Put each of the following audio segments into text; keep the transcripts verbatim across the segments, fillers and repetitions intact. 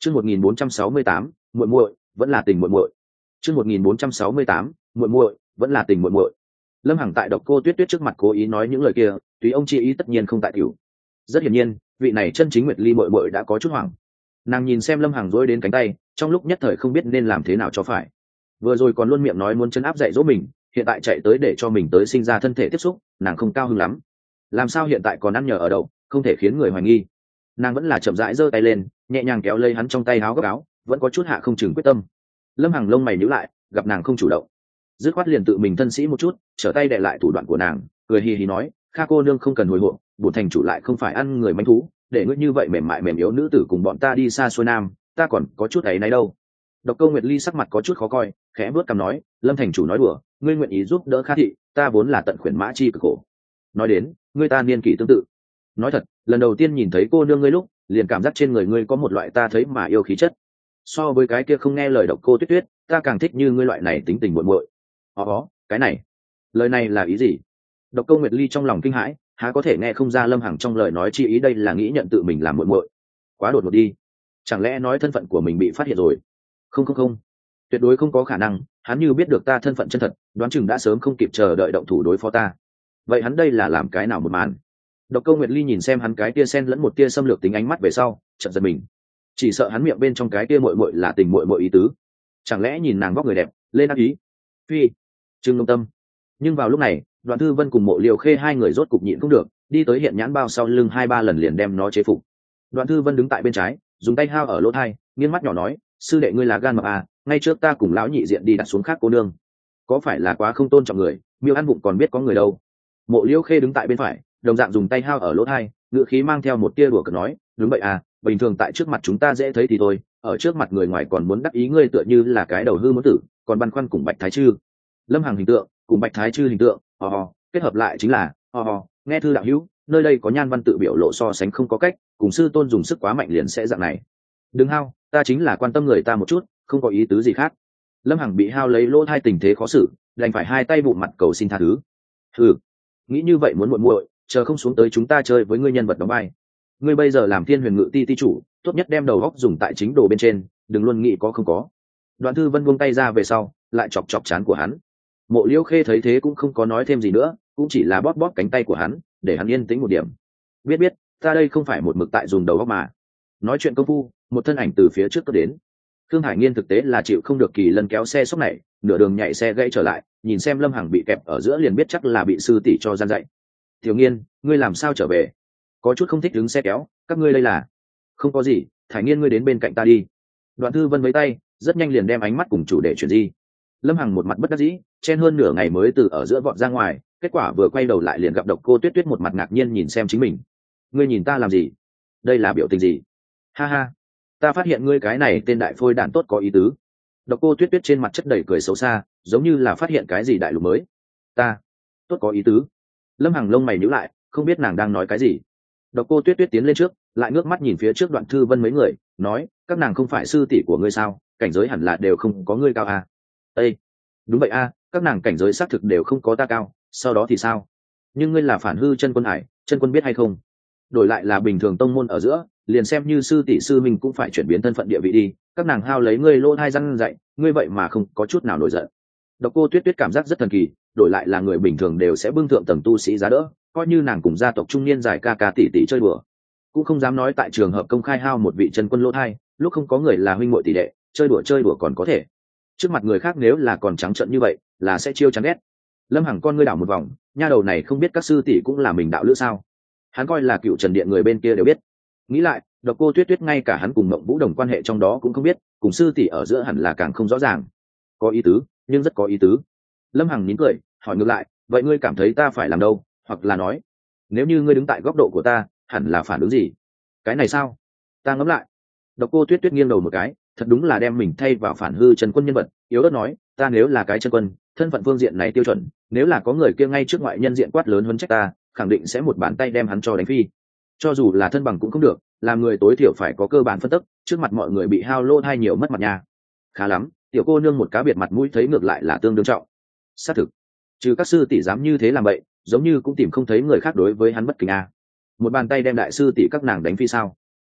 Chương một nghìn bốn trăm sáu mươi tám, muội muội, vẫn là tình muội muội. Chương một nghìn bốn trăm sáu mươi tám, muội muội, vẫn là tình muội muội. Lâm Hằng tại Độc Cô Tuyết Tuyết trước mặt cố ý nói những lời kia, tùy ông chi ý tất nhiên không tại tiểu. Rất hiển nhiên, vị này chân chính Nguyệt Ly muội muội đã có chút hoảng. Nàng nhìn xem Lâm Hằng duỗi đến cánh tay, trong lúc nhất thời không biết nên làm thế nào cho phải. Vừa rồi còn luôn miệng nói muốn trấn áp dạy dỗ mình, hiện tại chạy tới để cho mình tới sinh ra thân thể tiếp xúc, nàng không cao hứng lắm. Làm sao hiện tại còn ăn nhờ ở đậu, không thể khiến người hoài nghi. Nàng vẫn là chậm rãi giơ tay lên, nhẹ nhàng kéo lấy hắn trong tay áo gấp áo, vẫn có chút hạ không chừng quyết tâm. Lâm Hằng lông mày nhíu lại, gặp nàng không chủ động, dứt khoát liền tự mình thân sĩ một chút, trở tay đè lại thủ đoạn của nàng, cười hì hì nói: "Kha cô nương không cần hồi hộp, bổn thành chủ lại không phải ăn người manh thú, để ngươi như vậy mềm mại mềm yếu nữ tử cùng bọn ta đi xa xuôi nam, ta còn có chút ấy nấy đâu." Độc Câu Nguyệt Ly sắc mặt có chút khó coi, khẽ bước cằm nói: "Lâm thành chủ nói đùa, ngươi nguyện ý giúp đỡ Kha thị, ta vốn là tận khuyển mã chi cực khổ. Nói đến, ngươi ta niên kỷ tương tự. Nói thật, lần đầu tiên nhìn thấy cô nương ngươi lúc, liền cảm giác trên người ngươi có một loại ta thấy mà yêu khí chất. So với cái kia không nghe lời Độc Cô Tuyết Tuyết, ta càng thích như ngươi loại này tính tình muội muội." Ó, cái này, lời này là ý gì? Độc Câu Nguyệt Ly trong lòng kinh hãi, há có thể nghe không ra Lâm Hằng trong lời nói chi ý đây là nghĩ nhận tự mình làm muội muội. Quá đột ngột đi, chẳng lẽ nói thân phận của mình bị phát hiện rồi? Không không không, tuyệt đối không có khả năng, hắn như biết được ta thân phận chân thật, đoán chừng đã sớm không kịp chờ đợi động thủ đối phó ta. Vậy hắn đây là làm cái nào một màn? Độc Câu Nguyệt Ly nhìn xem hắn cái tia sen lẫn một tia xâm lược tính ánh mắt về sau, chợt giật mình. Chỉ sợ hắn miệng bên trong cái tia muội muội là tình muội muội ý tứ. Chẳng lẽ nhìn nàng vóc người đẹp, lên ác ý? Phi, Trương Ngông Tâm. Nhưng vào lúc này, Đoạn Thư Vân cùng Mộ Liêu Khê hai người rốt cục nhịn không được, đi tới hiện nhãn bao sau lưng hai ba lần liền đem nó chế phục. Đoạn Thư Vân đứng tại bên trái, dùng tay hao ở lỗ tai, nghiêng mắt nhỏ nói: "Sư đệ ngươi là gan mập à, ngay trước ta cùng lão nhị diện đi đặt xuống khác cô nương, có phải là quá không tôn trọng người, miêu ăn bụng còn biết có người đâu." Mộ Liêu Khê đứng tại bên phải, đồng dạng dùng tay hao ở lỗ tai, ngữ khí mang theo một tia đùa cợt nói: "Đúng vậy à, bình thường tại trước mặt chúng ta dễ thấy thì thôi, ở trước mặt người ngoài còn muốn đắc ý ngươi tựa như là cái đầu hư muốn tử, còn băn khoăn cùng Bạch Thái Trư." Lâm Hằng hình tượng cùng Bạch Thái Trư hình tượng, ho ho, kết hợp lại chính là ho ho, nghe thư đạo hữu, nơi đây có nhan văn tự biểu lộ so sánh không có cách, cùng sư tôn dùng sức quá mạnh liền sẽ dạng này. Đừng hao, ta chính là quan tâm người ta một chút, không có ý tứ gì khác. Lâm Hằng bị hao lấy lỗ hai tình thế khó xử, đành phải hai tay bụng mặt cầu xin tha thứ. Ừ, nghĩ như vậy muốn muội muội, chờ không xuống tới chúng ta chơi với ngươi nhân vật đóng vai. Ngươi bây giờ làm Thiên Huyền Ngự ti ti chủ, tốt nhất đem đầu góc dùng tại chính đồ bên trên, đừng luôn nghĩ có không có. Đoạn Thư Vân buông tay ra về sau, lại chọc chọc trán của hắn. Mộ Liêu Khê thấy thế cũng không có nói thêm gì nữa, cũng chỉ là bóp bóp cánh tay của hắn, để hắn yên tĩnh một điểm. Biết biết, ta đây không phải một mực tại dùng đầu góc mà. Nói chuyện công phu, một thân ảnh từ phía trước tới đến. Thương Hải Nghiên thực tế là chịu không được Kỳ Lân kéo xe sốc này, nửa đường nhảy xe gãy trở lại, nhìn xem Lâm Hằng bị kẹp ở giữa liền biết chắc là bị sư tỷ cho gian dạy. "Tiểu Nghiên, ngươi làm sao trở về? Có chút không thích đứng xe kéo, các ngươi đây là?" "Không có gì, Thải Nghiên ngươi đến bên cạnh ta đi." Đoạn Thư Vân với tay, rất nhanh liền đem ánh mắt cùng chủ đề chuyển di. Lâm Hằng một mặt bất đắc dĩ, chen hơn nửa ngày mới từ ở giữa vọt ra ngoài, kết quả vừa quay đầu lại liền gặp Độc Cô Tuyết Tuyết một mặt ngạc nhiên nhìn xem chính mình. "Ngươi nhìn ta làm gì? Đây là biểu tình gì?" "Ha ha, ta phát hiện ngươi cái này tên đại phôi đản tốt có ý tứ." Độc Cô Tuyết Tuyết trên mặt chất đầy cười xấu xa, giống như là phát hiện cái gì đại lục mới. "Ta tốt có ý tứ?" Lâm Hằng lông mày nhíu lại, không biết nàng đang nói cái gì. Độc Cô Tuyết Tuyết tiến lên trước, lại ngước mắt nhìn phía trước Đoạn Thư Vân mấy người, nói: "Các nàng không phải sư tỷ của ngươi sao? Cảnh giới hẳn là đều không có ngươi cao à?" "Ê, đúng vậy a, các nàng cảnh giới xác thực đều không có ta cao, sau đó thì sao? Nhưng ngươi là Phản Hư chân quân hải, chân quân biết hay không? Đổi lại là bình thường tông môn ở giữa, liền xem như sư tỷ sư mình cũng phải chuyển biến thân phận địa vị đi, các nàng hao lấy ngươi lô thai răn dạy, ngươi vậy mà không có chút nào nổi giận." Độc Cô Tuyết Tuyết cảm giác rất thần kỳ, đổi lại là người bình thường đều sẽ bưng thượng tầng tu sĩ giá đỡ, coi như nàng cùng gia tộc trung niên giải ca ca tỷ tỷ chơi đùa, cũng không dám nói tại trường hợp công khai hao một vị chân quân lô thai, lúc không có người là huynh muội tỷ đệ, chơi đùa chơi đùa còn có thể, trước mặt người khác nếu là còn trắng trợn như vậy là sẽ chiêu chán ghét. Lâm Hằng con ngươi đảo một vòng, nha đầu này không biết các sư tỷ cũng là mình đạo lữ sao? Hắn coi là Cựu Trần Điện người bên kia đều biết. Nghĩ lại, Độc Cô Tuyết Tuyết ngay cả hắn cùng Mộng Vũ Đồng quan hệ trong đó cũng không biết, cùng sư tỷ ở giữa hẳn là càng không rõ ràng. Có ý tứ, nhưng rất có ý tứ. Lâm Hằng nín cười, hỏi ngược lại: "Vậy ngươi cảm thấy ta phải làm đâu, hoặc là nói, nếu như ngươi đứng tại góc độ của ta, hẳn là phản ứng gì?" "Cái này sao?" Ta ngẫm lại. Độc Cô Tuyết Tuyết nghiêng đầu một cái, thật đúng là đem mình thay vào Phản Hư chân quân nhân vật, yếu ớt nói: "Ta nếu là cái chân quân, thân phận phương diện này tiêu chuẩn, nếu là có người kia ngay trước ngoại nhân diện quát lớn huấn trách ta, khẳng định sẽ một bàn tay đem hắn cho đánh phi. Cho dù là thân bằng cũng không được, làm người tối thiểu phải có cơ bản phân tích, trước mặt mọi người bị hao lô thai nhiều mất mặt nhà." Khá lắm, tiểu cô nương một cá biệt mặt mũi thấy ngược lại là tương đương trọng. Xác thực, trừ các sư tỷ dám như thế làm vậy, giống như cũng tìm không thấy người khác đối với hắn bất kính a. Một bàn tay đem đại sư tỷ các nàng đánh phi sao?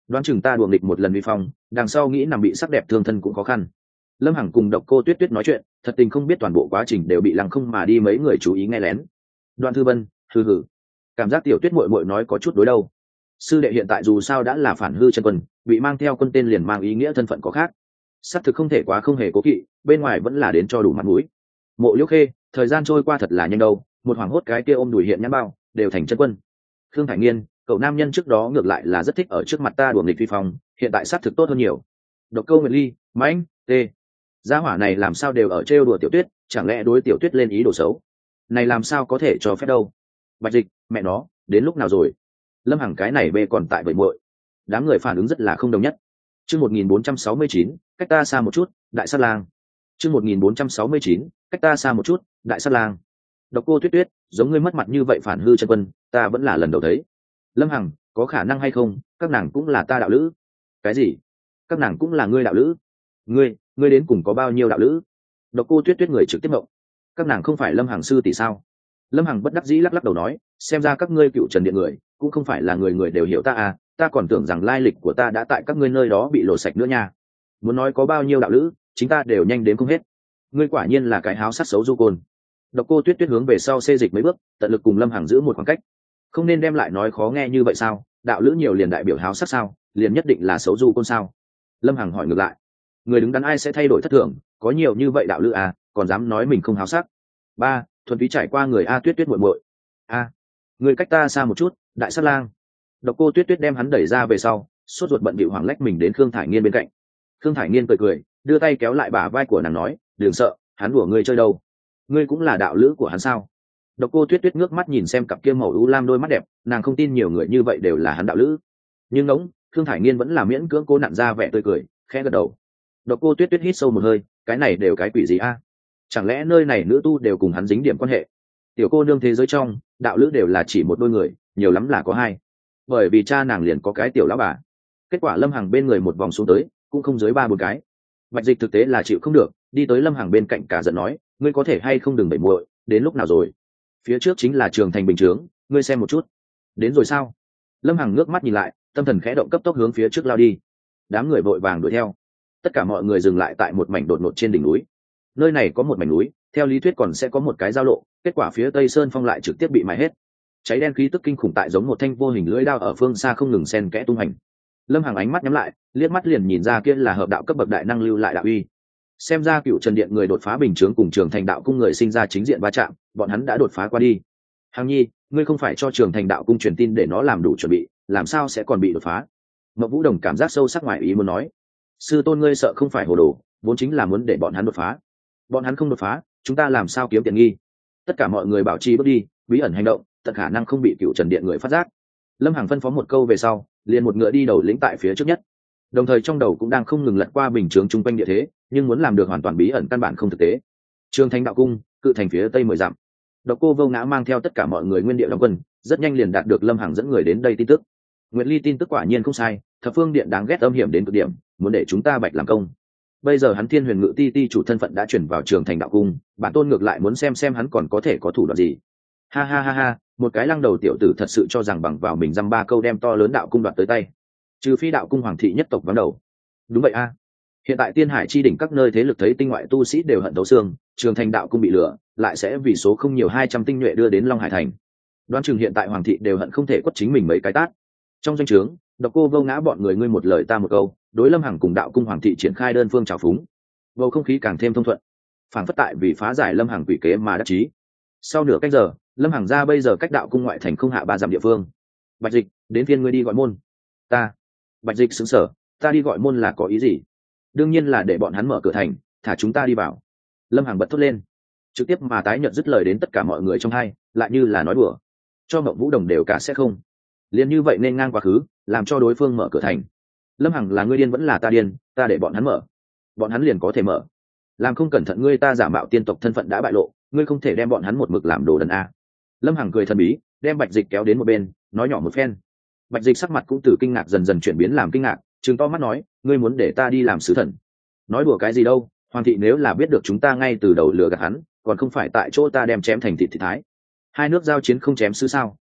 đoán chừng ta đùa nghịch một lần vi phong, đằng sau nghĩ nằm bị sắc đẹp thương thân cũng khó khăn. Lâm Hằng cùng Độc Cô Tuyết Tuyết nói chuyện, thật tình không biết toàn bộ quá trình đều bị lăng không mà đi mấy người chú ý nghe lén. Đoạn Thư Vân, hừ hừ, cảm giác tiểu Tuyết muội muội nói có chút đối đâu. Sư đệ hiện tại dù sao đã là phản hư chân quân, bị mang theo quân tên liền mang ý nghĩa thân phận có khác. Xác thực không thể quá không hề cố kỵ, bên ngoài vẫn là đến cho đủ mặt mũi. Mộ Liễu Khê, thời gian trôi qua thật là nhanh đâu, một hoàng hốt cái kia ôm đùi hiện nhãn bao, đều thành chân quân. Khương Thải Nghiên, cậu nam nhân trước đó ngược lại là rất thích ở trước mặt ta đùa nghịch phi phong, hiện tại xác thực tốt hơn nhiều. Độc Câu Nguyệt Ly, Mãnh, Tê, gia hỏa này làm sao đều ở trêu đùa Tiểu Tuyết, chẳng lẽ đối Tiểu Tuyết lên ý đồ xấu? Này làm sao có thể cho phép đâu? Bạch Dịch, mẹ nó, đến lúc nào rồi? Lâm Hằng cái này bê còn tại bầy muội. Đám người phản ứng rất là không đồng nhất. Chương một nghìn bốn trăm sáu mươi chín, cách ta xa một chút, Đại Sát Lang. Chương một nghìn bốn trăm sáu mươi chín, cách ta xa một chút, Đại Sát Lang. Độc Cô Tuyết Tuyết, giống ngươi mất mặt như vậy phản hư chân quân, ta vẫn là lần đầu thấy. Lâm Hằng, có khả năng hay không, các nàng cũng là ta đạo lữ. Cái gì? Các nàng cũng là ngươi đạo lữ? Ngươi, ngươi đến cùng có bao nhiêu đạo lữ? Độc Cô Tuyết Tuyết người trực tiếp ngộng. Các nàng không phải Lâm Hằng sư tỷ sao? Lâm Hằng bất đắc dĩ lắc lắc đầu nói, xem ra các ngươi Cựu Trần Điện người cũng không phải là người người đều hiểu ta à, ta còn tưởng rằng lai lịch của ta đã tại các ngươi nơi đó bị lộ sạch nữa nha. Muốn nói có bao nhiêu đạo lữ, chính ta đều nhanh đến không hết. Ngươi quả nhiên là cái háo sát xấu du côn. Độc Cô Tuyết Tuyết hướng về sau xê dịch mấy bước, tận lực cùng Lâm Hằng giữ một khoảng cách. Không nên đem lại nói khó nghe như vậy sao? Đạo lữ nhiều liền đại biểu háo sát sao? Liền nhất định là xấu du côn sao? Lâm Hằng hỏi ngược lại. Người đứng đắn ai sẽ thay đổi thất thường, có nhiều như vậy đạo lữ à, còn dám nói mình không háo sắc? Ba, thuần túy trải qua người a Tuyết Tuyết muội muội. A, người cách ta xa một chút, Đại Sát Lang. Độc Cô Tuyết Tuyết đem hắn đẩy ra về sau, sốt ruột bận bịu hoảng lách mình đến Khương Thải Nghiên bên cạnh. Khương Thải Nghiên cười cười, đưa tay kéo lại bả vai của nàng nói, đừng sợ, hắn đùa ngươi chơi đâu. Ngươi cũng là đạo lữ của hắn sao? Độc Cô Tuyết Tuyết ngước mắt nhìn xem cặp kia màu u lam đôi mắt đẹp, nàng không tin nhiều người như vậy đều là hắn đạo lữ. Nhưng ngỗng, Khương Thải Nghiên vẫn là miễn cưỡng cố nặn ra vẻ tươi cười, khẽ gật đầu. Độc Cô Tuyết Tuyết hít sâu một hơi, cái này đều cái quỷ gì a? Chẳng lẽ nơi này nữ tu đều cùng hắn dính điểm quan hệ? Tiểu cô nương thế giới trong, đạo lữ đều là chỉ một đôi người, nhiều lắm là có hai. Bởi vì cha nàng liền có cái tiểu lão bà. Kết quả Lâm Hằng bên người một vòng xuống tới, cũng không dưới ba bốn cái. Bạch Dịch thực tế là chịu không được, đi tới Lâm Hằng bên cạnh cả giận nói, ngươi có thể hay không đừng bậy muội, đến lúc nào rồi? Phía trước chính là Trường Thành bình chướng, ngươi xem một chút. Đến rồi sao? Lâm Hằng ngước mắt nhìn lại, tâm thần khẽ động cấp tốc hướng phía trước lao đi. Đám người vội vàng đuổi theo. Tất cả mọi người dừng lại tại một mảnh đột ngột trên đỉnh núi. Nơi này có một mảnh núi, theo lý thuyết còn sẽ có một cái giao lộ, kết quả phía Tây Sơn Phong lại trực tiếp bị mài hết. Cháy đen khí tức kinh khủng tại giống một thanh vô hình lưỡi đao ở phương xa không ngừng xen kẽ tung hành. Lâm Hằng ánh mắt nhắm lại, liếc mắt liền nhìn ra kia là hợp đạo cấp bậc đại năng lưu lại đạo uy. Xem ra Cựu Trần Điện người đột phá bình chướng cùng Trường Thành đạo cung người sinh ra chính diện va chạm, bọn hắn đã đột phá qua đi. Hằng Nhi, ngươi không phải cho Trường Thành đạo cung truyền tin để nó làm đủ chuẩn bị, làm sao sẽ còn bị đột phá? Mộc Vũ Đồng cảm giác sâu sắc ngoài ý muốn nói, sư tôn ngươi sợ không phải hồ đồ, vốn chính là muốn để bọn hắn đột phá. Bọn hắn không đột phá, chúng ta làm sao kiếm tiền nghi? Tất cả mọi người bảo trì bước đi, bí ẩn hành động, tận khả năng không bị Cựu Trần Điện người phát giác. Lâm Hằng phân phó một câu về sau, liền một ngựa đi đầu lĩnh tại phía trước nhất, đồng thời trong đầu cũng đang không ngừng lật qua bình chướng chung quanh địa thế, nhưng muốn làm được hoàn toàn bí ẩn căn bản không thực tế. Trường Thành đạo cung, cự thành phía tây mười dặm. Độc Cô Vô Ngã mang theo tất cả mọi người nguyên địa đóng quân, rất nhanh liền đạt được Lâm Hằng dẫn người đến đây tin tức. Nguyệt Ly tin tức quả nhiên không sai, Thập Phương Điện đáng ghét âm hiểm đến cực điểm, muốn để chúng ta bạch làm công. Bây giờ hắn Thiên Huyền Ngự ti ti chủ thân phận đã chuyển vào Trường Thành đạo cung, bản tôn ngược lại muốn xem xem hắn còn có thể có thủ đoạn gì. Ha ha ha ha, một cái lăng đầu tiểu tử thật sự cho rằng bằng vào mình dăm ba câu đem to lớn đạo cung đoạt tới tay. Trừ phi đạo cung hoàng thị nhất tộc vắng đầu. Đúng vậy a. Hiện tại Tiên Hải chi đỉnh các nơi thế lực thấy tinh ngoại tu sĩ đều hận thấu xương, Trường Thành đạo cung bị lừa, lại sẽ vì số không nhiều hai trăm tinh nhuệ đưa đến Long Hải thành. Đoán chừng hiện tại hoàng thị đều hận không thể quất chính mình mấy cái tát. Trong doanh trướng, Độc Cô Vô Ngã bọn người ngươi một lời ta một câu, đối Lâm Hằng cùng đạo cung hoàng thị triển khai đơn phương trào phúng. Bầu không khí càng thêm thông thuận, phản phất tại vì phá giải Lâm Hằng quỷ kế mà đắc chí. Sau nửa cách giờ, Lâm Hằng ra bây giờ cách đạo cung ngoại thành không hạ ba dặm địa phương. Bạch Dịch, đến phiên ngươi đi gọi môn. Ta. Bạch Dịch sững sờ, ta đi gọi môn là có ý gì? Đương nhiên là để bọn hắn mở cửa thành, thả chúng ta đi vào. Lâm Hằng bật thốt lên, trực tiếp mà tái nhận dứt lời đến tất cả mọi người trong hai, lại như là nói đùa, cho Mộng Vũ Đồng đều cả sẽ không. Liên như vậy nên ngang quá khứ, làm cho đối phương mở cửa thành. Lâm Hằng là ngươi điên vẫn là ta điên, ta để bọn hắn mở, bọn hắn liền có thể mở. Làm không cẩn thận ngươi ta giả mạo tiên tộc thân phận đã bại lộ, ngươi không thể đem bọn hắn một mực làm đồ đần a. Lâm Hằng cười thần bí, đem Bạch Dịch kéo đến một bên, nói nhỏ một phen. Bạch Dịch sắc mặt cũng từ kinh ngạc dần dần chuyển biến làm kinh ngạc, trừng to mắt nói, ngươi muốn để ta đi làm sứ thần? Nói đùa cái gì đâu, hoàng thị nếu là biết được chúng ta ngay từ đầu lừa gạt hắn, còn không phải tại chỗ ta đem chém thành thịt thị thái. Hai nước giao chiến không chém sứ sao?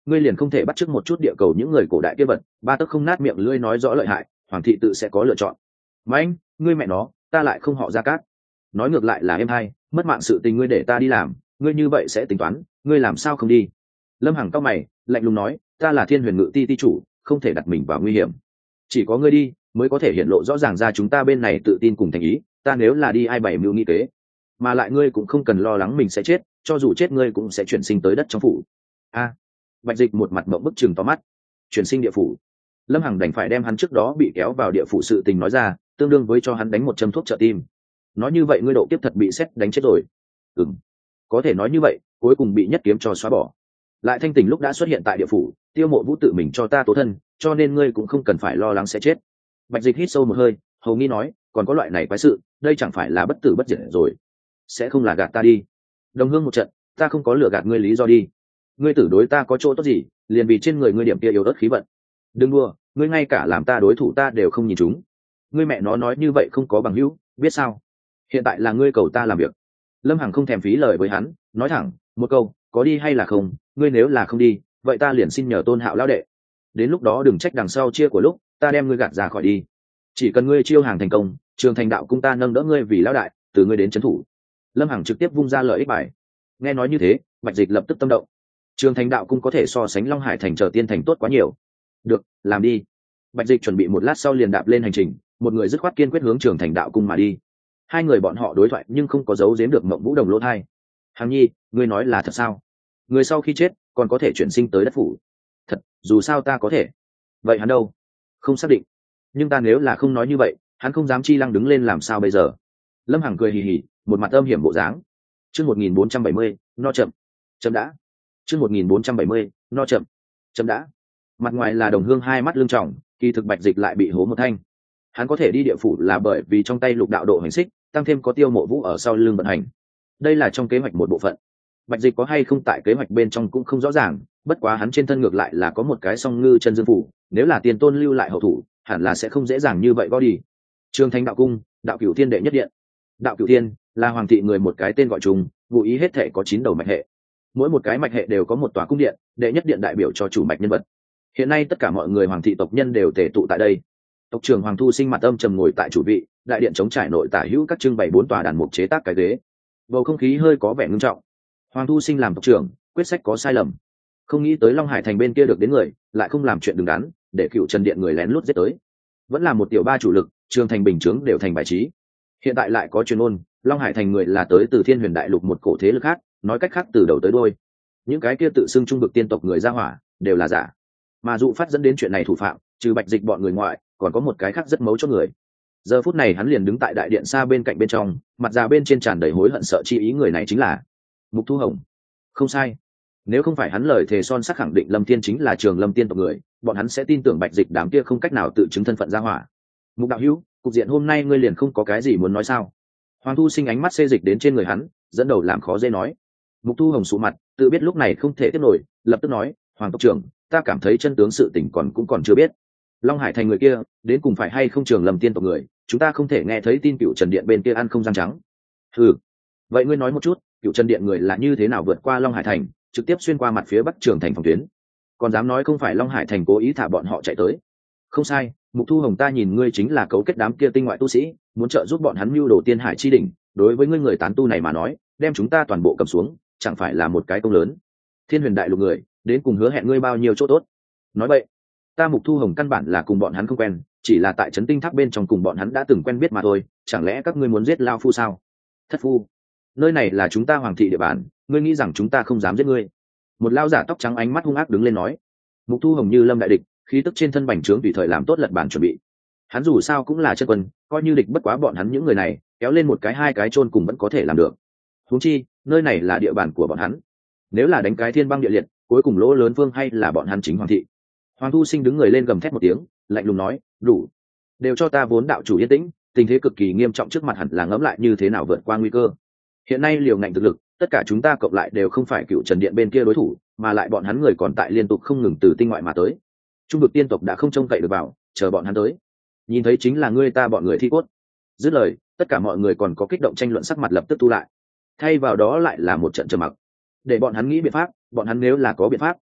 ngươi liền không thể bắt chước một chút địa cầu những người cổ đại kia vật, ba tấc không nát miệng lưỡi nói rõ lợi hại, hoàng thị tự sẽ có lựa chọn. Mạnh, ngươi mẹ nó, ta lại không họ Gia Cát. Nói ngược lại là em hai, mất mạng sự tình ngươi để ta đi làm, ngươi như vậy sẽ tính toán, ngươi làm sao không đi? Lâm Hằng cau mày, lạnh lùng nói, ta là Thiên Huyền Ngự Ti ti chủ, không thể đặt mình vào nguy hiểm. Chỉ có ngươi đi, mới có thể hiện lộ rõ ràng ra chúng ta bên này tự tin cùng thành ý, ta nếu là đi ai bày mưu nghị kế. Mà lại ngươi cũng không cần lo lắng mình sẽ chết, cho dù chết ngươi cũng sẽ chuyển sinh tới đất trong phủ. A. Bạch Dịch một mặt mộng bức chừng to mắt. Chuyển sinh địa phủ. Lâm Hằng đành phải đem hắn trước đó bị kéo vào địa phủ sự tình nói ra, tương đương với cho hắn đánh một châm thuốc trợ tim. Nói như vậy ngươi độ kiếp thật bị xét đánh chết rồi. Ừm, có thể nói như vậy, cuối cùng bị nhất kiếm cho xóa bỏ. Lại thanh tỉnh lúc đã xuất hiện tại địa phủ, Tiêu Mộ Vũ tự mình cho ta tố thân, cho nên ngươi cũng không cần phải lo lắng sẽ chết. Bạch Dịch hít sâu một hơi, hầu nghi nói, còn có loại này quái sự, đây chẳng phải là bất tử bất diệt rồi? Sẽ không là gạt ta đi? Đồng hương một trận, ta không có lừa gạt ngươi lý do đi. Ngươi tử đối ta có chỗ tốt gì, liền vì trên người ngươi điểm kia yếu ớt khí vận. Đừng đùa, ngươi ngay cả làm ta đối thủ ta đều không nhìn chúng. Ngươi mẹ nó nói như vậy không có bằng hữu, biết sao? Hiện tại là ngươi cầu ta làm việc. Lâm Hằng không thèm phí lời với hắn, nói thẳng một câu, có đi hay là không, ngươi nếu là không đi, vậy ta liền xin nhờ Tôn Hạo lão đệ. Đến lúc đó đừng trách đằng sau chia của lúc, ta đem ngươi gạt ra khỏi đi. Chỉ cần ngươi chiêu hàng thành công, Trường Thành đạo cung ta nâng đỡ ngươi vì lão đại, từ ngươi đến trấn thủ. Lâm Hằng trực tiếp vung ra lợi ích bài. Nghe nói như thế, Bạch Dịch lập tức tâm động. Trường Thành đạo cung có thể so sánh Long Hải thành chờ tiên thành tốt quá nhiều. Được, làm đi. Bạch Dịch chuẩn bị một lát sau liền đạp lên hành trình, một người dứt khoát kiên quyết hướng Trường Thành đạo cung mà đi. Hai người bọn họ đối thoại nhưng không có giấu giếm được Mộng Vũ Đồng lỗ thai. Hằng Nhi, ngươi nói là thật sao? Người sau khi chết còn có thể chuyển sinh tới đất phủ? Thật, dù sao ta có thể. Vậy hắn đâu? Không xác định. Nhưng ta nếu là không nói như vậy, hắn không dám chi lăng đứng lên làm sao bây giờ? Lâm Hằng cười hì hì, một mặt âm hiểm bộ dáng. Chương một nghìn bốn trăm bảy mươi, no chậm. Chậm đã. Chương một nghìn bốn trăm bảy mươi, no chậm. Chậm đã. Mặt ngoài là Đồng Hương hai mắt lưng tròng, kỳ thực Bạch Dịch lại bị hố một thanh. Hắn có thể đi địa phủ là bởi vì trong tay lục đạo độ hành xích, tăng thêm có Tiêu Mộ Vũ ở sau lưng vận hành. Đây là trong kế hoạch một bộ phận. Bạch Dịch có hay không tại kế hoạch bên trong cũng không rõ ràng, bất quá hắn trên thân ngược lại là có một cái song ngư chân dương phủ, nếu là Tiền Tôn lưu lại hậu thủ, hẳn là sẽ không dễ dàng như vậy gõ đi. Trường Thành đạo cung, đạo cửu thiên đệ nhất điện. Đạo cửu thiên là hoàng thị người một cái tên gọi chung, ngụ ý hết thể có chín đầu mạch hệ. Mỗi một cái mạch hệ đều có một tòa cung điện, đệ nhất điện đại biểu cho chủ mạch nhân vật. Hiện nay tất cả mọi người hoàng thị tộc nhân đều tề tụ tại đây. Tộc trưởng Hoàng Thu Sinh mặt âm trầm ngồi tại chủ vị, đại điện chống trải nội tả hữu các trưng bày bốn tòa đàn mục chế tác cái ghế. Bầu không khí hơi có vẻ ngưng trọng. Hoàng Thu Sinh làm tộc trưởng, quyết sách có sai lầm. Không nghĩ tới Long Hải thành bên kia được đến người, lại không làm chuyện đứng đắn, để cựu Trần điện người lén lút giết tới. Vẫn là một tiểu ba chủ lực, Trường Thành bình chướng đều thành bài trí. Hiện tại lại có truyền ôn, Long Hải thành người là tới từ Thiên Huyền đại lục một cổ thế lực khác, nói cách khác từ đầu tới đuôi, những cái kia tự xưng trung vực tiên tộc người ra hỏa đều là giả. Mà dụ phát dẫn đến chuyện này thủ phạm, trừ Bạch Dịch bọn người ngoại, còn có một cái khác rất mấu chốt người. Giờ phút này hắn liền đứng tại đại điện xa bên cạnh bên trong, mặt già bên trên tràn đầy hối hận sợ chi ý, người này chính là Mục Thu Hồng. Không sai, nếu không phải hắn lời thề son sắc khẳng định Lâm Thiên chính là Trường Lâm tiên tộc người, bọn hắn sẽ tin tưởng Bạch Dịch đám kia không cách nào tự chứng thân phận ra hỏa. Mục đạo hữu, cục diện hôm nay ngươi liền không có cái gì muốn nói sao? Hoàng Thu Sinh ánh mắt xê dịch đến trên người hắn, dẫn đầu làm khó dễ nói. Mục Thu Hồng sụ mặt, tự biết lúc này không thể tiếp nổi, lập tức nói, Hoàng tộc trưởng, ta cảm thấy chân tướng sự tình còn cũng còn chưa biết. Long Hải thành người kia đến cùng phải hay không Trường Lâm tiên tộc người, chúng ta không thể nghe thấy tin cựu Trần điện bên kia ăn không răng trắng. Ừ, vậy ngươi nói một chút, cựu Trần điện người là như thế nào vượt qua Long Hải thành, trực tiếp xuyên qua mặt phía bắc Trường Thành phòng tuyến, còn dám nói không phải Long Hải thành cố ý thả bọn họ chạy tới? Không sai, Mục Thu Hồng, ta nhìn ngươi chính là cấu kết đám kia tinh ngoại tu sĩ, muốn trợ giúp bọn hắn mưu đồ tiên hải chi đỉnh. Đối với ngươi người tán tu này mà nói, đem chúng ta toàn bộ cầm xuống, chẳng phải là một cái công lớn? Thiên Huyền đại lục người đến cùng hứa hẹn ngươi bao nhiêu chỗ tốt? Nói vậy, ta Mục Thu Hồng căn bản là cùng bọn hắn không quen, chỉ là tại trấn tinh tháp bên trong cùng bọn hắn đã từng quen biết mà thôi. Chẳng lẽ các ngươi muốn giết lao phu sao? Thất phu, nơi này là chúng ta hoàng thị địa bàn, ngươi nghĩ rằng chúng ta không dám giết ngươi? Một lao giả tóc trắng ánh mắt hung ác đứng lên nói. Mục Thu Hồng như lâm đại địch, khí tức trên thân bành trướng tùy thời làm tốt lật bản chuẩn bị. Hắn dù sao cũng là chân quân, coi như địch bất quá bọn hắn những người này, kéo lên một cái hai cái chôn cùng vẫn có thể làm được. Huống chi, nơi này là địa bàn của bọn hắn. Nếu là đánh cái thiên băng địa liệt, cuối cùng lỗ lớn vương hay là bọn hắn chính hoàng thị. Hoàng Thu Sinh đứng người lên gầm thét một tiếng, lạnh lùng nói, đủ, đều cho ta vốn đạo chủ yên tĩnh, tình thế cực kỳ nghiêm trọng trước mặt hẳn là ngẫm lại như thế nào vượt qua nguy cơ. Hiện nay liều ngạnh thực lực, tất cả chúng ta cộng lại đều không phải cựu Trần điện bên kia đối thủ, mà lại bọn hắn người còn tại liên tục không ngừng từ tinh ngoại mà tới. Trung vực tiên tộc đã không trông cậy được vào, chờ bọn hắn tới, nhìn thấy chính là ngươi ta bọn người thi cốt. Dứt lời, tất cả mọi người còn có kích động tranh luận sắc mặt lập tức tu lại, thay vào đó lại là một trận trầm mặc. Để bọn hắn nghĩ biện pháp, bọn hắn nếu là có biện pháp,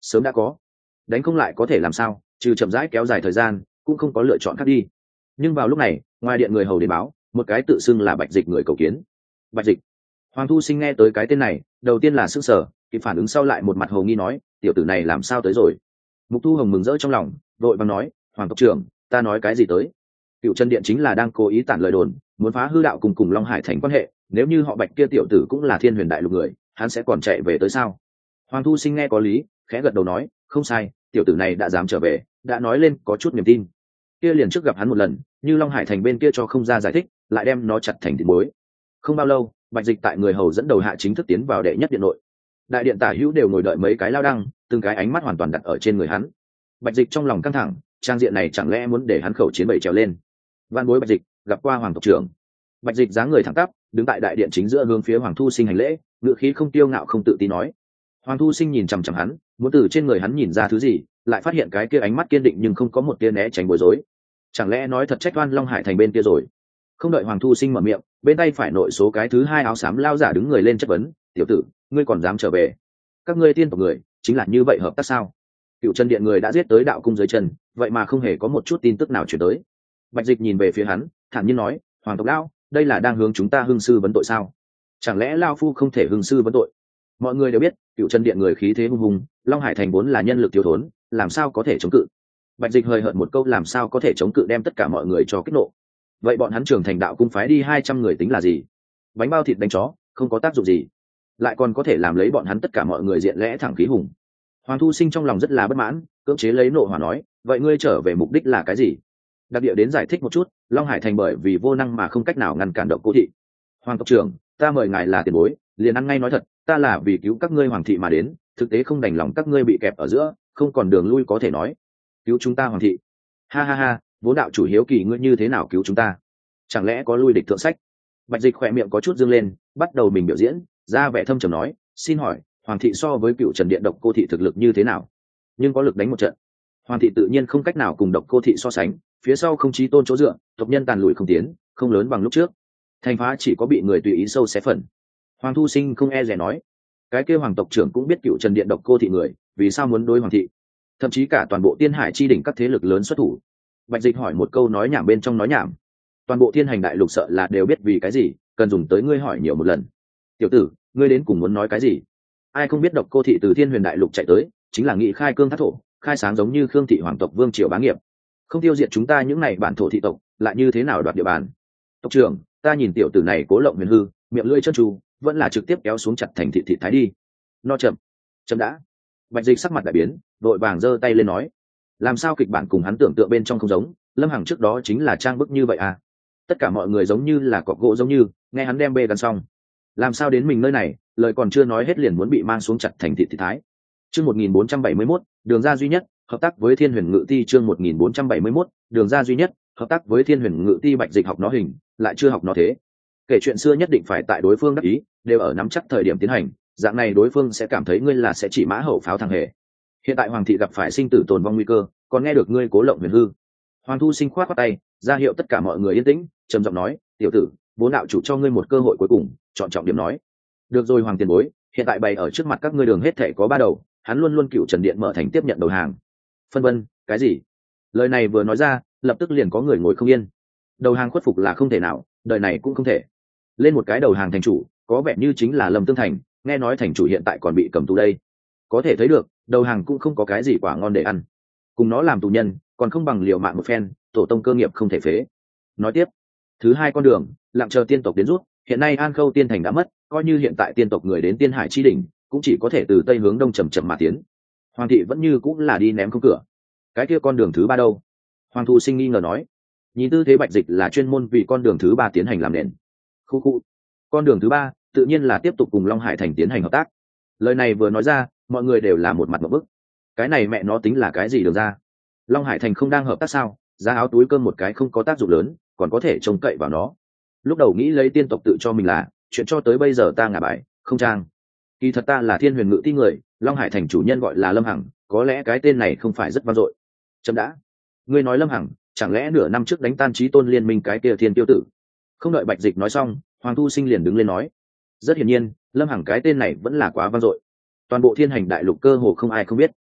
sớm đã có. Đánh không lại có thể làm sao, trừ chậm rãi kéo dài thời gian, cũng không có lựa chọn khác đi. Nhưng vào lúc này, ngoài điện người hầu đến báo, một cái tự xưng là Bạch Dịch người cầu kiến. Bạch Dịch. Hoàng Thu Sinh nghe tới cái tên này, đầu tiên là sững sờ, kịp phản ứng sau lại một mặt hồ nghi nói, tiểu tử này làm sao tới rồi? Mục Thu Hồng mừng rỡ trong lòng, vội vàng nói, Hoàng tộc trưởng, ta nói cái gì tới? Cựu Chân Điện chính là đang cố ý tản lời đồn, muốn phá hư đạo cùng cùng Long Hải thành quan hệ, nếu như họ Bạch kia tiểu tử cũng là Thiên Huyền đại lục người, hắn sẽ còn chạy về tới sao? Hoàng Thu Sinh nghe có lý, khẽ gật đầu nói, không sai, tiểu tử này đã dám trở về, đã nói lên có chút niềm tin. Kia liền trước gặp hắn một lần, như Long Hải thành bên kia cho không ra giải thích, lại đem nó chặt thành thịt muối. Không bao lâu, Bạch Dịch tại người hầu dẫn đầu hạ chính thức tiến vào đệ nhất điện nội. Đại điện tả hữu đều ngồi đợi mấy cái lao đăng, từng cái ánh mắt hoàn toàn đặt ở trên người hắn. Bạch Dịch trong lòng căng thẳng, trang diện này chẳng lẽ muốn để hắn khẩu chiến bầy trèo lên? Van bối Bạch Dịch gặp qua Hoàng tộc trưởng. Bạch Dịch dáng người thẳng tắp, đứng tại đại điện chính giữa hướng phía Hoàng Thu Sinh hành lễ, ngữ khí không tiêu ngạo không tự tin nói. Hoàng Thu Sinh nhìn chằm chằm hắn, muốn từ trên người hắn nhìn ra thứ gì, lại phát hiện cái kia ánh mắt kiên định nhưng không có một tia né tránh bối rối. Chẳng lẽ nói thật trách oan Long Hải thành bên kia rồi? Không đợi Hoàng Thu Sinh mở miệng, bên tay phải nội số cái thứ hai áo xám lao giả đứng người lên chất vấn, tiểu tử, ngươi còn dám trở về? Các ngươi tiên tộc người chính là như vậy hợp tác sao? Cựu Chân Điện người đã giết tới đạo cung dưới chân, vậy mà không hề có một chút tin tức nào chuyển tới. Bạch Dịch nhìn về phía hắn, thản nhiên nói, Hoàng tộc lão, đây là đang hướng chúng ta hưng sư vấn tội sao? Chẳng lẽ lao phu không thể hưng sư vấn tội? Mọi người đều biết, Cựu Chân Điện người khí thế hung hùng, Long Hải thành vốn là nhân lực thiếu thốn, làm sao có thể chống cự? Bạch Dịch hơi hợt một câu làm sao có thể chống cự đem tất cả mọi người cho kích nộ. Vậy bọn hắn trưởng thành đạo cung phái đi hai trăm người tính là gì? Bánh bao thịt đánh chó, không có tác dụng gì, lại còn có thể làm lấy bọn hắn tất cả mọi người diện lẽ thẳng khí hùng. Hoàng Thu Sinh trong lòng rất là bất mãn, cưỡng chế lấy nộ hỏa nói, vậy ngươi trở về mục đích là cái gì? Đặc địa đến giải thích một chút, Long Hải thành bởi vì vô năng mà không cách nào ngăn cản Độc Cô thị. Hoàng tộc trưởng, ta mời ngài là tiền bối, liền ăn ngay nói thật, ta là vì cứu các ngươi hoàng thị mà đến, thực tế không đành lòng các ngươi bị kẹp ở giữa, không còn đường lui có thể nói. Cứu chúng ta hoàng thị? Ha ha ha, vốn đạo chủ hiếu kỳ ngươi như thế nào cứu chúng ta? Chẳng lẽ có lui địch thượng sách? Bạch Dịch khỏe miệng có chút dương lên, bắt đầu mình biểu diễn, ra vẻ thâm trầm nói, xin hỏi, hoàng thị so với Cựu Trần Điện Độc Cô thị thực lực như thế nào? Nhưng có lực đánh một trận. Hoàng thị tự nhiên không cách nào cùng Độc Cô thị so sánh, phía sau không chí tôn chỗ dựa, tộc nhân tàn lùi không tiến, không lớn bằng lúc trước. Thành phá chỉ có bị người tùy ý sâu xé phần. Hoàng Thu Sinh không e dè nói, cái kia hoàng tộc trưởng cũng biết Cựu Trần Điện Độc Cô thị người, vì sao muốn đối hoàng thị? Thậm chí cả toàn bộ Tiên Hải chi đỉnh các thế lực lớn xuất thủ. Bạch Dịch hỏi một câu nói nhảm bên trong nói nhảm. Toàn bộ Thiên Hành đại lục sợ là đều biết vì cái gì, cần dùng tới ngươi hỏi nhiều một lần. Tiểu tử, ngươi đến cùng muốn nói cái gì? Ai không biết Độc Cô thị từ Thiên Huyền đại lục chạy tới, chính là nghị khai cương thác thổ, khai sáng giống như Khương thị hoàng tộc vương triều bá nghiệp. Không tiêu diệt chúng ta những này bản thổ thị tộc, lại như thế nào đoạt địa bàn? Tộc trưởng, ta nhìn tiểu tử này cố lộng huyền hư, miệng lưỡi chân tru, vẫn là trực tiếp kéo xuống chặt thành thị thị thái đi. No chậm, chậm đã. Bạch Dịch sắc mặt đại biến, đội vàng giơ tay lên nói, làm sao kịch bản cùng hắn tưởng tượng bên trong không giống? Lâm Hằng trước đó chính là trang bức như vậy à? Tất cả mọi người giống như là cọc gỗ giống như, nghe hắn đem bê gắn xong, làm sao đến mình nơi này, lời còn chưa nói hết liền muốn bị mang xuống chặt thành thị thị thái. Chương một nghìn bốn trăm bảy mươi mốt, đường ra duy nhất, hợp tác với Thiên Huyền Ngự Ti. Chương một nghìn bốn trăm bảy mươi mốt, đường ra duy nhất, hợp tác với Thiên Huyền Ngự Ti. Bạch Dịch học nó hình, lại chưa học nó thế. Kể chuyện xưa nhất định phải tại đối phương đắc ý, đều ở nắm chắc thời điểm tiến hành, dạng này đối phương sẽ cảm thấy ngươi là sẽ chỉ mã hậu pháo thằng hề. Hiện tại hoàng thị gặp phải sinh tử tồn vong nguy cơ, còn nghe được ngươi cố lộng huyền hư. Hoàng Thu Sinh khoát khoát tay, ra hiệu tất cả mọi người yên tĩnh, trầm giọng nói, tiểu tử, vốn đạo chủ cho ngươi một cơ hội cuối cùng, chọn trọng điểm nói. Được rồi Hoàng tiền bối, hiện tại bày ở trước mặt các ngươi đường hết thể có ba đầu, hắn luôn luôn Cựu Trần Điện mở thành tiếp nhận đầu hàng. Phân vân, cái gì? Lời này vừa nói ra, lập tức liền có người ngồi không yên. Đầu hàng khuất phục là không thể nào, đời này cũng không thể. Lên một cái đầu hàng thành chủ, có vẻ như chính là Lâm Tương Thành, nghe nói thành chủ hiện tại còn bị cầm tù đây. Có thể thấy được, đầu hàng cũng không có cái gì quả ngon để ăn. Cùng nó làm tù nhân, còn không bằng liều mạng một phen, tổ tông cơ nghiệp không thể phế. Nói tiếp, thứ hai con đường, lặng chờ tiên tộc đến rút, hiện nay An Khâu tiên thành đã mất, coi như hiện tại tiên tộc người đến Tiên Hải chi đỉnh, cũng chỉ có thể từ tây hướng đông chậm chậm mà tiến. Hoàng thị vẫn như cũng là đi ném không cửa. Cái kia con đường thứ ba đâu? Hoàng Thu Sinh nghi ngờ nói. Nhìn tư thế Bạch Dịch là chuyên môn vì con đường thứ ba tiến hành làm nền. Khu khu. Con đường thứ ba, tự nhiên là tiếp tục cùng Long Hải thành tiến hành hợp tác. Lời này vừa nói ra, mọi người đều là một mặt một bức. Cái này mẹ nó tính là cái gì được ra? Long Hải thành không đang hợp tác sao? Giá áo túi cơm một cái không có tác dụng lớn, còn có thể trông cậy vào nó. Lúc đầu nghĩ lấy tiên tộc tự cho mình là chuyện, cho tới bây giờ ta ngả bài không trang. Kỳ thật ta là Thiên Huyền Ngự Ti người, Long Hải thành chủ nhân gọi là Lâm Hằng, có lẽ cái tên này không phải rất vang dội. Chấm đã, ngươi nói Lâm Hằng, chẳng lẽ nửa năm trước đánh tan Chí Tôn liên minh cái kia Thiên Tiêu tử? Không đợi Bạch Dịch nói xong, Hoàng Thu Sinh liền đứng lên nói, rất hiển nhiên, Lâm Hằng cái tên này vẫn là quá vang dội, toàn bộ Thiên Hành đại lục cơ hồ không ai không biết.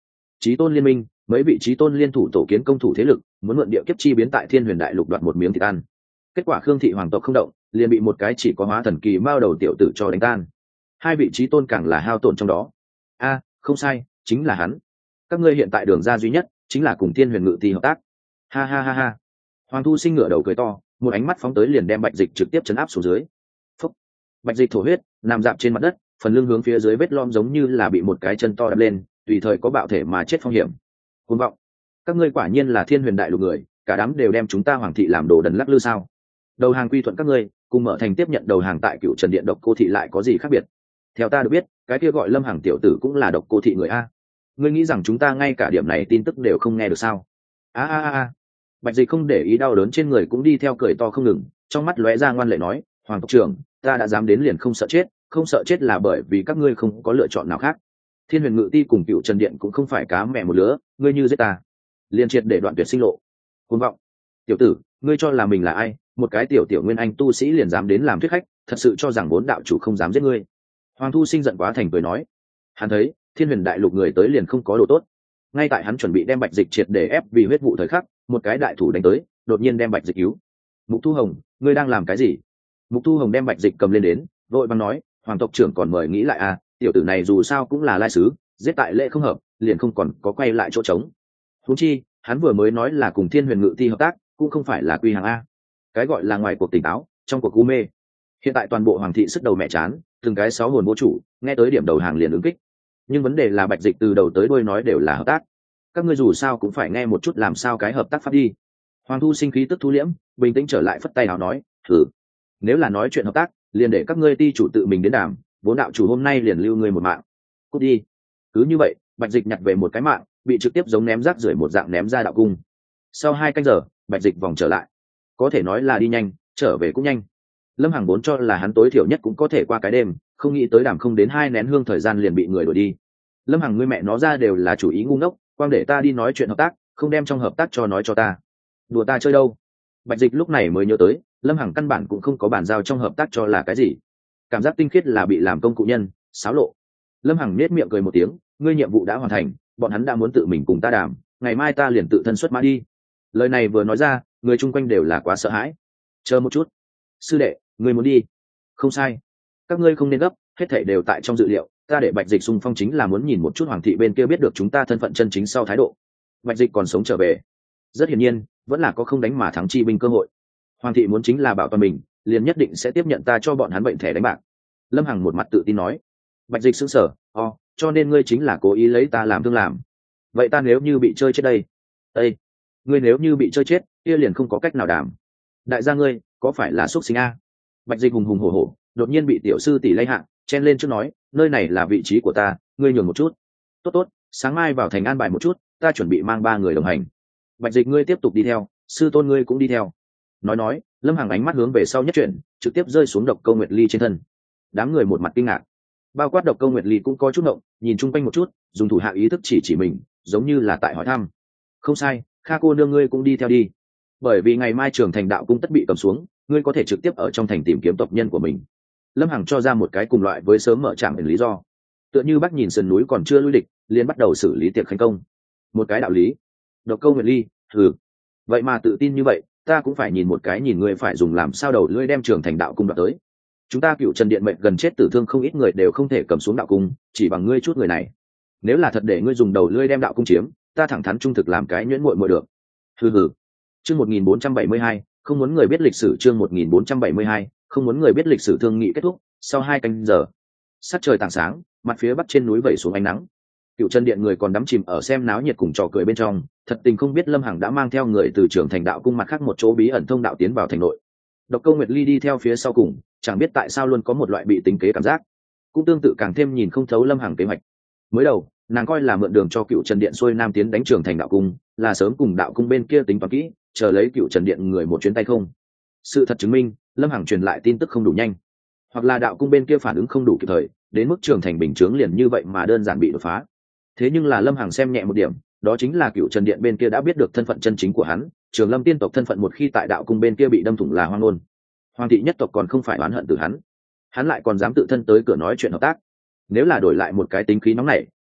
Chí tôn liên minh, mấy vị chí tôn liên thủ tổ kiến công thủ thế lực, muốn mượn địa kiếp chi biến tại Thiên Huyền Đại Lục đoạt một miếng thịt ăn. Kết quả Khương thị hoàng tộc không động, liền bị một cái chỉ có hóa thần kỳ mao đầu tiểu tử cho đánh tan. Hai vị chí tôn càng là hao tổn trong đó. A, không sai, chính là hắn. Các ngươi hiện tại đường ra duy nhất chính là cùng Thiên Huyền Ngự Ti hợp tác. Ha ha ha ha. Hoàng Thu Sinh ngửa đầu cười to, một ánh mắt phóng tới liền đem Bạch Dịch trực tiếp chấn áp xuống dưới. Phúc. Bạch Dịch thổ huyết, nằm dạp trên mặt đất, phần lưng hướng phía dưới vết lom giống như là bị một cái chân to đập lên, tùy thời có bạo thể mà chết phong hiểm. Cuồng vọng. Các ngươi quả nhiên là Thiên Huyền Đại Lục người, cả đám đều đem chúng ta Hoàng thị làm đồ đần lắc lư sao? Đầu hàng quy thuận các ngươi, cùng mở thành tiếp nhận đầu hàng tại Cựu Trần Điện Độc Cô thị lại có gì khác biệt? Theo ta được biết, cái kia gọi Lâm Hằng tiểu tử cũng là Độc Cô thị người a. Ngươi nghĩ rằng chúng ta ngay cả điểm này tin tức đều không nghe được sao? A a a. Bạch Dịch không để ý đau đớn trên người cũng đi theo cười to không ngừng, trong mắt lóe ra ngoan lệ nói, Hoàng tộc trưởng, ta đã dám đến liền không sợ chết, không sợ chết là bởi vì các ngươi không có lựa chọn nào khác. Thiên Huyền Ngự Ti cùng Cựu Trần Điện cũng không phải cá mẹ một lứa, ngươi như giết ta, liền triệt để đoạn tuyệt sinh lộ. Cuồng vọng. Tiểu tử, ngươi cho là mình là ai? Một cái tiểu tiểu nguyên anh tu sĩ liền dám đến làm thuyết khách, thật sự cho rằng bốn đạo chủ không dám giết ngươi? Hoàng Thu Sinh giận quá thành cười nói. Hắn thấy Thiên Huyền Đại Lục người tới liền không có đồ tốt. Ngay tại hắn chuẩn bị đem Bạch Dịch triệt để ép vì huyết vụ thời khắc, một cái đại thủ đánh tới, đột nhiên đem Bạch Dịch cứu. Mục Thu Hồng, ngươi đang làm cái gì? Mục Thu Hồng đem Bạch Dịch cầm lên đến, vội vàng nói, Hoàng tộc trưởng còn mời nghĩ lại à, tiểu tử này dù sao cũng là lai sứ, giết tại lễ không hợp, liền không còn có quay lại chỗ trống. Huống chi, hắn vừa mới nói là cùng Thiên Huyền Ngự Ti hợp tác, cũng không phải là quy hàng a. Cái gọi là ngoài cuộc tỉnh táo, trong cuộc u mê. Hiện tại toàn bộ Hoàng thị sức đầu mẹ chán, từng cái sáu hồn vô chủ, nghe tới điểm đầu hàng liền ứng kích. Nhưng vấn đề là Bạch Dịch từ đầu tới đuôi nói đều là hợp tác. Các ngươi dù sao cũng phải nghe một chút làm sao cái hợp tác pháp đi. Hoàng Thu Sinh khí tức thu liễm, bình tĩnh trở lại phất tay nào nói, thử. Nếu là nói chuyện hợp tác, liền để các ngươi ti chủ tự mình đến đàm, vốn đạo chủ hôm nay liền lưu ngươi một mạng. Cút đi. Cứ như vậy, Bạch Dịch nhặt về một cái mạng, bị trực tiếp giống ném rác rưởi một dạng ném ra đạo cung. Sau hai canh giờ, Bạch Dịch vòng trở lại, có thể nói là đi nhanh, trở về cũng nhanh. Lâm Hằng vốn cho là hắn tối thiểu nhất cũng có thể qua cái đêm, không nghĩ tới đàm không đến hai nén hương thời gian liền bị người đuổi đi. Lâm Hằng ngươi mẹ nó ra đều là chủ ý ngu ngốc, quang để ta đi nói chuyện hợp tác, không đem trong hợp tác cho nói cho ta. Đùa ta chơi đâu? Bạch Dịch lúc này mới nhớ tới, Lâm Hằng căn bản cũng không có bàn giao trong hợp tác cho là cái gì. Cảm giác tinh khiết là bị làm công cụ nhân, xáo lộ. Lâm Hằng nết miệng cười một tiếng, ngươi nhiệm vụ đã hoàn thành, bọn hắn đã muốn tự mình cùng ta đàm, ngày mai ta liền tự thân xuất mã đi. Lời này vừa nói ra, người chung quanh đều là quá sợ hãi. Chờ một chút, sư đệ, ngươi muốn đi? Không sai, các ngươi không nên gấp, hết thảy đều tại trong dự liệu. Ta để Bạch Dịch xung phong chính là muốn nhìn một chút Hoàng thị bên kia biết được chúng ta thân phận chân chính sau thái độ. Bạch Dịch còn sống trở về, rất hiển nhiên vẫn là có không đánh mà thắng chi binh cơ hội. Hoàng thị muốn chính là bảo toàn mình, liền nhất định sẽ tiếp nhận ta cho bọn hắn bệnh thẻ đánh bạc. Lâm Hằng một mặt tự tin nói. Bạch Dịch sững sờ, o, cho nên ngươi chính là cố ý lấy ta làm thương làm. Vậy ta nếu như bị chơi chết đây? Ê, ngươi nếu như bị chơi chết, kia liền không có cách nào đảm. Đại gia ngươi, có phải là xuất sinh a? Bạch Dịch hùng hùng hổ hổ, đột nhiên bị tiểu sư tỷ lay hạ, chen lên trước nói, nơi này là vị trí của ta, ngươi nhường một chút. Tốt tốt, sáng mai vào thành an bài một chút, ta chuẩn bị mang ba người đồng hành. Bạch Dịch ngươi tiếp tục đi theo, sư tôn ngươi cũng đi theo. Nói nói, Lâm Hằng ánh mắt hướng về sau nhất chuyển, trực tiếp rơi xuống Độc Câu Nguyệt Ly trên thân. Đám người một mặt kinh ngạc, bao quát Độc Câu Nguyệt Ly cũng có chút động, nhìn chung quanh một chút, dùng thủ hạ ý thức chỉ chỉ mình, giống như là tại hỏi thăm. Không sai, Kha cô nương ngươi cũng đi theo đi, bởi vì ngày mai Trường Thành đạo cung tất bị cầm xuống, ngươi có thể trực tiếp ở trong thành tìm kiếm tộc nhân của mình. Lâm Hằng cho ra một cái cùng loại với sớm mở trạm lý do, tựa như bác nhìn sườn núi còn chưa lui địch, liền bắt đầu xử lý tiệc khánh công. Một cái đạo lý. Độc Câu Nguyệt Ly, thử. Vậy mà tự tin như vậy, ta cũng phải nhìn một cái, nhìn ngươi phải dùng làm sao đầu lưỡi đem Trường Thành đạo cung đoạt tới. Chúng ta Cựu Trần Điện mệnh gần chết tử thương không ít người đều không thể cầm xuống đạo cung, chỉ bằng ngươi chút người này. Nếu là thật để ngươi dùng đầu lưỡi đem đạo cung chiếm, ta thẳng thắn trung thực làm cái nhuyễn muội muội được. Hừ hừ. Chương một nghìn bốn trăm bảy mươi hai, không muốn người biết lịch sử. Chương một nghìn bốn trăm bảy mươi hai, không muốn người biết lịch sử. Thương nghị kết thúc, sau hai canh giờ, sắc trời tảng sáng, mặt phía bắc trên núi vẩy xuống ánh nắng. Cựu Trần Điện người còn đắm chìm ở xem náo nhiệt cùng trò cười bên trong, thật tình không biết Lâm Hằng đã mang theo người từ Trường Thành đạo cung mặt khác một chỗ bí ẩn thông đạo tiến vào thành nội. Độc Câu Nguyệt Ly đi theo phía sau cùng, chẳng biết tại sao luôn có một loại bị tính kế cảm giác, cũng tương tự càng thêm nhìn không thấu Lâm Hằng kế hoạch. Mới đầu, nàng coi là mượn đường cho Cựu Trần Điện xuôi nam tiến đánh Trường Thành đạo cung, là sớm cùng đạo cung bên kia tính toán kỹ, chờ lấy Cựu Trần Điện người một chuyến tay không. Sự thật chứng minh, Lâm Hằng truyền lại tin tức không đủ nhanh, hoặc là đạo cung bên kia phản ứng không đủ kịp thời, đến mức Trường Thành bình chướng liền như vậy mà đơn giản bị đột phá. Thế nhưng là Lâm Hằng xem nhẹ một điểm, đó chính là Cựu Trần Điện bên kia đã biết được thân phận chân chính của hắn, Trường Lâm tiên tộc thân phận một khi tại đạo cung bên kia bị đâm thủng là hoang ngôn. Hoàng thị nhất tộc còn không phải oán hận từ hắn, hắn lại còn dám tự thân tới cửa nói chuyện hợp tác. Nếu là đổi lại một cái tính khí nóng này,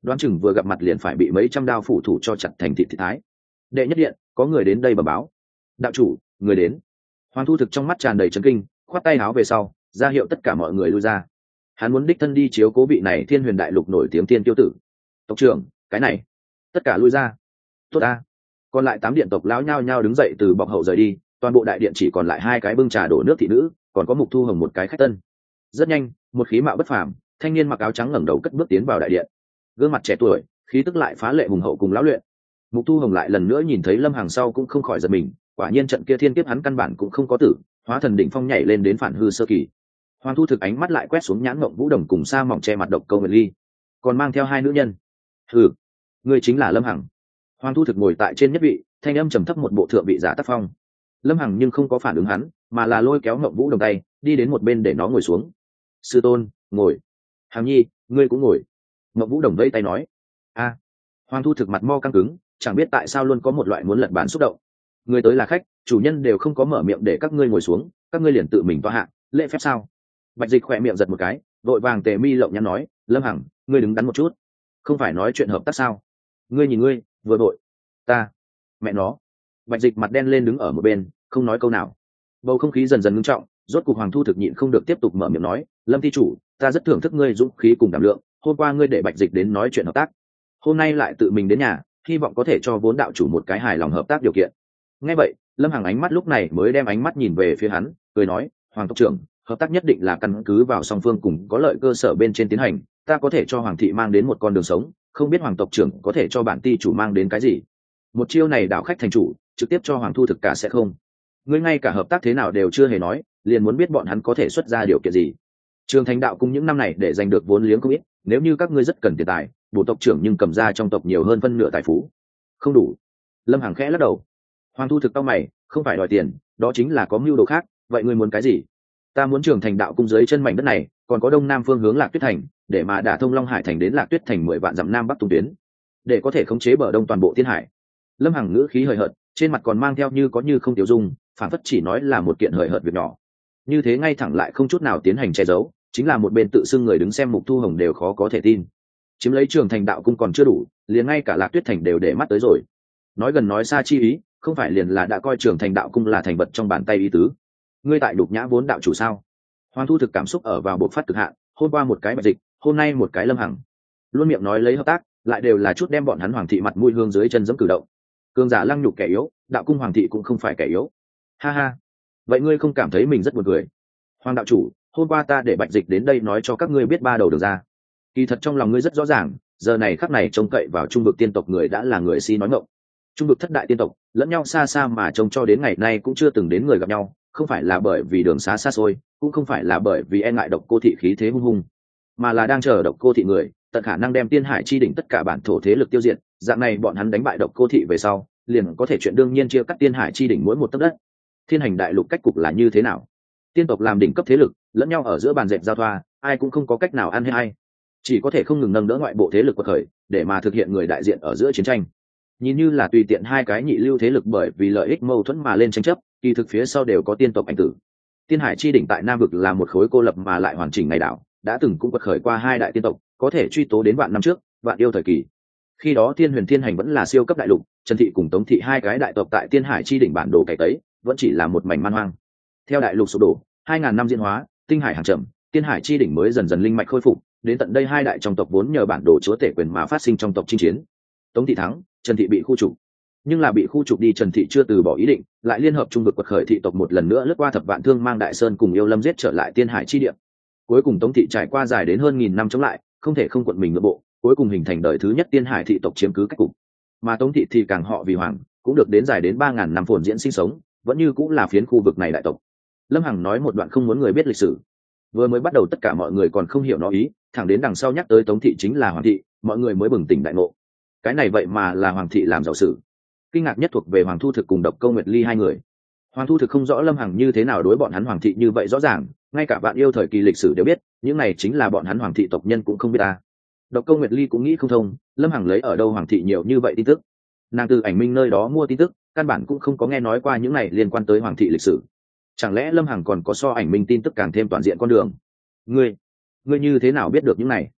đoán chừng vừa gặp mặt liền phải bị mấy trăm đao phủ thủ cho chặt thành thịt thị thái. Đệ nhất điện, có người đến đây bẩm báo. Đạo chủ, người đến. Hoàng Thu Thực trong mắt tràn đầy chấn kinh, khoát tay áo về sau, ra hiệu tất cả mọi người lui ra. Hắn muốn đích thân đi chiếu cố vị này Thiên Huyền Đại Lục nổi tiếng tiên tiêu tử. Tộc trưởng, cái này, tất cả lui ra. Tốt ta. Còn lại tám điện tộc lão nhao nhao đứng dậy từ bọc hậu rời đi, toàn bộ đại điện chỉ còn lại hai cái bưng trà đổ nước thị nữ, còn có Mục Thu Hồng một cái khách tân. Rất nhanh, một khí mạo bất phàm, thanh niên mặc áo trắng ngẩng đầu cất bước tiến vào đại điện. Gương mặt trẻ tuổi, khí tức lại phá lệ hùng hậu cùng lão luyện. Mục Thu Hồng lại lần nữa nhìn thấy Lâm Hằng sau cũng không khỏi giật mình, quả nhiên trận kia thiên kiếp hắn căn bản cũng không có tử, hóa thần đỉnh phong nhảy lên đến phản hư sơ kỳ. Hoàng Thu Thực ánh mắt lại quét xuống Nhãn Mộng Vũ Đồng cùng Sa Mỏng che mặt Độc Câu Nguyệt Ly, còn mang theo hai nữ nhân. Hừ, ngươi chính là Lâm Hằng. Hoàng Thu Thực ngồi tại trên nhất vị, thanh âm trầm thấp một bộ thượng vị giả tác phong. Lâm Hằng nhưng không có phản ứng hắn, mà là lôi kéo Mộng Vũ Đồng tay, đi đến một bên để nó ngồi xuống. Sư tôn, ngồi. Hằng Nhi, ngươi cũng ngồi. Mộng Vũ Đồng vẫy tay nói. A. Hoàng Thu Thực mặt mo căng cứng, chẳng biết tại sao luôn có một loại muốn lật bàn xúc động. Người tới là khách, chủ nhân đều không có mở miệng để các ngươi ngồi xuống, các ngươi liền tự mình toa hạ, lễ phép sao? Bạch Dịch khỏe miệng giật một cái, vội vàng tề mi lộng nhăn nói, Lâm Hằng, ngươi đứng đắn một chút, không phải nói chuyện hợp tác sao? Ngươi nhìn ngươi, vừa đội, ta, mẹ nó. Bạch Dịch mặt đen lên đứng ở một bên, không nói câu nào. Bầu không khí dần dần ngưng trọng, rốt cục Hoàng Thu Thực nhịn không được tiếp tục mở miệng nói, Lâm thi chủ, ta rất thưởng thức ngươi dũng khí cùng đảm lượng, hôm qua ngươi để Bạch Dịch đến nói chuyện hợp tác, hôm nay lại tự mình đến nhà, hy vọng có thể cho vốn đạo chủ một cái hài lòng hợp tác điều kiện. Nghe vậy, Lâm Hằng ánh mắt lúc này mới đem ánh mắt nhìn về phía hắn, cười nói, Hoàng tộc trưởng, hợp tác nhất định là căn cứ vào song phương cùng có lợi cơ sở bên trên tiến hành, ta có thể cho Hoàng thị mang đến một con đường sống, không biết Hoàng tộc trưởng có thể cho bản ti chủ mang đến cái gì. Một chiêu này đảo khách thành chủ, trực tiếp cho Hoàng Thu Thực cả sẽ không. Ngươi ngay cả hợp tác thế nào đều chưa hề nói, liền muốn biết bọn hắn có thể xuất ra điều kiện gì. Trường Thành đạo cung những năm này để giành được vốn liếng không ít, nếu như các ngươi rất cần tiền tài, bổ tộc trưởng nhưng cầm ra trong tộc nhiều hơn phân nửa tài phú. Không đủ. Lâm Hằng khẽ lắc đầu. Hoàng Thu Thực tao mày, không phải đòi tiền, đó chính là có mưu đồ khác, vậy ngươi muốn cái gì? Ta muốn Trường Thành đạo cung dưới chân mảnh đất này, còn có đông nam phương hướng Lạc Tuyết thành, để mà đả thông Long Hải thành đến Lạc Tuyết thành mười vạn dặm nam bắc tung tuyến, để có thể khống chế bờ đông toàn bộ thiên hải. Lâm Hằng ngữ khí hời hợt, trên mặt còn mang theo như có như không tiêu dung, phản phất chỉ nói là một kiện hời hợt việc nhỏ. Như thế ngay thẳng lại không chút nào tiến hành che giấu, chính là một bên tự xưng người đứng xem Mục Thu Hồng đều khó có thể tin. Chiếm lấy Trường Thành đạo cung còn chưa đủ, liền ngay cả Lạc Tuyết thành đều để mắt tới rồi. Nói gần nói xa chi ý, không phải liền là đã coi Trường Thành đạo cung là thành vật trong bàn tay ý tứ. Ngươi tại đục nhã vốn đạo chủ sao? Hoàng Thu Thực cảm xúc ở vào bộ phát cực hạn, hôm qua một cái Bạch Dịch, hôm nay một cái Lâm Hằng, luôn miệng nói lấy hợp tác, lại đều là chút đem bọn hắn Hoàng thị mặt mũi hương dưới chân giẫm cử động. Cường giả lăng nhục kẻ yếu, đạo cung Hoàng thị cũng không phải kẻ yếu. Ha ha, vậy ngươi không cảm thấy mình rất buồn cười? Hoàng đạo chủ, hôm qua ta để Bạch Dịch đến đây nói cho các ngươi biết ba đầu đường ra. Kỳ thật trong lòng ngươi rất rõ ràng, giờ này khắc này trông cậy vào trung vực tiên tộc người đã là người si nói ngọng. Trung vực thất đại tiên tộc, lẫn nhau xa xa mà trông cho đến ngày nay cũng chưa từng đến người gặp nhau, không phải là bởi vì đường xá xa xôi, cũng không phải là bởi vì e ngại Độc Cô thị khí thế hung hung, mà là đang chờ Độc Cô thị người, tận khả năng đem Tiên Hải chi đỉnh tất cả bản thổ thế lực tiêu diệt, dạng này bọn hắn đánh bại Độc Cô thị về sau, liền có thể chuyện đương nhiên chia cắt Tiên Hải chi đỉnh mỗi một tấc đất. Thiên Hành đại lục cách cục là như thế nào? Tiên tộc làm đỉnh cấp thế lực, lẫn nhau ở giữa bàn dệt giao thoa, ai cũng không có cách nào ăn hay ai, chỉ có thể không ngừng nâng đỡ ngoại bộ thế lực quật khởi, để mà thực hiện người đại diện ở giữa chiến tranh. Nhìn như là tùy tiện hai cái nhị lưu thế lực bởi vì lợi ích mâu thuẫn mà lên tranh chấp, kỳ thực phía sau đều có tiên tộc ảnh tử. Tiên Hải chi đỉnh tại Nam vực là một khối cô lập mà lại hoàn chỉnh này đảo, đã từng cũng quật khởi qua hai đại tiên tộc, có thể truy tố đến vạn năm trước, vạn yêu thời kỳ. Khi đó Thiên Huyền Thiên Hành vẫn là siêu cấp đại lục, Trần thị cùng Tống thị hai cái đại tộc tại Tiên Hải chi đỉnh bản đồ cày tấy, vẫn chỉ là một mảnh man hoang. Theo đại lục sụp đổ, hai ngàn năm diễn hóa, tinh hải hàng chậm, Tiên Hải chi đỉnh mới dần dần linh mạch khôi phục, đến tận đây hai đại trong tộc vốn nhờ bản đồ chúa tể quyền mà phát sinh trong tộc chinh chiến. Tống thị thắng, Trần thị bị khu trục, nhưng là bị khu trục đi Trần thị chưa từ bỏ ý định, lại liên hợp trung vực quật khởi thị tộc một lần nữa lướt qua thập vạn thương mang đại sơn cùng yêu lâm giết trở lại Tiên Hải chi địa. Cuối cùng Tống thị trải qua dài đến hơn nghìn năm chống lại, không thể không quận mình nội bộ, cuối cùng hình thành đời thứ nhất Tiên Hải thị tộc chiếm cứ cách cục. Mà Tống thị thì càng họ vì hoàng, cũng được đến dài đến ba ngàn năm phồn diễn sinh sống, vẫn như cũng là phiến khu vực này đại tộc. Lâm Hằng nói một đoạn không muốn người biết lịch sử. Vừa mới bắt đầu tất cả mọi người còn không hiểu nó ý, thẳng đến đằng sau nhắc tới Tống thị chính là hoàng thị, mọi người mới bừng tỉnh đại ngộ. Cái này vậy mà là hoàng thị làm giàu sử. Kinh ngạc nhất thuộc về Hoàng Thu Thực cùng Độc Câu Nguyệt Ly hai người. Hoàng Thu Thực không rõ Lâm Hằng như thế nào đối bọn hắn hoàng thị như vậy rõ ràng, ngay cả bạn yêu thời kỳ lịch sử đều biết, những này chính là bọn hắn hoàng thị tộc nhân cũng không biết ta. Độc Câu Nguyệt Ly cũng nghĩ không thông, Lâm Hằng lấy ở đâu hoàng thị nhiều như vậy tin tức. Nàng từ Ảnh Minh nơi đó mua tin tức, căn bản cũng không có nghe nói qua những này liên quan tới hoàng thị lịch sử. Chẳng lẽ Lâm Hằng còn có so Ảnh Minh tin tức càng thêm toàn diện con đường? Ngươi, ngươi như thế nào biết được những này?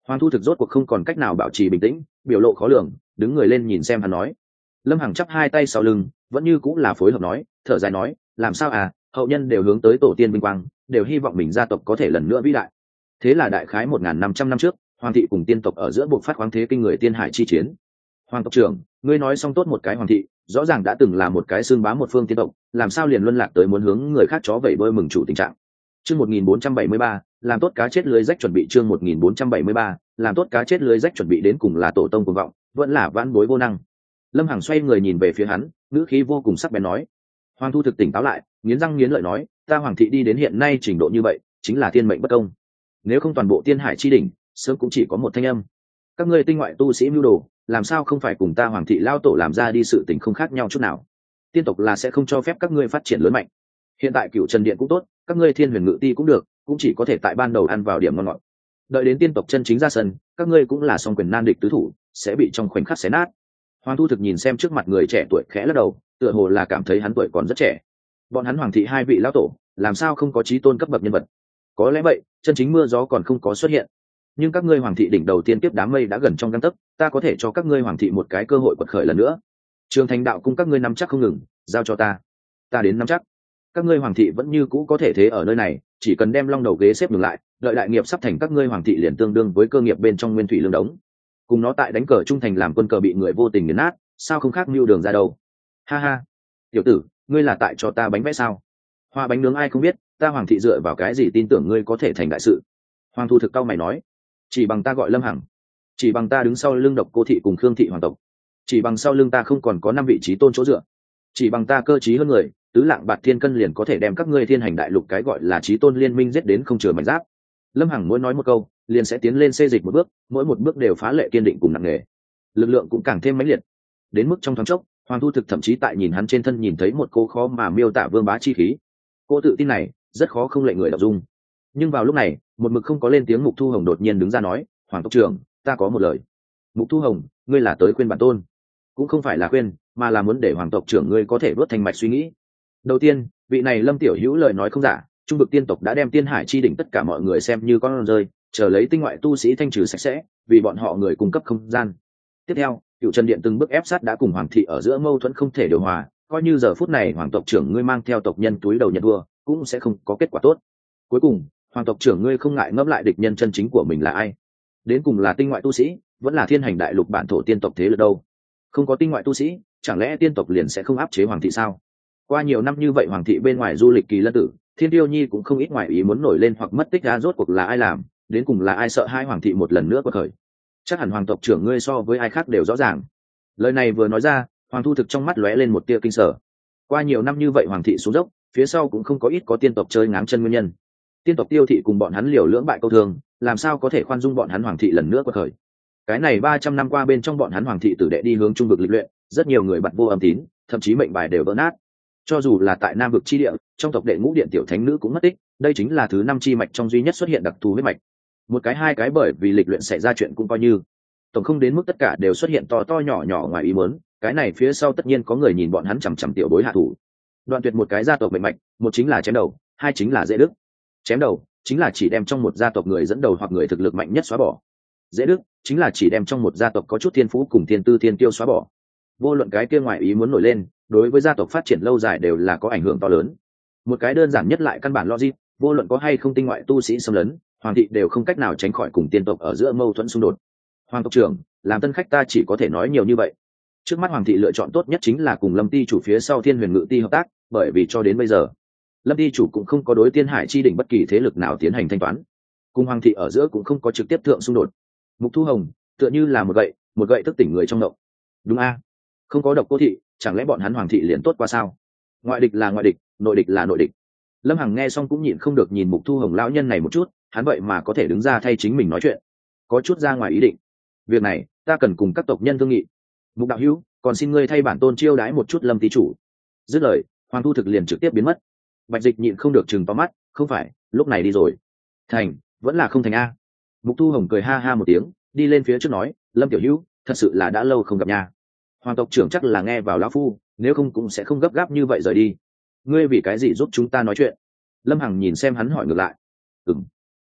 Hoàng Thu Thực rốt cuộc không còn cách nào bảo trì bình tĩnh, biểu lộ khó lường, đứng người lên nhìn xem hắn nói. Lâm Hằng chắp hai tay sau lưng, vẫn như cũng là phối hợp nói, thở dài nói, làm sao à, hậu nhân đều hướng tới tổ tiên vinh quang, đều hy vọng mình gia tộc có thể lần nữa vĩ đại. Thế là đại khái một nghìn năm trăm năm trước, hoàng thị cùng tiên tộc ở giữa buộc phát khoáng thế kinh người tiên hải chi chiến. Hoàng tộc trưởng, ngươi nói xong tốt một cái hoàng thị, rõ ràng đã từng là một cái xương bá một phương tiên tộc, làm sao liền luân lạc tới muốn hướng người khác chó vẩy bơi mừng chủ tình trạng. Chương một nghìn bốn trăm bảy mươi ba, làm tốt cá chết lưới rách chuẩn bị. Chương một nghìn bốn trăm bảy mươi ba, làm tốt cá chết lưới rách chuẩn bị. Đến cùng là tổ tông cuồng vọng, vẫn là vãn bối vô năng. Lâm Hằng xoay người nhìn về phía hắn, ngữ khí vô cùng sắc bén nói. Hoàng Thu Thực tỉnh táo lại, nghiến răng nghiến lợi nói, ta hoàng thị đi đến hiện nay trình độ như vậy, chính là thiên mệnh bất công. Nếu không toàn bộ tiên hải chi đỉnh, sớm cũng chỉ có một thanh âm. Các ngươi tinh ngoại tu sĩ mưu đồ, làm sao không phải cùng ta hoàng thị lao tổ làm ra đi sự tình không khác nhau chút nào. Tiên tộc là sẽ không cho phép các ngươi phát triển lớn mạnh. Hiện tại Cửu Trần Điện cũng tốt, các ngươi Thiên Huyền Ngự Ti cũng được, cũng chỉ có thể tại ban đầu ăn vào điểm ngon ngọt. Đợi đến tiên tộc chân chính ra sân, các ngươi cũng là song quyền nan địch tứ thủ, sẽ bị trong khoảnh khắc xé nát. Hoàng Thu Thực nhìn xem trước mặt người trẻ tuổi khẽ lắc đầu, tựa hồ là cảm thấy hắn tuổi còn rất trẻ. Bọn hắn hoàng thị hai vị lão tổ, làm sao không có chí tôn cấp bậc nhân vật? Có lẽ vậy, chân chính mưa gió còn không có xuất hiện. Nhưng các ngươi hoàng thị đỉnh đầu tiên tiếp đám mây đã gần trong gang tấc, ta có thể cho các ngươi hoàng thị một cái cơ hội quật khởi lần nữa. Trường Thành đạo cung các ngươi nắm chắc không ngừng, giao cho ta, ta đến nắm chắc. Các ngươi hoàng thị vẫn như cũ có thể thế ở nơi này, chỉ cần đem long đầu ghế xếp ngược lại, đợi đại nghiệp sắp thành, các ngươi hoàng thị liền tương đương với cơ nghiệp bên trong nguyên thủy lương đống. Cùng nó tại đánh cờ trung thành làm quân cờ bị người vô tình nghiền nát, sao không khác mưu đường ra đâu? Ha ha, tiểu tử, ngươi là tại cho ta bánh vẽ sao? Hoa bánh nướng ai không biết, ta hoàng thị dựa vào cái gì tin tưởng ngươi có thể thành đại sự? Hoàng Thu Thực cau mày nói, chỉ bằng ta gọi Lâm Hằng, chỉ bằng ta đứng sau lưng Độc Cô thị cùng Khương thị hoàng tộc, chỉ bằng sau lưng ta không còn có năm vị trí tôn chỗ dựa, chỉ bằng ta cơ trí hơn người, tứ lạng bạt thiên cân liền có thể đem các ngươi thiên hành đại lục cái gọi là trí tôn liên minh giết đến không chừa mảnh giáp. Lâm Hằng mỗi nói một câu, liền sẽ tiến lên xê dịch một bước, mỗi một bước đều phá lệ kiên định cùng nặng nề, lực lượng cũng càng thêm mãnh liệt. Đến mức trong thoáng chốc, Hoàng Thu Thực thậm chí tại nhìn hắn trên thân nhìn thấy một cô khó mà miêu tả vương bá chi khí. Cô tự tin này rất khó không lệ người đọc dung. Nhưng vào lúc này, một mực không có lên tiếng Mục Thu Hồng đột nhiên đứng ra nói, Hoàng tộc trưởng, ta có một lời. Mục Thu Hồng, ngươi là tới khuyên bản tôn? Cũng không phải là khuyên, mà là muốn để Hoàng tộc trưởng ngươi có thể vớt thành mạch suy nghĩ. Đầu tiên, vị này Lâm tiểu hữu lời nói không giả, trung vực tiên tộc đã đem tiên hải chi đỉnh tất cả mọi người xem như con rơi, chờ lấy tinh ngoại tu sĩ thanh trừ sạch sẽ, vì bọn họ người cung cấp không gian. Tiếp theo, Cựu Trần Điện từng bước ép sát đã cùng hoàng thị ở giữa mâu thuẫn không thể điều hòa, coi như giờ phút này hoàng tộc trưởng ngươi mang theo tộc nhân túi đầu nhận vua, cũng sẽ không có kết quả tốt. Cuối cùng, hoàng tộc trưởng ngươi không ngại ngẫm lại địch nhân chân chính của mình là ai, đến cùng là tinh ngoại tu sĩ, vẫn là thiên hành đại lục bản thổ tiên tộc thế lực đâu? Không có tinh ngoại tu sĩ, chẳng lẽ tiên tộc liền sẽ không áp chế hoàng thị sao? Qua nhiều năm như vậy hoàng thị bên ngoài du lịch kỳ lân tử, Thiên Tiêu Nhi cũng không ít ngoại ý muốn nổi lên hoặc mất tích ra, rốt cuộc là ai làm, đến cùng là ai sợ hai hoàng thị một lần nữa quật khởi. Chắc hẳn hoàng tộc trưởng ngươi so với ai khác đều rõ ràng. Lời này vừa nói ra, Hoàng Thu Thực trong mắt lóe lên một tia kinh sở. Qua nhiều năm như vậy hoàng thị xuống dốc, phía sau cũng không có ít có tiên tộc chơi ngáng chân nguyên nhân. Tiên tộc Tiêu thị cùng bọn hắn liều lưỡng bại câu thương, làm sao có thể khoan dung bọn hắn hoàng thị lần nữa quật khởi. Cái này ba trăm năm qua bên trong bọn hắn hoàng thị tử đệ đi hướng trung vực lịch luyện, rất nhiều người bật vô âm tín, thậm chí mệnh bài đều vỡ nát. Cho dù là tại Nam vực chi địa, trong tộc đệ ngũ điện tiểu thánh nữ cũng mất tích, đây chính là thứ năm chi mạch trong duy nhất xuất hiện đặc thù huyết mạch. Một cái hai cái bởi vì lịch luyện xảy ra chuyện cũng coi như, tổng không đến mức tất cả đều xuất hiện to to nhỏ nhỏ ngoài ý muốn, cái này phía sau tất nhiên có người nhìn bọn hắn chằm chằm tiểu bối hạ thủ. Đoạn tuyệt một cái gia tộc mệnh mạch, một chính là chém đầu, hai chính là dễ đức. Chém đầu chính là chỉ đem trong một gia tộc người dẫn đầu hoặc người thực lực mạnh nhất xóa bỏ. Dễ đức chính là chỉ đem trong một gia tộc có chút thiên phú cùng thiên tư thiên tiêu xóa bỏ. Vô luận cái kia ngoài ý muốn nổi lên, đối với gia tộc phát triển lâu dài đều là có ảnh hưởng to lớn. Một cái đơn giản nhất lại căn bản logic, vô luận có hay không tinh ngoại tu sĩ xâm lấn, hoàng thị đều không cách nào tránh khỏi cùng tiên tộc ở giữa mâu thuẫn xung đột. Hoàng tộc trưởng, làm tân khách ta chỉ có thể nói nhiều như vậy. Trước mắt hoàng thị lựa chọn tốt nhất chính là cùng Lâm ty chủ phía sau Thiên Huyền Ngự Ti hợp tác, bởi vì cho đến bây giờ, Lâm ty chủ cũng không có đối Tiên Hải chi đỉnh bất kỳ thế lực nào tiến hành thanh toán, cùng hoàng thị ở giữa cũng không có trực tiếp thượng xung đột. Mục Thu Hồng tựa như là một gậy, một gậy thức tỉnh người trong động. Đúng a? Không có Độc Cô thị, chẳng lẽ bọn hắn hoàng thị liền tốt qua sao? Ngoại địch là ngoại địch, nội địch là nội địch. Lâm Hằng nghe xong cũng nhịn không được nhìn Mục Thu Hồng lão nhân này một chút, hắn vậy mà có thể đứng ra thay chính mình nói chuyện, có chút ra ngoài ý định. Việc này ta cần cùng các tộc nhân thương nghị. Mục đạo hữu, còn xin ngươi thay bản tôn chiêu đãi một chút Lâm tí chủ. Dứt lời, Hoàng Thu Thực liền trực tiếp biến mất. Bạch Dịch nhịn không được chừng to mắt, không phải lúc này đi rồi? Thành vẫn là không thành a? Mục Thu Hồng cười ha ha một tiếng, đi lên phía trước nói, Lâm tiểu hữu, thật sự là đã lâu không gặp nha. Hoàng tộc trưởng chắc là nghe vào lão phu, nếu không cũng sẽ không gấp gáp như vậy rời đi. Ngươi vì cái gì giúp chúng ta nói chuyện? Lâm Hằng nhìn xem hắn hỏi ngược lại. Ừm.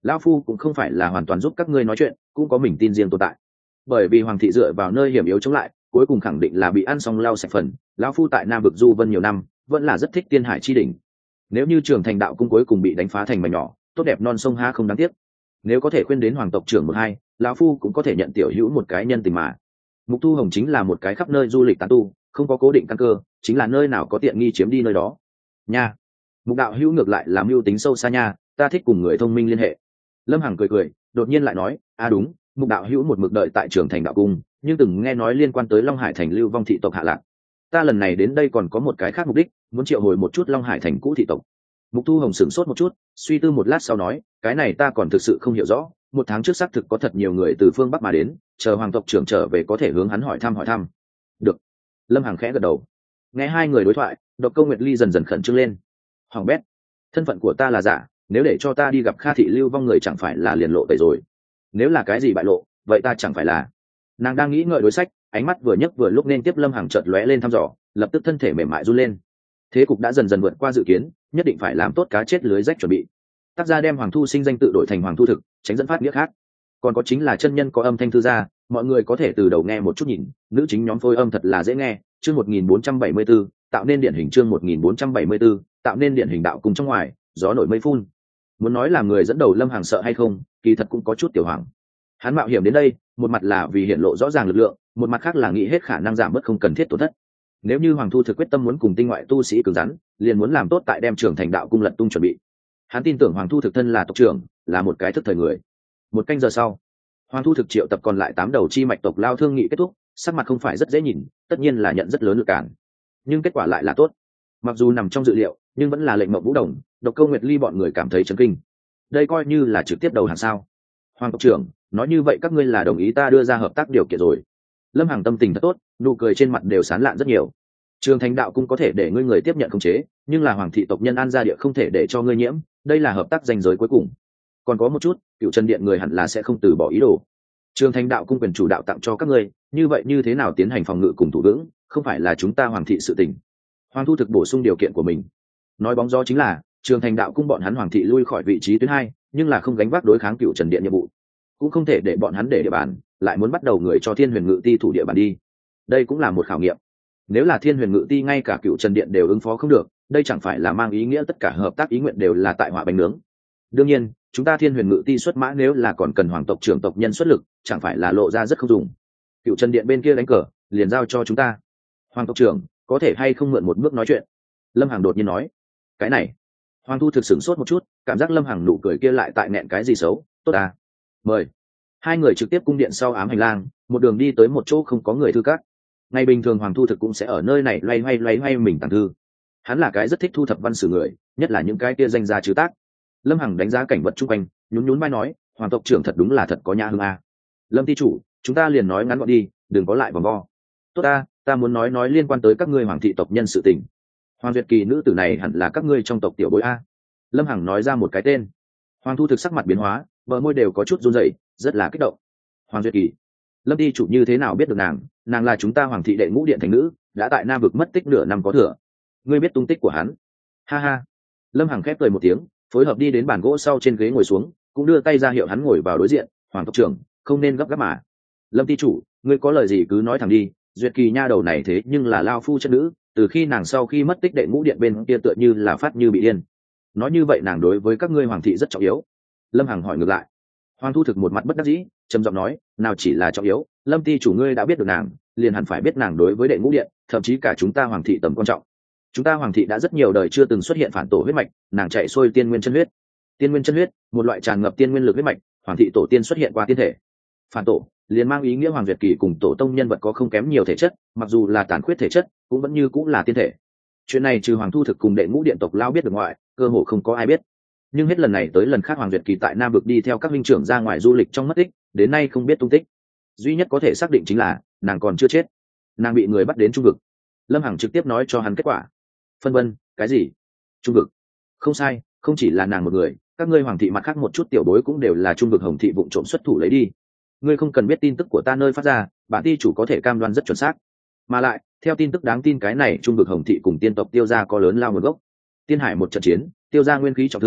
lão phu cũng không phải là hoàn toàn giúp các ngươi nói chuyện, cũng có mình tin riêng tồn tại. Bởi vì hoàng thị dựa vào nơi hiểm yếu chống lại, cuối cùng khẳng định là bị ăn xong lau sạch phần. Lão phu tại nam vực du vân nhiều năm, vẫn là rất thích tiên hải chi đỉnh. Nếu như trường thành đạo cung cuối cùng bị đánh phá thành mảnh nhỏ, tốt đẹp non sông ha không đáng tiếc. Nếu có thể khuyên đến hoàng tộc trưởng một hai, lão phu cũng có thể nhận tiểu hữu một cái nhân tình mà. Mục Thu Hồng chính là một cái khắp nơi du lịch tán tu, không có cố định căn cơ, chính là nơi nào có tiện nghi chiếm đi nơi đó. Nha, Mục đạo hữu ngược lại làm mưu tính sâu xa nha, ta thích cùng người thông minh liên hệ. Lâm Hằng cười cười, đột nhiên lại nói, a à đúng, Mục đạo hữu một mực đợi tại trường thành đạo cung, nhưng từng nghe nói liên quan tới Long Hải thành lưu vong thị tộc hạ lạc. Ta lần này đến đây còn có một cái khác mục đích, muốn triệu hồi một chút Long Hải thành cũ thị tộc. Mục Thu Hồng sửng sốt một chút, suy tư một lát sau nói, cái này ta còn thực sự không hiểu rõ, một tháng trước xác thực có thật nhiều người từ phương Bắc mà đến, chờ hoàng tộc trưởng trở về có thể hướng hắn hỏi thăm hỏi thăm. Được. Lâm Hằng khẽ gật đầu. Nghe hai người đối thoại, Độc Câu Nguyệt Ly dần dần khẩn trương lên. Hoàng bét, thân phận của ta là giả, nếu để cho ta đi gặp Kha thị lưu vong người chẳng phải là liền lộ tẩy rồi. Nếu là cái gì bại lộ, vậy ta chẳng phải là. Nàng đang nghĩ ngợi đối sách, ánh mắt vừa nhấc vừa lúc nên tiếp Lâm Hằng chợt lóe lên thăm dò, lập tức thân thể mềm mại run lên. Thế cục đã dần dần vượt qua dự kiến, nhất định phải làm tốt cá chết lưới rách chuẩn bị. Tác gia đem Hoàng Thu Sinh danh tự đổi thành Hoàng Thu Thực, tránh dẫn phát nghĩa khác. Còn có chính là chân nhân có âm thanh thư gia, mọi người có thể từ đầu nghe một chút nhìn, nữ chính nhóm phối âm thật là dễ nghe. Chương một nghìn bốn trăm bảy mươi 1474, tạo nên điển hình chương một nghìn bốn trăm bảy mươi 1474, tạo nên điển hình đạo cùng trong ngoài, gió nổi mây phun. Muốn nói là người dẫn đầu Lâm Hằng sợ hay không, kỳ thật cũng có chút tiểu hoàng. Hắn mạo hiểm đến đây, một mặt là vì hiện lộ rõ ràng lực lượng, một mặt khác là nghĩ hết khả năng giảm bớt không cần thiết tổn thất. Nếu như Hoàng Thu Thực quyết tâm muốn cùng tinh ngoại tu sĩ cứng rắn, liền muốn làm tốt tại đem trưởng thành đạo cung lật tung chuẩn bị. Hắn tin tưởng Hoàng Thu Thực thân là tộc trưởng, là một cái thức thời người. Một canh giờ sau, Hoàng Thu Thực triệu tập còn lại tám đầu chi mạch tộc lao thương nghị kết thúc, sắc mặt không phải rất dễ nhìn, tất nhiên là nhận rất lớn lực cản. Nhưng kết quả lại là tốt. Mặc dù nằm trong dự liệu, nhưng vẫn là lệnh mộng vũ đồng, Độc Câu Nguyệt Ly bọn người cảm thấy chấn kinh. Đây coi như là trực tiếp đầu hàng sao? Hoàng tộc trưởng, nói như vậy các ngươi là đồng ý ta đưa ra hợp tác điều kiện rồi. Lâm Hằng tâm tình thật tốt, nụ cười trên mặt đều sán lạn rất nhiều. Trường thành đạo cung có thể để ngươi người tiếp nhận khống chế, nhưng là hoàng thị tộc nhân an gia địa không thể để cho ngươi nhiễm, đây là hợp tác danh giới cuối cùng. Còn có một chút, Cựu Trần điện người hẳn là sẽ không từ bỏ ý đồ. Trường thành đạo cung quyền chủ đạo tặng cho các ngươi, như vậy như thế nào tiến hành phòng ngự cùng thủ vững, không phải là chúng ta hoàng thị sự tình. Hoàng Thu Thực bổ sung điều kiện của mình. Nói bóng gió chính là, trường thành đạo cung bọn hắn hoàng thị lui khỏi vị trí tuyến hai, nhưng là không gánh vác đối kháng Cựu Trần điện nhiệm vụ, cũng không thể để bọn hắn để địa bàn, lại muốn bắt đầu người cho Thiên Huyền Ngự Ti thủ địa bàn đi. Đây cũng là một khảo nghiệm. Nếu là Thiên Huyền Ngự Ti ngay cả Cựu Trần điện đều ứng phó không được, đây chẳng phải là mang ý nghĩa tất cả hợp tác ý nguyện đều là tại hỏa bánh nướng. Đương nhiên, chúng ta Thiên Huyền Ngự Ti xuất mã nếu là còn cần hoàng tộc trưởng tộc nhân xuất lực, chẳng phải là lộ ra rất không dùng. Cựu Trần điện bên kia đánh cờ, liền giao cho chúng ta. Hoàng tộc trưởng, có thể hay không mượn một bước nói chuyện? Lâm Hằng đột nhiên nói. Cái này, Hoàng Thu Thực sửng sốt một chút, cảm giác Lâm Hằng nụ cười kia lại tại nẹn cái gì xấu. Tốt à? Mời. Hai người trực tiếp cung điện sau ám hành lang, một đường đi tới một chỗ không có người thư các. Ngày bình thường Hoàng Thu Thực cũng sẽ ở nơi này loay hoay loay hoay mình tàng thư. Hắn là cái rất thích thu thập văn sử người, nhất là những cái kia danh gia chữ tác. Lâm Hằng đánh giá cảnh vật chung quanh, nhún nhún vai nói, Hoàng tộc trưởng thật đúng là thật có nhã hương a. Lâm ty chủ, chúng ta liền nói ngắn gọn đi, đừng có lại vòng vo. Tốt ta, ta muốn nói nói liên quan tới các ngươi hoàng thị tộc nhân sự tình. Hoàng Duyệt Kỳ nữ tử này hẳn là các ngươi trong tộc tiểu bối a. Lâm Hằng nói ra một cái tên. Hoàng Thu Thực sắc mặt biến hóa, bờ môi đều có chút run rẩy, rất là kích động. Hoàng Duyệt Kỳ, Lâm ty chủ như thế nào biết được nàng? Nàng là chúng ta hoàng thị đệ ngũ điện thành nữ, đã tại Nam vực mất tích nửa năm có thừa. Ngươi biết tung tích của hắn? Ha ha. Lâm Hằng khép cười một tiếng, phối hợp đi đến bàn gỗ sau trên ghế ngồi xuống, cũng đưa tay ra hiệu hắn ngồi vào đối diện. Hoàng tộc trưởng, không nên gấp gáp mà. Lâm ty chủ, ngươi có lời gì cứ nói thẳng đi. Duyệt Kỳ nha đầu này thế nhưng là lao phu chất nữ, từ khi nàng sau khi mất tích đệ ngũ điện bên kia tựa như là phát như bị điên. Nói như vậy nàng đối với các ngươi hoàng thị rất trọng yếu. Lâm Hằng hỏi ngược lại. Hoàng Thu Thực một mặt bất đắc dĩ, trầm giọng nói, nào chỉ là trọng yếu, Lâm ty chủ ngươi đã biết được nàng, liền hẳn phải biết nàng đối với đệ ngũ điện, thậm chí cả chúng ta hoàng thị tầm quan trọng. Chúng ta hoàng thị đã rất nhiều đời chưa từng xuất hiện phản tổ huyết mạch, nàng chạy xuôi tiên nguyên chân huyết. Tiên nguyên chân huyết, một loại tràn ngập tiên nguyên lực huyết mạch, hoàng thị tổ tiên xuất hiện qua tiên thể. Phản tổ, liền mang ý nghĩa Hoàng Duyệt Kỳ cùng tổ tông nhân vật có không kém nhiều thể chất, mặc dù là tàn khuyết thể chất, cũng vẫn như cũng là tiên thể. Chuyện này trừ Hoàng Thu Thực cùng đệ ngũ điện tộc lao biết được ngoại, cơ hồ không có ai biết. Nhưng hết lần này tới lần khác Hoàng Duyệt Kỳ tại Nam vực đi theo các minh trưởng ra ngoài du lịch trong mất tích, đến nay không biết tung tích. Duy nhất có thể xác định chính là nàng còn chưa chết, nàng bị người bắt đến trung vực. Lâm Hằng trực tiếp nói cho hắn kết quả. Phân vân, cái gì? Trung vực? Không sai, không chỉ là nàng một người, các ngươi hoàng thị mặt khác một chút tiểu bối cũng đều là trung vực hồng thị vụng trộm xuất thủ lấy đi. Ngươi không cần biết tin tức của ta nơi phát ra, bản ty chủ có thể cam đoan rất chuẩn xác. Mà lại, theo tin tức đáng tin cái này trung vực hồng thị cùng tiên tộc tiêu gia có lớn lao nguồn gốc. Tiên hải một trận chiến, tiêu gia nguyên khí trọng thương,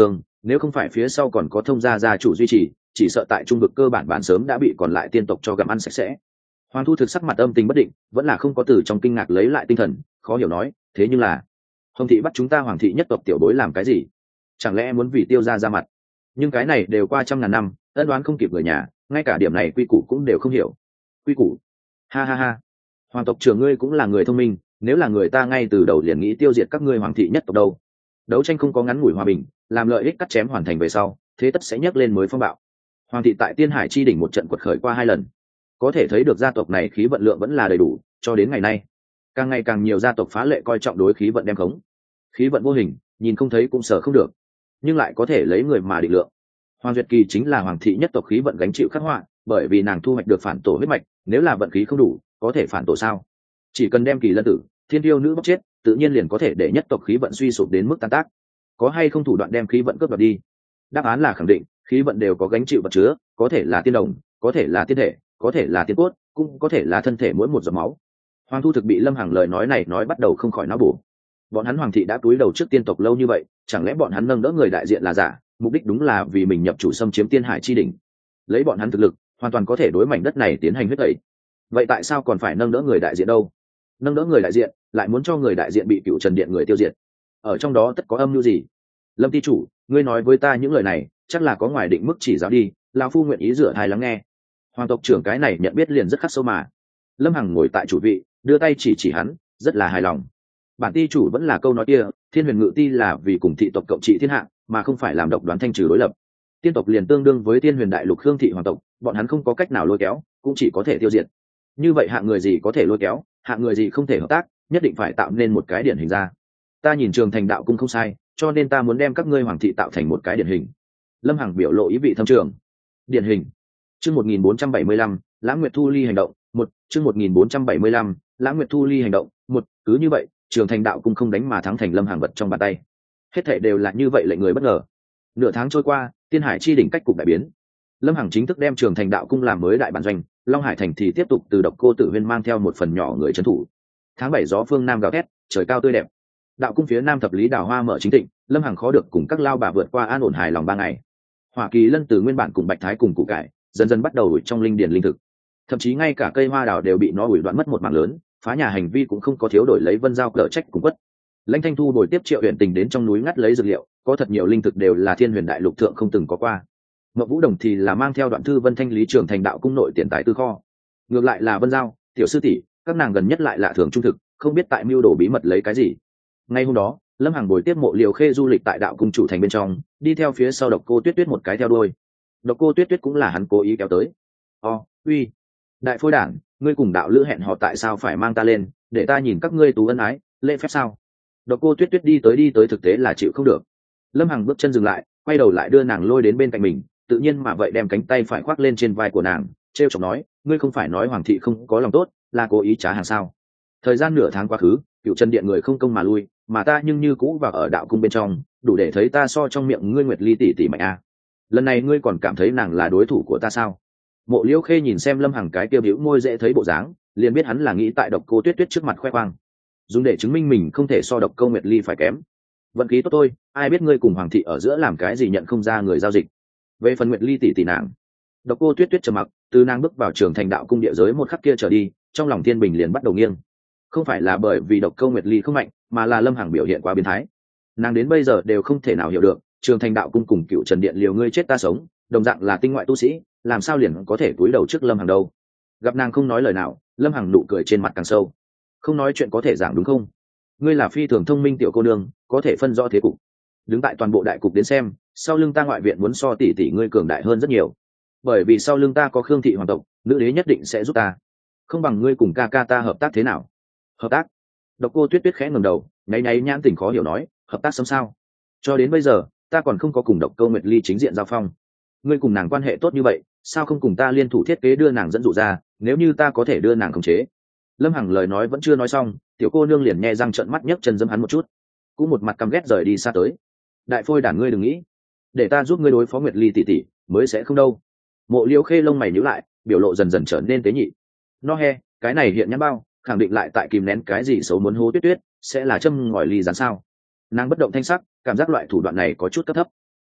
nếu không phải phía sau còn có thông gia gia chủ duy trì, chỉ sợ tại trung vực cơ bản bản sớm đã bị còn lại tiên tộc cho gặm ăn sạch sẽ. Hoàng Thu thực sắc mặt âm tình bất định, vẫn là không có từ trong kinh ngạc lấy lại tinh thần, khó hiểu nói, thế nhưng là Hồng thị bắt chúng ta Hoàng thị nhất tộc tiểu bối làm cái gì? Chẳng lẽ muốn vì Tiêu gia ra mặt? Nhưng cái này đều qua trăm ngàn năm, ân đoán không kịp người nhà, ngay cả điểm này quy củ cũng đều không hiểu. Quy củ? Ha ha ha. Hoàng tộc trưởng ngươi cũng là người thông minh, nếu là người ta ngay từ đầu liền nghĩ tiêu diệt các ngươi Hoàng thị nhất tộc đâu. Đấu tranh không có ngắn ngủi hòa bình, làm lợi ích cắt chém hoàn thành về sau, thế tất sẽ nhấc lên mới phong bạo. Hoàng thị tại Tiên Hải chi đỉnh một trận quật khởi qua hai lần, có thể thấy được gia tộc này khí vận lượng vẫn là đầy đủ, cho đến ngày nay càng ngày càng nhiều gia tộc phá lệ coi trọng đối khí vận đem khống. Khí vận vô hình, nhìn không thấy cũng sợ không được, nhưng lại có thể lấy người mà định lượng. Hoàng Duyệt Kỳ chính là Hoàng thị nhất tộc khí vận gánh chịu khắc họa, bởi vì nàng thu hoạch được phản tổ huyết mạch, nếu là vận khí không đủ, có thể phản tổ sao? Chỉ cần đem Kỳ Lân tử, Thiên Tiêu nữ bóc chết, tự nhiên liền có thể để nhất tộc khí vận suy sụp đến mức tan tác. Có hay không thủ đoạn đem khí vận cướp đoạt đi? Đáp án là khẳng định, khí vận đều có gánh chịu vật chứa, có thể là tiên đồng, có thể là tiên thể, có thể là tiên cốt, cũng có thể là thân thể mỗi một giọt máu. Hoàng Thu thực bị Lâm Hằng lời nói này nói bắt đầu không khỏi não bổ. Bọn hắn Hoàng thị đã túi đầu trước tiên tộc lâu như vậy, chẳng lẽ bọn hắn nâng đỡ người đại diện là giả, mục đích đúng là vì mình nhập chủ xâm chiếm Tiên Hải chi đỉnh. Lấy bọn hắn thực lực, hoàn toàn có thể đối mảnh đất này tiến hành huyết tẩy. Vậy tại sao còn phải nâng đỡ người đại diện đâu? Nâng đỡ người đại diện, lại muốn cho người đại diện bị Cựu Trần Điện người tiêu diệt. Ở trong đó tất có âm mưu gì? Lâm ty chủ, ngươi nói với ta những lời này, chắc là có ngoài định mức chỉ giáo đi, lão phu nguyện ý rửa thai lắng nghe. Hoàng tộc trưởng cái này nhận biết liền rất khắc sâu mà. Lâm Hằng ngồi tại chủ vị, đưa tay chỉ chỉ hắn, rất là hài lòng. Bản ty chủ vẫn là câu nói kia, Thiên Huyền Ngự Ti là vì cùng thị tộc cộng trị thiên hạ, mà không phải làm độc đoán thanh trừ đối lập. Tiên tộc liền tương đương với Tiên Huyền Đại Lục Khương thị hoàng tộc, bọn hắn không có cách nào lôi kéo, cũng chỉ có thể tiêu diệt. Như vậy hạng người gì có thể lôi kéo, hạng người gì không thể hợp tác, nhất định phải tạo nên một cái điển hình ra. Ta nhìn Trường Thành đạo cung không sai, cho nên ta muốn đem các ngươi hoàng thị tạo thành một cái điển hình. Lâm Hằng biểu lộ ý vị thâm trường. Điển hình. Chương một nghìn bốn trăm bảy mươi lăm, Lãng Nguyệt Thu Ly hành động, một, chương một nghìn bốn trăm bảy mươi lăm, Lãng Nguyệt Thu Ly hành động, một, cứ như vậy, Trường Thành đạo cung không đánh mà thắng thành Lâm Hằng vật trong bàn tay. Hết thảy đều là như vậy lệnh người bất ngờ. Nửa tháng trôi qua, Tiên Hải chi đỉnh cách cục đại biến. Lâm Hằng chính thức đem Trường Thành đạo cung làm mới đại bản doanh, Long Hải thành thì tiếp tục từ Độc Cô Tử Huyên mang theo một phần nhỏ người trấn thủ. Tháng bảy gió phương nam gào thét, trời cao tươi đẹp. Đạo cung phía nam thập lý đào hoa mở chính tịnh, Lâm Hằng khó được cùng các lao bà vượt qua an ổn hài lòng ba ngày. Hỏa Kỳ Lân từ nguyên bản cùng Bạch Thái cùng củ cải, dần dần bắt đầu ủi trong linh điền linh thực. Thậm chí ngay cả cây hoa đào đều bị nó ủi đoạn mất một mảng lớn, phá nhà hành vi cũng không có thiếu đổi lấy Vân Giao cỡ trách cùng quất. Lãnh Thanh Thu đổi tiếp Triệu Huyền Tình đến trong núi ngắt lấy dược liệu, có thật nhiều linh thực đều là Thiên Huyền Đại Lục thượng không từng có qua. Mộng Vũ Đồng thì là mang theo Đoạn Thư Vân thanh lý Trường Thành đạo cung nội tiền tài tư kho. Ngược lại là Vân Giao, tiểu sư tỷ, các nàng gần nhất lại lạ thường trung thực, không biết tại mưu đồ bí mật lấy cái gì. Ngay hôm đó, Lâm Hằng bồi tiếp Mộ Liều Khê du lịch tại đạo cung chủ thành bên trong, đi theo phía sau Độc Cô Tuyết Tuyết một cái theo đuôi. Độc Cô Tuyết Tuyết cũng là hắn cố ý kéo tới. O, uy, đại phôi đảng, ngươi cùng đạo lữ hẹn họ tại sao phải mang ta lên, để ta nhìn các ngươi tú ân ái, lễ phép sao? Độc Cô Tuyết Tuyết đi tới đi tới thực tế là chịu không được. Lâm Hằng bước chân dừng lại, quay đầu lại đưa nàng lôi đến bên cạnh mình, tự nhiên mà vậy đem cánh tay phải khoác lên trên vai của nàng, trêu chọc nói, ngươi không phải nói Hoàng thị không có lòng tốt, là cố ý trá hàng sao? Thời gian nửa tháng quá khứ, Cựu Trần Điện người không công mà lui, mà ta nhưng như cũ vào ở đạo cung bên trong, đủ để thấy ta so trong miệng ngươi Nguyệt Ly tỷ tỷ mạnh a. Lần này ngươi còn cảm thấy nàng là đối thủ của ta sao? Mộ Liễu Khê nhìn xem Lâm Hằng cái kia bĩu môi dễ thấy bộ dáng, liền biết hắn là nghĩ tại Độc Cô Tuyết Tuyết trước mặt khoe khoang, dùng để chứng minh mình không thể so Độc Cô Nguyệt Ly phải kém. Vận khí tốt thôi, ai biết ngươi cùng Hoàng thị ở giữa làm cái gì nhận không ra người giao dịch. Về phần Nguyệt Ly tỷ tỷ nàng, Độc Cô Tuyết Tuyết trầm mặc, từ nàng bước vào Trường Thành đạo cung địa giới một khắc kia trở đi, trong lòng Thiên Bình liền bắt đầu nghiêng. Không phải là bởi vì Độc Câu Nguyệt Ly không mạnh, mà là Lâm Hằng biểu hiện quá biến thái. Nàng đến bây giờ đều không thể nào hiểu được, Trường Thành đạo cung cùng Cựu Trần Điện liều ngươi chết ta sống, đồng dạng là tinh ngoại tu sĩ, làm sao liền có thể cúi đầu trước Lâm Hằng đâu? Gặp nàng không nói lời nào, Lâm Hằng nụ cười trên mặt càng sâu. Không nói chuyện có thể giảng đúng không? Ngươi là phi thường thông minh tiểu cô nương, có thể phân rõ thế cục. Đứng tại toàn bộ đại cục đến xem, sau lưng ta ngoại viện muốn so tỷ tỷ ngươi cường đại hơn rất nhiều. Bởi vì sau lưng ta có Khương thị hoàng tộc, nữ đế nhất định sẽ giúp ta. Không bằng ngươi cùng ca ca ta hợp tác thế nào? Hợp tác? Độc Cô Tuyết Tuyết khẽ ngẩng đầu, nháy nháy nhãn tình khó hiểu nói, hợp tác xong sao? Cho đến bây giờ, ta còn không có cùng Độc Câu Nguyệt Ly chính diện giao phong. Ngươi cùng nàng quan hệ tốt như vậy, sao không cùng ta liên thủ thiết kế đưa nàng dẫn dụ ra, nếu như ta có thể đưa nàng khống chế? Lâm Hằng lời nói vẫn chưa nói xong, tiểu cô nương liền nghe răng trợn mắt nhấc chân giẫm hắn một chút, cũng một mặt căm ghét rời đi xa tới. Đại phôi đản ngươi đừng nghĩ, để ta giúp ngươi đối phó Nguyệt Ly tỷ tỷ, mới sẽ không đâu. Mộ Liễu Khê lông mày nhíu lại, biểu lộ dần dần trở nên tế nhị. No he, cái này hiện nhãn bao, khẳng định lại tại kìm nén cái gì xấu muốn hô Tuyết Tuyết, sẽ là châm ngòi ly rán sao? Nàng bất động thanh sắc, cảm giác loại thủ đoạn này có chút cấp thấp.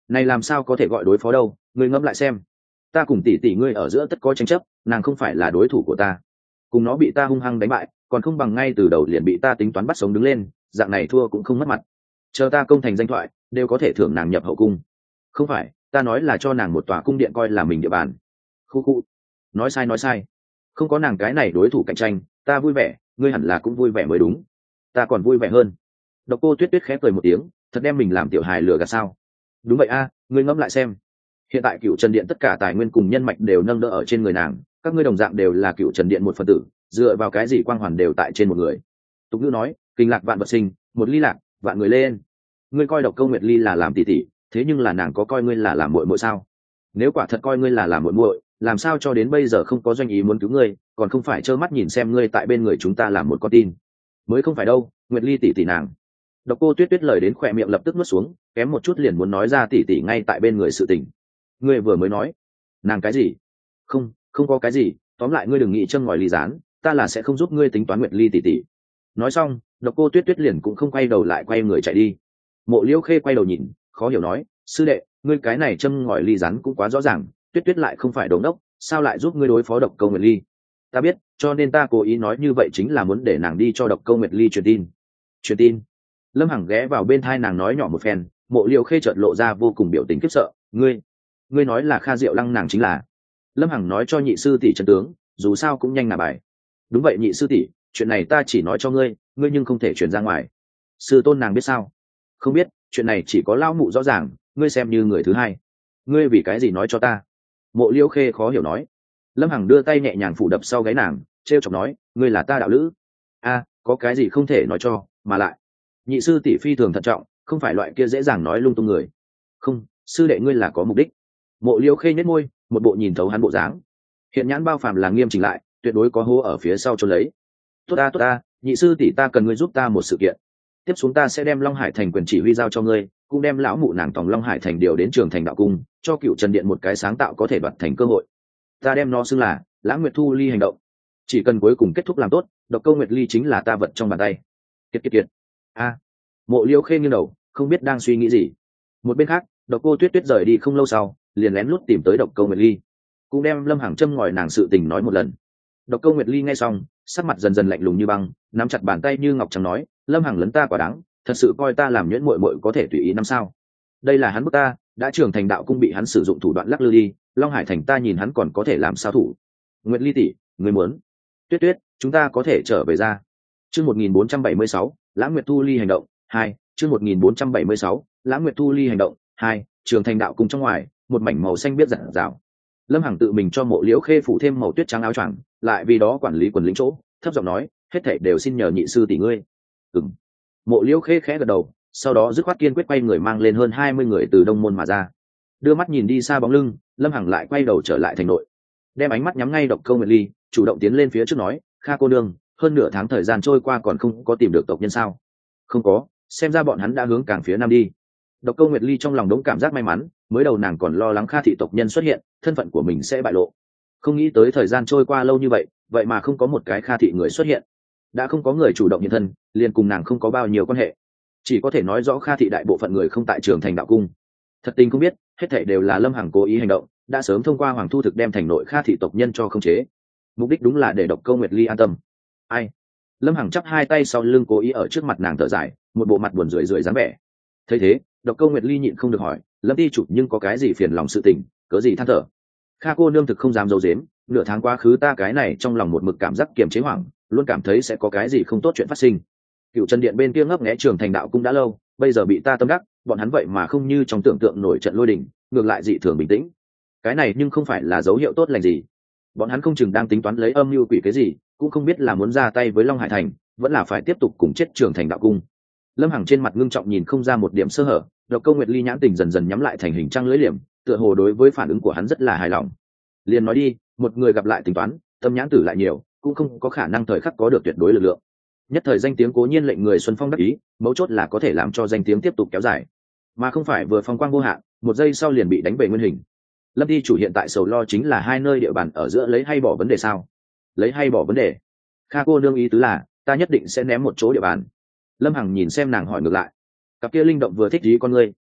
này làm sao có thể gọi đối phó đâu, ngươi ngẫm lại xem, ta cùng tỷ tỷ ngươi ở giữa tất có tranh chấp, nàng không phải là đối thủ của ta, cùng nó bị ta hung hăng đánh bại còn không bằng ngay từ đầu liền bị ta tính toán bắt sống đứng lên, dạng này thua cũng không mất mặt, chờ ta công thành danh thoại đều có thể thưởng nàng nhập hậu cung. Không phải, ta nói là cho nàng một tòa cung điện coi là mình địa bàn. Khu khu, nói sai nói sai, không có nàng cái này đối thủ cạnh tranh ta vui vẻ, ngươi hẳn là cũng vui vẻ mới đúng, ta còn vui vẻ hơn. Độc Cô Tuyết Tuyết khẽ cười một tiếng, thật đem mình làm tiểu hài lừa gạt sao? Đúng vậy a, ngươi ngẫm lại xem, hiện tại Cựu Trần Điện tất cả tài nguyên cùng nhân mạch đều nâng đỡ ở trên người nàng, các ngươi đồng dạng đều là Cựu Trần Điện một phần tử, dựa vào cái gì quang hoàn đều tại trên một người? Tục ngữ nói, kinh lạc vạn vật sinh, một ly lạc vạn người lên. Ngươi coi Độc Câu Nguyệt Ly là làm tỷ tỷ, thế nhưng là nàng có coi ngươi là làm muội muội sao? Nếu quả thật coi ngươi là làm muội muội, làm sao cho đến bây giờ không có doanh ý muốn cứu ngươi, còn không phải trơ mắt nhìn xem ngươi tại bên người chúng ta làm một con tin? Mới không phải đâu, Nguyệt Ly tỷ tỷ nàng. Độc Cô Tuyết Tuyết lời đến khỏe miệng lập tức nuốt xuống, kém một chút liền muốn nói ra tỷ tỷ ngay tại bên người sự tình. Ngươi vừa mới nói, nàng cái gì? Không, không có cái gì, tóm lại ngươi đừng nghĩ châm ngòi ly gián, ta là sẽ không giúp ngươi tính toán Nguyệt Ly tỷ tỷ. Nói xong, Độc Cô Tuyết Tuyết liền cũng không quay đầu lại, quay người chạy đi. Mộ Liễu Khê quay đầu nhìn, khó hiểu nói, sư đệ, ngươi cái này châm ngòi ly gián cũng quá rõ ràng, Tuyết Tuyết lại không phải đồ ngốc, sao lại giúp ngươi đối phó Độc Câu Nguyệt Ly? Ta biết, cho nên ta cố ý nói như vậy chính là muốn để nàng đi cho Độc Câu Nguyệt Ly truyền tin. Truyền tin? Lâm Hằng ghé vào bên thai nàng nói nhỏ một phen, Mộ Liễu Khê chợt lộ ra vô cùng biểu tình khiếp sợ, ngươi, ngươi nói là Kha Diệu Lăng nàng chính là? Lâm Hằng nói cho nhị sư tỷ chân tướng, dù sao cũng nhanh ngả bài. Đúng vậy nhị sư tỷ, chuyện này ta chỉ nói cho ngươi, ngươi nhưng không thể truyền ra ngoài. Sư tôn nàng biết sao? Không biết, chuyện này chỉ có lão mụ rõ ràng, ngươi xem như người thứ hai. Ngươi vì cái gì nói cho ta? Mộ Liễu Khê khó hiểu nói. Lâm Hằng đưa tay nhẹ nhàng phủ đập sau gáy nàng, trêu chọc nói, ngươi là ta đạo lữ. A, có cái gì không thể nói cho, mà lại nhị sư tỷ phi thường thận trọng, không phải loại kia dễ dàng nói lung tung người. Không, sư đệ ngươi là có mục đích. Mộ Liễu Khê nhếch môi, một bộ nhìn thấu hắn bộ dáng. Hiện nhãn bao phàm là nghiêm chỉnh lại, tuyệt đối có hố ở phía sau cho lấy. Tốt ta tốt ta, nhị sư tỷ ta cần ngươi giúp ta một sự kiện. Tiếp xuống ta sẽ đem Long Hải Thành quyền chỉ huy giao cho ngươi, cũng đem lão mụ nàng tòng Long Hải Thành điều đến Trường Thành đạo cung, cho Cựu Trần Điện một cái sáng tạo có thể đoạt thành cơ hội. Ta đem nó xưng là Lãng Nguyệt Thu Ly hành động. Chỉ cần cuối cùng kết thúc làm tốt, Độc Câu Nguyệt Ly chính là ta vật trong bàn tay. Kiệt kiệt kiệt. A. Mộ Liễu Khê nghiêng đầu, không biết đang suy nghĩ gì. Một bên khác, Độc Cô Tuyết Tuyết rời đi không lâu sau, liền lén lút tìm tới Độc Câu Nguyệt Ly, cũng đem Lâm Hằng châm ngòi nàng sự tình nói một lần. Độc Câu Nguyệt Ly nghe xong, sắc mặt dần dần lạnh lùng như băng, nắm chặt bàn tay như ngọc trắng nói, Lâm Hằng lấn ta quả đáng, thật sự coi ta làm nhuyễn muội muội có thể tùy ý năm sao? Đây là hắn bức ta, đã Trường Thành đạo cung bị hắn sử dụng thủ đoạn lắc lư đi, Long Hải Thành ta nhìn hắn còn có thể làm sao thủ? Nguyệt Ly tỷ, ngươi muốn? Tuyết Tuyết, chúng ta có thể trở về ra. Chương một nghìn bốn trăm bảy mươi sáu, Lãng Nguyệt Thu Ly hành động hai. Chương một nghìn bốn trăm bảy mươi sáu, Lãng Nguyệt Thu Ly hành động hai. Trường Thành đạo cung trong ngoài, một mảnh màu xanh biết rạng rào. Lâm Hằng tự mình cho Mộ Liễu Khê phủ thêm màu tuyết trắng áo choàng, lại vì đó quản lý quần lính chỗ, thấp giọng nói, hết thảy đều xin nhờ nhị sư tỷ ngươi. Ừm. Mộ Liễu Khê khẽ gật đầu, sau đó dứt khoát kiên quyết quay người mang lên hơn hai mươi người từ đông môn mà ra. Đưa mắt nhìn đi xa bóng lưng, Lâm Hằng lại quay đầu trở lại thành nội, đem ánh mắt nhắm ngay Độc Câu Nguyệt Ly, chủ động tiến lên phía trước nói, Kha cô nương, hơn nửa tháng thời gian trôi qua còn không có tìm được tộc nhân sao? Không có, xem ra bọn hắn đã hướng càng phía nam đi. Độc Câu Nguyệt Ly trong lòng đống cảm giác may mắn, mới đầu nàng còn lo lắng Kha thị tộc nhân xuất hiện, thân phận của mình sẽ bại lộ. Không nghĩ tới thời gian trôi qua lâu như vậy, vậy mà không có một cái Kha thị người xuất hiện. Đã không có người chủ động hiện thân, liền cùng nàng không có bao nhiêu quan hệ. Chỉ có thể nói rõ Kha thị đại bộ phận người không tại Trường Thành đạo cung. Thật tình không biết, hết thảy đều là Lâm Hằng cố ý hành động, đã sớm thông qua Hoàng Thu Thực đem thành nội Kha thị tộc nhân cho khống chế. Mục đích đúng là để Độc Câu Nguyệt Ly an tâm. Ai? Lâm Hằng chắp hai tay sau lưng cố ý ở trước mặt nàng thở dài, một bộ mặt buồn rười rượi dáng vẻ. Thấy thế, Độc Câu Nguyệt Ly nhịn không được hỏi, Lâm ti chủ nhưng có cái gì phiền lòng sự tình, cớ gì than thở? Kha cô nương thực không dám giấu giếm, nửa tháng quá khứ ta cái này trong lòng một mực cảm giác kiềm chế hoảng, luôn cảm thấy sẽ có cái gì không tốt chuyện phát sinh. Cựu Trần Điện bên kia ngấp nghé Trường Thành đạo cung đã lâu, bây giờ bị ta tâm đắc, bọn hắn vậy mà không như trong tưởng tượng nổi trận lôi đình, ngược lại dị thường bình tĩnh. Cái này nhưng không phải là dấu hiệu tốt lành gì. Bọn hắn không chừng đang tính toán lấy âm mưu quỷ cái gì, cũng không biết là muốn ra tay với Long Hải Thành, vẫn là phải tiếp tục cùng chết Trường Thành đạo cung. Lâm Hằng trên mặt ngưng trọng nhìn không ra một điểm sơ hở, Độc Câu Nguyệt Ly nhãn tình dần dần nhắm lại thành hình trăng lưỡi liềm, tựa hồ đối với phản ứng của hắn rất là hài lòng. Liền nói đi, một người gặp lại tính toán, tâm nhãn tử lại nhiều, cũng không có khả năng thời khắc có được tuyệt đối lực lượng. Nhất thời danh tiếng cố nhiên lệnh người Xuân Phong đắc ý, mấu chốt là có thể làm cho danh tiếng tiếp tục kéo dài, mà không phải vừa phong quang vô hạn, một giây sau liền bị đánh về nguyên hình. Lâm Thi chủ hiện tại sầu lo chính là hai nơi địa bàn ở giữa lấy hay bỏ vấn đề sao? Lấy hay bỏ vấn đề? Kha cô nương ý tứ là, ta nhất định sẽ ném một chỗ địa bàn. Lâm Hằng nhìn xem nàng hỏi ngược lại. Cặp kia linh động vừa thích ý con ngươi,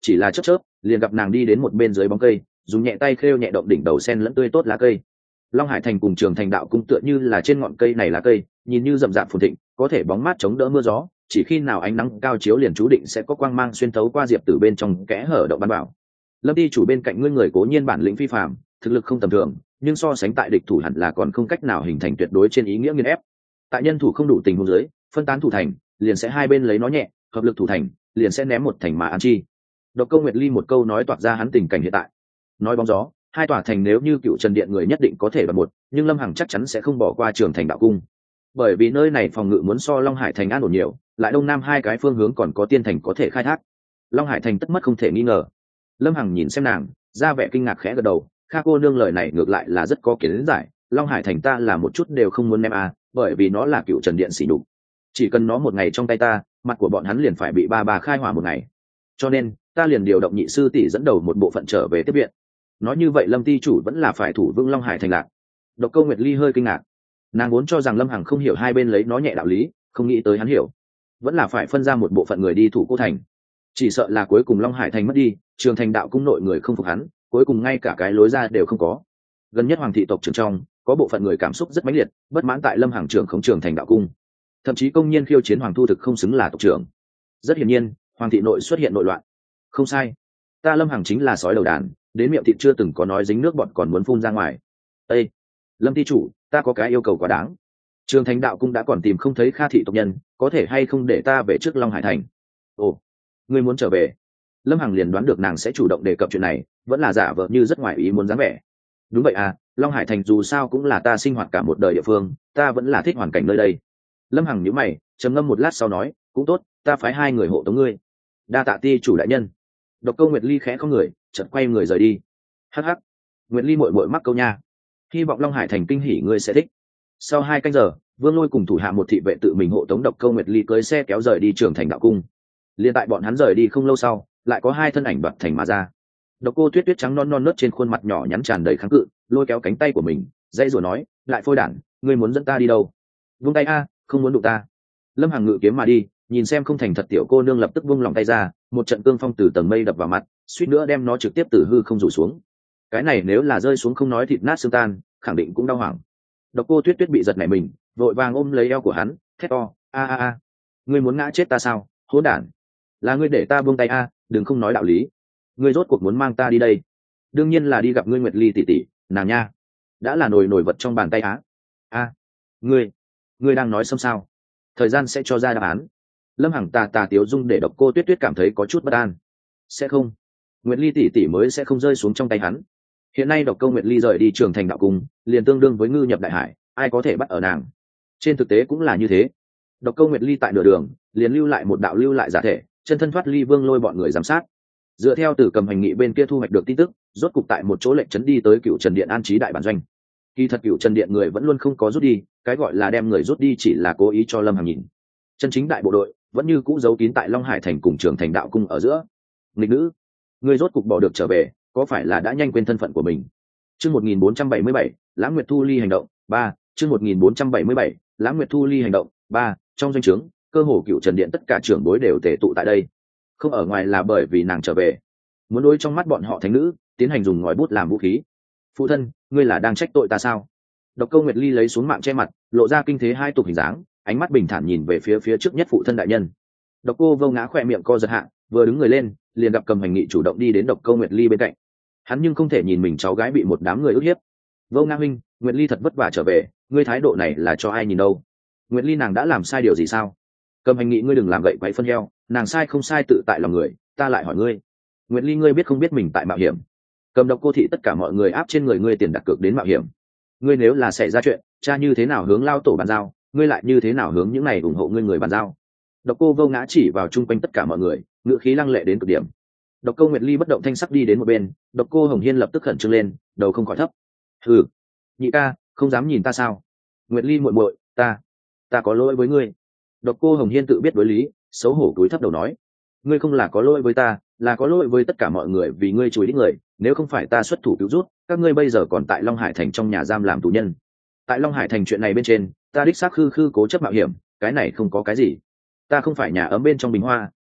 chỉ là chớp chớp liền gặp nàng đi đến một bên dưới bóng cây, dùng nhẹ tay khêu nhẹ động đỉnh đầu sen lẫn tươi tốt lá cây. Long Hải Thành cùng Trường Thành Đạo Cung tựa như là trên ngọn cây này lá cây, nhìn như rậm rạp phồn thịnh, có thể bóng mát chống đỡ mưa gió, chỉ khi nào ánh nắng cao chiếu liền chú định sẽ có quang mang xuyên thấu qua diệp từ bên trong kẽ hở động ban bảo. Lâm Ti chủ bên cạnh ngươi người cố nhiên bản lĩnh phi phàm, thực lực không tầm thường, nhưng so sánh tại địch thủ hẳn là còn không cách nào hình thành tuyệt đối trên ý nghĩa nghiền ép. Tại nhân thủ không đủ tình huống dưới, phân tán thủ thành, liền sẽ hai bên lấy nó nhẹ, hợp lực thủ thành, liền sẽ ném một thành mà an chi. Độc Câu Nguyệt Ly một câu nói toạc ra hắn tình cảnh hiện tại. Nói bóng gió, hai tòa thành nếu như Cựu Trần Điện người nhất định có thể đoạt một, nhưng Lâm Hằng chắc chắn sẽ không bỏ qua Trường Thành Đạo Cung, bởi vì nơi này phòng ngự muốn so Long Hải Thành an ổn nhiều, lại đông nam hai cái phương hướng còn có tiên thành có thể khai thác. Long Hải Thành tất mất không thể nghi ngờ. Lâm Hằng nhìn xem nàng, ra vẻ kinh ngạc khẽ gật đầu. Kha cô nương lời này ngược lại là rất có kiến giải, Long Hải Thành ta là một chút đều không muốn ném à, bởi vì nó là Cựu Trần Điện xỉ nhục. Chỉ cần nó một ngày trong tay ta, mặt của bọn hắn liền phải bị ba bà khai hỏa một ngày. Cho nên ta liền điều động nhị sư tỷ dẫn đầu một bộ phận trở về tiếp viện. Nói như vậy Lâm Ti chủ vẫn là phải thủ vững Long Hải Thành lạc. Độc Câu Nguyệt Ly hơi kinh ngạc, nàng vốn cho rằng Lâm Hằng không hiểu hai bên lấy nó nhẹ đạo lý, không nghĩ tới hắn hiểu, vẫn là phải phân ra một bộ phận người đi thủ Cô Thành. Chỉ sợ là cuối cùng Long Hải Thành mất đi, Trường Thành Đạo Cung nội người không phục hắn, cuối cùng ngay cả cái lối ra đều không có. Gần nhất Hoàng thị tộc trưởng trong có bộ phận người cảm xúc rất mãnh liệt, bất mãn tại Lâm Hằng trưởng không Trường Thành Đạo Cung, thậm chí công nhiên khiêu chiến Hoàng Thu Thực không xứng là tộc trưởng. Rất hiển nhiên, Hoàng thị nội xuất hiện nội loạn. Không sai, ta Lâm Hằng chính là sói đầu đàn, đến miệng thịt chưa từng có nói dính nước bọt còn muốn phun ra ngoài. Ê, Lâm Ti chủ, ta có cái yêu cầu quá đáng. Trường Thành Đạo Cung đã còn tìm không thấy Kha thị tộc nhân, có thể hay không để ta về trước Long Hải Thành? Ồ, ngươi muốn trở về? Lâm Hằng liền đoán được nàng sẽ chủ động đề cập chuyện này, vẫn là giả vờ như rất ngoài ý muốn dáng vẻ. Đúng vậy à, Long Hải Thành dù sao cũng là ta sinh hoạt cả một đời địa phương, ta vẫn là thích hoàn cảnh nơi đây. Lâm Hằng nhíu mày, trầm ngâm một lát sau nói, cũng tốt, ta phái hai người hộ tống ngươi. Đa tạ Ti chủ đại nhân. Độc Câu Nguyệt Ly khẽ không người, chợt quay người rời đi. Hắc hắc, Nguyệt Ly muội muội mắc câu nha. Hy vọng Long Hải Thành kinh hỉ ngươi sẽ thích. Sau hai canh giờ, Vương Lôi cùng thủ hạ một thị vệ tự mình hộ tống Độc Câu Nguyệt Ly cưỡi xe kéo rời đi Trường Thành Đạo Cung. Liên tại bọn hắn rời đi không lâu sau, lại có hai thân ảnh đoạt thành mà ra. Độc Cô Tuyết Tuyết trắng non non nớt trên khuôn mặt nhỏ nhắn tràn đầy kháng cự, lôi kéo cánh tay của mình, dãy rủa nói, lại phôi đản, ngươi muốn dẫn ta đi đâu? Vung tay a, không muốn đụng ta. Lâm Hằng ngự kiếm mà đi, nhìn xem không thành thật tiểu cô nương lập tức vung lòng tay ra, một trận cương phong từ tầng mây đập vào mặt, suýt nữa đem nó trực tiếp từ hư không rủ xuống. Cái này nếu là rơi xuống không nói thịt nát xương tan, khẳng định cũng đau hoảng. Độc Cô Tuyết Tuyết bị giật nảy mình, vội vàng ôm lấy eo của hắn, thét to, a a a, ngươi muốn ngã chết ta sao, hỗn đản, là ngươi để ta buông tay a, đừng không nói đạo lý, ngươi rốt cuộc muốn mang ta đi đây? Đương nhiên là đi gặp ngươi Nguyệt Ly tỷ tỷ, nàng nha, đã là nồi nổi vật trong bàn tay á. A, ngươi, ngươi đang nói xâm sao? Thời gian sẽ cho ra đáp án. Lâm Hằng tà tà tiếu dung để Độc Cô Tuyết Tuyết cảm thấy có chút bất an. Sẽ không, Nguyệt Ly tỷ tỷ mới sẽ không rơi xuống trong tay hắn. Hiện nay Độc Câu Nguyệt Ly rời đi Trường Thành Đạo Cung, liền tương đương với ngư nhập đại hải, ai có thể bắt ở nàng? Trên thực tế cũng là như thế. Độc Câu Nguyệt Ly tại nửa đường, liền lưu lại một đạo lưu lại giả thể, chân thân thoát ly Vương Lôi bọn người giám sát. Dựa theo Tử Cầm hành nghị bên kia thu hoạch được tin tức, rốt cục tại một chỗ lệnh trấn đi tới Cựu Trần Điện an trí đại bản doanh. Kỳ thật Cựu Trần Điện người vẫn luôn không có rút đi, cái gọi là đem người rút đi chỉ là cố ý cho Lâm Hằng nhìn. Chân chính đại bộ đội vẫn như cũ giấu kín tại Long Hải Thành cùng Trường Thành Đạo Cung ở giữa. Nghịch nữ, người rốt cục bỏ được trở về, có phải là đã nhanh quên thân phận của mình? Chương một nghìn bốn trăm bảy mươi bảy, Lãng Nguyệt Thu Ly hành động ba. Chương một nghìn bốn trăm bảy mươi bảy, Lãng Nguyệt Thu Ly hành động ba. Trong doanh trướng, cơ hồ Cựu Trần Điện tất cả trưởng bối đều tề tụ tại đây. Không ở ngoài là bởi vì nàng trở về, muốn đối trong mắt bọn họ thánh nữ tiến hành dùng ngòi bút làm vũ khí. Phụ thân, ngươi là đang trách tội ta sao? Độc Câu Nguyệt Ly lấy xuống mạng che mặt, lộ ra kinh thế hai tục hình dáng, ánh mắt bình thản nhìn về phía phía trước nhất phụ thân đại nhân. Độc Cô Vô Ngã khỏe miệng co giật hạ, vừa đứng người lên, liền gặp Cầm Hành Nghị chủ động đi đến Độc Câu Nguyệt Ly bên cạnh. Hắn nhưng không thể nhìn mình cháu gái bị một đám người ức hiếp. Vô Ngã huynh, Nguyệt Ly thật vất vả trở về, ngươi thái độ này là cho ai nhìn đâu? Nguyệt Ly nàng đã làm sai điều gì sao? Cầm Hành Nghị ngươi đừng làm gậy quấy phân heo, nàng sai không sai tự tại lòng người, ta lại hỏi ngươi. Nguyệt Ly ngươi biết không biết mình tại mạo hiểm? Cầm Độc Cô thị tất cả mọi người áp trên người ngươi tiền đặt cược đến mạo hiểm. Ngươi nếu là xảy ra chuyện, cha như thế nào hướng lao tổ bàn giao, ngươi lại như thế nào hướng những này ủng hộ ngươi người bàn giao? Độc Cô Vô Ngã chỉ vào chung quanh tất cả mọi người, ngữ khí lăng lệ đến cực điểm. Độc Câu Nguyệt Ly bất động thanh sắc đi đến một bên, Độc Cô Hồng Hiên lập tức khẩn trương lên, đầu không khỏi thấp. Hừ, nhị ca, không dám nhìn ta sao? Nguyệt Ly muội muội, ta, ta có lỗi với ngươi. Độc Cô Hồng Hiên tự biết đối lý, xấu hổ cúi thấp đầu nói, ngươi không là có lỗi với ta, là có lỗi với tất cả mọi người vì ngươi chùi đít người, nếu không phải ta xuất thủ cứu rút, các ngươi bây giờ còn tại Long Hải Thành trong nhà giam làm tù nhân. Tại Long Hải Thành chuyện này bên trên, ta đích xác khư khư cố chấp mạo hiểm, cái này không có cái gì. Ta không phải nhà ấm bên trong bình hoa,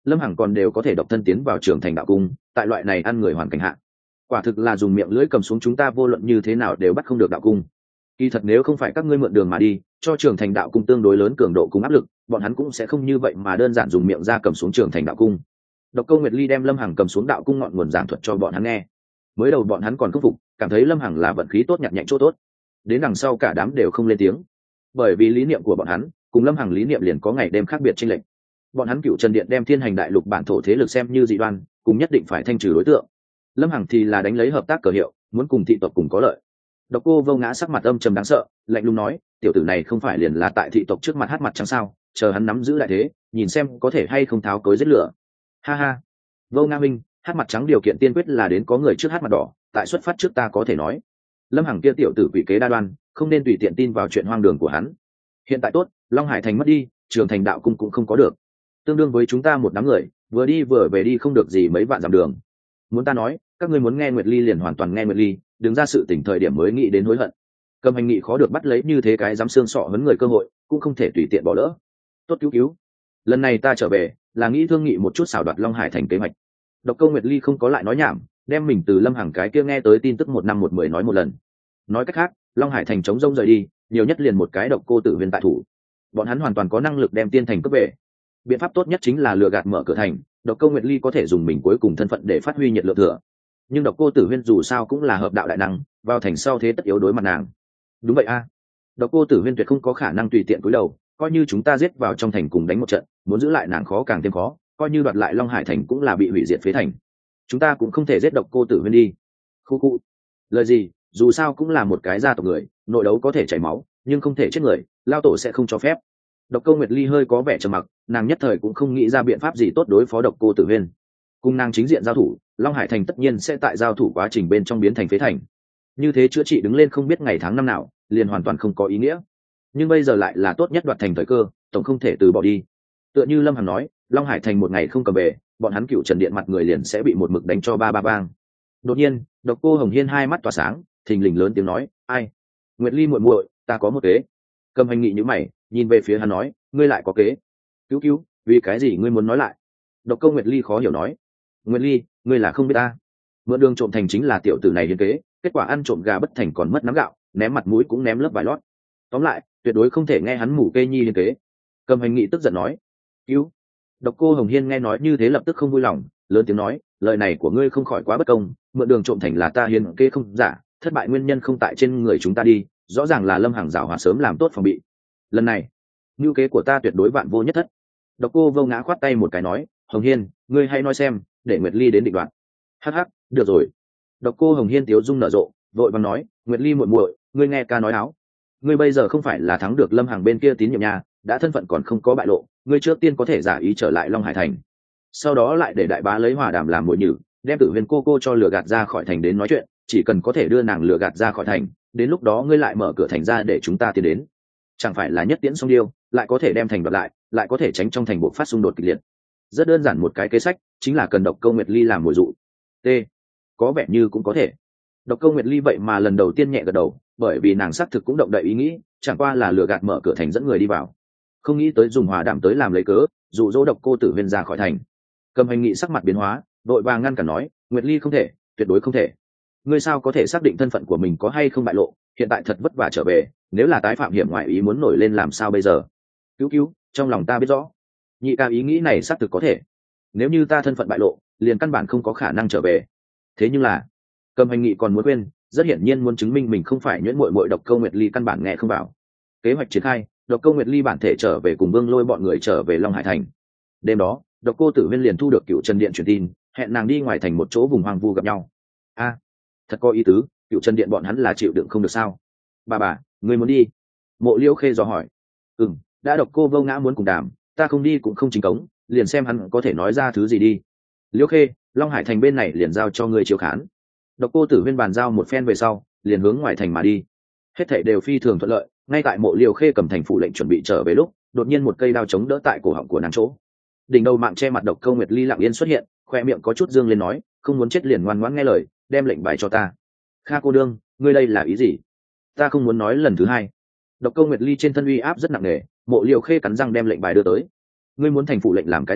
Lâm Hằng còn đều có thể độc thân tiến vào trường thành đạo cung, tại loại này ăn người hoàn cảnh hạ, quả thực là dùng miệng lưỡi cầm xuống chúng ta vô luận như thế nào đều bắt không được đạo cung. Kỳ thật nếu không phải các ngươi mượn đường mà đi, cho trường thành đạo cung tương đối lớn cường độ cung áp lực, bọn hắn cũng sẽ không như vậy mà đơn giản dùng miệng ra cầm xuống trường thành đạo cung. Độc Câu Nguyệt Ly đem Lâm Hằng cầm xuống đạo cung ngọn nguồn giảng thuật cho bọn hắn nghe. Mới đầu bọn hắn còn khâm phục, cảm thấy Lâm Hằng là vận khí tốt nhặt nhạnh chỗ tốt. Đến đằng sau cả đám đều không lên tiếng, bởi vì lý niệm của bọn hắn cùng Lâm Hằng lý niệm liền có ngày đêm khác biệt chênh lệch. Bọn hắn Cựu Trần Điện đem Thiên Hành Đại Lục bản thổ thế lực xem như dị đoan, cùng nhất định phải thanh trừ đối tượng. Lâm Hằng thì là đánh lấy hợp tác cờ hiệu, muốn cùng thị tộc cùng có lợi. Độc Cô Vô Ngã sắc mặt âm trầm đáng sợ, lạnh lùng nói, tiểu tử này không phải liền là tại thị tộc trước mặt hát mặt trắng sao, chờ hắn nắm giữ đại thế, nhìn xem có thể hay không tháo cối giết lửa. Ha ha. Vô Ngã minh, hát mặt trắng điều kiện tiên quyết là đến có người trước hát mặt đỏ, tại xuất phát trước ta có thể nói. Lâm Hằng kia tiểu tử quỷ kế đa đoan, không nên tùy tiện tin vào chuyện hoang đường của hắn. Hiện tại tốt, Long Hải thành mất đi, Trường Thành đạo cung cũng không có được. Tương đương với chúng ta một đám người, vừa đi vừa về đi không được gì mấy vạn dặm đường. Muốn ta nói, các ngươi muốn nghe Nguyệt Ly liền hoàn toàn nghe Nguyệt Ly, đứng ra sự tỉnh thời điểm mới nghĩ đến hối hận. Cầm hành nghị khó được bắt lấy như thế cái dám xương sọ hấn người cơ hội, cũng không thể tùy tiện bỏ lỡ. Tốt cứu cứu. Lần này ta trở về, là nghĩ thương nghị một chút xảo đoạt Long Hải thành kế hoạch. Độc Câu Nguyệt Ly không có lại nói nhảm, đem mình từ Lâm Hằng cái kia nghe tới tin tức một năm một mười nói một lần. Nói cách khác, Long Hải thành chống rông rời đi, nhiều nhất liền một cái Độc Cô Tử Viên tại thủ. Bọn hắn hoàn toàn có năng lực đem Tiên thành cướp về. Biện pháp tốt nhất chính là lừa gạt mở cửa thành, Độc Câu Nguyệt Ly có thể dùng mình cuối cùng thân phận để phát huy nhiệt lượng thừa. Nhưng Độc Cô Tử Huyên dù sao cũng là hợp đạo đại năng, vào thành sau thế tất yếu đối mặt nàng. Đúng vậy a. À. Độc Cô Tử Huyên tuyệt không có khả năng tùy tiện cúi đầu, coi như chúng ta giết vào trong thành cùng đánh một trận, muốn giữ lại nàng khó càng thêm khó, coi như đoạt lại Long Hải thành cũng là bị hủy diệt phế thành. Chúng ta cũng không thể giết Độc Cô Tử Huyên đi. Khu khu. Lời gì, dù sao cũng là một cái gia tộc người, nội đấu có thể chảy máu, nhưng không thể chết người, lao tổ sẽ không cho phép. Độc Câu Nguyệt Ly hơi có vẻ trầm mặc, nàng nhất thời cũng không nghĩ ra biện pháp gì tốt đối phó Độc Cô Tử Huyên. Cùng nàng chính diện giao thủ, Long Hải thành tất nhiên sẽ tại giao thủ quá trình bên trong biến thành phế thành. Như thế chữa trị đứng lên không biết ngày tháng năm nào, liền hoàn toàn không có ý nghĩa. Nhưng bây giờ lại là tốt nhất đoạt thành thời cơ, tổng không thể từ bỏ đi. Tựa như Lâm Hằng nói, Long Hải thành một ngày không cầm về, bọn hắn Cựu Trần Điện mặt người liền sẽ bị một mực đánh cho ba ba bang. Đột nhiên, Độc Cô Hồng Hiên hai mắt tỏa sáng, thình lình lớn tiếng nói, ai? Nguyệt Ly muội muội, ta có một kế. Cầm Hành nghị nhíu mày, nhìn về phía hắn nói, ngươi lại có kế? Cứu cứu, vì cái gì ngươi muốn nói lại? Độc Câu Nguyệt Ly khó hiểu nói, Nguyệt Ly, ngươi là không biết ta. Mượn đường trộm thành chính là tiểu tử này hiến kế, kết quả ăn trộm gà bất thành còn mất nắm gạo, ném mặt mũi cũng ném lớp vải lót. Tóm lại, tuyệt đối không thể nghe hắn mù kê nhi hiến kế. Cầm Hành nghị tức giận nói, cứu. Độc Cô Hồng Hiên nghe nói như thế lập tức không vui lòng, lớn tiếng nói, lời này của ngươi không khỏi quá bất công, mượn đường trộm thành là ta hiến kế không giả, thất bại nguyên nhân không tại trên người chúng ta đi, rõ ràng là Lâm Hằng giảo hòa sớm làm tốt phòng bị. Lần này, mưu kế của ta tuyệt đối vạn vô nhất thất. Độc Cô Vô Ngã khoát tay một cái nói, Hồng Hiên, ngươi hay nói xem, để Nguyệt Ly đến định đoạt. Hắc hắc, được rồi. Độc Cô Hồng Hiên tiếu dung nở rộ, vội vàng nói, Nguyệt Ly muội muội, ngươi nghe ca nói áo. Ngươi bây giờ không phải là thắng được Lâm Hằng bên kia tín nhiệm nhà, đã thân phận còn không có bại lộ, ngươi trước tiên có thể giả ý trở lại Long Hải thành. Sau đó lại để đại bá lấy Hòa Đàm làm mồi nhử, đem Tử Huyền cô cô cho lừa gạt ra khỏi thành đến nói chuyện, chỉ cần có thể đưa nàng lừa gạt ra khỏi thành, đến lúc đó ngươi lại mở cửa thành ra để chúng ta tiến đến. Chẳng phải là nhất tiễn song điêu, lại có thể đem thành đoạt lại, lại có thể tránh trong thành buộc phát xung đột kịch liệt. Rất đơn giản một cái kế sách, chính là cần Độc Câu Nguyệt Ly làm mồi dụ. T. Có vẻ như cũng có thể. Độc Câu Nguyệt Ly vậy mà lần đầu tiên nhẹ gật đầu, bởi vì nàng xác thực cũng động đậy ý nghĩ, chẳng qua là lừa gạt mở cửa thành dẫn người đi vào, không nghĩ tới dùng Hòa Đàm tới làm lấy cớ, dụ dỗ Độc Cô Tử Huyên ra khỏi thành. Cầm Hành nghị sắc mặt biến hóa, đội vàng ngăn cản nói, Nguyệt Ly không thể, tuyệt đối không thể. Ngươi sao có thể xác định thân phận của mình có hay không bại lộ? Hiện tại thật vất vả trở về, nếu là tái phạm hiểm ngoại ý muốn nổi lên làm sao bây giờ? Cứu cứu, trong lòng ta biết rõ, nhị ca ý nghĩ này xác thực có thể. Nếu như ta thân phận bại lộ, liền căn bản không có khả năng trở về. Thế nhưng là, Cầm Hành nghị còn muốn quên, rất hiển nhiên muốn chứng minh mình không phải nhuyễn muội muội Độc Câu Nguyệt Ly căn bản nghe không vào. Kế hoạch triển khai, Độc Câu Nguyệt Ly bản thể trở về cùng Vương Lôi bọn người trở về Long Hải thành. Đêm đó, Độc Cô Tử Huyên liền thu được Cựu Trần Điện truyền tin, hẹn nàng đi ngoài thành một chỗ vùng hoang vu gặp nhau. A, thật có ý tứ, Cựu Trần Điện bọn hắn là chịu đựng không được sao? Bà bà, người muốn đi? Mộ Liễu Khê dò hỏi. Ừm, đã Độc Cô Vô Ngã muốn cùng đàm, ta không đi cũng không chính cống, liền xem hắn có thể nói ra thứ gì đi. Liễu Khê, Long Hải thành bên này liền giao cho ngươi chiếu khán. Độc Cô Tử Huyên bàn giao một phen về sau, liền hướng ngoài thành mà đi. Hết thảy đều phi thường thuận lợi, ngay tại Mộ Liễu Khê cầm thành phủ lệnh chuẩn bị trở về lúc, đột nhiên một cây đao chống đỡ tại cổ họng của nàng chỗ. Đỉnh đầu mạng che mặt Độc Câu Nguyệt Ly lặng yên xuất hiện, khoe miệng có chút dương lên nói, không muốn chết liền ngoan ngoãn nghe lời, đem lệnh bài cho ta. Kha cô đương, ngươi đây là ý gì? Ta không muốn nói lần thứ hai. Độc Câu Nguyệt Ly trên thân uy áp rất nặng nề, Mộ Liễu Khê cắn răng đem lệnh bài đưa tới. Ngươi muốn thành phụ lệnh làm cái gì?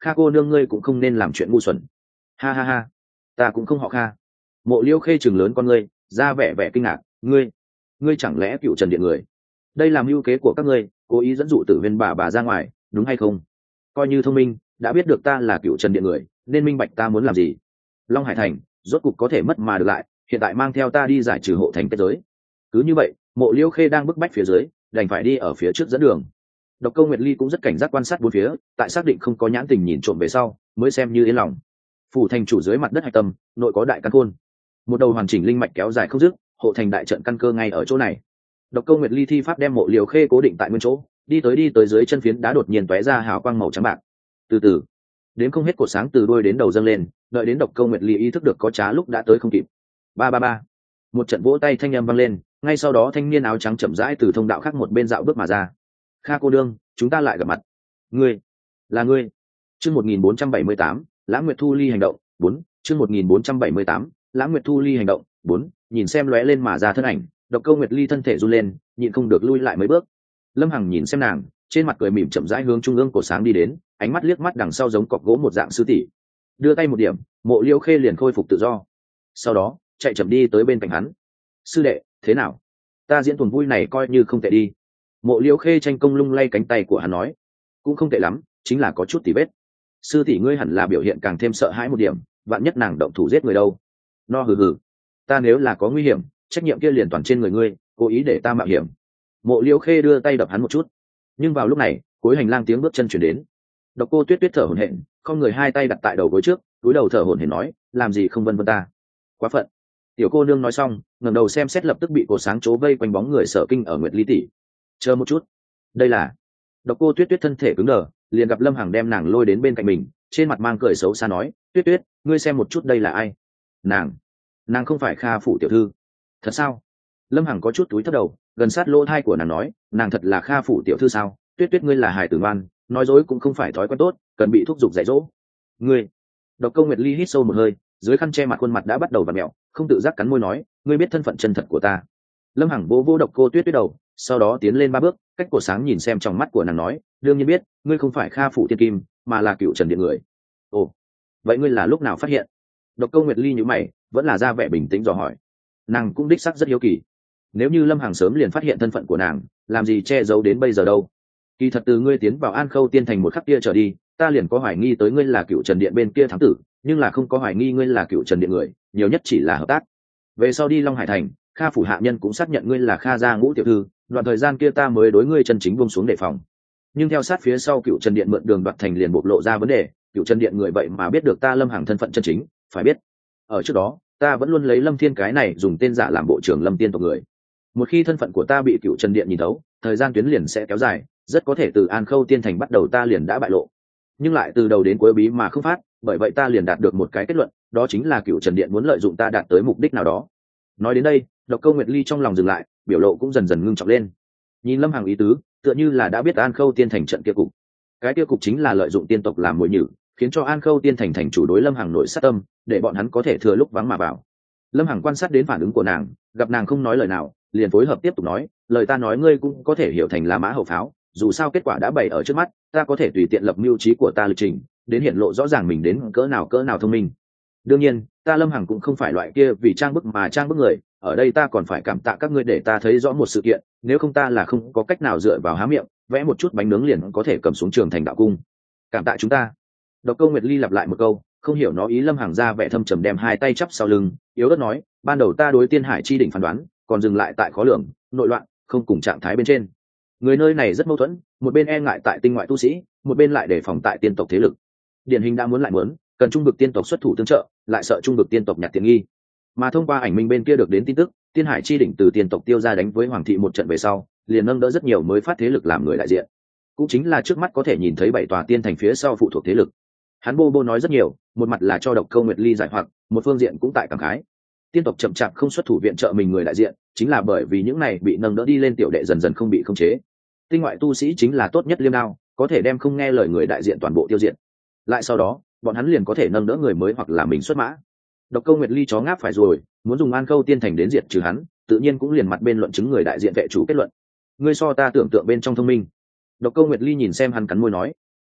Kha cô nương ngươi cũng không nên làm chuyện ngu xuẩn. Ha ha ha, ta cũng không họ Kha. Mộ Liêu Khê chừng lớn con ngươi, ra vẻ vẻ kinh ngạc. Ngươi, ngươi chẳng lẽ cựu Trần Điện người? Đây là mưu kế của các ngươi, cố ý dẫn dụ Tử Viên bà bà ra ngoài, đúng hay không? Coi như thông minh, đã biết được ta là cựu Trần Điện người, nên minh bạch ta muốn làm gì. Long Hải Thành rốt cục có thể mất mà được lại, hiện tại mang theo ta đi giải trừ hộ thành kết giới. Cứ như vậy, Mộ Liêu Khê đang bức bách phía dưới, đành phải đi ở phía trước dẫn đường. Độc Câu Nguyệt Ly cũng rất cảnh giác quan sát bốn phía, tại xác định không có nhãn tình nhìn trộm về sau, mới xem như yên lòng. Phủ thành chủ dưới mặt đất hạch tâm, nội có đại căn khôn, một đầu hoàn chỉnh linh mạch kéo dài không dứt, hộ thành đại trận căn cơ ngay ở chỗ này. Độc Câu Nguyệt Ly thi pháp đem Mộ Liêu Khê cố định tại nguyên chỗ, đi tới đi tới dưới chân phiến đá đột nhiên tóe ra hào quang màu trắng bạc. Từ từ, đến không hết cột sáng từ đuôi đến đầu dâng lên, đợi đến Độc Câu Nguyệt Ly ý thức được có trá lúc đã tới không kịp. Ba ba ba, một trận vỗ tay thanh âm vang lên, ngay sau đó thanh niên áo trắng chậm rãi từ thông đạo khác một bên dạo bước mà ra. Kha cô đương, chúng ta lại gặp mặt. Ngươi, là ngươi. Chương một nghìn bốn trăm bảy mươi tám, Lãng Nguyệt Thu Ly hành động, bốn. Chương một nghìn bốn trăm bảy mươi tám, Lãng Nguyệt Thu Ly hành động, bốn. Nhìn xem lóe lên mà ra thân ảnh, Độc Câu Nguyệt Ly thân thể run lên, nhịn không được lui lại mấy bước. Lâm Hằng nhìn xem nàng, trên mặt cười mỉm chậm rãi hướng trung ương cổ sáng đi đến, ánh mắt liếc mắt đằng sau giống cọc gỗ một dạng sư tỷ. Đưa tay một điểm, Mộ Liêu Khê liền khôi phục tự do. Sau đó, chạy chậm đi tới bên cạnh hắn. Sư đệ, thế nào? Ta diễn tuần vui này coi như không tệ đi. Mộ Liêu Khê tranh công lung lay cánh tay của hắn nói, cũng không tệ lắm, chính là có chút tỉ vết. Sư tỷ ngươi hẳn là biểu hiện càng thêm sợ hãi một điểm, vạn nhất nàng động thủ giết người đâu. No hừ hừ, ta nếu là có nguy hiểm, trách nhiệm kia liền toàn trên người ngươi, cố ý để ta mạo hiểm. Mộ Liêu Khê đưa tay đập hắn một chút, nhưng vào lúc này, cuối hành lang tiếng bước chân chuyển đến. Độc Cô Tuyết Tuyết thở hổn hển, không người hai tay đặt tại đầu gối trước, cúi đầu thở hổn hển nói, làm gì không vân vân ta. Quá phận. Tiểu cô nương nói xong, ngẩng đầu xem xét lập tức bị cột sáng chố vây quanh bóng người Sở Kinh ở Nguyệt Ly tỷ. Chờ một chút, đây là. Độc Cô Tuyết Tuyết thân thể cứng đờ, liền gặp Lâm Hằng đem nàng lôi đến bên cạnh mình, trên mặt mang cười xấu xa nói, Tuyết Tuyết, ngươi xem một chút đây là ai? Nàng, nàng không phải Kha phủ tiểu thư. Thật sao? Lâm Hằng có chút túi thấp đầu, gần sát lỗ thai của nàng nói, nàng thật là Kha phủ tiểu thư sao? Tuyết Tuyết ngươi là hài tử ngoan, nói dối cũng không phải thói quen tốt, cần bị thúc giục dạy dỗ. Ngươi. Độc Câu Nguyệt Ly hít sâu một hơi, dưới khăn che mặt khuôn mặt đã bắt đầu vặn mẹo, không tự giác cắn môi nói, ngươi biết thân phận chân thật của ta. Lâm Hằng vô vô Độc Cô Tuyết Tuyết đầu, sau đó tiến lên ba bước, cách cổ sáng nhìn xem trong mắt của nàng nói, đương nhiên biết, ngươi không phải Kha phủ thiên kim, mà là cựu Trần Điện người. Ồ, vậy ngươi là lúc nào phát hiện? Độc Câu Nguyệt Ly nhíu mày, vẫn là ra vẻ bình tĩnh dò hỏi. Nàng cũng đích xác rất hiếu kỳ, nếu như Lâm Hằng sớm liền phát hiện thân phận của nàng, làm gì che giấu đến bây giờ đâu? Kỳ thật từ ngươi tiến vào An Khâu Tiên Thành một khắc kia trở đi, ta liền có hoài nghi tới ngươi là cựu Trần Điện bên kia thám tử, nhưng là không có hoài nghi ngươi là cựu Trần Điện người, nhiều nhất chỉ là hợp tác. Về sau đi Long Hải Thành, Kha phủ hạ nhân cũng xác nhận ngươi là Kha gia Ngũ tiểu thư, đoạn thời gian kia ta mới đối ngươi chân chính buông xuống đề phòng. Nhưng theo sát phía sau cựu Trần Điện mượn đường đoạt thành liền bộc lộ ra vấn đề, cựu Trần Điện người vậy mà biết được ta Lâm Hằng thân phận chân chính, phải biết, ở trước đó, ta vẫn luôn lấy Lâm Thiên cái này dùng tên giả làm bộ trưởng Lâm Tiên tộc người. Một khi thân phận của ta bị cựu Trần Điện nhìn thấu, thời gian tuyến liền sẽ kéo dài, rất có thể từ An Khâu Tiên Thành bắt đầu ta liền đã bại lộ, nhưng lại từ đầu đến cuối bí mà không phát, bởi vậy ta liền đạt được một cái kết luận, đó chính là cựu Trần Điện muốn lợi dụng ta đạt tới mục đích nào đó. Nói đến đây, Độc Câu Nguyệt Ly trong lòng dừng lại, biểu lộ cũng dần dần ngưng trọng lên. Nhìn Lâm Hằng ý tứ, tựa như là đã biết An Khâu Tiên Thành trận kia cục. Cái kia cục chính là lợi dụng tiên tộc làm mồi nhử, khiến cho An Khâu Tiên Thành thành chủ đối Lâm Hằng nội sát tâm, để bọn hắn có thể thừa lúc vắng mà vào. Lâm Hằng quan sát đến phản ứng của nàng, gặp nàng không nói lời nào, liền phối hợp tiếp tục nói, lời ta nói ngươi cũng có thể hiểu thành là mã hậu pháo, dù sao kết quả đã bày ở trước mắt, ta có thể tùy tiện lập mưu trí của ta lịch trình, đến hiện lộ rõ ràng mình đến cỡ nào cỡ nào thông minh. Đương nhiên, ta Lâm Hằng cũng không phải loại kia vì trang bức mà trang bức người, ở đây ta còn phải cảm tạ các ngươi để ta thấy rõ một sự kiện, nếu không ta là không có cách nào dựa vào há miệng, vẽ một chút bánh nướng liền có thể cầm xuống Trường Thành đạo cung. Cảm tạ chúng ta. Độc Câu Nguyệt Ly lặp lại một câu, không hiểu nó ý. Lâm Hằng ra vẻ thâm trầm đem hai tay chắp sau lưng, yếu ớt nói, ban đầu ta đối Tiên Hải chi đỉnh phán đoán, còn dừng lại tại khó lường, nội loạn, không cùng trạng thái bên trên. Người nơi này rất mâu thuẫn, một bên e ngại tại tinh ngoại tu sĩ, một bên lại đề phòng tại tiên tộc thế lực. Điển hình đã muốn lại muốn, cần trung vực tiên tộc xuất thủ tương trợ, lại sợ trung vực tiên tộc nhặt tiện nghi. Mà thông qua ảnh minh bên kia được đến tin tức, Tiên Hải chi đỉnh từ tiên tộc tiêu ra đánh với Hoàng thị một trận về sau, liền nâng đỡ rất nhiều mới phát thế lực làm người đại diện. Cũng chính là trước mắt có thể nhìn thấy bảy tòa tiên thành phía sau phụ thuộc thế lực. Hắn bô bô nói rất nhiều, một mặt là cho Độc Câu Nguyệt Ly giải hoặc, một phương diện cũng tại cảm khái. Tiên tộc chậm chạp không xuất thủ viện trợ mình người đại diện, chính là bởi vì những này bị nâng đỡ đi lên tiểu đệ dần dần không bị khống chế. Tinh ngoại tu sĩ chính là tốt nhất liêm đao, có thể đem không nghe lời người đại diện toàn bộ tiêu diệt. Lại sau đó, bọn hắn liền có thể nâng đỡ người mới hoặc là mình xuất mã. Độc Câu Nguyệt Ly chó ngáp phải rồi, muốn dùng An Khâu Tiên Thành đến diệt trừ hắn, tự nhiên cũng liền mặt bên luận chứng người đại diện vệ chủ kết luận. Ngươi so ta tưởng tượng bên trong thông minh. Độc Câu Nguyệt Ly nhìn xem hắn cắn môi nói,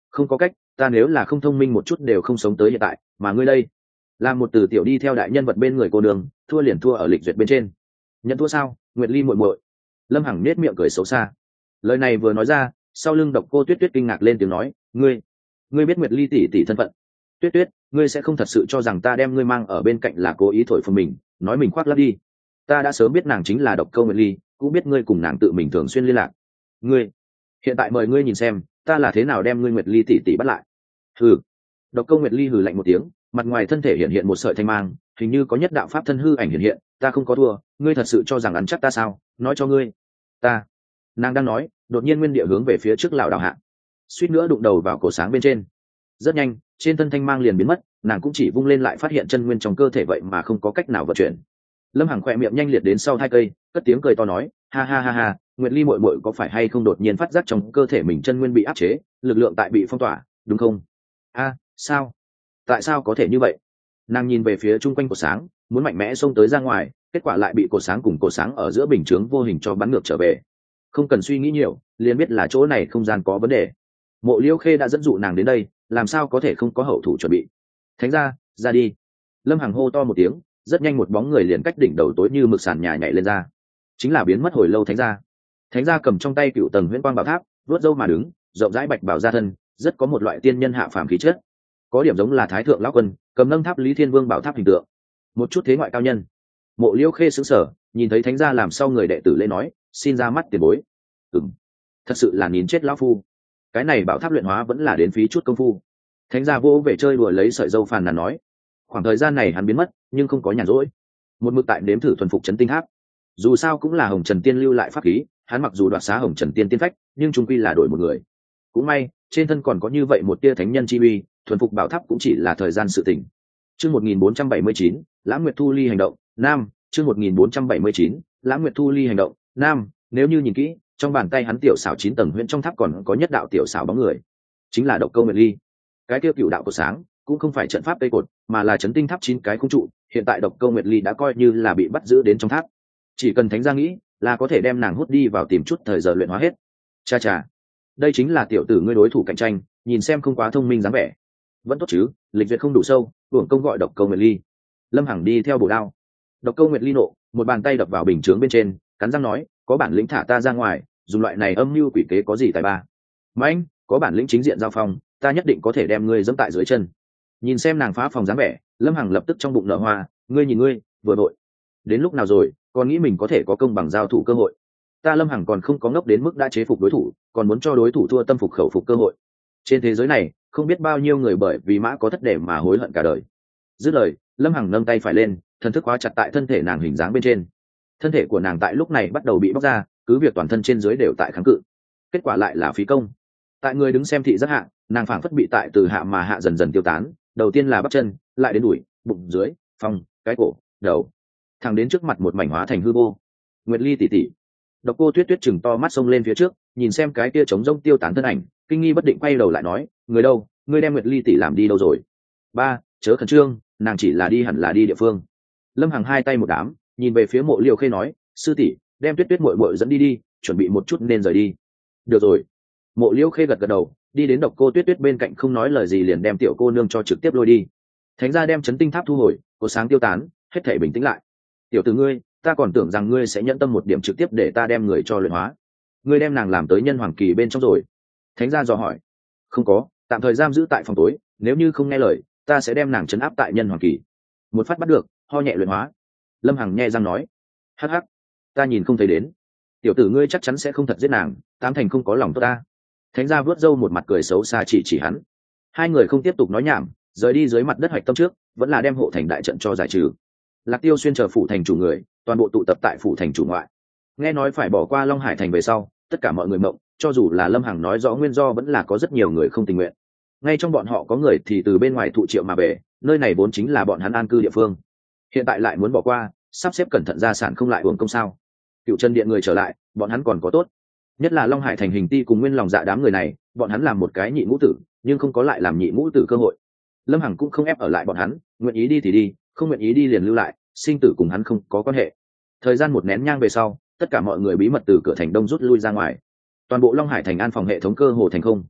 không có cách, ta nếu là không thông minh một chút đều không sống tới hiện tại, mà ngươi đây là một từ tiểu đi theo đại nhân vật bên người cô đường, thua liền thua ở lịch duyệt bên trên. Nhận thua sao? Nguyệt Ly muội muội. Lâm Hằng nết miệng cười xấu xa. Lời này vừa nói ra, sau lưng Độc Cô Tuyết Tuyết kinh ngạc lên tiếng nói, ngươi ngươi biết Nguyệt Ly tỷ tỷ thân phận? Tuyết Tuyết, ngươi sẽ không thật sự cho rằng ta đem ngươi mang ở bên cạnh là cố ý thổi phồng mình, nói mình khoác lác đi. Ta đã sớm biết nàng chính là Độc Câu Nguyệt Ly, cũng biết ngươi cùng nàng tự mình thường xuyên liên lạc. Ngươi, hiện tại mời ngươi nhìn xem, ta là thế nào đem ngươi Nguyệt Ly tỷ tỷ bắt lại. Hừ. Độc Câu Nguyệt Ly hừ lạnh một tiếng, mặt ngoài thân thể hiện hiện một sợi thanh mang, hình như có nhất đạo pháp thân hư ảnh hiện hiện, ta không có thua, ngươi thật sự cho rằng ăn chắc ta sao? Nói cho ngươi, ta. Nàng đang nói, đột nhiên nguyên địa hướng về phía trước lão đảo hạ, suýt nữa đụng đầu vào cổ sáng bên trên. Rất nhanh, trên thân thanh mang liền biến mất, nàng cũng chỉ vung lên lại phát hiện chân nguyên trong cơ thể vậy mà không có cách nào vận chuyển. Lâm Hằng khỏe miệng nhanh liệt đến sau hai cây, cất tiếng cười to nói, ha ha ha ha, Nguyệt Ly muội muội có phải hay không đột nhiên phát giác trong cơ thể mình chân nguyên bị áp chế, lực lượng tại bị phong tỏa, đúng không? A, sao? Tại sao có thể như vậy? Nàng nhìn về phía chung quanh cổ sáng, muốn mạnh mẽ xông tới ra ngoài, kết quả lại bị cổ sáng cùng cổ sáng ở giữa bình chướng vô hình cho bắn ngược trở về. Không cần suy nghĩ nhiều, liền biết là chỗ này không gian có vấn đề. Mộ Liêu Khê đã dẫn dụ nàng đến đây, làm sao có thể không có hậu thủ chuẩn bị. Thánh gia, ra đi. Lâm Hằng hô to một tiếng, rất nhanh một bóng người liền cách đỉnh đầu tối như mực sàn nhà nhảy lên ra, chính là biến mất hồi lâu thánh gia. Thánh gia cầm trong tay cựu tầng huyễn quang bảo tháp, vuốt râu mà đứng, rộng rãi bạch bảo ra thân, rất có một loại tiên nhân hạ phàm khí chất, có điểm giống là thái thượng lão quân cầm nâng tháp Lý Thiên Vương bảo tháp hình tượng, một chút thế ngoại cao nhân. Mộ Liêu Khê sững sờ, nhìn thấy thánh gia làm sau người đệ tử lễ nói, xin ra mắt tiền bối. Ừm, thật sự là nín chết lão phu, cái này bảo tháp luyện hóa vẫn là đến phí chút công phu. Thánh gia vô về chơi đùa lấy sợi dâu phàn nàn nói, khoảng thời gian này hắn biến mất nhưng không có nhàn rỗi, một mực tại nếm thử thuần phục chấn tinh tháp. Dù sao cũng là Hồng Trần Tiên lưu lại pháp khí, hắn mặc dù đoạt xá Hồng Trần Tiên tiên phách, nhưng chung quy là đổi một người. Cũng may trên thân còn có như vậy một tia thánh nhân chi uy, thuần phục bảo tháp cũng chỉ là thời gian sự tình. Chương một nghìn bốn trăm bảy mươi chín, Lãng Nguyệt Thu Ly hành động, nam. Chương một nghìn bốn trăm bảy mươi chín, Lãng Nguyệt Thu Ly hành động, nam. Nếu như nhìn kỹ, trong bàn tay hắn tiểu xảo chín tầng huyễn trong tháp còn có nhất đạo tiểu xảo bóng người, chính là Độc Câu Nguyệt Ly. Cái tiêu cựu đạo của sáng cũng không phải trận pháp cây cột, mà là chấn tinh tháp chín cái khung trụ. Hiện tại Độc Câu Nguyệt Ly đã coi như là bị bắt giữ đến trong tháp, chỉ cần thánh gia nghĩ là có thể đem nàng hút đi vào tìm chút thời giờ luyện hóa hết. Cha cha, đây chính là tiểu tử ngươi đối thủ cạnh tranh, nhìn xem không quá thông minh dáng vẻ. Vẫn tốt chứ, lịch duyệt không đủ sâu, uổng công gọi Độc Câu Nguyệt Ly. Lâm Hằng đi theo bổ đao. Độc Câu Nguyệt Ly nộ, một bàn tay đập vào bình chướng bên trên, cắn răng nói, có bản lĩnh thả ta ra ngoài, dùng loại này âm mưu quỷ kế có gì tài ba. Mạnh, có bản lĩnh chính diện giao phong, ta nhất định có thể đem ngươi dẫm tại dưới chân. Nhìn xem nàng phá phòng dáng vẻ, Lâm Hằng lập tức trong bụng nở hoa, ngươi nhìn ngươi, vừa đội. Đến lúc nào rồi, còn nghĩ mình có thể có công bằng giao thủ cơ hội. Ta Lâm Hằng còn không có ngốc đến mức đã chế phục đối thủ, còn muốn cho đối thủ thua tâm phục khẩu phục cơ hội. Trên thế giới này, không biết bao nhiêu người bởi vì mã có thất để mà hối hận cả đời. Dứt lời, Lâm Hằng nâng tay phải lên, thần thức khóa chặt tại thân thể nàng hình dáng bên trên. Thân thể của nàng tại lúc này bắt đầu bị bóc ra, cứ việc toàn thân trên dưới đều tại kháng cự, kết quả lại là phí công. Tại người đứng xem thị giác hạ, nàng phảng phất bị tại từ hạ mà hạ dần dần tiêu tán, đầu tiên là bắp chân, lại đến đùi, bụng dưới, phong, cái cổ, đầu, thẳng đến trước mặt một mảnh hóa thành hư vô. Nguyệt Ly tỷ tỷ. Độc Cô Tuyết Tuyết chừng to mắt xông lên phía trước, nhìn xem cái kia trống rỗng tiêu tán thân ảnh, kinh nghi bất định quay đầu lại nói, người đâu, ngươi đem Nguyệt Ly tỷ làm đi đâu rồi? Ba, chớ khẩn trương, nàng chỉ là đi hẳn là đi địa phương. Lâm Hằng hai tay một đám, nhìn về phía Mộ Liêu Khê nói, sư tỷ, đem Tuyết Tuyết muội muội dẫn đi đi, chuẩn bị một chút nên rời đi. Được rồi. Mộ Liêu Khê gật gật đầu, đi đến Độc Cô Tuyết Tuyết bên cạnh không nói lời gì liền đem tiểu cô nương cho trực tiếp lôi đi. Thánh gia đem chấn tinh tháp thu hồi, có sáng tiêu tán, hết thảy bình tĩnh lại. Tiểu tử ngươi, ta còn tưởng rằng ngươi sẽ nhẫn tâm một điểm trực tiếp để ta đem người cho luyện hóa. Ngươi đem nàng làm tới nhân hoàng kỳ bên trong rồi. Thánh gia dò hỏi. Không có, tạm thời giam giữ tại phòng tối, nếu như không nghe lời, ta sẽ đem nàng trấn áp tại nhân hoàng kỳ. Một phát bắt được, ho nhẹ luyện hóa. Lâm Hằng nhe răng nói. Hắc hắc, ta nhìn không thấy đến. Tiểu tử ngươi chắc chắn sẽ không thật giết nàng, tám thành không có lòng tốt ta. Thánh gia vớt râu một mặt cười xấu xa chỉ chỉ hắn. Hai người không tiếp tục nói nhảm, rời đi dưới mặt đất hoạch tâm trước, vẫn là đem hộ thành đại trận cho giải trừ. Lạc Tiêu Xuyên chờ phủ thành chủ người, toàn bộ tụ tập tại phủ thành chủ ngoại. Nghe nói phải bỏ qua Long Hải thành về sau, tất cả mọi người mộng, cho dù là Lâm Hằng nói rõ nguyên do vẫn là có rất nhiều người không tình nguyện. Ngay trong bọn họ có người thì từ bên ngoài thụ triệu mà về, nơi này vốn chính là bọn hắn an cư địa phương. Hiện tại lại muốn bỏ qua, sắp xếp cẩn thận gia sản không lại uổng công sao? Cựu Chân Điện người trở lại, bọn hắn còn có tốt. Nhất là Long Hải thành hình ti cùng nguyên lòng dạ đám người này, bọn hắn làm một cái nhị ngũ tử, nhưng không có lại làm nhị ngũ tử cơ hội. Lâm Hằng cũng không ép ở lại bọn hắn, nguyện ý đi thì đi, không nguyện ý đi liền lưu lại, sinh tử cùng hắn không có quan hệ. Thời gian một nén nhang về sau, tất cả mọi người bí mật từ cửa thành đông rút lui ra ngoài. Toàn bộ Long Hải thành an phòng hệ thống cơ hồ thành không.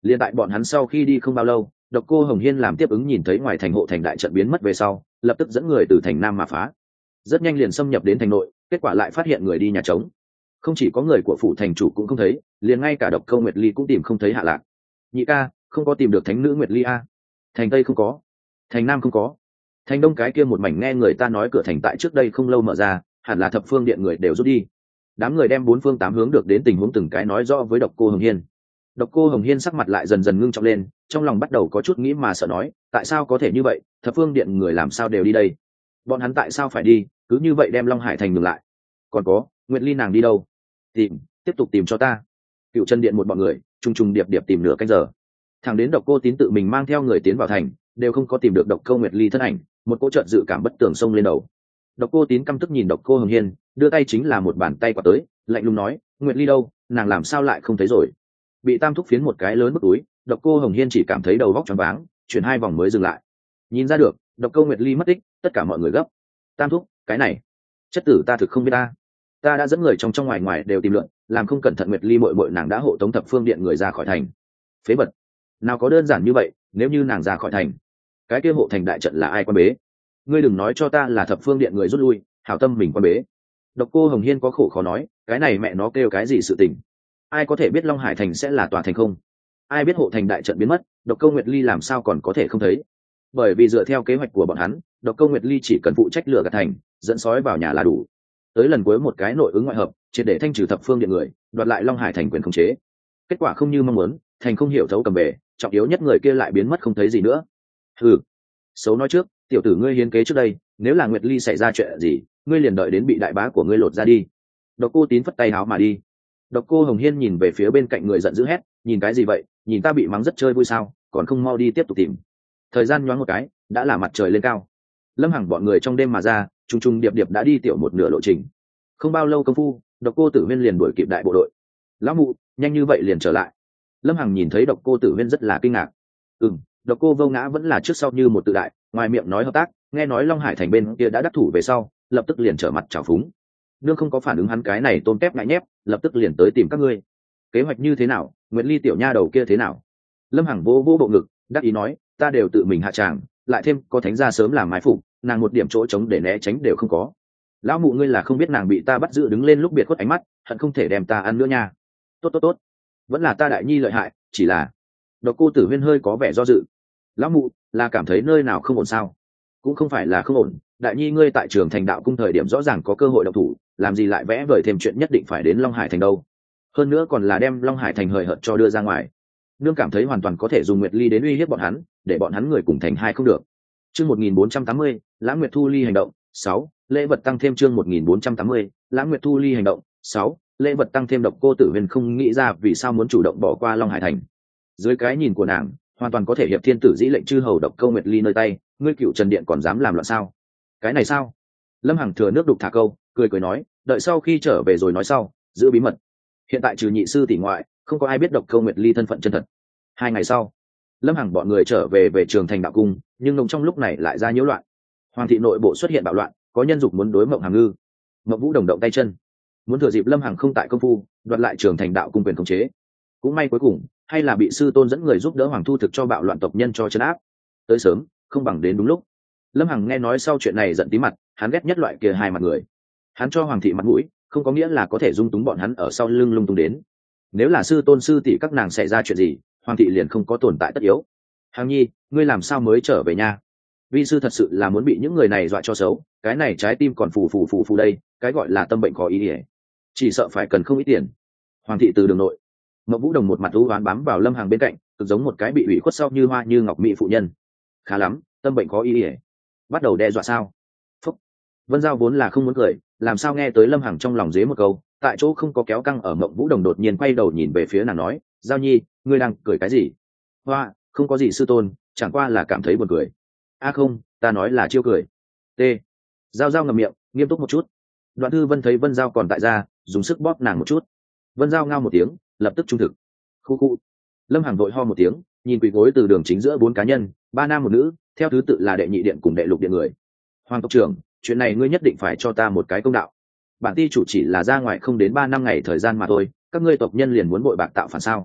Liên tại bọn hắn sau khi đi không bao lâu, độc cô Hồng Hiên làm tiếp ứng nhìn thấy ngoài thành hộ thành đại trận biến mất về sau, lập tức dẫn người từ thành nam mà phá, rất nhanh liền xâm nhập đến thành nội, kết quả lại phát hiện người đi nhà trống. Không chỉ có người của phủ thành chủ cũng không thấy, liền ngay cả độc câu Nguyệt Ly cũng tìm không thấy hạ lạc. Nhị ca, không có tìm được thánh nữ Nguyệt Ly a? Thành tây không có, thành nam không có, thành đông cái kia một mảnh nghe người ta nói cửa thành tại trước đây không lâu mở ra, hẳn là thập phương điện người đều rút đi. Đám người đem bốn phương tám hướng được đến tình huống từng cái nói rõ với độc cô Hồng Hiên. Độc cô Hồng Hiên sắc mặt lại dần dần ngưng trọng lên, trong lòng bắt đầu có chút nghĩ mà sợ nói, tại sao có thể như vậy, thập phương điện người làm sao đều đi đây? Bọn hắn tại sao phải đi, cứ như vậy đem Long Hải thành ngừng lại? Còn có, Nguyệt Ly nàng đi đâu? Tìm, tiếp tục tìm cho ta. Cựu chân điện một bọn người, trung trung điệp điệp tìm nửa canh giờ. Thằng đến độc cô Tín tự mình mang theo người tiến vào thành, đều không có tìm được độc câu Nguyệt Ly thân ảnh, một cỗ chợt dự cảm bất tường xông lên đầu. Độc cô Tín căm tức nhìn độc cô Hồng Hiên, đưa tay chính là một bàn tay quạt tới, lạnh lùng nói, Nguyệt Ly đâu, nàng làm sao lại không thấy rồi? Bị tam thúc phiến một cái lớn bức túi, độc cô Hồng Hiên chỉ cảm thấy đầu vóc choáng váng, chuyển hai vòng mới dừng lại. Nhìn ra được, độc câu Nguyệt Ly mất tích, tất cả mọi người gấp. Tam thúc, cái này, chất tử ta thực không biết ta, ta đã dẫn người trong trong ngoài ngoài đều tìm lượn, làm không cẩn thận Nguyệt Ly muội muội nàng đã hộ tống thập phương điện người ra khỏi thành. Phế vật, nào có đơn giản như vậy, nếu như nàng ra khỏi thành, cái kia hộ thành đại trận là ai quan bế? Ngươi đừng nói cho ta là thập phương điện người rút lui, hảo tâm mình quan bế. Độc cô Hồng Hiên có khổ khó nói, cái này mẹ nó kêu cái gì sự tình? Ai có thể biết Long Hải thành sẽ là tòa thành không? Ai biết hộ thành đại trận biến mất, độc câu Nguyệt Ly làm sao còn có thể không thấy? Bởi vì dựa theo kế hoạch của bọn hắn, độc câu Nguyệt Ly chỉ cần phụ trách lửa gạt thành, dẫn sói vào nhà là đủ. Tới lần cuối một cái nội ứng ngoại hợp, triệt để thanh trừ thập phương điện người, đoạt lại Long Hải thành quyền khống chế. Kết quả không như mong muốn, thành không hiểu thấu cầm bể, trọng yếu nhất người kia lại biến mất không thấy gì nữa. Hừ, xấu nói trước, tiểu tử ngươi hiến kế trước đây, nếu là Nguyệt Ly xảy ra chuyện gì, ngươi liền đợi đến bị đại bá của ngươi lột ra đi. Độc cô Tín phất tay háo mà đi. Độc cô Hồng Hiên nhìn về phía bên cạnh người giận dữ hét, nhìn cái gì vậy, nhìn ta bị mắng rất chơi vui sao, còn không mau đi tiếp tục tìm. Thời gian nhoáng một cái, đã là mặt trời lên cao. Lâm Hằng bọn người trong đêm mà ra, trung trung điệp điệp đã đi tiểu một nửa lộ trình. Không bao lâu công phu, độc cô Tử Huyên liền đuổi kịp đại bộ đội. Lão mụ, nhanh như vậy liền trở lại. Lâm Hằng nhìn thấy độc cô Tử Huyên rất là kinh ngạc. Ừm, độc cô Vô Ngã vẫn là trước sau như một tự đại, ngoài miệng nói hợp tác, nghe nói Long Hải thành bên kia đã đắc thủ về sau, lập tức liền trở mặt trào phúng. Nương không có phản ứng hắn cái này tôm tép ngại nhép, lập tức liền tới tìm các ngươi. Kế hoạch như thế nào, Nguyệt Ly tiểu nha đầu kia thế nào? Lâm Hằng vô vô bộ ngực, đắc ý nói, ta đều tự mình hạ tràng, lại thêm có thánh gia sớm làm mai phục, nàng một điểm chỗ trống để né tránh đều không có. Lão mụ ngươi là không biết nàng bị ta bắt giữ đứng lên lúc biệt khuất ánh mắt, hận không thể đem ta ăn nữa nha. Tốt tốt tốt, vẫn là ta đại nhi lợi hại, chỉ là độc cô Tử Huyên hơi có vẻ do dự. Lão mụ là cảm thấy nơi nào không ổn sao? Cũng không phải là không ổn, đại nhi ngươi tại trường thành đạo cung thời điểm rõ ràng có cơ hội động thủ, làm gì lại vẽ vời thêm chuyện nhất định phải đến Long Hải thành đâu? Hơn nữa còn là đem Long Hải thành hời hợt cho đưa ra ngoài. Nương cảm thấy hoàn toàn có thể dùng Nguyệt Ly đến uy hiếp bọn hắn, để bọn hắn người cùng thành hai không được. Chương một nghìn bốn trăm tám mươi, Lãng Nguyệt Thu Ly hành động, sáu, lễ vật tăng thêm chương một nghìn bốn trăm tám mươi, Lãng Nguyệt Thu Ly hành động, sáu, lễ vật tăng thêm độc cô Tử Huyên không nghĩ ra vì sao muốn chủ động bỏ qua Long Hải thành. Dưới cái nhìn của nàng, hoàn toàn có thể hiệp thiên tử dĩ lệnh chư hầu độc câu Nguyệt Ly nơi tay, ngươi Cựu Trần điện còn dám làm loạn sao? Cái này sao? Lâm Hằng thừa nước đục thả câu, cười cười nói, đợi sau khi trở về rồi nói sau, giữ bí mật. Hiện tại trừ nhị sư tỷ ngoại, không có ai biết độc câu Nguyệt Ly thân phận chân thật. Hai ngày sau, Lâm Hằng bọn người trở về về trường thành đạo cung, nhưng ngông trong lúc này lại ra nhiễu loạn. Hoàng thị nội bộ xuất hiện bạo loạn, có nhân dục muốn đối Mộng Hàm Ngư. Mộng Vũ đồng động tay chân, muốn thừa dịp Lâm Hằng không tại công phu, đoạt lại trường thành đạo cung quyền khống chế. Cũng may cuối cùng, hay là bị sư tôn dẫn người giúp đỡ Hoàng Thu thực cho bạo loạn tộc nhân cho trấn áp. Tới sớm, không bằng đến đúng lúc. Lâm Hằng nghe nói sau chuyện này giận tí mặt, hắn ghét nhất loại kia hai mặt người. Hắn cho Hoàng thị mặt mũi, không có nghĩa là có thể dung túng bọn hắn ở sau lưng lung tung đến. Nếu là sư tôn sư tỷ các nàng xảy ra chuyện gì, Hoàng thị liền không có tồn tại tất yếu. Hằng nhi, ngươi làm sao mới trở về nhà? Vi sư thật sự là muốn bị những người này dọa cho xấu, cái này trái tim còn phù phù phù phù đây, cái gọi là tâm bệnh khó ý ỉa, chỉ sợ phải cần không ít tiền. Hoàng thị từ đường nội, Mộng Vũ đồng một mặt u oán bám vào Lâm Hằng bên cạnh, cực giống một cái bị ủy khuất sau như hoa như ngọc mỹ phụ nhân. Khá lắm, tâm bệnh khó ý ỉa, bắt đầu đe dọa sao? Phúc. Vân Giao vốn là không muốn cười, làm sao nghe tới Lâm Hằng trong lòng dế một câu, tại chỗ không có kéo căng ở Mộng Vũ đồng đột nhiên quay đầu nhìn về phía nàng nói, Giao nhi, ngươi đang cười cái gì? Hoa, không có gì sư tôn, chẳng qua là cảm thấy buồn cười. A à không, ta nói là chiêu cười. T. Giao Giao ngậm miệng, nghiêm túc một chút. Đoạn Thư Vân thấy Vân Giao còn tại ra, dùng sức bóp nàng một chút. Vân Giao ngao một tiếng, lập tức trung thực. Khu khu. Lâm Hằng vội ho một tiếng, nhìn quỳ gối từ đường chính giữa bốn cá nhân, ba nam một nữ, theo thứ tự là đệ nhị điện cùng đệ lục điện người. Hoàng tộc trưởng, chuyện này ngươi nhất định phải cho ta một cái công đạo. Bản ty chủ chỉ là ra ngoài không đến ba năm ngày thời gian mà thôi, các ngươi tộc nhân liền muốn bội bạc tạo phản sao?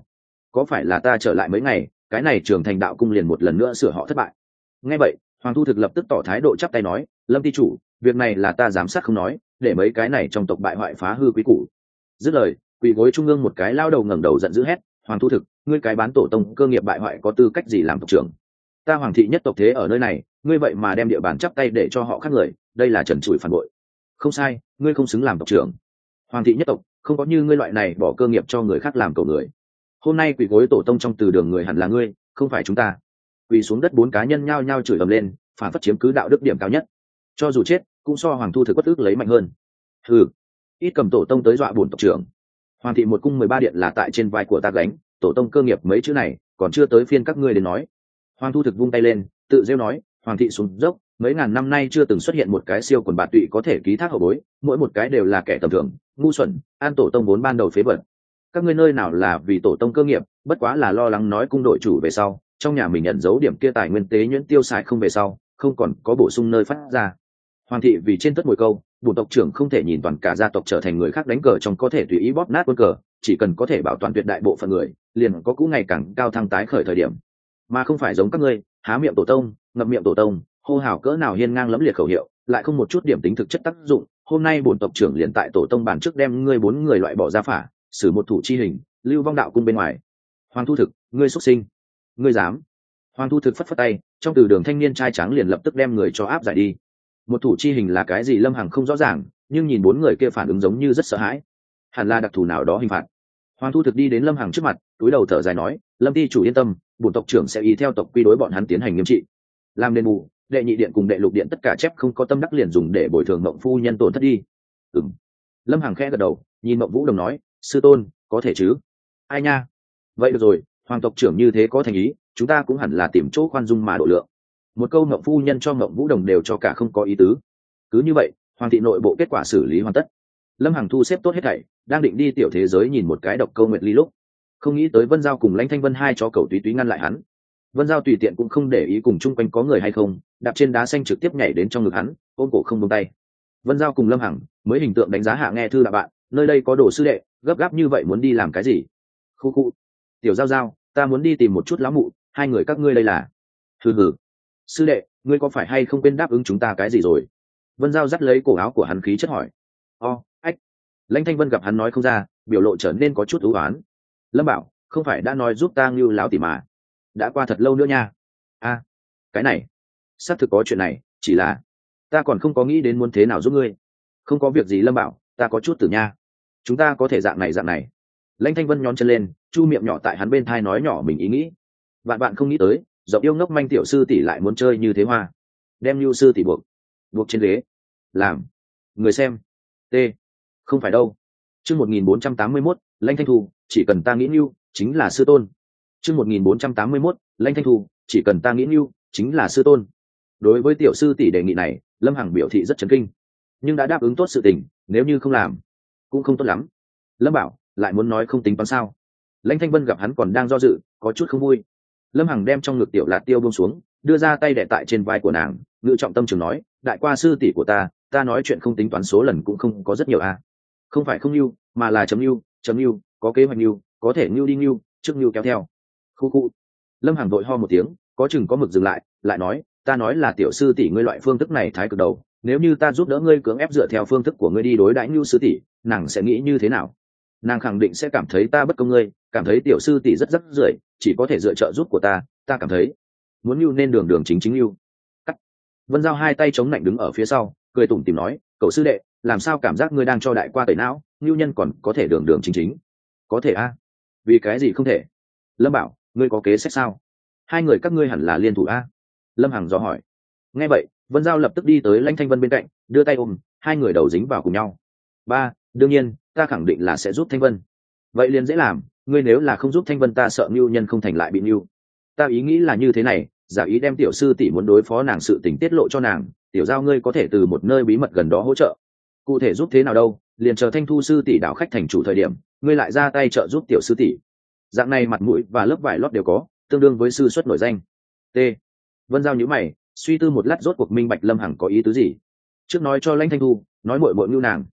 có phải là ta trở lại mấy ngày cái này trường thành đạo cung liền một lần nữa sửa họ thất bại? Nghe vậy Hoàng Thu Thực lập tức tỏ thái độ chắp tay nói, Lâm ty chủ, việc này là ta giám sát không nói, để mấy cái này trong tộc bại hoại phá hư quý củ. Dứt lời quỳ gối trung ương một cái lao đầu ngẩng đầu giận dữ hét, Hoàng Thu Thực, ngươi cái bán tổ tông cơ nghiệp bại hoại có tư cách gì làm tộc trưởng? Ta Hoàng thị nhất tộc thế ở nơi này, ngươi vậy mà đem địa bàn chắp tay để cho họ khác người, đây là trần trụi phản bội. Không sai, ngươi không xứng làm tộc trưởng. Hoàng thị nhất tộc không có như ngươi loại này bỏ cơ nghiệp cho người khác làm cầu người. Hôm nay quỳ gối tổ tông trong từ đường người hẳn là ngươi, không phải chúng ta. Quỳ xuống đất bốn cá nhân nhao nhao chửi ầm lên, phản phất chiếm cứ đạo đức điểm cao nhất. Cho dù chết cũng so Hoàng Thu Thực bất ức lấy mạnh hơn. Ừ, ít cầm tổ tông tới dọa bổn tộc trưởng. Hoàng thị một cung mười ba điện là tại trên vai của ta gánh, tổ tông cơ nghiệp mấy chữ này còn chưa tới phiên các ngươi đến nói. Hoàng Thu Thực vung tay lên tự rêu nói, Hoàng thị xuống dốc mấy ngàn năm nay chưa từng xuất hiện một cái siêu quần bạt tụy có thể ký thác hậu bối, mỗi một cái đều là kẻ tầm thường, ngu xuẩn, an tổ tông vốn ban đầu phế vật. Các ngươi nơi nào là vì tổ tông cơ nghiệp, bất quá là lo lắng nói cung đội chủ về sau trong nhà mình nhận dấu điểm kia tài nguyên tế nhuyễn tiêu xài không về sau không còn có bổ sung nơi phát ra. Hoàng thị vì trên tất mùi câu, bổn tộc trưởng không thể nhìn toàn cả gia tộc trở thành người khác đánh cờ trong có thể tùy ý bóp nát quân cờ, chỉ cần có thể bảo toàn tuyệt đại bộ phận người liền có cũ ngày càng cao thăng tái khởi thời điểm, mà không phải giống các ngươi há miệng tổ tông ngậm miệng tổ tông, hô hào cỡ nào hiên ngang lẫm liệt khẩu hiệu lại không một chút điểm tính thực chất tác dụng. Hôm nay bổn tộc trưởng liền tại tổ tông bàn trước đem ngươi bốn người loại bỏ ra phả, xử một thủ chi hình, lưu vong đạo cung bên ngoài. Hoàng Thu Thực, ngươi xuất sinh, ngươi dám? Hoàng Thu Thực phất phất tay, trong từ đường thanh niên trai trắng liền lập tức đem người cho áp giải đi. Một thủ chi hình là cái gì Lâm Hằng không rõ ràng, nhưng nhìn bốn người kia phản ứng giống như rất sợ hãi, hẳn là đặc thù nào đó hình phạt. Hoàng Thu Thực đi đến Lâm Hằng trước mặt, túi đầu thở dài nói, Lâm ty chủ yên tâm, bổn tộc trưởng sẽ ý theo tộc quy đối bọn hắn tiến hành nghiêm trị. Làm đền bù, đệ nhị điện cùng đệ lục điện tất cả chép không có tâm đắc liền dùng để bồi thường mộng phu nhân tổn thất đi. Ừm. Lâm Hằng khẽ gật đầu, nhìn Mộng Vũ Đồng nói, sư tôn, có thể chứ? Ai nha? Vậy được rồi, Hoàng tộc trưởng như thế có thành ý, chúng ta cũng hẳn là tìm chỗ khoan dung mà độ lượng. Một câu Mộng phu nhân cho Mộng Vũ Đồng đều cho cả không có ý tứ. Cứ như vậy, Hoàng thị nội bộ kết quả xử lý hoàn tất. Lâm Hằng thu xếp tốt hết thảy, đang định đi tiểu thế giới nhìn một cái độc câu nguyệt ly lúc, không nghĩ tới Vân Giao cùng Lãnh Thanh Vân hai chó cầu túy túy ngăn lại hắn. Vân Giao tùy tiện cũng không để ý cùng chung quanh có người hay không, đạp trên đá xanh trực tiếp nhảy đến trong ngực hắn, ôm cổ không buông tay. Vân Giao cùng Lâm Hằng mới hình tượng đánh giá hạ nghe thư là bạn, nơi đây có đồ sư đệ, gấp gáp như vậy muốn đi làm cái gì? Khu khu. Tiểu Giao Giao, ta muốn đi tìm một chút lão mụ, hai người các ngươi đây là? Hừ hừ. Sư đệ, ngươi có phải hay không quên đáp ứng chúng ta cái gì rồi? Vân Giao dắt lấy cổ áo của hắn khí chất hỏi. O, ách. Lãnh Thanh Vân gặp hắn nói không ra, biểu lộ trở nên có chút ưu oán. Lâm Bảo, không phải đã nói giúp ta ngưu láo tỉ mà? Đã qua thật lâu nữa nha. A, cái này, xác thực có chuyện này, chỉ là ta còn không có nghĩ đến muốn thế nào giúp ngươi. Không có việc gì Lâm Bảo, ta có chút tử nha. Chúng ta có thể dạng này dạng này. Lãnh Thanh Vân nhón chân lên, chu miệng nhỏ tại hắn bên thai nói nhỏ mình ý nghĩ. Bạn bạn không nghĩ tới, giọng yêu ngốc manh tiểu sư tỷ lại muốn chơi như thế hoa. Đem lưu sư tỷ buộc, buộc trên ghế. Làm. Người xem. T. Không phải đâu. Chương một nghìn bốn trăm tám mươi mốt, Lãnh Thanh Thu, chỉ cần ta nghĩ lưu, chính là sư tôn. Chương một nghìn bốn trăm tám mươi mốt, Lãnh Thanh Thu, chỉ cần ta nghĩ lưu, chính là sư tôn. Đối với tiểu sư tỷ đề nghị này, Lâm Hằng biểu thị rất chấn kinh, nhưng đã đáp ứng tốt sự tình, nếu như không làm, cũng không tốt lắm. Lâm Bảo lại muốn nói không tính toán sao? Lãnh Thanh Vân gặp hắn còn đang do dự, có chút không vui. Lâm Hằng đem trong ngực tiểu lạt tiêu buông xuống, đưa ra tay đè tại trên vai của nàng, ngự trọng tâm trường nói, đại qua sư tỷ của ta, ta nói chuyện không tính toán số lần cũng không có rất nhiều a. Không phải không lưu, mà là chấm lưu, chấm lưu, có kế hoạch lưu, có thể lưu đi lưu, trước lưu kéo theo. Khu khu. Lâm Hằng vội ho một tiếng, có chừng có mực dừng lại, lại nói, ta nói là tiểu sư tỷ ngươi loại phương thức này thái cực đầu, nếu như ta giúp đỡ ngươi cưỡng ép dựa theo phương thức của ngươi đi đối đãi lưu sư tỷ, nàng sẽ nghĩ như thế nào? Nàng khẳng định sẽ cảm thấy ta bất công ngươi, cảm thấy tiểu sư tỷ rất rất rưởi, chỉ có thể dựa trợ giúp của ta, ta cảm thấy muốn lưu nên đường đường chính chính lưu. Cắt. Vân Giao hai tay chống lạnh đứng ở phía sau, cười tủm tỉm nói, cậu sư đệ, làm sao cảm giác ngươi đang cho đại qua tẩy não, lưu nhân còn có thể đường đường chính chính? Có thể a? Vì cái gì không thể? Lâm Bảo, ngươi có kế sách sao? Hai người các ngươi hẳn là liên thủ a? Lâm Hằng dò hỏi. Nghe vậy, Vân Giao lập tức đi tới Lãnh Thanh Vân bên cạnh, đưa tay ôm, hai người đầu dính vào cùng nhau. Ba, đương nhiên, ta khẳng định là sẽ giúp Thanh Vân. Vậy liền dễ làm, ngươi nếu là không giúp Thanh Vân ta sợ Nưu nhân không thành lại bị Nưu. Ta ý nghĩ là như thế này, giả ý đem tiểu sư tỷ muốn đối phó nàng sự tình tiết lộ cho nàng, tiểu Giao ngươi có thể từ một nơi bí mật gần đó hỗ trợ. Cụ thể giúp thế nào đâu, liền chờ Thanh Thu sư tỷ đảo khách thành chủ thời điểm, ngươi lại ra tay trợ giúp tiểu sư tỷ. Dạng này mặt mũi và lớp vải lót đều có, tương đương với sư xuất nổi danh. T. Vân Giao nhíu mày, suy tư một lát rốt cuộc minh bạch Lâm Hằng có ý tứ gì. Trước nói cho Lãnh Thanh Thu, nói muội muội nhu nàng.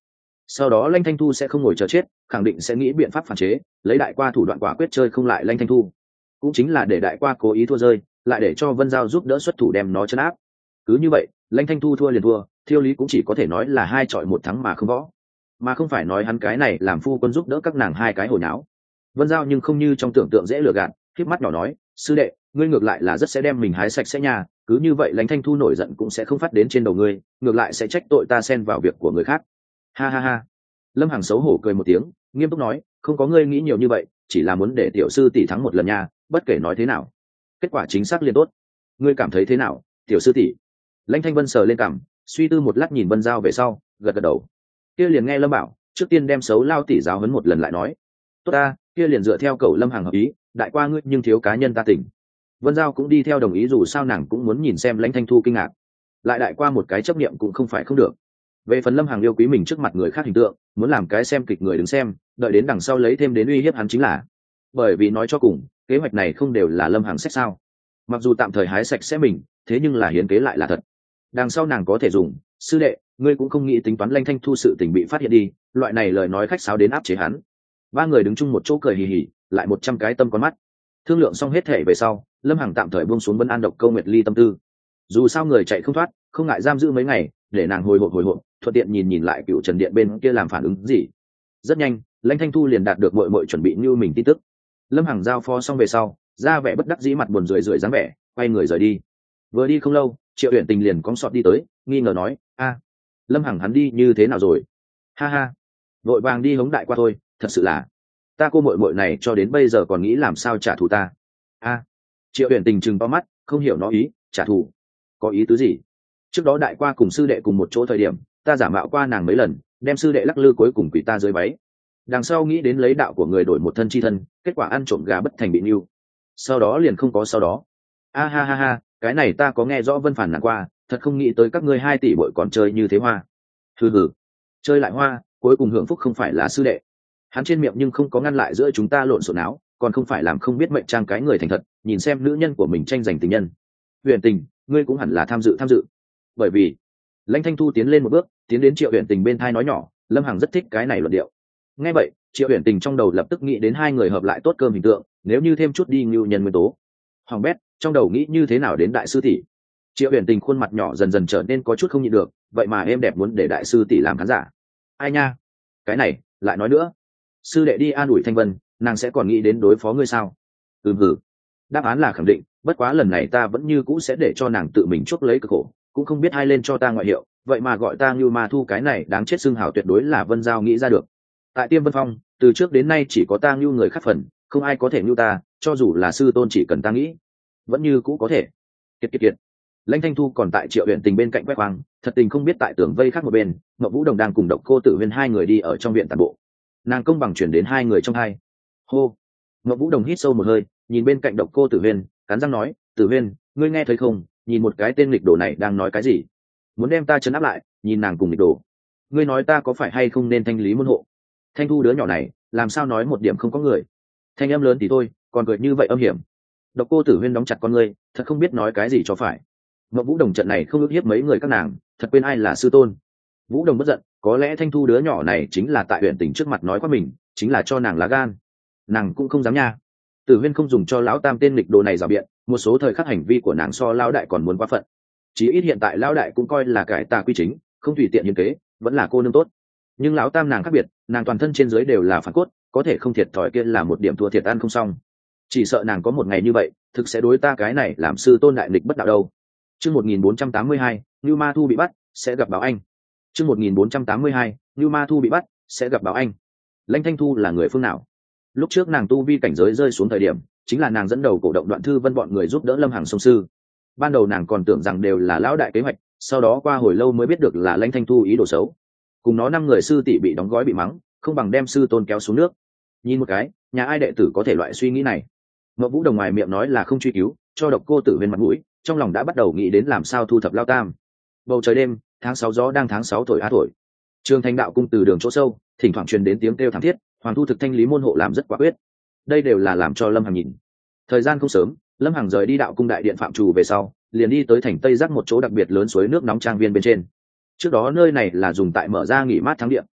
sau đó Lãnh Thanh Thu sẽ không ngồi chờ chết, khẳng định sẽ nghĩ biện pháp phản chế, lấy đại qua thủ đoạn quả quyết chơi không lại Lãnh Thanh Thu, cũng chính là để đại qua cố ý thua rơi, lại để cho Vân Giao giúp đỡ xuất thủ đem nó chấn áp. Cứ như vậy, Lãnh Thanh Thu thua liền thua, Thiêu Lý cũng chỉ có thể nói là hai chọi một thắng mà không võ, mà không phải nói hắn cái này làm phu quân giúp đỡ các nàng hai cái hồi nháo. Vân Giao nhưng không như trong tưởng tượng dễ lừa gạt, khép mắt nhỏ nói, sư đệ, ngươi ngược lại là rất sẽ đem mình hái sạch sẽ nhà, cứ như vậy Lãnh Thanh Thu nổi giận cũng sẽ không phát đến trên đầu ngươi, ngược lại sẽ trách tội ta xen vào việc của người khác. Ha ha ha. Lâm Hằng xấu hổ cười một tiếng, nghiêm túc nói, không có ngươi nghĩ nhiều như vậy, chỉ là muốn để tiểu sư tỷ thắng một lần nha, bất kể nói thế nào, kết quả chính xác liền tốt. Ngươi cảm thấy thế nào, tiểu sư tỷ? Lãnh Thanh Vân sờ lên cằm, suy tư một lát nhìn Vân Giao về sau, gật gật đầu. Kia liền nghe Lâm bảo, trước tiên đem xấu lao tỷ giáo huấn một lần lại nói. Tốt ta, kia liền dựa theo cậu Lâm Hằng hợp ý, đại qua ngươi nhưng thiếu cá nhân ta tỉnh. Vân Giao cũng đi theo đồng ý, dù sao nàng cũng muốn nhìn xem Lãnh Thanh Thu kinh ngạc, lại đại qua một cái chấp niệm cũng không phải không được. Về phần Lâm Hằng yêu quý mình trước mặt người khác hình tượng, muốn làm cái xem kịch người đứng xem, đợi đến đằng sau lấy thêm đến uy hiếp hắn chính là. Bởi vì nói cho cùng, kế hoạch này không đều là Lâm Hằng sách sao? Mặc dù tạm thời hái sạch sẽ mình, thế nhưng là hiến kế lại là thật. Đằng sau nàng có thể dùng, sư đệ, ngươi cũng không nghĩ tính toán Lãnh Thanh Thu sự tình bị phát hiện đi, loại này lời nói khách sáo đến áp chế hắn. Ba người đứng chung một chỗ cười hì hì, lại một trăm cái tâm con mắt. Thương lượng xong hết thể về sau, Lâm Hằng tạm thời buông xuống Vân An Độc Câu Nguyệt Ly tâm tư. Dù sao người chạy không thoát, không ngại giam giữ mấy ngày, để nàng hồi hộp hồi hộp, thuận tiện nhìn nhìn lại Cựu Trần Điện bên kia làm phản ứng gì. Rất nhanh, Lãnh Thanh Thu liền đạt được muội muội chuẩn bị như mình tin tức. Lâm Hằng giao phó xong về sau, ra vẻ bất đắc dĩ mặt buồn rười rượi dáng vẻ, quay người rời đi. Vừa đi không lâu, Triệu Uyển Tình liền cóng sọt đi tới, nghi ngờ nói, a, Lâm Hằng hắn đi như thế nào rồi? Ha ha, vội vàng đi hống đại qua thôi, thật sự là ta cô muội muội này cho đến bây giờ còn nghĩ làm sao trả thù ta. A, Triệu Uyển Tình trừng to mắt, không hiểu nó ý, trả thù có ý tứ gì? Trước đó đại qua cùng sư đệ cùng một chỗ thời điểm, ta giả mạo qua nàng mấy lần, đem sư đệ lắc lư cuối cùng quỷ ta dưới váy, đằng sau nghĩ đến lấy đạo của người đổi một thân chi thân, kết quả ăn trộm gà bất thành bị nưu, sau đó liền không có sau đó. A ha ha ha, cái này ta có nghe rõ Vân phản nặng qua, thật không nghĩ tới các ngươi hai tỷ bội còn chơi như thế hoa. Hừ hừ, chơi lại hoa, cuối cùng hưởng phúc không phải là sư đệ. Hắn trên miệng nhưng không có ngăn lại giữa chúng ta lộn xộn áo, còn không phải làm không biết mệnh trang cái người thành thật, nhìn xem nữ nhân của mình tranh giành tình nhân. Huyền Tình, ngươi cũng hẳn là tham dự tham dự. Bởi vì Lãnh Thanh Thu tiến lên một bước, tiến đến Triệu Huyền Tình bên thai nói nhỏ, Lâm Hằng rất thích cái này luận điệu. Nghe vậy, Triệu Huyền Tình trong đầu lập tức nghĩ đến hai người hợp lại tốt cơm hình tượng, nếu như thêm chút đi ngưu nhân nguyên tố. Hoàng bét, trong đầu nghĩ như thế nào đến đại sư tỷ. Triệu Huyền Tình khuôn mặt nhỏ dần dần trở nên có chút không nhịn được, vậy mà em đẹp muốn để đại sư tỷ làm khán giả. Ai nha, cái này, lại nói nữa. Sư đệ đi an ủi Thanh Vân, nàng sẽ còn nghĩ đến đối phó ngươi sao? Ừm hử. Đáp án là khẳng định, bất quá lần này ta vẫn như cũ sẽ để cho nàng tự mình chuốc lấy cực khổ, cũng không biết ai lên cho ta ngoại hiệu, vậy mà gọi ta Ngưu Ma Thu, cái này đáng chết xưng hào tuyệt đối là Vân Giao nghĩ ra được. Tại Tiêm Vân Phong, từ trước đến nay chỉ có ta Ngưu người khác phần, không ai có thể Ngưu ta, cho dù là sư tôn chỉ cần ta nghĩ, vẫn như cũ có thể. Kiệt kiệt kiệt. Lãnh Thanh Thu còn tại Triệu Huyền Tình bên cạnh quét khoang, thật tình không biết tại tường vây khác một bên, Ngọc Vũ Đồng đang cùng Độc Cô Tử Huyên hai người đi ở trong viện tản bộ. Nàng công bằng chuyển đến hai người trong hai. Hô. Ngọc Vũ Đồng hít sâu một hơi, nhìn bên cạnh Độc Cô Tử Huyên, cắn răng nói, Tử Huyên, ngươi nghe thấy không, nhìn một cái tên nghịch đồ này đang nói cái gì, muốn đem ta trấn áp lại, nhìn nàng cùng nghịch đồ, ngươi nói ta có phải hay không nên thanh lý môn hộ? Thanh Thu đứa nhỏ này làm sao nói một điểm không có người, thanh âm lớn thì thôi, còn cười như vậy âm hiểm. Độc Cô Tử Huyên đóng chặt con ngươi, thật không biết nói cái gì cho phải. Ngọc Vũ Đồng trận này không ước hiếp mấy người các nàng, thật quên ai là sư tôn. Vũ Đồng bất giận, có lẽ Thanh Thu đứa nhỏ này chính là tại Huyền Tình trước mặt nói qua mình, chính là cho nàng lá gan, nàng cũng không dám nha. Tử Huyên không dùng cho lão tam tên nghịch đồ này rào biện, một số thời khắc hành vi của nàng so lão đại còn muốn quá phận. Chí ít hiện tại lão đại cũng coi là cải tà quy chính, không tùy tiện hiến kế, vẫn là cô nương tốt. Nhưng lão tam nàng khác biệt, nàng toàn thân trên dưới đều là phản cốt, có thể không thiệt thòi kia là một điểm thua thiệt ăn không xong. Chỉ sợ nàng có một ngày như vậy, thực sẽ đối ta cái này làm sư tôn đại nghịch bất đạo đâu. Chương một nghìn bốn trăm tám mươi hai, Nưu Ma Thu bị bắt, sẽ gặp báo anh. Chương một nghìn bốn trăm tám mươi hai, Nưu Ma Thu bị bắt, sẽ gặp báo anh. Lãnh Thanh Thu là người phương nào? Lúc trước nàng tu vi cảnh giới rơi xuống thời điểm, chính là nàng dẫn đầu cổ động Đoạn Thư Vân bọn người giúp đỡ Lâm Hằng sông sư. Ban đầu nàng còn tưởng rằng đều là lão đại kế hoạch, sau đó qua hồi lâu mới biết được là Lãnh Thanh Thu ý đồ xấu. Cùng nó năm người sư tỷ bị đóng gói bị mắng, không bằng đem sư tôn kéo xuống nước. Nhìn một cái, nhà ai đệ tử có thể loại suy nghĩ này? Ngọc Vũ Đồng ngoài miệng nói là không truy cứu, cho Độc Cô Tử Huyên mặt mũi, trong lòng đã bắt đầu nghĩ đến làm sao thu thập lao tam. Bầu trời đêm, tháng sáu gió đang tháng sáu thổi á thổi. Trường Thành đạo cung từ đường chỗ sâu, thỉnh thoảng truyền đến tiếng kêu thảm thiết, Hoàng Thu Thực thanh lý môn hộ làm rất quả quyết. Đây đều là làm cho Lâm Hằng nhìn. Thời gian không sớm, Lâm Hằng rời đi đạo cung đại điện phạm trù về sau, liền đi tới thành Tây Giác một chỗ đặc biệt lớn suối nước nóng trang viên bên trên. Trước đó nơi này là dùng tại mở ra nghỉ mát thắng điện.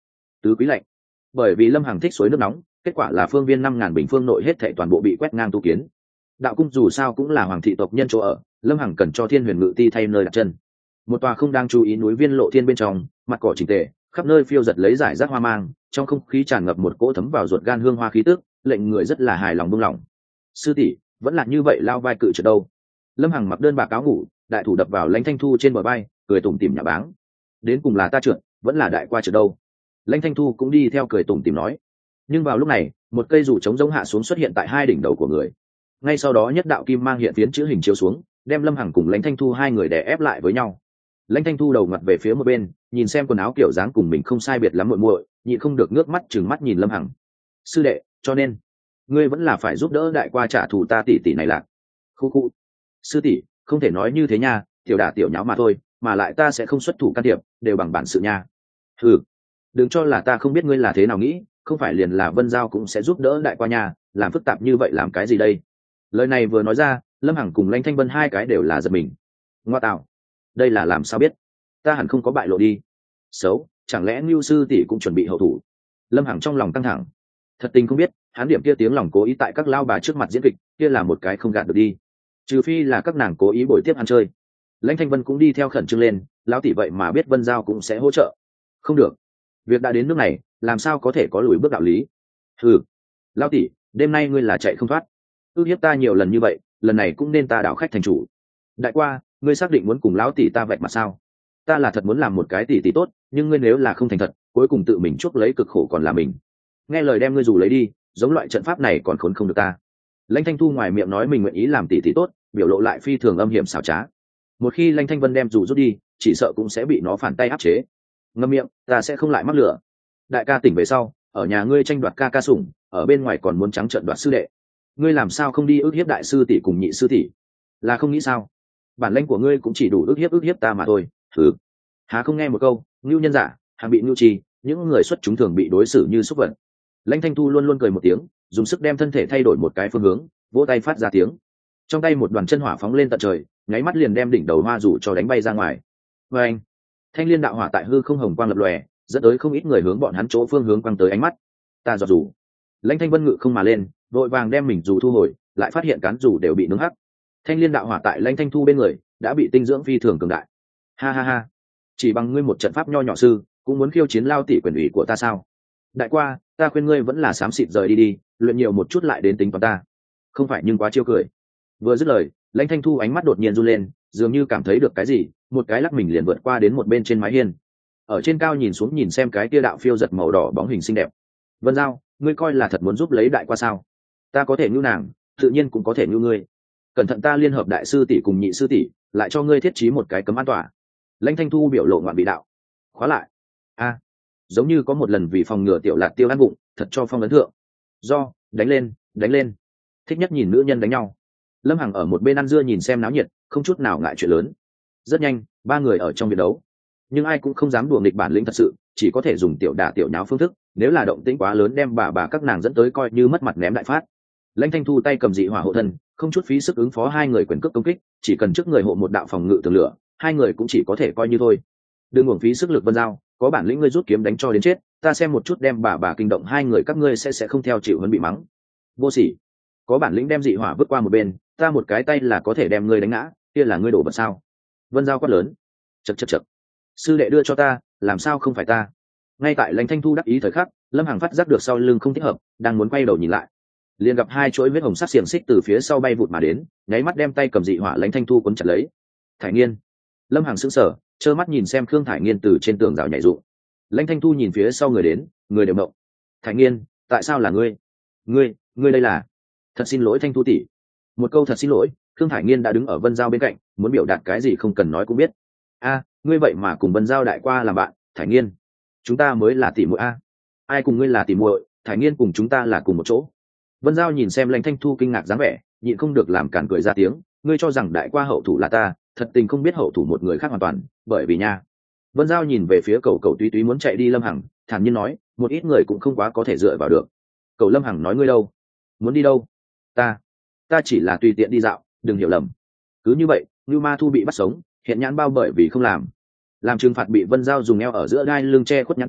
Tứ quý lạnh. Bởi vì Lâm Hằng thích suối nước nóng, kết quả là phương viên năm ngàn bình phương nội hết thảy toàn bộ bị quét ngang tu kiến. Đạo cung dù sao cũng là hoàng thị tộc nhân chỗ ở, Lâm Hằng cần cho Thiên Huyền Ngự Ti thay nơi đặt chân. Một tòa không đang chú ý núi Viên Lộ Thiên bên trong, mặt cỏ chỉnh tề, khắp nơi phiêu giật lấy giải rác hoa mang, trong không khí tràn ngập một cỗ thấm vào ruột gan hương hoa khí tức, lệnh người rất là hài lòng buông lỏng. Sư tỷ vẫn là như vậy lao vai cự trượt đâu. Lâm Hằng mặc đơn bạc áo ngủ, đại thủ đập vào Lãnh Thanh Thu trên bờ vai, cười tủm tỉm nhả báng. Đến cùng là ta trượt, vẫn là đại qua trượt đâu. Lãnh Thanh Thu cũng đi theo cười tủm tỉm nói. Nhưng vào lúc này, một cây dù trống giống hạ xuống xuất hiện tại hai đỉnh đầu của người. Ngay sau đó nhất đạo kim mang hiện phiến chữ hình chiếu xuống, đem Lâm Hằng cùng Lãnh Thanh Thu hai người đè ép lại với nhau. Lãnh Thanh Thu đầu ngặt về phía một bên, nhìn xem quần áo kiểu dáng cùng mình không sai biệt lắm muội muội, nhịn không được nước mắt trừng mắt nhìn Lâm Hằng. Sư đệ, cho nên ngươi vẫn là phải giúp đỡ đại qua trả thù ta tỷ tỷ này lạc. Khu khu. Sư tỷ, không thể nói như thế nha, tiểu đả tiểu nháo mà thôi, mà lại ta sẽ không xuất thủ can thiệp, đều bằng bản sự nha. Ừ, đừng cho là ta không biết ngươi là thế nào nghĩ, không phải liền là Vân Giao cũng sẽ giúp đỡ đại qua nhà, làm phức tạp như vậy làm cái gì đây? Lời này vừa nói ra, Lâm Hằng cùng Lãnh Thanh Vân hai cái đều là giật mình. Ngoa tạo, đây là làm sao biết? Ta hẳn không có bại lộ đi. Xấu, chẳng lẽ Ngưu sư tỷ cũng chuẩn bị hậu thủ? Lâm Hằng trong lòng căng thẳng. Thật tình không biết, hắn điểm kia tiếng lòng cố ý tại các lao bà trước mặt diễn kịch, kia là một cái không gạt được đi. Trừ phi là các nàng cố ý bồi tiếp ăn chơi. Lãnh Thanh Vân cũng đi theo khẩn trương lên, lão tỷ vậy mà biết Vân Giao cũng sẽ hỗ trợ. Không được, việc đã đến nước này, làm sao có thể có lùi bước đạo lý? Ừ, lão tỷ, đêm nay ngươi là chạy không thoát. Ước hiếp ta nhiều lần như vậy, lần này cũng nên ta đảo khách thành chủ. Đại qua, ngươi xác định muốn cùng lão tỷ ta vạch mặt sao? Ta là thật muốn làm một cái tỷ tỷ tốt, nhưng ngươi nếu là không thành thật, cuối cùng tự mình chuốc lấy cực khổ còn là mình. Nghe lời đem ngươi dù lấy đi, giống loại trận pháp này còn khốn không được ta. Lãnh Thanh Thu ngoài miệng nói mình nguyện ý làm tỷ tỷ tốt, biểu lộ lại phi thường âm hiểm xảo trá. Một khi Lãnh Thanh Vân đem dù rút đi, chỉ sợ cũng sẽ bị nó phản tay áp chế. Ngậm miệng, ta sẽ không lại mắc lửa. Đại ca tỉnh về sau, ở nhà ngươi tranh đoạt ca ca sủng, ở bên ngoài còn muốn trắng trợn đoạt sư đệ. Ngươi làm sao không đi ước hiếp đại sư tỷ cùng nhị sư tỷ? Là không nghĩ sao? Bản lĩnh của ngươi cũng chỉ đủ ước hiếp ước hiếp ta mà thôi. Thử. Há không nghe một câu, Nưu nhân giả, hàng bị nưu trì, những người xuất chúng thường bị đối xử như súc vật. Lãnh Thanh Thu luôn luôn cười một tiếng, dùng sức đem thân thể thay đổi một cái phương hướng, vỗ tay phát ra tiếng. Trong tay một đoàn chân hỏa phóng lên tận trời, nháy mắt liền đem đỉnh đầu hoa rủ cho đánh bay ra ngoài. Và anh, thanh liên đạo hỏa tại hư không hồng quang lập lòe, dẫn tới không ít người hướng bọn hắn chỗ phương hướng quăng tới ánh mắt. Ta giọt rủ. Lãnh Thanh Vân ngự không mà lên, vội vàng đem mình dù thu hồi, lại phát hiện cán dù đều bị nướng hắc. Thanh liên đạo hỏa tại Lãnh Thanh Thu bên người đã bị tinh dưỡng phi thường cường đại. Ha ha ha, chỉ bằng ngươi một trận pháp nho nhỏ sư, cũng muốn khiêu chiến lao tỷ quyền ủy của ta sao? Đại qua, ta khuyên ngươi vẫn là xám xịt rời đi đi, luyện nhiều một chút lại đến tính toán ta. Không phải nhưng quá chiêu cười. Vừa dứt lời, Lãnh Thanh Thu ánh mắt đột nhiên run lên, dường như cảm thấy được cái gì, một cái lắc mình liền vượt qua đến một bên trên mái hiên. Ở trên cao nhìn xuống nhìn xem cái tia đạo phiêu giật màu đỏ bóng hình xinh đẹp. Vân Giao, ngươi coi là thật muốn giúp lấy đại qua sao? Ta có thể nhu nàng, tự nhiên cũng có thể nhu ngươi. Cẩn thận ta liên hợp đại sư tỷ cùng nhị sư tỷ, lại cho ngươi thiết trí một cái cấm an tỏa. Lãnh Thanh Thu biểu lộ ngoạn vị đạo. Khóa lại. A, giống như có một lần vì phòng ngừa tiểu lạt tiêu ăn bụng, thật cho phong ấn thượng. Do, đánh lên, đánh lên. Thích nhất nhìn nữ nhân đánh nhau. Lâm Hằng ở một bên ăn dưa nhìn xem náo nhiệt, không chút nào ngại chuyện lớn. Rất nhanh, ba người ở trong việc đấu, nhưng ai cũng không dám đùa nghịch bản lĩnh thật sự, chỉ có thể dùng tiểu đả tiểu nháo phương thức, nếu là động tĩnh quá lớn đem bà bà các nàng dẫn tới coi như mất mặt ném đại phát. Lãnh Thanh Thu tay cầm dị hỏa hộ thân, không chút phí sức ứng phó hai người quyền cước công kích, chỉ cần trước người hộ một đạo phòng ngự tường lửa, hai người cũng chỉ có thể coi như thôi. Đừng uổng phí sức lực. Vân Giao, có bản lĩnh ngươi rút kiếm đánh cho đến chết, ta xem một chút đem bà bà kinh động hai người các ngươi sẽ sẽ không theo chịu hơn bị mắng. Vô sỉ, có bản lĩnh đem dị hỏa vứt qua một bên, ta một cái tay là có thể đem ngươi đánh ngã, kia là ngươi đổ vật sao? Vân Giao quát lớn. Chậc chậc chậc, sư đệ đưa cho ta, làm sao không phải ta? Ngay tại Lãnh Thanh Thu đắc ý thời khắc, Lâm Hằng phát giác được sau lưng không thích hợp, đang muốn quay đầu nhìn lại, liền gặp hai chuỗi vết hồng sắc xiềng xích từ phía sau bay vụt mà đến, nháy mắt đem tay cầm dị hỏa Lãnh Thanh Thu cuốn chặt lấy. Thải Nghiên. Lâm Hằng sững sờ, trơ mắt nhìn xem Khương Thải Nghiên từ trên tường rào nhảy rụng. Lãnh Thanh Thu nhìn phía sau người đến, người đều mộng. Thải Nghiên, tại sao là ngươi? Ngươi, ngươi đây là? Thật xin lỗi Thanh Thu tỷ. Một câu thật xin lỗi, Khương Thải Nghiên đã đứng ở Vân Giao bên cạnh, muốn biểu đạt cái gì không cần nói cũng biết. A, ngươi vậy mà cùng Vân Giao đại qua làm bạn, Thải Nghiên. Chúng ta mới là tỷ muội a. Ai cùng ngươi là tỷ muội? Thải Nghiên cùng chúng ta là cùng một chỗ. Vân Giao nhìn xem Lãnh Thanh Thu kinh ngạc dáng vẻ, nhịn không được làm cản cười ra tiếng, ngươi cho rằng đại qua hậu thủ là ta, thật tình không biết hậu thủ một người khác hoàn toàn, bởi vì nha. Vân Giao nhìn về phía cầu cầu túy túy muốn chạy đi Lâm Hằng, thản nhiên nói, một ít người cũng không quá có thể dựa vào được. Cầu Lâm Hằng nói ngươi đâu? Muốn đi đâu? Ta, ta chỉ là tùy tiện đi dạo, đừng hiểu lầm. Cứ như vậy, Như Ma Thu bị bắt sống, hiện nhãn bao bởi vì không làm. Làm trừng phạt bị Vân Giao dùng eo ở giữa đai lưng che khuất nhãn tỉnh,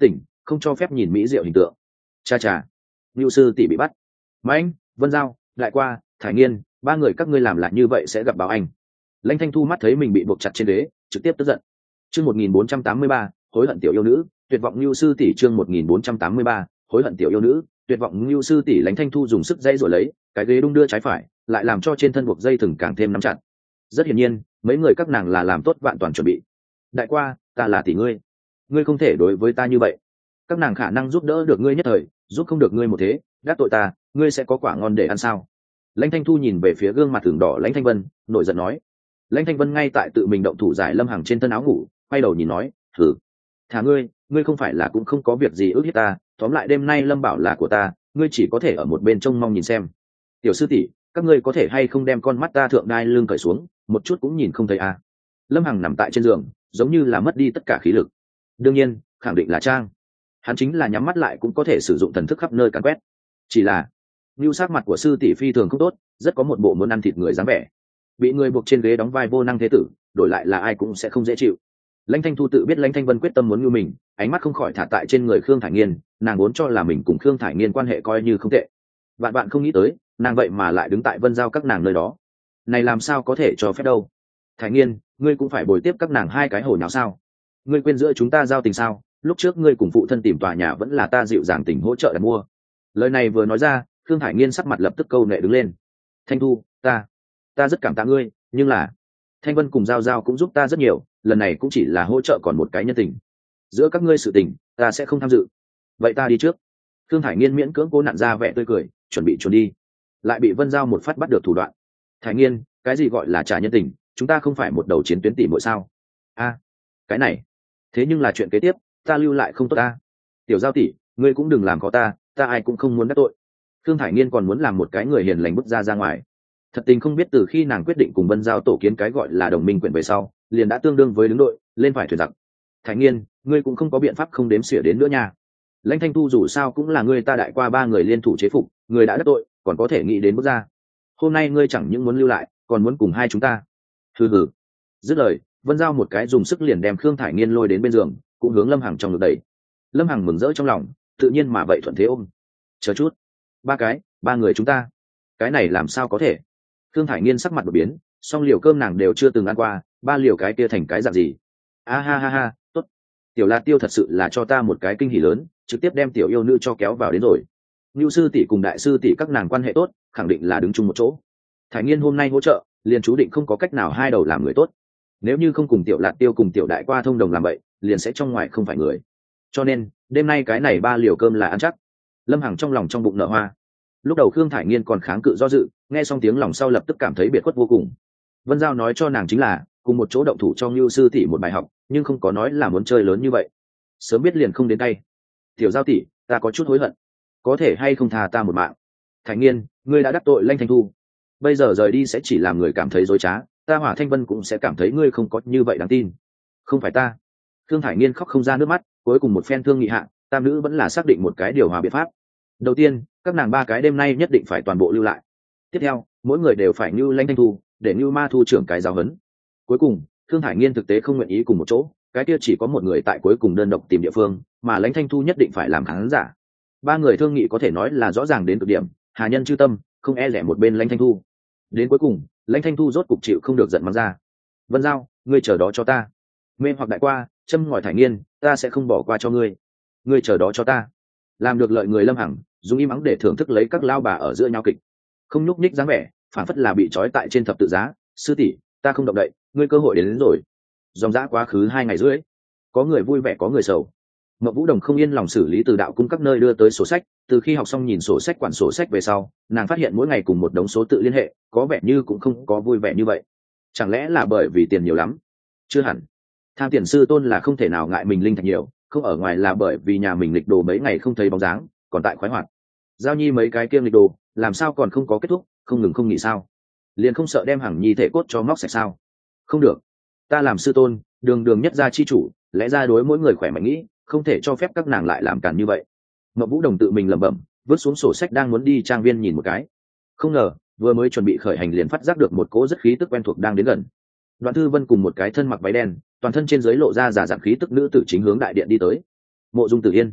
không cho phép nhìn mỹ diệu hình tượng. Cha cha, ngưu sư tỷ bị bắt. Mạnh, Vân Giao, Đại Qua, Thải Nghiên, ba người các ngươi làm lại như vậy sẽ gặp báo anh. Lãnh Thanh Thu mắt thấy mình bị buộc chặt trên ghế, trực tiếp tức giận. Chương một nghìn bốn trăm tám mươi ba, hối hận tiểu yêu nữ, tuyệt vọng ngưu sư tỷ. Chương một nghìn bốn trăm tám mươi ba, hối hận tiểu yêu nữ, tuyệt vọng ngưu sư tỷ. Lãnh Thanh Thu dùng sức dây rồi lấy cái ghế đung đưa trái phải, lại làm cho trên thân buộc dây thừng càng thêm nắm chặt. Rất hiển nhiên, mấy người các nàng là làm tốt vạn toàn chuẩn bị. Đại Qua, ta là tỷ ngươi, ngươi không thể đối với ta như vậy. Các nàng khả năng giúp đỡ được ngươi nhất thời, giúp không được ngươi một thế, đắc tội ta, ngươi sẽ có quả ngon để ăn sao? Lãnh Thanh Thu nhìn về phía gương mặt thường đỏ Lãnh Thanh Vân, nổi giận nói. Lãnh Thanh Vân ngay tại tự mình động thủ giải Lâm Hằng trên thân áo ngủ, quay đầu nhìn nói, thử, thả ngươi, ngươi không phải là cũng không có việc gì ước hiếp ta, tóm lại đêm nay Lâm Bảo là của ta, ngươi chỉ có thể ở một bên trông mong nhìn xem. Tiểu sư tỷ, các ngươi có thể hay không đem con mắt ta thượng đai lưng cởi xuống, một chút cũng nhìn không thấy à? Lâm Hằng nằm tại trên giường, giống như là mất đi tất cả khí lực. Đương nhiên, khẳng định là trang. Hắn chính là nhắm mắt lại cũng có thể sử dụng thần thức khắp nơi càn quét. Chỉ là nhu sắc mặt của sư tỷ phi thường không tốt, rất có một bộ muốn ăn thịt người dáng vẻ. Bị người buộc trên ghế đóng vai vô năng thế tử, đổi lại là ai cũng sẽ không dễ chịu. Lãnh Thanh Thu tự biết Lãnh Thanh Vân quyết tâm muốn ngưu mình, ánh mắt không khỏi thả tại trên người Khương Thải Nghiên, nàng vốn cho là mình cùng Khương Thải Nghiên quan hệ coi như không tệ. Bạn bạn không nghĩ tới, nàng vậy mà lại đứng tại Vân Giao các nàng nơi đó. Này làm sao có thể cho phép đâu? Thải Nghiên, ngươi cũng phải bồi tiếp các nàng hai cái hồ nháo sao? Ngươi quên giữa chúng ta giao tình sao? Lúc trước ngươi cùng phụ thân tìm tòa nhà vẫn là ta dịu dàng tình hỗ trợ đặt mua. Lời này vừa nói ra, Khương Thải Nghiên sắc mặt lập tức câu nệ đứng lên. Thanh Thu, ta, ta rất cảm tạ ngươi, nhưng là Thanh Vân cùng Giao Giao cũng giúp ta rất nhiều, lần này cũng chỉ là hỗ trợ còn một cái nhân tình. Giữa các ngươi sự tình, ta sẽ không tham dự. Vậy ta đi trước. Khương Thải Nghiên miễn cưỡng cố nặn ra vẻ tươi cười, chuẩn bị trốn đi, lại bị Vân Giao một phát bắt được thủ đoạn. Thải Nghiên, cái gì gọi là trả nhân tình? Chúng ta không phải một đầu chiến tuyến tỷ muội sao? A, cái này, thế nhưng là chuyện kế tiếp, ta lưu lại không tốt ta. Tiểu Giao tỷ, ngươi cũng đừng làm khó ta, ta ai cũng không muốn đắc tội. Khương Thải Nghiên còn muốn làm một cái người hiền lành bước ra ra ngoài. Thật tình không biết từ khi nàng quyết định cùng Vân Giao tổ kiến cái gọi là đồng minh quyển về sau, liền đã tương đương với đứng đội lên phải thuyền giặc. Thải Nghiên, ngươi cũng không có biện pháp không đếm xỉa đến nữa nha. Lãnh Thanh Thu dù sao cũng là người ta Đại Qua ba người liên thủ chế phục, người đã đắc tội, còn có thể nghĩ đến bước ra. Hôm nay ngươi chẳng những muốn lưu lại, còn muốn cùng hai chúng ta. Hừ hừ. Dứt lời, Vân Giao một cái dùng sức liền đem Khương Thải Nghiên lôi đến bên giường, cũng hướng Lâm Hằng trong ngực đẩy. Lâm Hằng mừng rỡ trong lòng, tự nhiên mà vậy thuận thế ôm. Chờ chút, ba cái, ba người chúng ta, cái này làm sao có thể? Khương Thải Nghiên sắc mặt đột biến, song liều cơm nàng đều chưa từng ăn qua, ba liều cái kia thành cái dạng gì? A ha ha ha, tốt. Tiểu La Tiêu thật sự là cho ta một cái kinh hỉ lớn, trực tiếp đem tiểu yêu nữ cho kéo vào đến rồi. Nưu sư tỷ cùng đại sư tỷ các nàng quan hệ tốt, khẳng định là đứng chung một chỗ. Thải Nghiên hôm nay hỗ trợ, liền chú định không có cách nào hai đầu làm người tốt. Nếu như không cùng tiểu Lạt Tiêu cùng tiểu Đại Qua thông đồng làm vậy, liền sẽ trong ngoài không phải người. Cho nên, đêm nay cái này ba liều cơm là ăn chắc. Lâm Hằng trong lòng trong bụng nở hoa. Lúc đầu Khương Thải Nghiên còn kháng cự do dự, nghe xong tiếng lòng sau lập tức cảm thấy biệt khuất vô cùng. Vân Giao nói cho nàng chính là cùng một chỗ động thủ cho Nưu sư tỷ một bài học, nhưng không có nói là muốn chơi lớn như vậy. Sớm biết liền không đến tay. Tiểu Giao tỷ, ta có chút hối hận, có thể hay không tha ta một mạng? Thải Nghiên, ngươi đã đắc tội Lãnh Thanh Thu, bây giờ rời đi sẽ chỉ làm người cảm thấy dối trá, ta Hỏa Thanh Vân cũng sẽ cảm thấy ngươi không có như vậy đáng tin. Không phải ta. Khương Thải Nghiên khóc không ra nước mắt, cuối cùng một phen thương nghị hạ, tam nữ vẫn là xác định một cái điều hòa biện pháp. Đầu tiên, các nàng ba cái đêm nay nhất định phải toàn bộ lưu lại. Tiếp theo, mỗi người đều phải như Lãnh Thanh Thu, để như ma thu trưởng cái giáo huấn. Cuối cùng, Khương Thải Nghiên thực tế không nguyện ý cùng một chỗ, cái kia chỉ có một người tại cuối cùng đơn độc tìm địa phương, mà Lãnh Thanh Thu nhất định phải làm khán giả. Ba người thương nghị có thể nói là rõ ràng đến cực điểm, hà nhân chư tâm, không e rẻ một bên Lãnh Thanh Thu. Đến cuối cùng, Lãnh Thanh Thu rốt cục chịu không được giận mắng ra. Vân Giao, ngươi chờ đó cho ta. Mê hoặc Đại Qua, châm ngòi Thải Nghiên, ta sẽ không bỏ qua cho ngươi. Ngươi chờ đó cho ta. Làm được lợi người Lâm Hằng, dùng im mắng để thưởng thức lấy các lao bà ở giữa nhau kịch, không nhúc nhích dáng vẻ, phản phất là bị trói tại trên thập tự giá. Sư tỷ, ta không động đậy, ngươi cơ hội đến, đến rồi. Dòng dã quá khứ hai ngày rưỡi, có người vui vẻ có người sầu. Mậu Vũ Đồng không yên lòng xử lý từ đạo cung các nơi đưa tới sổ sách, từ khi học xong nhìn sổ sách quản sổ sách về sau, nàng phát hiện mỗi ngày cùng một đống số tự liên hệ, có vẻ như cũng không có vui vẻ như vậy. Chẳng lẽ là bởi vì tiền nhiều lắm? Chưa hẳn. Tham tiền sư tôn là không thể nào ngại mình linh thạch nhiều, không ở ngoài là bởi vì nhà mình lịch đồ mấy ngày không thấy bóng dáng, còn tại khoái hoạt. Giao Nhi mấy cái kiêng lịch đồ, làm sao còn không có kết thúc, không ngừng không nghỉ sao? Liền không sợ đem Hằng Nhi thể cốt cho móc sạch sao? Không được, ta làm sư tôn, đường đường nhất gia chi chủ, lẽ ra đối mỗi người khỏe mạnh nghĩ, không thể cho phép các nàng lại làm càn như vậy. Mậu Vũ Đồng tự mình lẩm bẩm, vứt xuống sổ sách đang muốn đi trang viên nhìn một cái. Không ngờ, vừa mới chuẩn bị khởi hành liền phát giác được một cỗ rất khí tức quen thuộc đang đến gần. Đoạn Thư Vân cùng một cái thân mặc váy đen, toàn thân trên dưới lộ ra giả dạng khí tức nữ tử chính hướng đại điện đi tới. Mộ Dung Tử Yên,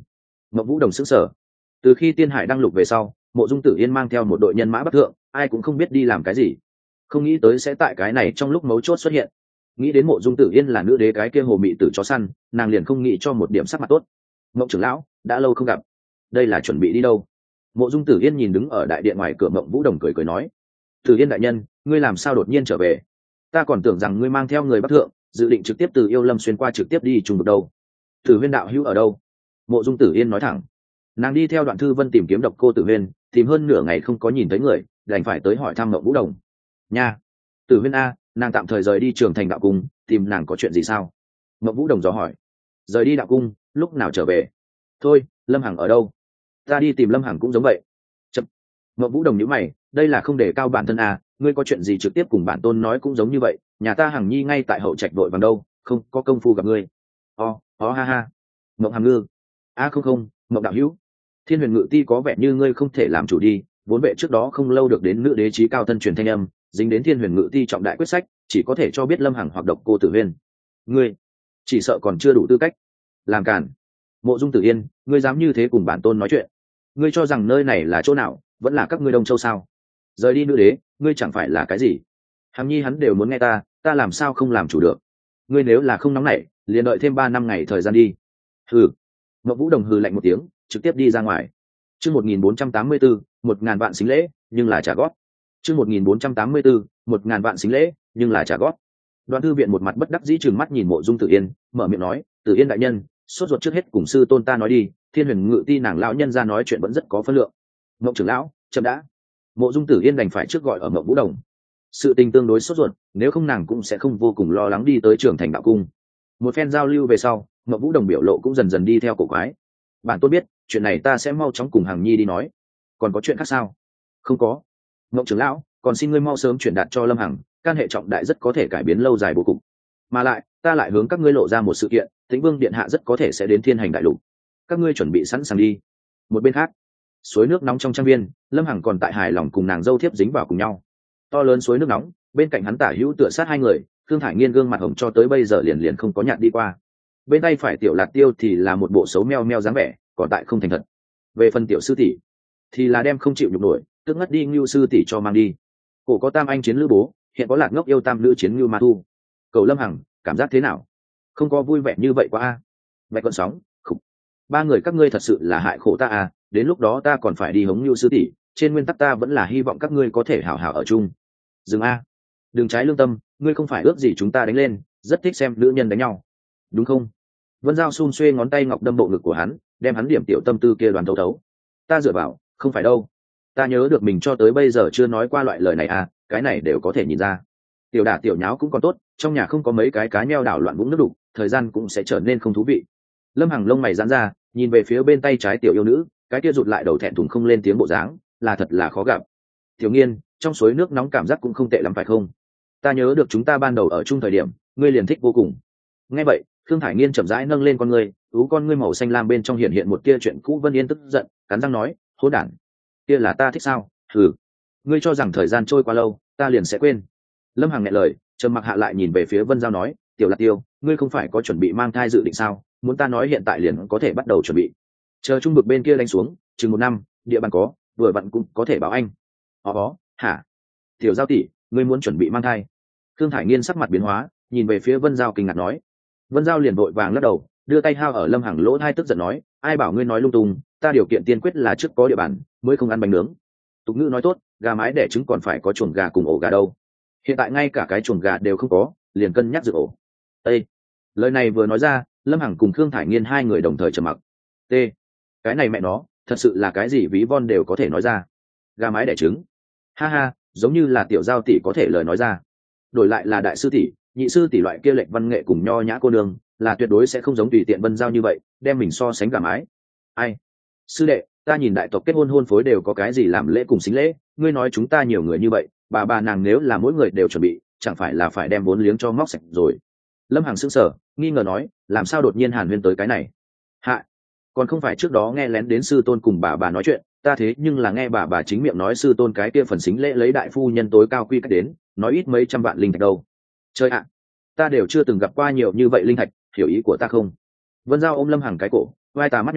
Ngọc Vũ Đồng sững sờ. Từ khi Tiên Hải đăng lục về sau, Mộ Dung Tử Yên mang theo một đội nhân mã bắc thượng, ai cũng không biết đi làm cái gì, không nghĩ tới sẽ tại cái này trong lúc mấu chốt xuất hiện. Nghĩ đến Mộ Dung Tử Yên là nữ đế cái kia hồ mị tử chó săn, nàng liền không nghĩ cho một điểm sắc mặt tốt. Ngộng trưởng lão, đã lâu không gặp, đây là chuẩn bị đi đâu? Mộ Dung Tử Yên nhìn đứng ở đại điện ngoài cửa Ngộng Vũ Đồng cười cười nói: Tử Yên đại nhân, ngươi làm sao đột nhiên trở về? Ta còn tưởng rằng ngươi mang theo người bắc thượng, dự định trực tiếp từ Yêu Lâm xuyên qua trực tiếp đi trùng vực đâu. Tử Huyên đạo hữu ở đâu? Mộ Dung Tử Yên nói thẳng. Nàng đi theo Đoạn Thư Vân tìm kiếm độc cô Tử Huyên, tìm hơn nửa ngày không có nhìn thấy người, đành phải tới hỏi thăm Ngộng Vũ Đồng. Nha, Tử Huyên a, nàng tạm thời rời đi Trường Thành đạo cung, tìm nàng có chuyện gì sao? Ngộng Vũ Đồng dò hỏi. Rời đi đạo cung, lúc nào trở về? Thôi, Lâm Hằng ở đâu? Ta đi tìm Lâm Hằng cũng giống vậy. Chậm. Ngộng Vũ Đồng nhíu mày, đây là không để cao bản thân à, ngươi có chuyện gì trực tiếp cùng bản tôn nói cũng giống như vậy, nhà ta Hằng Nhi ngay tại hậu trạch đội vàng đâu, không có công phu gặp ngươi. O, ó ha ha. Ngộng Hàm Ngư. A à, không không, Ngộng đạo hữu. Thiên Huyền Ngự Ti có vẻ như ngươi không thể làm chủ đi, vốn vệ trước đó không lâu được đến nữ đế chí cao thân truyền thanh âm, dính đến Thiên Huyền Ngự Ti trọng đại quyết sách, chỉ có thể cho biết Lâm Hằng hoặc độc cô Tử Huyên. Ngươi, chỉ sợ còn chưa đủ tư cách. Làm cản. Mộ Dung Tử Yên, ngươi dám như thế cùng bản tôn nói chuyện? Ngươi cho rằng nơi này là chỗ nào, vẫn là các ngươi Đông Châu sao? Rời đi nữ đế, ngươi chẳng phải là cái gì? Hàm Nhi hắn đều muốn nghe ta, ta làm sao không làm chủ được? Ngươi nếu là không nóng nảy, liền đợi thêm ba năm ngày thời gian đi. Hừ. Ngọc Vũ Đồng hừ lạnh một tiếng, trực tiếp đi ra ngoài. Chương một nghìn bốn trăm tám mươi tư, một ngàn vạn xính lễ, nhưng là trả góp. Chương một nghìn bốn trăm tám mươi tư, một ngàn vạn xính lễ, nhưng là trả góp. Đoàn Thư Viện một mặt bất đắc dĩ trừng mắt nhìn Mộ Dung Tử Yên, mở miệng nói: Tử Yên đại nhân, sốt ruột trước hết cùng sư tôn ta nói đi, Thiên Huyền Ngự Ti nàng lão nhân ra nói chuyện vẫn rất có phân lượng. Ngộng trưởng lão, chậm đã. Mộ Dung Tử Yên đành phải trước gọi ở Ngộng Vũ Đồng. Sự tình tương đối sốt ruột, nếu không nàng cũng sẽ không vô cùng lo lắng đi tới Trường Thành đạo cung. Một phen giao lưu về sau, Ngộng Vũ Đồng biểu lộ cũng dần dần đi theo cổ quái. Bản tôn biết, chuyện này ta sẽ mau chóng cùng Hằng Nhi đi nói. Còn có chuyện khác sao? Không có. Ngộng trưởng lão, còn xin ngươi mau sớm chuyển đạt cho Lâm Hằng, can hệ trọng đại rất có thể cải biến lâu dài bố cục. Mà lại, ta lại hướng các ngươi lộ ra một sự kiện, Tĩnh Vương điện hạ rất có thể sẽ đến Thiên Hành đại lục. Các ngươi chuẩn bị sẵn sàng đi. Một bên khác, suối nước nóng trong trang viên, Lâm Hằng còn tại hài lòng cùng nàng dâu thiếp dính vào cùng nhau. To lớn suối nước nóng, bên cạnh hắn tả hữu tựa sát hai người, Thương Thải Nghiên gương mặt hồng cho tới bây giờ liền liền không có nhạt đi qua. Bên tay phải Tiểu Lạt Tiêu thì là một bộ xấu meo meo dáng vẻ, còn tại không thành thật. Về phần Tiểu sư tỷ, thì là đem không chịu nhục nổi, tức ngất đi Ngưu sư tỷ cho mang đi. Cổ có Tam anh chiến lữ bố, hiện có Lạc ngốc yêu tam nữ chiến Ngưu Ma Thu. Cầu Lâm Hằng, cảm giác thế nào? Không có vui vẻ như vậy quá a. Bạch Cận Sóng, khục. Ba người các ngươi thật sự là hại khổ ta à, đến lúc đó ta còn phải đi hống Ngưu sư tỷ, trên nguyên tắc ta vẫn là hy vọng các ngươi có thể hảo hảo ở chung. Dừng a. Đừng trái lương tâm, ngươi không phải ước gì chúng ta đánh lên, rất thích xem nữ nhân đánh nhau. Đúng không? Vân Giao xun xuê ngón tay ngọc đâm bộ ngực của hắn, đem hắn điểm tiểu tâm tư kia đoàn thấu thấu. Ta dựa vào, không phải đâu. Ta nhớ được mình cho tới bây giờ chưa nói qua loại lời này à, cái này đều có thể nhìn ra. Tiểu đả tiểu nháo cũng còn tốt, trong nhà không có mấy cái cá nheo đảo loạn vũng nước đục, thời gian cũng sẽ trở nên không thú vị. Lâm Hằng lông mày giãn ra, nhìn về phía bên tay trái tiểu yêu nữ, cái kia rụt lại đầu thẹn thùng không lên tiếng bộ dáng, là thật là khó gặp. Tiểu Nghiên, trong suối nước nóng cảm giác cũng không tệ lắm phải không? Ta nhớ được chúng ta ban đầu ở chung thời điểm, ngươi liền thích vô cùng. Nghe vậy, Thương Thải Nghiên chậm rãi nâng lên con ngươi, ú con ngươi màu xanh lam bên trong hiện hiện một tia chuyện cũ Vân Yên tức giận, cắn răng nói: hỗn đản, kia là ta thích sao? Hừ, ngươi cho rằng thời gian trôi qua lâu, ta liền sẽ quên. Lâm Hằng nghẹn lời, trầm mặc hạ lại nhìn về phía Vân Giao nói: Tiểu Lạc Tiêu, ngươi không phải có chuẩn bị mang thai dự định sao? Muốn ta nói hiện tại liền có thể bắt đầu chuẩn bị. Chờ trung vực bên kia đánh xuống, chừng một năm, địa bàn có, vừa vặn cũng có thể bảo anh. Ó ó, hả? Tiểu Giao tỷ, ngươi muốn chuẩn bị mang thai? Thương Thải Nghiên sắc mặt biến hóa, nhìn về phía Vân Giao kinh ngạc nói. Vân Giao liền vội vàng lắc đầu, đưa tay hao ở Lâm Hằng lỗ tai tức giận nói: ai bảo ngươi nói lung tung, ta điều kiện tiên quyết là trước có địa bàn, mới không ăn bánh nướng. Tục ngữ nói tốt, gà mái đẻ trứng còn phải có chuồng gà cùng ổ gà đâu. Hiện tại ngay cả cái chuồng gà đều không có, liền cân nhắc dự ổ. Ê! Lời này vừa nói ra, Lâm Hằng cùng Khương Thải Nghiên hai người đồng thời trầm mặc. T. Cái này mẹ nó, thật sự là cái gì ví von đều có thể nói ra. Gà mái đẻ trứng. Ha ha, giống như là Tiểu Giao tỷ có thể lời nói ra. Đổi lại là đại sư tỷ, nhị sư tỷ loại kia lệnh văn nghệ cùng nho nhã cô nương, là tuyệt đối sẽ không giống tùy tiện Vân Giao như vậy, đem mình so sánh gà mái. Ai? Sư đệ, ta nhìn đại tộc kết hôn hôn phối đều có cái gì làm lễ cùng xính lễ, ngươi nói chúng ta nhiều người như vậy, bà bà nàng nếu là mỗi người đều chuẩn bị, chẳng phải là phải đem vốn liếng cho móc sạch rồi. Lâm Hằng sững sờ, nghi ngờ nói, làm sao đột nhiên Hàn Huyên tới cái này? Hạ, còn không phải trước đó nghe lén đến sư tôn cùng bà bà nói chuyện, ta thế nhưng là nghe bà bà chính miệng nói sư tôn cái kia phần xính lễ lấy đại phu nhân tối cao quy cách đến, nói ít mấy trăm vạn linh thạch đâu. Chơi ạ, ta đều chưa từng gặp qua nhiều như vậy linh thạch, hiểu ý của ta không? Vân Giao ôm Lâm Hằng cái cổ, vai tà mắt nhỏ,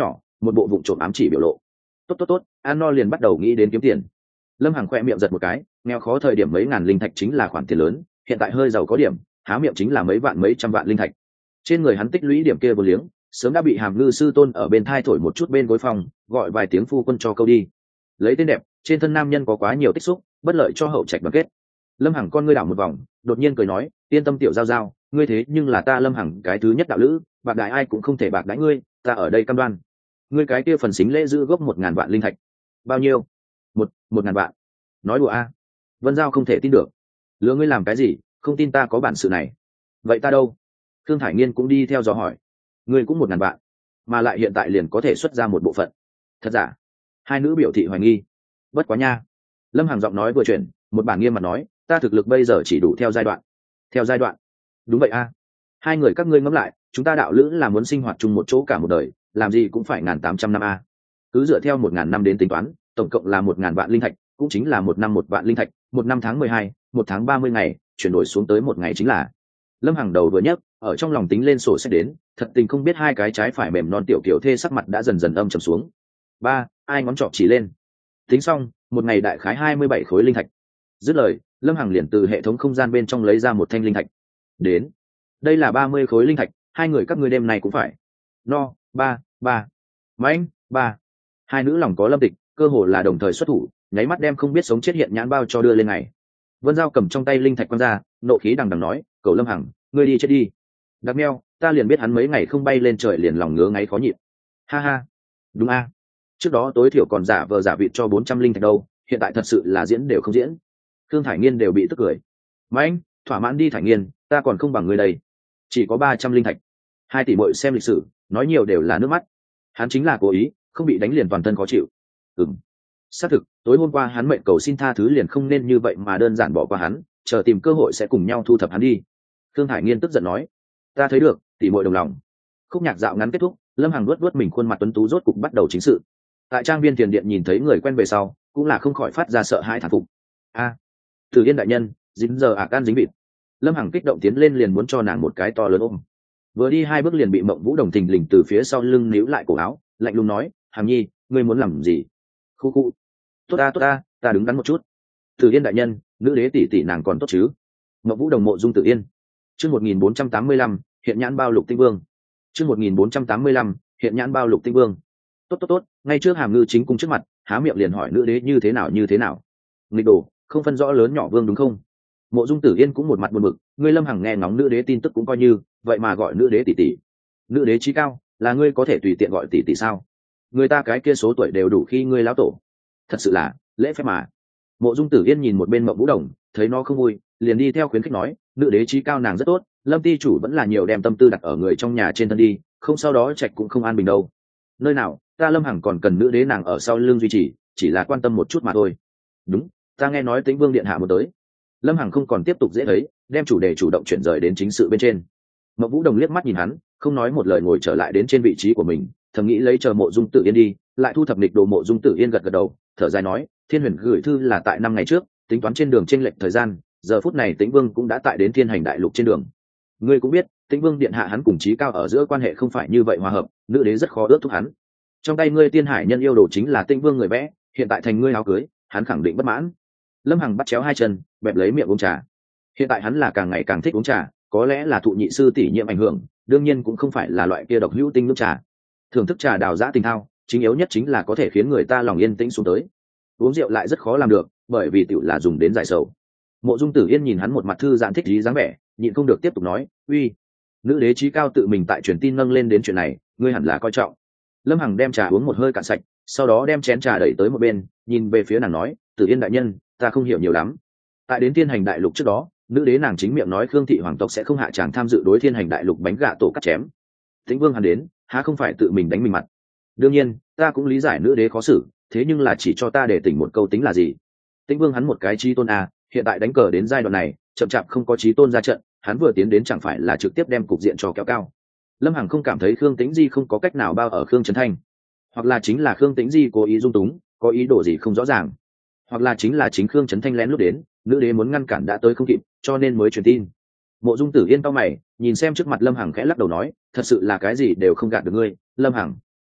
một bộ vụng trộm ám chỉ biểu lộ. Tốt tốt tốt, ăn no liền bắt đầu nghĩ đến kiếm tiền. Lâm Hằng khoe miệng giật một cái, nghèo khó thời điểm mấy ngàn linh thạch chính là khoản tiền lớn, hiện tại hơi giàu có điểm, há miệng chính là mấy vạn mấy trăm vạn linh thạch. Trên người hắn tích lũy điểm kia vô liếng, sớm đã bị Hàm Ngư sư tôn ở bên thai thổi một chút bên gối phòng, gọi vài tiếng phu quân cho câu đi. Lấy tên đẹp, trên thân nam nhân có quá nhiều tích xúc, bất lợi cho hậu trạch đoàn kết. Lâm Hằng con ngươi đảo một vòng, đột nhiên cười nói, yên tâm tiểu giao giao, ngươi thế nhưng là ta Lâm Hằng cái thứ nhất đạo lữ, bạc đại ai cũng không thể bạc đãi ngươi, ta ở đây cam đoan. Ngươi cái kia phần xính lễ giữ gốc một ngàn vạn linh thạch. Bao nhiêu? Một, một ngàn vạn. Nói đùa a? À? Vân Giao không thể tin được. Lừa ngươi làm cái gì, không tin ta có bản sự này. Vậy ta đâu? Thương Thải Nghiên cũng đi theo dò hỏi. Ngươi cũng một ngàn vạn, mà lại hiện tại liền có thể xuất ra một bộ phận. Thật giả? Hai nữ biểu thị hoài nghi. Bất quá nha. Lâm Hằng giọng nói vừa chuyển, một bản nghiêm mặt nói, ta thực lực bây giờ chỉ đủ theo giai đoạn. Theo giai đoạn? Đúng vậy a. À? Hai người các ngươi ngẫm lại, chúng ta đạo lữ là muốn sinh hoạt chung một chỗ cả một đời, làm gì cũng phải ngàn tám trăm năm a. Cứ dựa theo một ngàn năm đến tính toán, tổng cộng là một ngàn vạn linh thạch, cũng chính là một năm một vạn linh thạch, một năm tháng mười hai, một tháng ba mươi ngày, chuyển đổi xuống tới một ngày chính là. Lâm Hằng đầu vừa nhấc, ở trong lòng tính lên sổ sách đến, thật tình không biết hai cái trái phải mềm non tiểu kiểu thê sắc mặt đã dần dần âm trầm xuống. Ba, ai ngón trỏ chỉ lên. Tính xong, một ngày đại khái hai mươi bảy khối linh thạch. Dứt lời, Lâm Hằng liền từ hệ thống không gian bên trong lấy ra một thanh linh thạch. Đến, đây là ba mươi khối linh thạch, hai người các ngươi đêm này cũng phải. No, ba, ba. Mãnh, ba. Hai nữ lòng có lâm tịch, cơ hồ là đồng thời xuất thủ, nháy mắt đem không biết sống chết hiện nhãn bao cho đưa lên ngày. Vân Giao cầm trong tay linh thạch quăng ra, nộ khí đằng đằng nói, "Cậu Lâm Hằng, ngươi đi chết đi." Đặc meo, ta liền biết hắn mấy ngày không bay lên trời liền lòng ngứa ngáy khó nhịn. Ha ha. Đúng a. Trước đó tối thiểu còn giả vờ giả vịt cho bốn trăm linh thạch đâu, hiện tại thật sự là diễn đều không diễn. Thương Thải Nghiên đều bị tức cười. Mãnh, thỏa mãn đi Thải Nghiên, ta còn không bằng ngươi đây. Chỉ có ba trăm linh thạch. Hai tỷ muội xem lịch sử, nói nhiều đều là nước mắt. Hắn chính là cố ý, không bị đánh liền toàn thân khó chịu. Ừm. Xác thực, tối hôm qua hắn mệnh cầu xin tha thứ liền không nên như vậy mà đơn giản bỏ qua hắn, chờ tìm cơ hội sẽ cùng nhau thu thập hắn đi. Thương Thải Nghiên tức giận nói, ta thấy được, tỷ muội đồng lòng. Khúc nhạc dạo ngắn kết thúc, Lâm Hằng luốt luốt mình khuôn mặt tuấn tú rốt cục bắt đầu chính sự. Tại trang viên tiền điện nhìn thấy người quen về sau, cũng là không khỏi phát ra sợ hãi thán phục. A, à, Tử Yên đại nhân, dính giờ ạc can dính bịt. Lâm Hằng kích động tiến lên liền muốn cho nàng một cái to lớn ôm. Vừa đi hai bước liền bị Mộng Vũ Đồng thình lình từ phía sau lưng níu lại cổ áo, lạnh lùng nói, Hằng Nhi, ngươi muốn làm gì? Khu khu. Tốt ta tốt ta, ta đứng đắn một chút. Tử Yên đại nhân, nữ đế tỷ tỷ nàng còn tốt chứ? Mộng Vũ Đồng mộ dung Tử Yên. Chương một nghìn bốn trăm tám mươi lăm, hiện nhãn bao lục tinh vương. Chương một nghìn bốn trăm tám mươi lăm, hiện nhãn bao lục tinh vương. Tốt tốt tốt, ngay trước Hàm Ngư chính cung trước mặt, há miệng liền hỏi nữ đế như thế nào như thế nào. Nghịch đồ, không phân rõ lớn nhỏ vương đúng không? Mộ dung Tử Yên cũng một mặt buồn bực, ngươi Lâm Hằng nghe ngóng nữ đế tin tức cũng coi như, vậy mà gọi nữ đế tỷ tỷ. Nữ đế chí cao, là ngươi có thể tùy tiện gọi tỷ tỷ sao? Người ta cái kia số tuổi đều đủ khi ngươi lão tổ. Thật sự là lễ phép mà. Mộ dung Tử Yên nhìn một bên Mộng Vũ Đồng, thấy nó không vui, liền đi theo khuyến khích nói, nữ đế chí cao nàng rất tốt, Lâm ty chủ vẫn là nhiều đem tâm tư đặt ở người trong nhà trên thân đi, không sau đó trạch cũng không an bình đâu. Nơi nào, ta Lâm Hằng còn cần nữ đế nàng ở sau lưng duy trì, chỉ là quan tâm một chút mà thôi. Đúng, ta nghe nói Tĩnh Vương điện hạ muốn tới. Lâm Hằng không còn tiếp tục dễ thấy, đem chủ đề chủ động chuyển rời đến chính sự bên trên. Mộng Vũ Đồng liếc mắt nhìn hắn, không nói một lời ngồi trở lại đến trên vị trí của mình, thầm nghĩ lấy chờ Mộ dung Tử Yên đi, lại thu thập lịch đồ. Mộ dung Tử Yên gật gật đầu, thở dài nói, Thiên Huyền gửi thư là tại năm ngày trước, tính toán trên đường chênh lệch thời gian, giờ phút này Tĩnh Vương cũng đã tại đến Thiên Hành đại lục trên đường. Ngươi cũng biết, Tĩnh Vương điện hạ hắn cùng Chí Cao ở giữa quan hệ không phải như vậy hòa hợp, nữ đế rất khó ước thúc hắn. Trong tay ngươi Tiên Hải nhân yêu đồ chính là Tĩnh Vương người vẽ, hiện tại thành ngươi áo cưới, hắn khẳng định bất mãn. Lâm Hằng bắt chéo hai chân, bẹp lấy miệng uống trà. Hiện tại hắn là càng ngày càng thích uống trà, có lẽ là thụ nhị sư tỷ nhiệm ảnh hưởng, đương nhiên cũng không phải là loại kia độc hữu tinh nước trà. Thưởng thức trà đào giã tình thao, chính yếu nhất chính là có thể khiến người ta lòng yên tĩnh xuống tới. Uống rượu lại rất khó làm được, bởi vì tiểu là dùng đến giải sầu. Mộ dung Tử Yên nhìn hắn một mặt thư giãn thích ý dáng vẻ, nhịn không được tiếp tục nói, uy, nữ đế Chí Cao tự mình tại truyền tin nâng lên đến chuyện này, ngươi hẳn là coi trọng. Lâm Hằng đem trà uống một hơi cạn sạch, sau đó đem chén trà đẩy tới một bên, nhìn về phía nàng nói, Tử Yên đại nhân, ta không hiểu nhiều lắm. Tại đến Thiên Hành đại lục trước đó, nữ đế nàng chính miệng nói Khương thị hoàng tộc sẽ không hạ tràng tham dự đối Thiên Hành đại lục bánh gạ tổ cắt chém. Tĩnh Vương hắn đến, há không phải tự mình đánh mình mặt. Đương nhiên, ta cũng lý giải nữ đế khó xử, thế nhưng là chỉ cho ta để tỉnh một câu tính là gì. Tĩnh Vương hắn một cái chí tôn a, hiện tại đánh cờ đến giai đoạn này, chậm chạp không có chí tôn ra trận, hắn vừa tiến đến chẳng phải là trực tiếp đem cục diện cho kéo cao. Lâm Hằng không cảm thấy Khương Tĩnh Di không có cách nào bao ở Khương Trấn Thanh, hoặc là chính là Khương Tĩnh Di cố ý dung túng, có ý đồ gì không rõ ràng, hoặc là chính là chính Khương Trấn Thanh lén lút đến, nữ đế muốn ngăn cản đã tới không kịp, cho nên mới truyền tin. Mộ dung Tử Yên cau mày, nhìn xem trước mặt Lâm Hằng khẽ lắc đầu nói, thật sự là cái gì đều không gạt được ngươi, Lâm Hằng.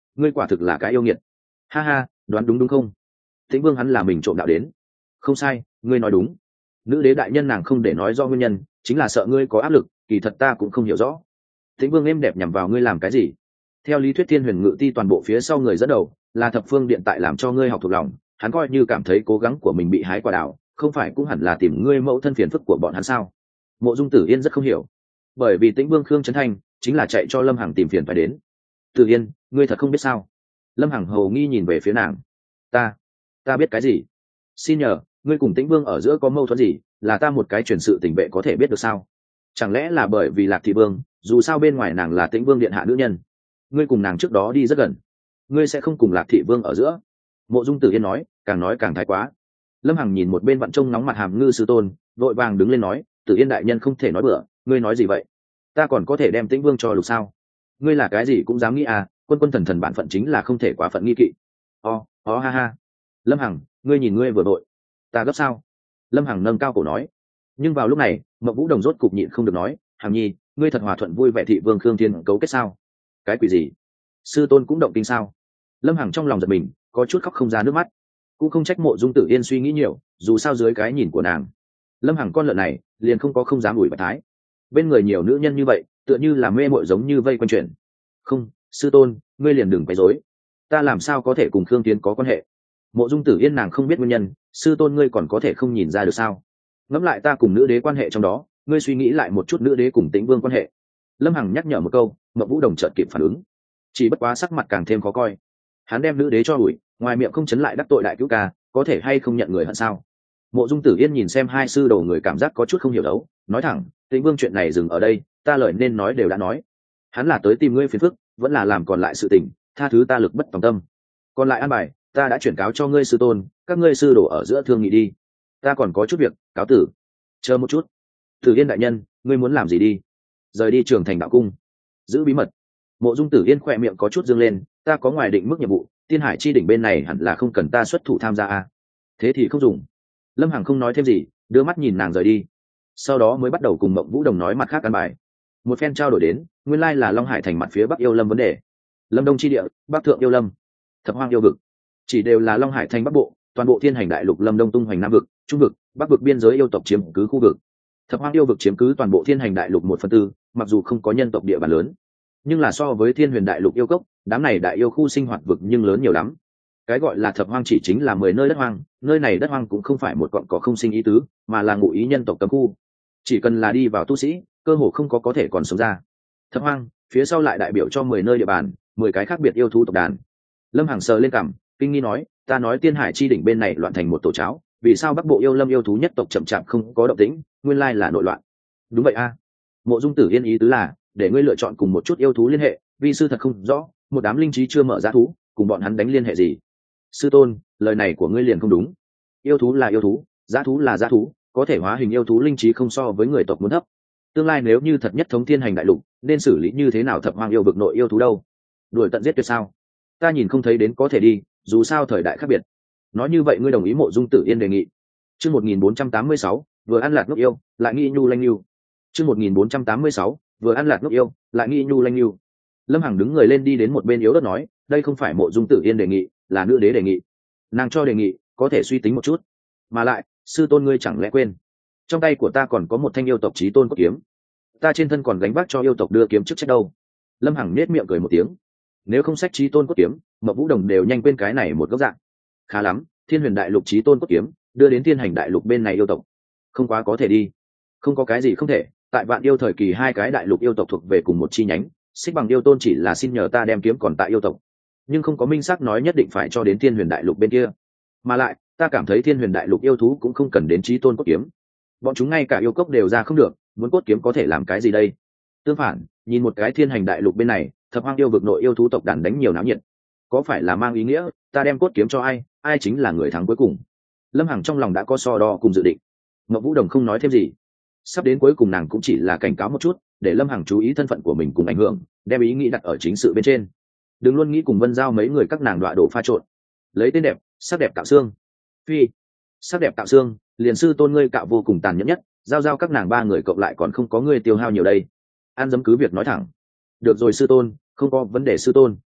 ngươi quả thực là cái yêu nghiệt. Ha ha, đoán đúng đúng không? Tĩnh Vương hắn là mình trộm đạo đến. Không sai, ngươi nói đúng. Nữ đế đại nhân nàng không để nói do nguyên nhân, chính là sợ ngươi có áp lực, kỳ thật ta cũng không hiểu rõ. Tĩnh Vương êm đẹp nhằm vào ngươi làm cái gì? Theo lý thuyết Thiên Huyền Ngự Ti toàn bộ phía sau người dẫn đầu là Thập Phương Điện tại làm cho ngươi học thuộc lòng, hắn coi như cảm thấy cố gắng của mình bị hái quả đào, không phải cũng hẳn là tìm ngươi mẫu thân phiền phức của bọn hắn sao? Mộ Dung Tử Yên rất không hiểu, bởi vì Tĩnh Vương Khương Trấn Thanh chính là chạy cho Lâm Hằng tìm phiền phải đến. Tử Yên, ngươi thật không biết sao? Lâm Hằng hầu nghi nhìn về phía nàng. Ta, ta biết cái gì? Xin nhờ, ngươi cùng Tĩnh Vương ở giữa có mâu thuẫn gì? Là ta một cái truyền sự tình vệ có thể biết được sao? Chẳng lẽ là bởi vì Lạc Thị Vương, dù sao bên ngoài nàng là Tĩnh Vương điện hạ nữ nhân, ngươi cùng nàng trước đó đi rất gần, ngươi sẽ không cùng Lạc Thị Vương ở giữa? Mộ Dung Tử Yên nói, càng nói càng thái quá. Lâm Hằng nhìn một bên vặn trông nóng mặt Hàm Ngư sư tôn, vội vàng đứng lên nói, Tử Yên đại nhân không thể nói bừa, ngươi nói gì vậy? Ta còn có thể đem Tĩnh Vương cho lục sao? Ngươi là cái gì cũng dám nghĩ à? Quân quân thần thần bản phận chính là không thể quá phận nghi kỵ. O, ó ha ha. Lâm Hằng, ngươi nhìn ngươi vừa đội, ta gấp sao? Lâm Hằng nâng cao cổ nói. Nhưng vào lúc này, Mộng Vũ Đồng rốt cục nhịn không được nói, Hằng nhi, ngươi thật hòa thuận vui vẻ thị Vương Khương Thiên cấu kết sao? Cái quỷ gì? Sư tôn cũng động kinh sao? Lâm Hằng trong lòng giật mình, có chút khóc không ra nước mắt. Cũng không trách Mộ Dung Tử Yên suy nghĩ nhiều, dù sao dưới cái nhìn của nàng, Lâm Hằng con lợn này liền không có không dám ủi bạch thái. Bên người nhiều nữ nhân như vậy, tựa như là mê mội giống như vây quanh chuyện. Không, sư tôn, ngươi liền đừng quấy rối. Ta làm sao có thể cùng Khương Tiến có quan hệ? Mộ Dung Tử Yên nàng không biết nguyên nhân, sư tôn ngươi còn có thể không nhìn ra được sao? Ngẫm lại ta cùng nữ đế quan hệ trong đó, ngươi suy nghĩ lại một chút nữ đế cùng Tĩnh Vương quan hệ. Lâm Hằng nhắc nhở một câu, Mộng Vũ Đồng chợt kịp phản ứng, chỉ bất quá sắc mặt càng thêm khó coi. Hắn đem nữ đế cho ủi, ngoài miệng không chấn lại đắc tội đại cứu ca, có thể hay không nhận người hận sao? Mộ Dung Tử Yên nhìn xem hai sư đồ người cảm giác có chút không hiểu đấu, nói thẳng, Tĩnh Vương chuyện này dừng ở đây, ta lời nên nói đều đã nói. Hắn là tới tìm ngươi phiền phức, vẫn là làm còn lại sự tình, tha thứ ta lực bất tòng tâm. Còn lại an bài, ta đã chuyển cáo cho ngươi sư tôn, các ngươi sư đồ ở giữa thương nghị đi. Ta còn có chút việc, cáo tử. Chờ một chút. Tử Yên đại nhân, ngươi muốn làm gì đi? Rời đi Trường Thành đạo cung, giữ bí mật. Mộ Dung Tử Yên khỏe miệng có chút dương lên, ta có ngoài định mức nhiệm vụ, Tiên Hải chi đỉnh bên này hẳn là không cần ta xuất thủ tham gia a. Thế thì không dùng. Lâm Hằng không nói thêm gì, đưa mắt nhìn nàng rời đi. Sau đó mới bắt đầu cùng Mộng Vũ Đồng nói mặt khác căn bài. Một phen trao đổi đến, nguyên lai là Long Hải thành mặt phía Bắc Yêu Lâm vấn đề. Lâm Đông chi địa, Bắc thượng Yêu Lâm, Thập Hoang yêu vực, chỉ đều là Long Hải thành Bắc bộ, toàn bộ Thiên Hành đại lục Lâm Đông tung hoành Nam vực, Trung vực, Bắc vực biên giới yêu tộc chiếm cứ khu vực. Thập Hoang yêu vực chiếm cứ toàn bộ Thiên Hành đại lục một phần tư, mặc dù không có nhân tộc địa bàn lớn, nhưng là so với Thiên Huyền đại lục yêu cốc, đám này đại yêu khu sinh hoạt vực nhưng lớn nhiều lắm. Cái gọi là Thập Hoang chỉ chính là mười nơi đất hoang, nơi này đất hoang cũng không phải một cọn cỏ không sinh ý tứ, mà là ngụ ý nhân tộc cấm khu. Chỉ cần là đi vào tu sĩ, cơ hồ không có có thể còn sống ra. Thập Hoang phía sau lại đại biểu cho mười nơi địa bàn, mười cái khác biệt yêu thú tộc đàn. Lâm Hằng sờ lên cằm, kinh nghi nói, ta nói Tiên Hải chi đỉnh bên này loạn thành một tổ cháo, vì sao Bắc bộ yêu lâm yêu thú nhất tộc chậm chạp không có động tĩnh, nguyên lai là nội loạn. Đúng vậy a. Mộ Dung Tử Yên ý tứ là, để ngươi lựa chọn cùng một chút yêu thú liên hệ, vi sư thật không rõ, một đám linh trí chưa mở ra thú, cùng bọn hắn đánh liên hệ gì? Sư tôn, lời này của ngươi liền không đúng. Yêu thú là yêu thú, dã thú là dã thú, có thể hóa hình yêu thú linh trí không so với người tộc muốn thấp. Tương lai nếu như thật nhất thống Thiên Hành đại lục, nên xử lý như thế nào Thập Hoang yêu vực nội yêu thú đâu? Đuổi tận giết tuyệt sao? Ta nhìn không thấy đến có thể đi, dù sao thời đại khác biệt. Nói như vậy ngươi đồng ý Mộ Dung Tử Yên đề nghị? Chương một nghìn bốn trăm tám mươi sáu, vừa ăn lạt ngốc yêu, lại nghi nhu lanh nhu. Chương một nghìn bốn trăm tám mươi sáu, vừa ăn lạt ngốc yêu, lại nghi nhu lanh nhu. Lâm Hằng đứng người lên đi đến một bên yếu đất nói, đây không phải Mộ Dung Tử Yên đề nghị, là nữ đế đề nghị. Nàng cho đề nghị, có thể suy tính một chút. Mà lại, sư tôn ngươi chẳng lẽ quên? Trong tay của ta còn có một thanh yêu tộc chí tôn cốt kiếm, ta trên thân còn gánh vác cho yêu tộc đưa kiếm chức trách đâu. Lâm Hằng nết miệng cười một tiếng. Nếu không sách chí tôn cốt kiếm, Mộng Vũ Đồng đều nhanh quên cái này một góc dạng. Khá lắm, Thiên Huyền đại lục chí tôn cốt kiếm đưa đến Thiên Hành đại lục bên này yêu tộc, không quá có thể đi. Không có cái gì không thể, tại Vạn yêu thời kỳ hai cái đại lục yêu tộc thuộc về cùng một chi nhánh, Xích Bằng yêu tôn chỉ là xin nhờ ta đem kiếm còn tại yêu tộc, nhưng không có minh xác nói nhất định phải cho đến Thiên Huyền đại lục bên kia. Mà lại, ta cảm thấy Thiên Huyền đại lục yêu thú cũng không cần đến chí tôn cốt kiếm, bọn chúng ngay cả yêu cốc đều ra không được, muốn cốt kiếm có thể làm cái gì đây? Tương phản, nhìn một cái Thiên Hành đại lục bên này, Thập Hoang yêu vực nội yêu thú tộc đàn đánh nhiều náo nhiệt, có phải là mang ý nghĩa ta đem cốt kiếm cho ai, ai chính là người thắng cuối cùng? Lâm Hằng trong lòng đã có so đo cùng dự định. Mộng Vũ Đồng không nói thêm gì, sắp đến cuối cùng nàng cũng chỉ là cảnh cáo một chút, để Lâm Hằng chú ý thân phận của mình cùng ảnh hưởng, đem ý nghĩ đặt ở chính sự bên trên, đừng luôn nghĩ cùng Vân Giao mấy người các nàng đọa đổ pha trộn. Lấy tên đẹp, sắc đẹp tạo xương. Phi, sắc đẹp tạo xương, liền sư tôn ngươi cạo vô cùng tàn nhẫn nhất, giao giao các nàng ba người cộng lại còn không có ngươi tiêu hao nhiều đây. An dấm cứ việc nói thẳng. Được rồi sư tôn, không có vấn đề sư tôn.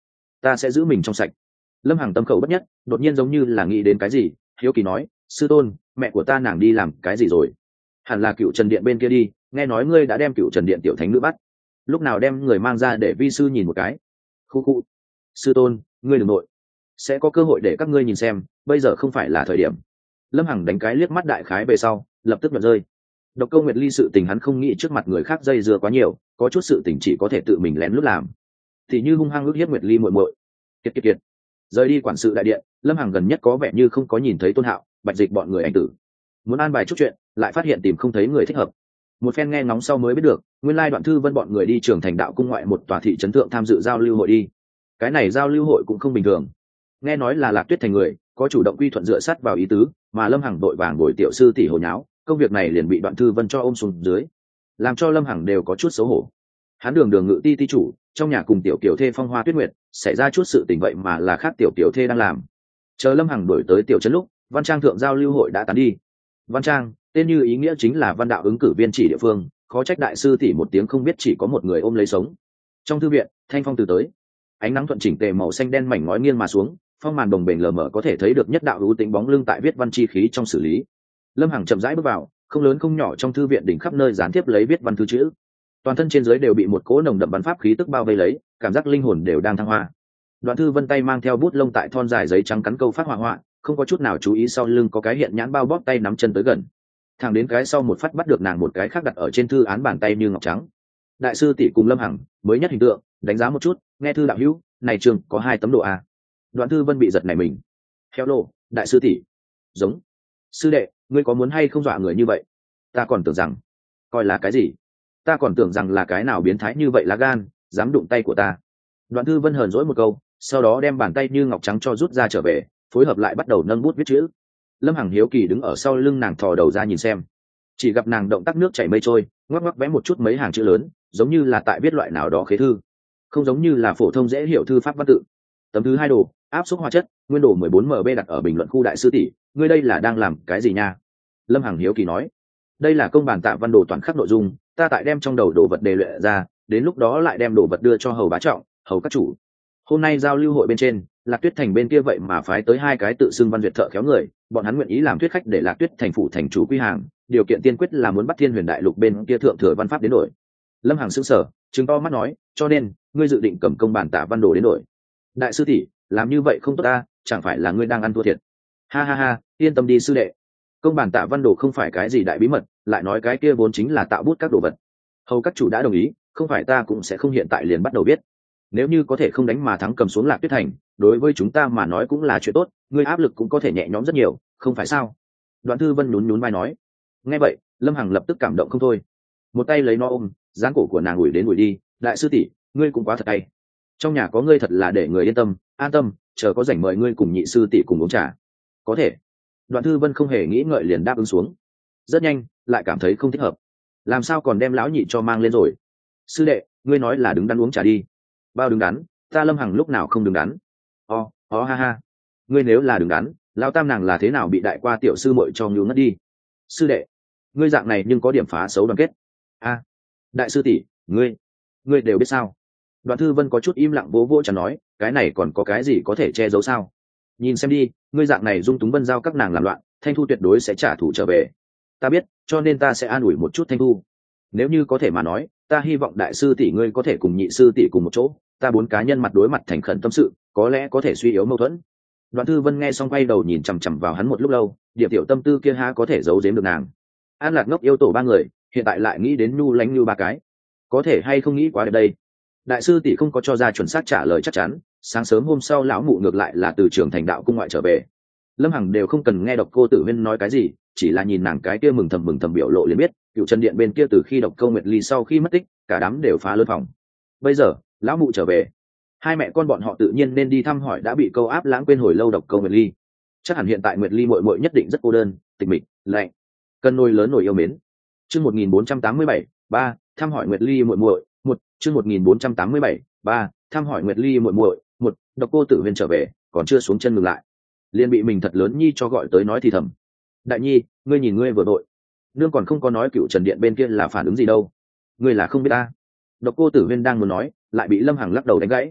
ta sẽ giữ mình trong sạch. Lâm Hằng tâm khẩu bất nhất, đột nhiên giống như là nghĩ đến cái gì, hiếu kỳ nói, sư tôn, mẹ của ta nàng đi làm cái gì rồi? Hẳn là Cựu Trần Điện bên kia đi, nghe nói ngươi đã đem Cựu Trần Điện tiểu thánh nữ bắt, lúc nào đem người mang ra để vi sư nhìn một cái. Khu khu. Sư tôn, ngươi đừng nội, sẽ có cơ hội để các ngươi nhìn xem, bây giờ không phải là thời điểm. Lâm Hằng đánh cái liếc mắt đại khái về sau, lập tức bật rơi. Độc Câu Nguyệt Ly sự tình hắn không nghĩ trước mặt người khác dây dưa quá nhiều, có chút sự tình chỉ có thể tự mình lén lút làm. Thì như hung hăng ước hiếp Nguyệt Ly muội muội. Kiệt kiệt kiệt. Rời đi quản sự đại điện, Lâm Hằng gần nhất có vẻ như không có nhìn thấy Tôn Hạo, Bạch Dịch bọn người anh tử. Muốn an bài chút chuyện, lại phát hiện tìm không thấy người thích hợp. Một phen nghe ngóng sau mới biết được, nguyên lai Đoạn Thư Vân bọn người đi Trường Thành Đạo cung ngoại một tòa thị trấn thượng tham dự giao lưu hội đi. Cái này giao lưu hội cũng không bình thường. Nghe nói là Lạc Tuyết Thành người, có chủ động quy thuận dựa sát vào ý tứ, mà Lâm Hằng đội vàng bồi tiểu sư tỷ hồ nháo, công việc này liền bị Đoạn Thư Vân cho ôm xuống dưới, làm cho Lâm Hằng đều có chút xấu hổ. Hắn đường đường ngự ti ti chủ, trong nhà cùng tiểu kiểu thê Phong Hoa Tuyết Nguyệt xảy ra chút sự tình vậy mà là khác tiểu kiểu thê đang làm. Chờ Lâm Hằng đổi tới tiểu trấn lúc, Văn Trang thượng giao lưu hội đã tán đi. Văn Trang, tên như ý nghĩa chính là văn đạo ứng cử viên chỉ địa phương, khó trách đại sư tỷ một tiếng không biết chỉ có một người ôm lấy sống. Trong thư viện, thanh phong từ tới, ánh nắng thuận chỉnh tề màu xanh đen mảnh ngói nghiêng mà xuống, phong màn đồng bền lờ mờ có thể thấy được nhất đạo ưu tính bóng lưng tại viết văn chi khí trong xử lý. Lâm Hằng chậm rãi bước vào, không lớn không nhỏ trong thư viện đỉnh khắp nơi gián tiếp lấy viết văn thư chữ, toàn thân trên dưới đều bị một cỗ nồng đậm văn pháp khí tức bao vây lấy, cảm giác linh hồn đều đang thăng hoa. Đoạn Thư Vân tay mang theo bút lông tại thon dài giấy trắng cắn câu phát họa họa, không có chút nào chú ý sau lưng có cái hiện nhãn bao bóp tay nắm chân tới gần, thẳng đến cái sau một phát bắt được nàng một cái khác đặt ở trên thư án bàn tay như ngọc trắng. Đại sư tỷ cùng Lâm Hằng mới nhất hình tượng, đánh giá một chút, nghe thư đạo hữu, này trường có hai tấm độ a. Đoạn Thư Vân bị giật này mình. Theo lộ, đại sư tỷ, giống, sư đệ, ngươi có muốn hay không dọa người như vậy? Ta còn tưởng rằng, coi là cái gì? Ta còn tưởng rằng là cái nào biến thái như vậy lá gan, dám đụng tay của ta. Đoạn Thư Vân hờn dỗi một câu, sau đó đem bàn tay như ngọc trắng cho rút ra trở về, phối hợp lại bắt đầu nâng bút viết chữ. Lâm Hằng hiếu kỳ đứng ở sau lưng nàng thò đầu ra nhìn xem, chỉ gặp nàng động tác nước chảy mây trôi, ngoắc ngoắc vẽ một chút mấy hàng chữ lớn, giống như là tại viết loại nào đó khế thư, không giống như là phổ thông dễ hiểu thư pháp văn tự. Tấm thứ hai đồ, áp suất hóa chất, nguyên đồ mười bốn M B đặt ở bình luận khu. Đại sư tỷ, ngươi đây là đang làm cái gì nha? Lâm Hằng hiếu kỳ nói. Đây là công bản tạ văn đồ toàn khắc nội dung, ta tại đem trong đầu đồ vật đề luyện ra, đến lúc đó lại đem đồ vật đưa cho hầu bá trọng, hầu các chủ. Hôm nay giao lưu hội bên trên, Lạc Tuyết Thành bên kia vậy mà phái tới hai cái tự xưng văn duyệt thợ khéo người, bọn hắn nguyện ý làm thuyết khách để Lạc Tuyết Thành phủ thành chủ quy hàng, điều kiện tiên quyết là muốn bắt Thiên Huyền Đại Lục bên kia thượng thừa văn pháp đến đổi. Lâm Hằng sững sờ, trừng to mắt nói, cho nên ngươi dự định cầm công bản tạ văn đồ đến đổi? Đại sư tỷ, làm như vậy không tốt ta, chẳng phải là ngươi đang ăn thua thiệt? Ha ha ha, yên tâm đi sư đệ, công bản tạ văn đồ không phải cái gì đại bí mật, lại nói cái kia vốn chính là tạo bút các đồ vật. Hầu các chủ đã đồng ý, không phải ta cũng sẽ không hiện tại liền bắt đầu viết. Nếu như có thể không đánh mà thắng cầm xuống Lạc Tuyết Thành, đối với chúng ta mà nói cũng là chuyện tốt, ngươi áp lực cũng có thể nhẹ nhõm rất nhiều, không phải sao? Đoạn Thư Vân nhún nhún vai nói. Nghe vậy, Lâm Hằng lập tức cảm động không thôi, một tay lấy nó ôm, dáng cổ của nàng ủi đến ủi đi. Đại sư tỷ, ngươi cũng quá thật tay, trong nhà có ngươi thật là để người yên tâm, an tâm, chờ có rảnh mời ngươi cùng nhị sư tỷ cùng uống trà. Có thể. Đoạn Thư Vân không hề nghĩ ngợi liền đáp ứng xuống. Rất nhanh, lại cảm thấy không thích hợp, làm sao còn đem lão nhị cho mang lên rồi? Sư đệ, ngươi nói là đứng đắn uống trà đi. Bao đứng đắn, ta Lâm Hằng lúc nào không đứng đắn? O, o ha ha, ngươi nếu là đứng đắn, lão tam nàng là thế nào bị đại qua tiểu sư muội cho nhu ngất đi? Sư đệ, ngươi dạng này nhưng có điểm phá xấu đoàn kết. A, đại sư tỷ, ngươi, ngươi đều biết sao? Đoạn Thư Vân có chút im lặng vỗ vỗ chẳng nói, cái này còn có cái gì có thể che giấu sao? Nhìn xem đi, ngươi dạng này dung túng Vân giao các nàng làm loạn, Thanh Thu tuyệt đối sẽ trả thù trở về. Ta biết, cho nên ta sẽ an ủi một chút Thanh Thu. Nếu như có thể mà nói, ta hy vọng đại sư tỷ ngươi có thể cùng nhị sư tỷ cùng một chỗ, ta bốn cá nhân mặt đối mặt thành khẩn tâm sự, có lẽ có thể suy yếu mâu thuẫn. Đoạn Thư Vân nghe xong quay đầu nhìn chằm chằm vào hắn một lúc lâu, điểm tiểu tâm tư kia há có thể giấu giếm được nàng. An Lạc ngốc yêu tổ ba người, hiện tại lại nghĩ đến nhu lánh như ba cái, có thể hay không nghĩ quá đẹp đây? Đại sư tỷ không có cho ra chuẩn xác trả lời chắc chắn, sáng sớm hôm sau lão mụ ngược lại là từ Trường Thành Đạo cung ngoại trở về. Lâm Hằng đều không cần nghe Độc Cô Tử Huyên nói cái gì, chỉ là nhìn nàng cái kia mừng thầm mừng thầm biểu lộ liền biết, Cựu Trần Điện bên kia từ khi Độc Câu Nguyệt Ly sau khi mất tích, cả đám đều phá lớn phòng. Bây giờ, lão mụ trở về, hai mẹ con bọn họ tự nhiên nên đi thăm hỏi đã bị câu áp lãng quên hồi lâu Độc Câu Nguyệt Ly. Chắc hẳn hiện tại Nguyệt Ly muội muội nhất định rất cô đơn, tịch mịch, lạnh, cần nôi lớn nổi yêu mến. Chương một nghìn bốn trăm tám mươi bảy, ba, thăm hỏi Nguyệt Ly muội muội, một, chương một nghìn bốn trăm tám mươi bảy, ba, thăm hỏi Nguyệt Ly muội muội, một. Độc Cô Tử Huyên trở về, còn chưa xuống chân ngừng lại, liền bị mình thật lớn nhi cho gọi tới nói thì thầm. Đại nhi, ngươi nhìn ngươi vừa đội, nương còn không có nói Cựu Trần Điện bên kia là phản ứng gì đâu, ngươi là không biết ta. Độc Cô Tử Huyên đang muốn nói, lại bị Lâm Hằng lắc đầu đánh gãy.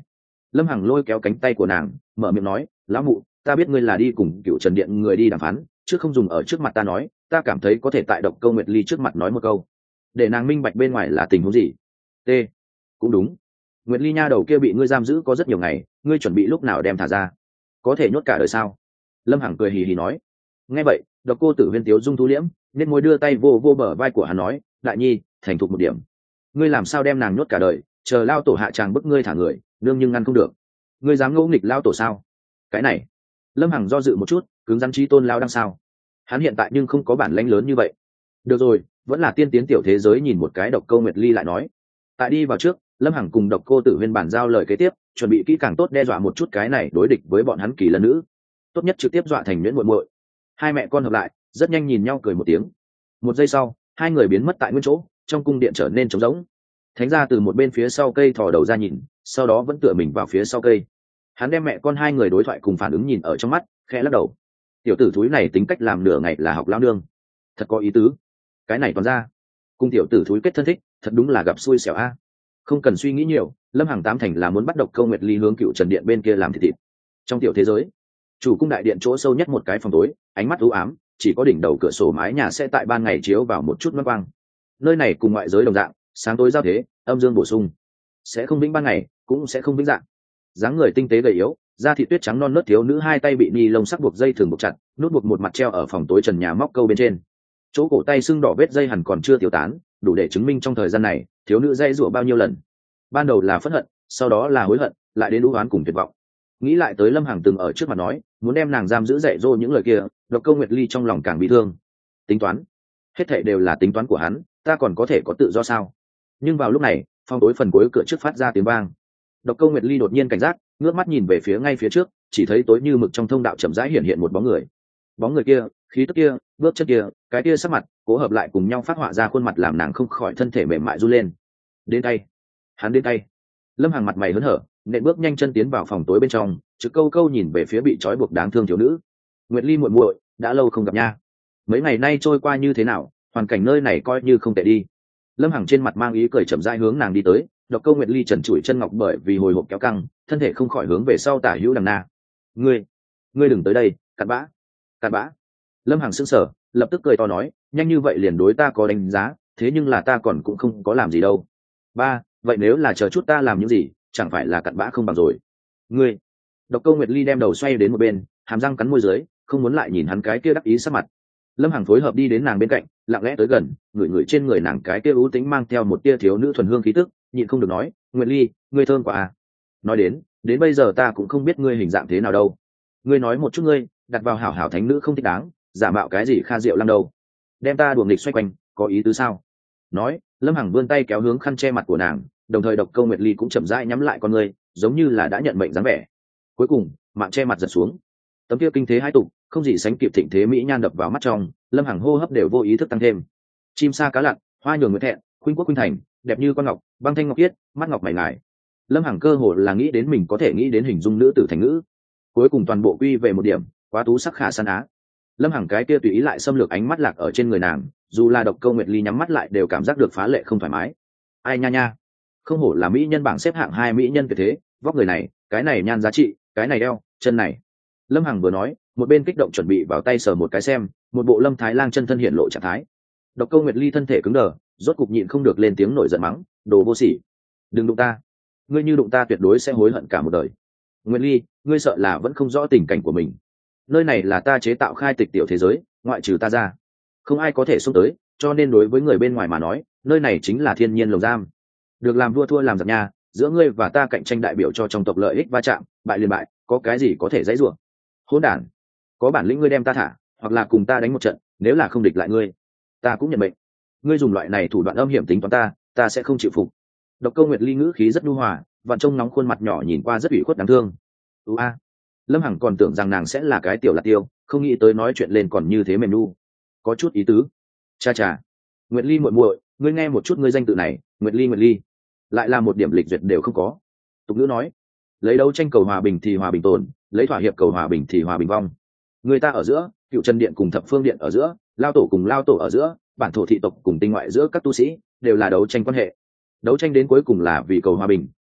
Lâm Hằng lôi kéo cánh tay của nàng, mở miệng nói, lão mụ, ta biết ngươi là đi cùng Cựu Trần Điện người đi đàm phán, chứ không dùng ở trước mặt ta nói, ta cảm thấy có thể tại Độc Câu Nguyệt Ly trước mặt nói một câu, để nàng minh bạch bên ngoài là tình huống gì. T, cũng đúng. Nguyệt Ly nha đầu kia bị ngươi giam giữ có rất nhiều ngày, ngươi chuẩn bị lúc nào đem thả ra? Có thể nhốt cả đời sao? Lâm Hằng cười hì hì nói. Nghe vậy, Độc Cô Tử Huyên tiếu dung thu liễm, nên môi đưa tay vô vô bờ vai của hắn nói, đại nhi, thành thục một điểm. Ngươi làm sao đem nàng nhốt cả đời, chờ lao tổ hạ tràng bức ngươi thả người, nương nhưng ngăn không được. Ngươi dám ngỗ nghịch lao tổ sao? Cái này. Lâm Hằng do dự một chút, cứng rắn chí tôn lao đang sao? Hắn hiện tại nhưng không có bản lãnh lớn như vậy. Được rồi, vẫn là tiên tiến tiểu thế giới nhìn một cái. Độc Câu Nguyệt Ly lại nói. Tại đi vào trước, Lâm Hằng cùng Độc Cô Tử Huyên bàn giao lời kế tiếp, chuẩn bị kỹ càng tốt đe dọa một chút cái này đối địch với bọn hắn Kỳ Lân nữ, tốt nhất trực tiếp dọa thành nhuyễn muội muội. Hai mẹ con hợp lại, rất nhanh nhìn nhau cười một tiếng. Một giây sau, hai người biến mất tại nguyên chỗ, trong cung điện trở nên trống rỗng. Thánh gia từ một bên phía sau cây thò đầu ra nhìn, sau đó vẫn tựa mình vào phía sau cây. Hắn đem mẹ con hai người đối thoại cùng phản ứng nhìn ở trong mắt, khẽ lắc đầu. Tiểu tử thúi này tính cách làm nửa ngày là học lao nương, thật có ý tứ. Cái này toàn ra cùng tiểu tử thúi kết thân thích, thật đúng là gặp xui xẻo a. Không cần suy nghĩ nhiều, Lâm Hằng tám thành là muốn bắt Độc Câu Nguyệt Ly hướng Cựu Trần Điện bên kia làm thịt thịt. Trong tiểu thế giới, chủ cung đại điện chỗ sâu nhất một cái phòng tối, ánh mắt u ám, chỉ có đỉnh đầu cửa sổ mái nhà sẽ tại ban ngày chiếu vào một chút ngân quang. Nơi này cùng ngoại giới đồng dạng, sáng tối giao thế, âm dương bổ sung, sẽ không vĩnh ban ngày, cũng sẽ không vĩnh dạng. Dáng người tinh tế gầy yếu, da thịt tuyết trắng non nớt thiếu nữ hai tay bị ni lông sắc buộc dây thường buộc chặt, nút buộc một mặt treo ở phòng tối trần nhà móc câu bên trên. Chỗ cổ tay sưng đỏ vết dây hẳn còn chưa tiêu tán, đủ để chứng minh trong thời gian này thiếu nữ dây rủa bao nhiêu lần. Ban đầu là phẫn hận, sau đó là hối hận, lại đến u oán cùng tuyệt vọng. Nghĩ lại tới Lâm Hằng từng ở trước mặt nói muốn đem nàng giam giữ dạy dỗ những lời kia, Độc Câu Nguyệt Ly trong lòng càng bị thương. Tính toán, hết thảy đều là tính toán của hắn, ta còn có thể có tự do sao? Nhưng vào lúc này, phòng tối phần cuối cửa trước phát ra tiếng vang. Độc Câu Nguyệt Ly đột nhiên cảnh giác, ngước mắt nhìn về phía ngay phía trước, chỉ thấy tối như mực trong thông đạo chậm rãi hiện hiện một bóng người. Bóng người kia, khí tức kia, bước chân kia, cái kia sắc mặt, cố hợp lại cùng nhau phát họa ra khuôn mặt làm nàng không khỏi thân thể mềm mại run lên. Đến tay, hắn đến tay. Lâm Hằng mặt mày hớn hở, nện bước nhanh chân tiến vào phòng tối bên trong, trực câu câu nhìn về phía bị trói buộc đáng thương thiếu nữ. Nguyệt Ly muội muội, đã lâu không gặp nha. Mấy ngày nay trôi qua như thế nào, hoàn cảnh nơi này coi như không tệ đi. Lâm Hằng trên mặt mang ý cười chậm rãi hướng nàng đi tới. Độc Câu Nguyệt Ly trần trụi chân ngọc bởi vì hồi hộp kéo căng, thân thể không khỏi hướng về sau tả hữu đằng na. Ngươi, ngươi đừng tới đây, cặn bã, cặn bã. Lâm Hằng sững sờ, lập tức cười to nói, nhanh như vậy liền đối ta có đánh giá, thế nhưng là ta còn cũng không có làm gì đâu. Ba, vậy nếu là chờ chút ta làm những gì, chẳng phải là cặn bã không bằng rồi. Ngươi. Độc Câu Nguyệt Ly đem đầu xoay đến một bên, hàm răng cắn môi dưới, không muốn lại nhìn hắn cái kia đắc ý sắc mặt. Lâm Hằng phối hợp đi đến nàng bên cạnh, lặng lẽ tới gần, ngửi ngửi trên người nàng cái kia ưu tính mang theo một tia thiếu nữ thuần hương khí tức, nhịn không được nói, Nguyệt Ly, ngươi thơm quá à. Nói đến, đến bây giờ ta cũng không biết ngươi hình dạng thế nào đâu. Ngươi nói một chút ngươi, đặt vào hảo hảo thánh nữ không thích đáng, giả mạo cái gì Kha Diệu Lăng đâu. Đem ta đuổi nghịch xoay quanh, có ý tứ sao? Nói, Lâm Hằng vươn tay kéo hướng khăn che mặt của nàng, đồng thời Độc Câu Nguyệt Ly cũng chậm rãi nhắm lại con ngươi, giống như là đã nhận mệnh dáng vẻ. Cuối cùng, mạng che mặt giật xuống, tấm kia kinh thế hai tục, không gì sánh kịp thịnh thế mỹ nhan đập vào mắt trong, Lâm Hằng hô hấp đều vô ý thức tăng thêm. Chim sa cá lặn, hoa nhường nguyệt thẹn, khuynh quốc khuynh thành, đẹp như con ngọc, băng thanh ngọc yết, mắt ngọc mày ngài. Lâm Hằng cơ hồ là nghĩ đến mình có thể nghĩ đến hình dung nữ tử thành ngữ. Cuối cùng toàn bộ quy về một điểm, quá tú sắc khả san á. Lâm Hằng cái kia tùy ý lại xâm lược ánh mắt lạc ở trên người nàng, dù là Độc Câu Nguyệt Ly nhắm mắt lại đều cảm giác được phá lệ không thoải mái. Ai nha nha, không hổ là mỹ nhân bảng xếp hạng hai mỹ nhân tuyệt thế, vóc người này, cái này nhan giá trị, cái này eo, chân này. Lâm Hằng vừa nói, một bên kích động chuẩn bị vào tay sờ một cái xem, một bộ Lâm Thái Lang chân thân hiện lộ trạng thái. Độc Câu Nguyệt Ly thân thể cứng đờ, rốt cục nhịn không được lên tiếng nổi giận mắng, đồ vô sỉ, đừng đụng ta, ngươi như đụng ta tuyệt đối sẽ hối hận cả một đời. Nguyệt Ly, ngươi sợ là vẫn không rõ tình cảnh của mình. Nơi này là ta chế tạo khai tịch tiểu thế giới, ngoại trừ ta ra, không ai có thể xông tới, cho nên đối với người bên ngoài mà nói, nơi này chính là thiên nhiên lồng giam. Được làm vua thua làm giặc nha, giữa ngươi và ta cạnh tranh đại biểu cho trong tộc lợi ích va chạm, bại liền bại, có cái gì có thể dãy rủa? Hỗn đản, có bản lĩnh ngươi đem ta thả, hoặc là cùng ta đánh một trận, nếu là không địch lại ngươi, ta cũng nhận mệnh. Ngươi dùng loại này thủ đoạn âm hiểm tính toán ta, ta sẽ không chịu phục. Độc Câu Nguyệt Ly ngữ khí rất nhu hòa, vặn trông nóng khuôn mặt nhỏ nhìn qua rất ủy khuất đáng thương. ưu a Lâm Hằng còn tưởng rằng nàng sẽ là cái tiểu lạt tiêu, không nghĩ tới nói chuyện lên còn như thế mềm nu, có chút ý tứ. Cha cha, Nguyệt Ly muội muội, ngươi nghe một chút ngươi danh tự này, Nguyệt Ly Nguyệt Ly, lại là một điểm lịch duyệt đều không có. Tục ngữ nói, lấy đấu tranh cầu hòa bình thì hòa bình tồn, lấy thỏa hiệp cầu hòa bình thì hòa bình vong. Người ta ở giữa, Cựu Trần Điện cùng Thập Phương Điện ở giữa, lao tổ cùng lao tổ ở giữa, bản thổ thị tộc cùng tinh ngoại giữa các tu sĩ đều là đấu tranh quan hệ. Đấu tranh đến cuối cùng là vì cầu hòa bình,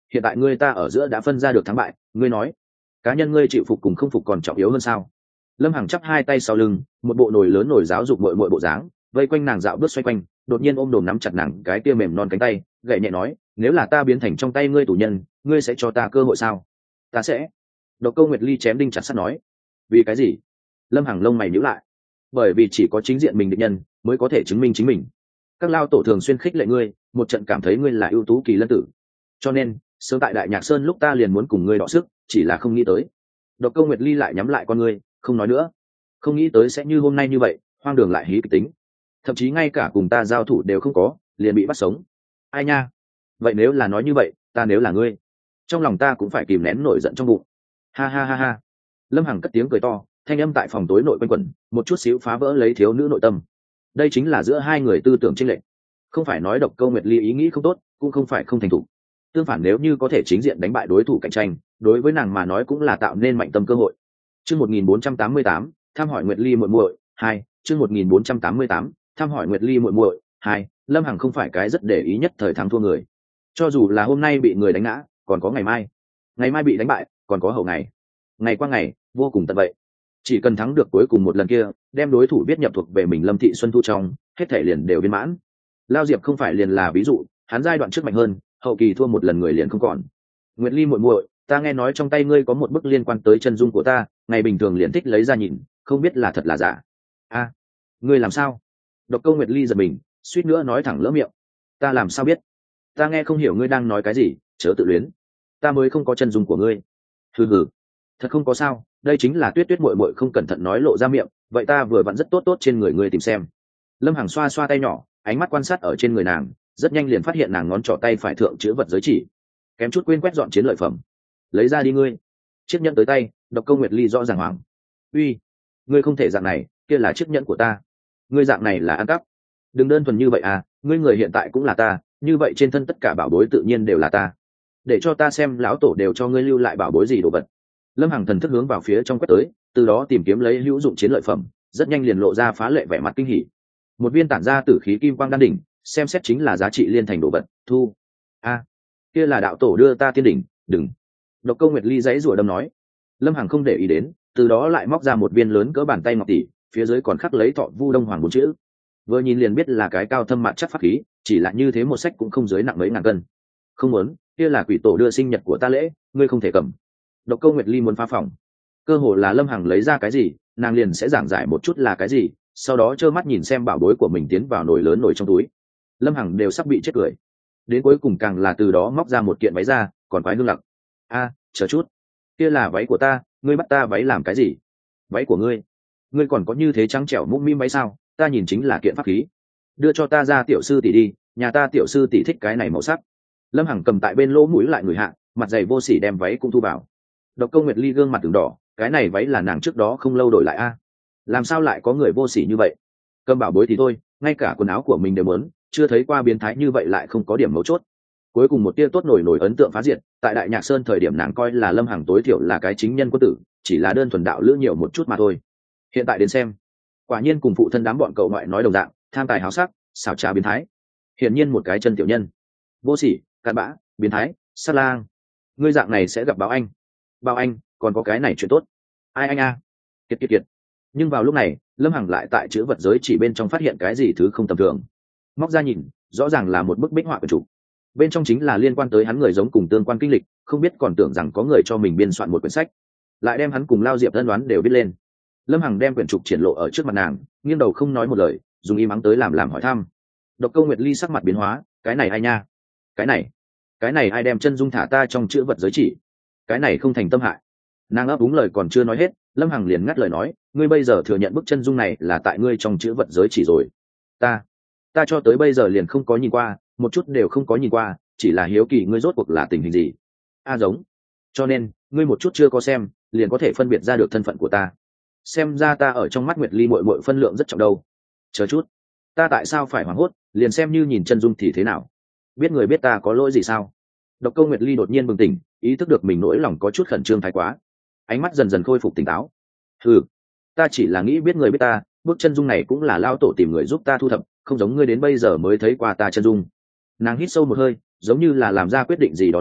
hiện tại ngươi ta ở giữa đã phân ra được thắng bại, ngươi nói cá nhân ngươi chịu phục cùng không phục còn trọng yếu hơn sao? Lâm Hằng chắp hai tay sau lưng, một bộ nồi lớn nồi giáo dục muội muội bộ dáng, vây quanh nàng dạo bước xoay quanh, đột nhiên ôm đồm nắm chặt nàng cái kia mềm non cánh tay, gậy nhẹ nói, nếu là ta biến thành trong tay ngươi tù nhân, ngươi sẽ cho ta cơ hội sao? Ta sẽ. Độc Câu Nguyệt Ly chém đinh chặt sắt nói. Vì cái gì? Lâm Hằng lông mày nhíu lại. Bởi vì chỉ có chính diện mình địch nhân mới có thể chứng minh chính mình. Các lao tổ thường xuyên khích lệ ngươi, một trận cảm thấy ngươi là ưu tú kỳ lân tử, cho nên sớm tại Đại Nhạc Sơn lúc ta liền muốn cùng ngươi đọ sức, chỉ là không nghĩ tới. Độc Câu Nguyệt Ly lại nhắm lại con ngươi, không nói nữa. Không nghĩ tới sẽ như hôm nay như vậy, hoang đường lại hí kịch tính, thậm chí ngay cả cùng ta giao thủ đều không có, liền bị bắt sống. Ai nha? Vậy nếu là nói như vậy, ta nếu là ngươi, trong lòng ta cũng phải kìm nén nổi giận trong bụng. Ha ha ha ha. Lâm Hằng cất tiếng cười to, thanh âm tại phòng tối nội quanh quẩn, một chút xíu phá vỡ lấy thiếu nữ nội tâm. Đây chính là giữa hai người tư tưởng chênh lệch. Không phải nói Độc Câu Nguyệt Ly ý nghĩ không tốt, cũng không phải không thành thục. Tương phản, nếu như có thể chính diện đánh bại đối thủ cạnh tranh, đối với nàng mà nói cũng là tạo nên mạnh tâm cơ hội. Chương một nghìn bốn trăm tám mươi tám, thăm hỏi Nguyệt Ly muội muội hai. Chương một nghìn bốn trăm tám mươi tám, thăm hỏi Nguyệt Ly muội muội hai. Lâm Hằng không phải cái rất để ý nhất thời thắng thua người. Cho dù là hôm nay bị người đánh ngã, còn có ngày mai. Ngày mai bị đánh bại, còn có hậu ngày. Ngày qua ngày, vô cùng tận vậy. Chỉ cần thắng được cuối cùng một lần kia, đem đối thủ biết nhập thuộc về mình Lâm Thị Xuân Thu trong, hết thể liền đều viên mãn. Lao Diệp không phải liền là ví dụ, hắn giai đoạn trước mạnh hơn, hậu kỳ thua một lần người liền không còn. Nguyệt Ly muội muội, ta nghe nói trong tay ngươi có một bức liên quan tới chân dung của ta, ngày bình thường liền thích lấy ra nhìn, không biết là thật là giả. A, ngươi làm sao? Độc Câu Nguyệt Ly giật mình, suýt nữa nói thẳng lỡ miệng. Ta làm sao biết? Ta nghe không hiểu ngươi đang nói cái gì, chớ tự luyến. Ta mới không có chân dung của ngươi. Hừ hừ, thật không có sao, đây chính là Tuyết Tuyết muội muội không cẩn thận nói lộ ra miệng, vậy ta vừa vặn rất tốt tốt trên người ngươi tìm xem. Lâm Hằng xoa xoa tay nhỏ, ánh mắt quan sát ở trên người nàng, rất nhanh liền phát hiện nàng ngón trỏ tay phải thượng chữ vật giới chỉ, kém chút quên quét dọn chiến lợi phẩm. Lấy ra đi ngươi. Chiếc nhẫn tới tay, Độc Câu Nguyệt Ly rõ ràng hoảng. Uy, ngươi không thể dạng này, kia là chiếc nhẫn của ta. Ngươi dạng này là ăn cắp. Đừng đơn thuần như vậy à, ngươi người hiện tại cũng là ta, như vậy trên thân tất cả bảo bối tự nhiên đều là ta. Để cho ta xem lão tổ đều cho ngươi lưu lại bảo bối gì đồ vật. Lâm Hằng thần thức hướng vào phía trong quét tới, từ đó tìm kiếm lấy hữu dụng chiến lợi phẩm, rất nhanh liền lộ ra phá lệ vẻ mặt kinh hỉ. Một viên tản ra tử khí kim quang đan đỉnh, xem xét chính là giá trị liên thành đồ vật, thu. A, kia là đạo tổ đưa ta tiên đỉnh, đừng. Độc Câu Nguyệt Ly giãy rủa đâm nói. Lâm Hằng không để ý đến, từ đó lại móc ra một viên lớn cỡ bàn tay ngọc tỷ, phía dưới còn khắc lấy Thọ Vu Đông Hoàng bốn chữ. Vừa nhìn liền biết là cái cao thâm mặt chắc pháp khí, chỉ là như thế một sách cũng không dưới nặng mấy ngàn cân. Không muốn, kia là quỷ tổ đưa sinh nhật của ta lễ, ngươi không thể cầm. Độc Câu Nguyệt Ly muốn phá phòng. Cơ hồ là Lâm Hằng lấy ra cái gì, nàng liền sẽ giảng giải một chút là cái gì, sau đó trơ mắt nhìn xem bảo bối của mình tiến vào nồi lớn nồi trong túi. Lâm Hằng đều sắp bị chết cười. Đến cuối cùng càng là từ đó móc ra một kiện váy ra, còn quái hương lặc. A, chờ chút, kia là váy của ta, ngươi bắt ta váy làm cái gì? Váy của ngươi? Ngươi còn có như thế trắng trẻo mũm mĩm váy sao? Ta nhìn chính là kiện pháp khí. Đưa cho ta ra tiểu sư tỷ đi, nhà ta tiểu sư tỷ thích cái này màu sắc. Lâm Hằng cầm tại bên lỗ mũi lại người hạ, mặt dày vô sỉ đem váy cũng thu vào. Độc Câu Nguyệt Ly gương mặt từng đỏ, cái này váy là nàng trước đó không lâu đổi lại a. Làm sao lại có người vô sỉ như vậy? Cầm bảo bối thì thôi, ngay cả quần áo của mình đều muốn, chưa thấy qua biến thái như vậy lại không có điểm mấu chốt. Cuối cùng một tia tốt nổi nổi ấn tượng phá diệt, tại Đại Nhạc Sơn thời điểm nàng coi là Lâm Hằng tối thiểu là cái chính nhân quân tử, chỉ là đơn thuần đạo lữ nhiều một chút mà thôi. Hiện tại đến xem, quả nhiên cùng phụ thân đám bọn cậu ngoại nói đồng dạng, tham tài háo sắc, xảo trá biến thái. Hiển nhiên một cái chân tiểu nhân, vô sỉ, cặn bã, biến thái, sát lang. Ngươi dạng này sẽ gặp báo anh. Báo anh, còn có cái này chuyện tốt. Ai anh a? À? Kiệt kiệt kiệt. Nhưng vào lúc này, Lâm Hằng lại tại chữ vật giới chỉ bên trong phát hiện cái gì thứ không tầm thường. Móc ra nhìn, rõ ràng là một bức bích họa của chủ. Bên trong chính là liên quan tới hắn người giống cùng tương quan kinh lịch, không biết còn tưởng rằng có người cho mình biên soạn một quyển sách, lại đem hắn cùng Lao Diệp ân đoán đều biết lên. Lâm Hằng đem quyển trục triển lộ ở trước mặt nàng, nghiêng đầu không nói một lời, dùng im ắng tới làm làm hỏi thăm. Độc Câu Nguyệt Ly sắc mặt biến hóa, cái này ai nha? Cái này, cái này ai đem chân dung thả ta trong chữ vật giới chỉ? Cái này không thành tâm hại. Nàng ấp úng lời còn chưa nói hết, Lâm Hằng liền ngắt lời nói, ngươi bây giờ thừa nhận bức chân dung này là tại ngươi trong chữ vật giới chỉ rồi. Ta, ta cho tới bây giờ liền không có nhìn qua, một chút đều không có nhìn qua, chỉ là hiếu kỳ ngươi rốt cuộc là tình hình gì. A giống, cho nên ngươi một chút chưa có xem, liền có thể phân biệt ra được thân phận của ta. Xem ra ta ở trong mắt Nguyệt Ly muội muội phân lượng rất trọng đâu. Chờ chút, ta tại sao phải hoảng hốt, liền xem như nhìn chân dung thì thế nào? Biết người biết ta có lỗi gì sao? Độc Câu Nguyệt Ly đột nhiên bừng tỉnh, ý thức được mình nỗi lòng có chút khẩn trương thái quá, ánh mắt dần dần khôi phục tỉnh táo. Ừ, ta chỉ là nghĩ biết người biết ta, bức chân dung này cũng là Lao tổ tìm người giúp ta thu thập, không giống ngươi đến bây giờ mới thấy qua ta chân dung. Nàng hít sâu một hơi, giống như là làm ra quyết định gì đó nói,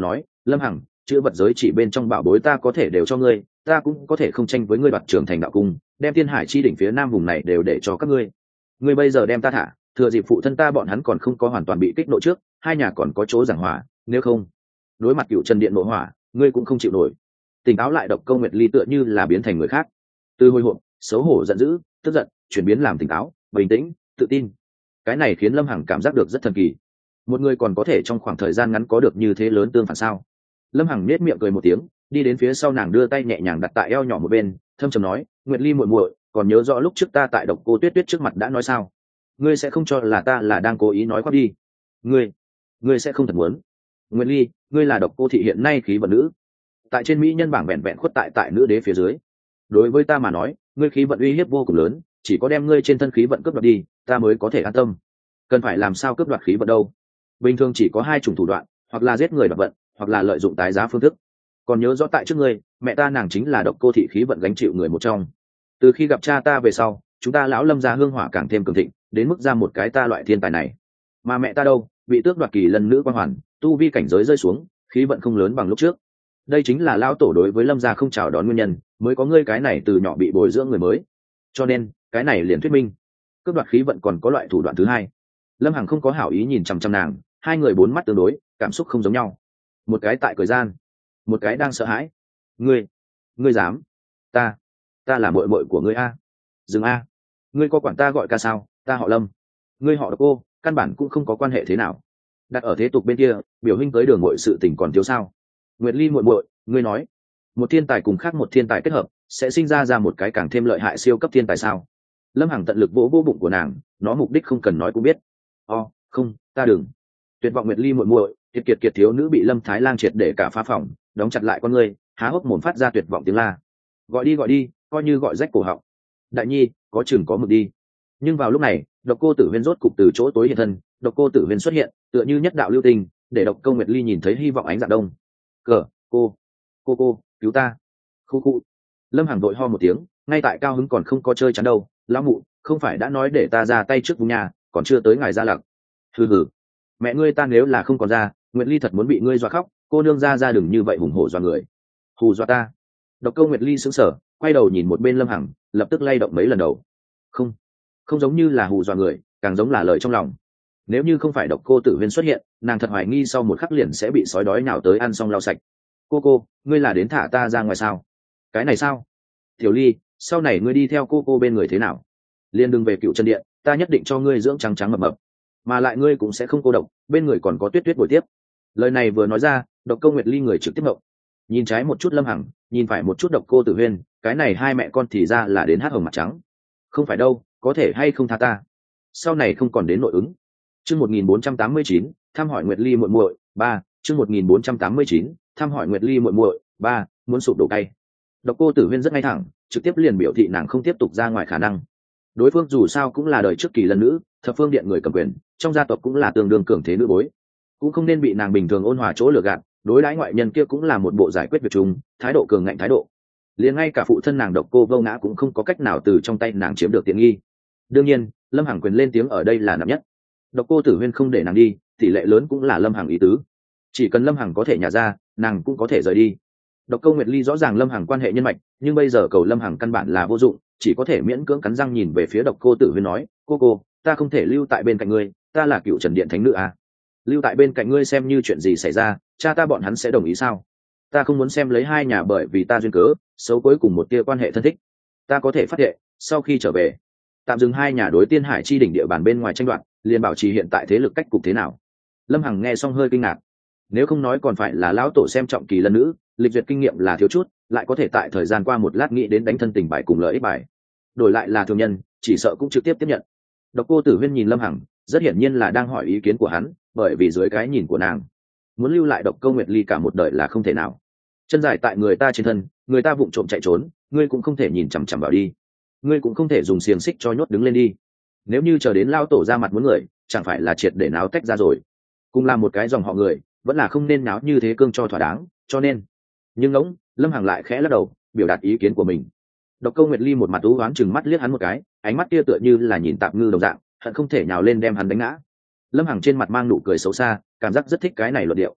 Lâm Hằng, chữ vật giới chỉ bên trong bảo bối ta có thể đều cho ngươi, ta cũng có thể không tranh với ngươi đoạt trưởng thành đạo cung, đem thiên hải chi đỉnh phía nam vùng này đều để cho các ngươi. Ngươi bây giờ đem ta thả, thừa dịp phụ thân ta bọn hắn còn không có hoàn toàn bị kích nộ trước, hai nhà còn có chỗ giảng hòa, nếu không đối mặt Cựu Trần Điện nội hỏa, ngươi cũng không chịu nổi. Tỉnh táo lại, Độc Câu Nguyệt Ly tựa như là biến thành người khác, từ hồi hộp, xấu hổ, giận dữ, tức giận chuyển biến làm tỉnh táo, bình tĩnh, tự tin. Cái này khiến Lâm Hằng cảm giác được rất thần kỳ. Một người còn có thể trong khoảng thời gian ngắn có được như thế lớn tương phản sao? Lâm Hằng nết miệng cười một tiếng, đi đến phía sau nàng, đưa tay nhẹ nhàng đặt tại eo nhỏ một bên, thâm trầm nói: Nguyệt Ly muội muội, còn nhớ rõ lúc trước ta tại Độc Cô Tuyết Tuyết trước mặt đã nói sao? Ngươi sẽ không cho là ta là đang cố ý nói khoác đi. Ngươi, ngươi sẽ không thật muốn. Nguyệt Ly, ngươi là Độc Cô thị hiện nay khí vận nữ, tại trên mỹ nhân bảng vẹn vẹn khuất tại tại nữ đế phía dưới. Đối với ta mà nói, ngươi khí vận uy hiếp vô cùng lớn, chỉ có đem ngươi trên thân khí vận cướp đoạt đi, ta mới có thể an tâm. Cần phải làm sao cướp đoạt khí vận đâu? Bình thường chỉ có hai chủng thủ đoạn, hoặc là giết người đoạt vận, hoặc là lợi dụng tái giá phương thức. Còn nhớ rõ tại trước ngươi, mẹ ta nàng chính là Độc Cô thị khí vận gánh chịu người một trong. Từ khi gặp cha ta về sau, chúng ta lão Lâm gia hương hỏa càng thêm cường thịnh, đến mức ra một cái ta loại thiên tài này. Mà mẹ ta đâu, bị tước đoạt kỳ lần nữ quan hoàn, tu vi cảnh giới rơi xuống, khí vận không lớn bằng lúc trước. Đây chính là lão tổ đối với Lâm gia không chào đón nguyên nhân, mới có ngươi cái này từ nhỏ bị bồi dưỡng người mới. Cho nên cái này liền thuyết minh, cướp đoạt khí vận còn có loại thủ đoạn thứ hai. Lâm Hằng không có hảo ý nhìn chằm chằm nàng, hai người bốn mắt tương đối, cảm xúc không giống nhau. Một cái tại cười gian, một cái đang sợ hãi. Ngươi, ngươi dám? Ta, ta là muội muội của ngươi a. Dừng a. Ngươi có quản ta gọi ca sao? Ta họ Lâm. Ngươi họ Độc Cô, căn bản cũng không có quan hệ thế nào. Đặt ở thế tục bên kia, biểu huynh tới đường muội sự tình còn thiếu sao? Nguyệt Ly muội muội, ngươi nói, một thiên tài cùng khác một thiên tài kết hợp, sẽ sinh ra ra một cái càng thêm lợi hại siêu cấp thiên tài sao? Lâm Hằng tận lực vỗ vỗ bụng của nàng, nó mục đích không cần nói cũng biết. O, không, ta đừng. Tuyệt vọng Nguyệt Ly muội muội, kiệt kiệt kiệt thiếu nữ bị Lâm Thái Lang triệt để cả phá phòng, đóng chặt lại con ngươi, há hốc mồm phát ra tuyệt vọng tiếng la. Gọi đi gọi đi, coi như gọi rách cổ họng. Đại nhi, có chừng có mực đi. Nhưng vào lúc này, Độc Cô Tử Huyên rốt cục từ chỗ tối hiện thân, Độc Cô Tử Huyên xuất hiện, tựa như nhất đạo lưu tình, để Độc Câu Nguyệt Ly nhìn thấy hy vọng ánh dạng đông. Cờ, cô, cô cô, cứu ta. Khu khu. Lâm Hằng đội ho một tiếng, ngay tại cao hứng còn không có chơi chắn đâu, lão mụ, không phải đã nói để ta ra tay trước vùng nhà, còn chưa tới ngài ra lặc. Hừ hừ. Mẹ ngươi ta nếu là không còn ra, Nguyệt Ly thật muốn bị ngươi dọa khóc, cô nương ra ra đừng như vậy hùng hổ dọa người. Hù dọa ta. Độc Câu Nguyệt Ly sững sờ, quay đầu nhìn một bên Lâm Hằng, lập tức lay động mấy lần đầu. Không, không giống như là hù dọa người, càng giống là lời trong lòng. Nếu như không phải Độc Cô Tử Huyên xuất hiện, nàng thật hoài nghi sau một khắc liền sẽ bị sói đói nào tới ăn xong lau sạch. Cô cô, ngươi là đến thả ta ra ngoài sao? Cái này sao? Tiểu Ly, sau này ngươi đi theo cô cô bên người thế nào? Liên đừng về Cựu Chân Điện, ta nhất định cho ngươi dưỡng trắng trắng mập mập, mà lại ngươi cũng sẽ không cô độc, bên người còn có Tuyết Tuyết bồi tiếp. Lời này vừa nói ra, Độc Câu Nguyệt Ly người trực tiếp ngộng, nhìn trái một chút Lâm Hằng, nhìn phải một chút Độc Cô Tử Huyên, cái này hai mẹ con thì ra là đến hát hồng mặt trắng. Không phải đâu, có thể hay không tha ta? Sau này không còn đến nội ứng. Chương một nghìn bốn trăm tám mươi chín, thăm hỏi Nguyệt Ly muội muội, ba, chương một nghìn bốn trăm tám mươi chín, thăm hỏi Nguyệt Ly muội muội, ba, muốn sụp đổ cay. Độc Cô Tử Huyên rất ngay thẳng, trực tiếp liền biểu thị nàng không tiếp tục ra ngoài khả năng. Đối phương dù sao cũng là đời trước kỳ lân nữ, thập phương điện người cầm quyền, trong gia tộc cũng là tương đương cường thế nữ bối, cũng không nên bị nàng bình thường ôn hòa chỗ lừa gạt, đối đãi ngoại nhân kia cũng là một bộ giải quyết việc chung, thái độ cường ngạnh thái độ. Liền ngay cả phụ thân nàng Độc Cô Vô Ngã cũng không có cách nào từ trong tay nàng chiếm được tiện nghi. Đương nhiên, Lâm Hằng quyền lên tiếng ở đây là nặng nhất. Độc Cô Tử Huyên không để nàng đi, tỷ lệ lớn cũng là Lâm Hằng ý tứ. Chỉ cần Lâm Hằng có thể nhả ra, nàng cũng có thể rời đi. Độc Câu Nguyệt Ly rõ ràng Lâm Hằng quan hệ nhân mạch, nhưng bây giờ cầu Lâm Hằng căn bản là vô dụng, chỉ có thể miễn cưỡng cắn răng nhìn về phía Độc Cô Tử Huyên nói, cô cô, ta không thể lưu tại bên cạnh ngươi, ta là Cựu Trần Điện thánh nữ à? Lưu tại bên cạnh ngươi xem như chuyện gì xảy ra, cha ta bọn hắn sẽ đồng ý sao? Ta không muốn xem lấy hai nhà bởi vì ta duyên cớ, xấu cuối cùng một tia quan hệ thân thích. Ta có thể phát hiện, sau khi trở về, tạm dừng hai nhà đối Tiên Hải chi đỉnh địa bàn bên ngoài tranh đoạt, liền bảo trì hiện tại thế lực cách cục thế nào. Lâm Hằng nghe xong hơi kinh ngạc, nếu không nói còn phải là lão tổ xem trọng kỳ lân nữ, lịch duyệt kinh nghiệm là thiếu chút, lại có thể tại thời gian qua một lát nghĩ đến đánh thân tình bài cùng lợi ích bài, đổi lại là thường nhân chỉ sợ cũng trực tiếp tiếp nhận. Độc Cô Tử Huyên nhìn Lâm Hằng, rất hiển nhiên là đang hỏi ý kiến của hắn, bởi vì dưới cái nhìn của nàng, muốn lưu lại Độc Câu Nguyệt Ly cả một đời là không thể nào. Chân dài tại người ta trên thân, người ta vụng trộm chạy trốn, ngươi cũng không thể nhìn chằm chằm vào đi, ngươi cũng không thể dùng xiềng xích cho nhốt đứng lên đi. Nếu như chờ đến lao tổ ra mặt muốn người, chẳng phải là triệt để náo tách ra rồi. Cùng làm một cái dòng họ người, vẫn là không nên náo như thế cương cho thỏa đáng, cho nên. Nhưng ngỗng, Lâm Hằng lại khẽ lắc đầu, biểu đạt ý kiến của mình. Độc Câu Nguyệt Ly một mặt u ám chừng mắt liếc hắn một cái, ánh mắt kia tựa như là nhìn tạm ngư đồng dạng, hận không thể nhào lên đem hắn đánh ngã. Lâm Hằng trên mặt mang nụ cười xấu xa, cảm giác rất thích cái này luận điệu.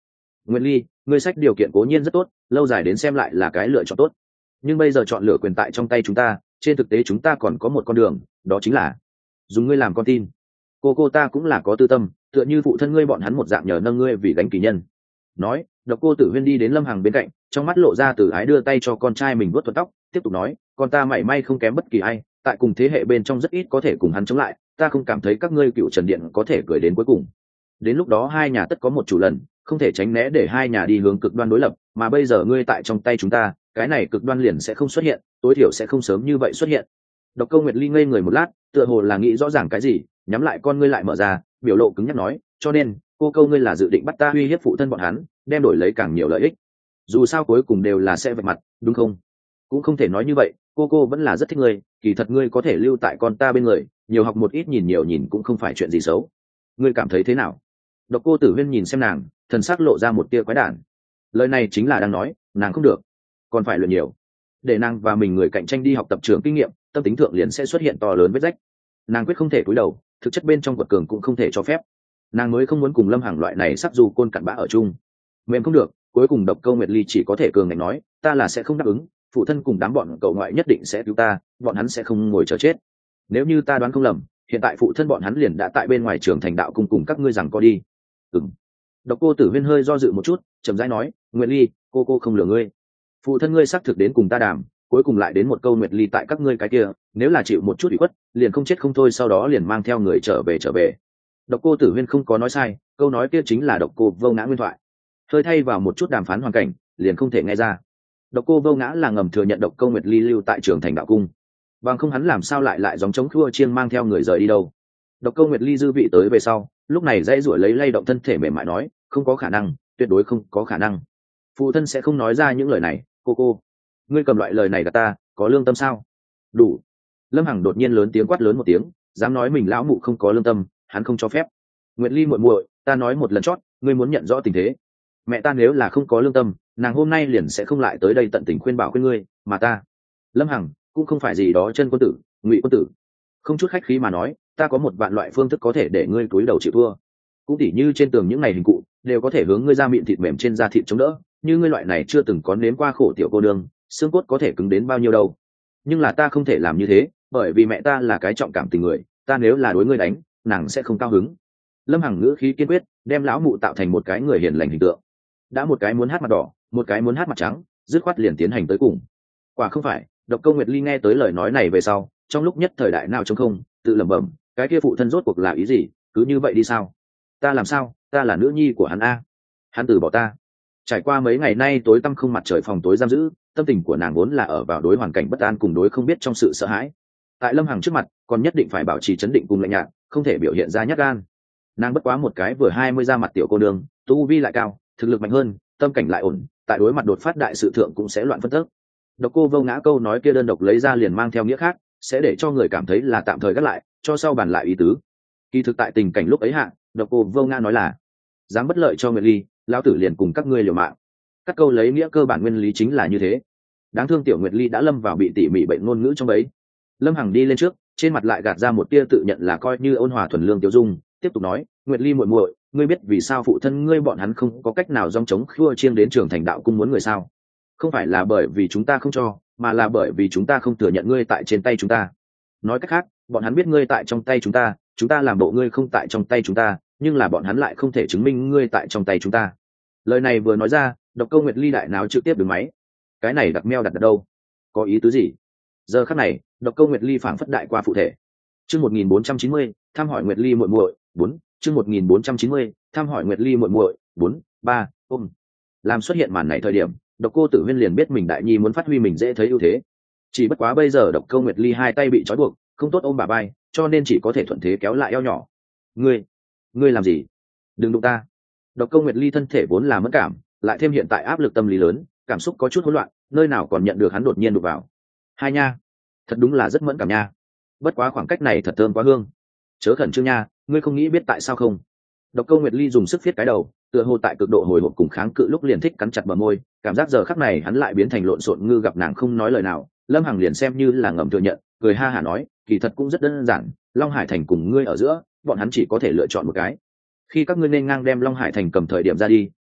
Nguyệt Ly, ngươi sách điều kiện cố nhiên rất tốt, lâu dài đến xem lại là cái lựa chọn tốt, nhưng bây giờ chọn lựa quyền tại trong tay chúng ta, trên thực tế chúng ta còn có một con đường, đó chính là dùng ngươi làm con tin. Cô cô ta cũng là có tư tâm, tựa như phụ thân ngươi bọn hắn một dạng nhờ nâng ngươi vì gánh kỳ nhân. Nói, Độc Cô Tử Huyên đi đến Lâm Hằng bên cạnh, trong mắt lộ ra từ ái, đưa tay cho con trai mình vuốt thuận tóc, tiếp tục nói, con ta mảy may không kém bất kỳ ai, tại cùng thế hệ bên trong rất ít có thể cùng hắn chống lại, ta không cảm thấy các ngươi Cựu Trần Điện có thể cười đến cuối cùng. Đến lúc đó hai nhà tất có một chủ lần, không thể tránh né để hai nhà đi hướng cực đoan đối lập, mà bây giờ ngươi tại trong tay chúng ta, cái này cực đoan liền sẽ không xuất hiện, tối thiểu sẽ không sớm như vậy xuất hiện. Độc Câu Nguyệt Ly ngây người một lát, tựa hồ là nghĩ rõ ràng cái gì, nhắm lại con ngươi lại mở ra, biểu lộ cứng nhắc nói, cho nên cô câu ngươi là dự định bắt ta uy hiếp phụ thân bọn hắn, đem đổi lấy càng nhiều lợi ích. Dù sao cuối cùng đều là sẽ vạch mặt, đúng không? Cũng không thể nói như vậy, cô cô vẫn là rất thích ngươi, kỳ thật ngươi có thể lưu tại con ta bên người, nhiều học một ít, nhìn nhiều nhìn cũng không phải chuyện gì xấu. Ngươi cảm thấy thế nào? Độc Cô Tử Huyên nhìn xem nàng, thần sắc lộ ra một tia quái đản. Lời này chính là đang nói, nàng không được, còn phải luyện nhiều, để nàng và mình người cạnh tranh đi học tập trường kinh nghiệm, tâm tính thượng liền sẽ xuất hiện to lớn vết rách. Nàng quyết không thể cúi đầu, thực chất bên trong quật cường cũng không thể cho phép. Nàng mới không muốn cùng Lâm Hằng loại này sắc dù côn cặn bã ở chung. Mềm không được, cuối cùng Độc Câu Nguyệt Ly chỉ có thể cường ngạnh nói, ta là sẽ không đáp ứng, phụ thân cùng đám bọn cậu ngoại nhất định sẽ cứu ta, bọn hắn sẽ không ngồi chờ chết. Nếu như ta đoán không lầm, hiện tại phụ thân bọn hắn liền đã tại bên ngoài trường thành đạo cung cùng các ngươi rằng có đi. Ừm. Độc Cô Tử Huyên hơi do dự một chút, chậm rãi nói, Nguyệt Ly, cô cô không lừa ngươi. Phụ thân ngươi xác thực đến cùng ta đàm, cuối cùng lại đến một câu Nguyệt Ly tại các ngươi cái kia, nếu là chịu một chút ủy khuất, liền không chết không thôi, sau đó liền mang theo người trở về trở về. Độc Cô Tử Huyên không có nói sai, câu nói kia chính là Độc Cô Vô Ngã nguyên thoại. Hơi thay vào một chút đàm phán hoàn cảnh, liền không thể nghe ra. Độc Cô Vô Ngã là ngầm thừa nhận Độc Câu Nguyệt Ly lưu tại trường thành đạo cung, bằng không hắn làm sao lại lại gióng trống khua chiêng mang theo người rời đi đâu. Độc Câu Nguyệt Ly dư vị tới về sau, lúc này dãy ruổi lấy lay động thân thể mềm mại nói, không có khả năng, tuyệt đối không có khả năng, phụ thân sẽ không nói ra những lời này. Cô cô, ngươi cầm loại lời này gạt ta, có lương tâm sao? Đủ. Lâm Hằng đột nhiên lớn tiếng quát lớn một tiếng, dám nói mình lão mụ không có lương tâm, hắn không cho phép. Nguyệt Ly muội muội, ta nói một lần chót, ngươi muốn nhận rõ tình thế. Mẹ ta nếu là không có lương tâm, nàng hôm nay liền sẽ không lại tới đây tận tình khuyên bảo khuyên ngươi, mà ta, Lâm Hằng, cũng không phải gì đó chân quân tử, ngụy quân tử. Không chút khách khí mà nói, ta có một vạn loại phương thức có thể để ngươi cúi đầu chịu thua. Cũng tỉ như trên tường những ngày hình cụ, đều có thể hướng ngươi ra miệng thịt mềm trên da thịt chống đỡ, như ngươi loại này chưa từng có nếm qua khổ tiểu cô nương, xương cốt có thể cứng đến bao nhiêu đâu. Nhưng là ta không thể làm như thế, bởi vì mẹ ta là cái trọng cảm tình người, ta nếu là đối ngươi đánh, nàng sẽ không cao hứng. Lâm Hằng ngữ khí kiên quyết, đem lão mụ tạo thành một cái người hiền lành hình tượng. Đã một cái muốn hát mặt đỏ, một cái muốn hát mặt trắng, dứt khoát liền tiến hành tới cùng. Quả không phải. Độc Câu Nguyệt Ly nghe tới lời nói này về sau, trong lúc nhất thời đại nào trống không, tự lẩm bẩm, cái kia phụ thân rốt cuộc là ý gì, cứ như vậy đi sao? Ta làm sao, ta là nữ nhi của hắn a, hắn từ bỏ ta. Trải qua mấy ngày nay tối tăm không mặt trời phòng tối giam giữ, tâm tình của nàng vốn là ở vào đối hoàn cảnh bất an cùng đối không biết trong sự sợ hãi. Tại Lâm Hằng trước mặt, còn nhất định phải bảo trì trấn định cùng lạnh nhạt, không thể biểu hiện ra nhát gan. Nàng bất quá một cái vừa hai mươi ra mặt tiểu cô nương, tu vi lại cao, thực lực mạnh hơn, tâm cảnh lại ổn, tại đối mặt đột phát đại sự thượng cũng sẽ loạn phân tức. Độc Cô Vô Ngã câu nói kia đơn độc lấy ra liền mang theo nghĩa khác, sẽ để cho người cảm thấy là tạm thời gác lại, cho sau bàn lại ý tứ. Kỳ thực tại tình cảnh lúc ấy hạ, Độc Cô Vô Ngã nói là dám bất lợi cho Nguyệt Ly, lão tử liền cùng các ngươi liều mạng. Các câu lấy nghĩa cơ bản nguyên lý chính là như thế. Đáng thương tiểu Nguyệt Ly đã lâm vào bị tỉ mỉ bệnh ngôn ngữ trong bấy. Lâm Hằng đi lên trước, trên mặt lại gạt ra một tia tự nhận là coi như ôn hòa thuần lương tiêu dung, tiếp tục nói, Nguyệt Ly muội muội, ngươi biết vì sao phụ thân ngươi bọn hắn không có cách nào dòng chống khua chiêng đến trường thành đạo cung muốn người sao? Không phải là bởi vì chúng ta không cho, mà là bởi vì chúng ta không thừa nhận ngươi tại trên tay chúng ta. Nói cách khác, bọn hắn biết ngươi tại trong tay chúng ta, chúng ta làm bộ ngươi không tại trong tay chúng ta, nhưng là bọn hắn lại không thể chứng minh ngươi tại trong tay chúng ta. Lời này vừa nói ra, Độc Câu Nguyệt Ly đại náo trực tiếp đứng máy. Cái này đặt meo đặt ở đâu? Có ý tứ gì? Giờ khắc này, Độc Câu Nguyệt Ly phảng phất đại qua phụ thể. Chương một nghìn bốn trăm chín mươi, thăm hỏi Nguyệt Ly muội muội, bốn. Chương một nghìn bốn trăm chín mươi, thăm hỏi Nguyệt Ly muội muội, bốn, ba, ôm. Làm xuất hiện màn này thời điểm, Độc Cô Tử Huyên liền biết mình đại nhi muốn phát huy mình dễ thấy ưu thế. Chỉ bất quá bây giờ Độc Câu Nguyệt Ly hai tay bị trói buộc, không tốt ôm bà bay, cho nên chỉ có thể thuận thế kéo lại eo nhỏ. Ngươi, ngươi làm gì? Đừng đụng ta. Độc Câu Nguyệt Ly thân thể vốn là mất cảm, lại thêm hiện tại áp lực tâm lý lớn, cảm xúc có chút hỗn loạn, nơi nào còn nhận được hắn đột nhiên đụng vào. Hai nha, thật đúng là rất mẫn cảm nha. Bất quá khoảng cách này thật thơm quá hương. Chớ khẩn trương nha, ngươi không nghĩ biết tại sao không? Độc Câu Nguyệt Ly dùng sức viết cái đầu, tựa hồ tại cực độ hồi hộp cùng kháng cự lúc liền thích cắn chặt bờ môi, cảm giác giờ khắc này hắn lại biến thành lộn xộn ngư gặp nàng không nói lời nào. Lâm Hằng liền xem như là ngầm thừa nhận, cười ha hả nói, kỳ thật cũng rất đơn giản, Long Hải Thành cùng ngươi ở giữa, bọn hắn chỉ có thể lựa chọn một cái. Khi các ngươi nên ngang đem Long Hải Thành cầm thời điểm ra đi,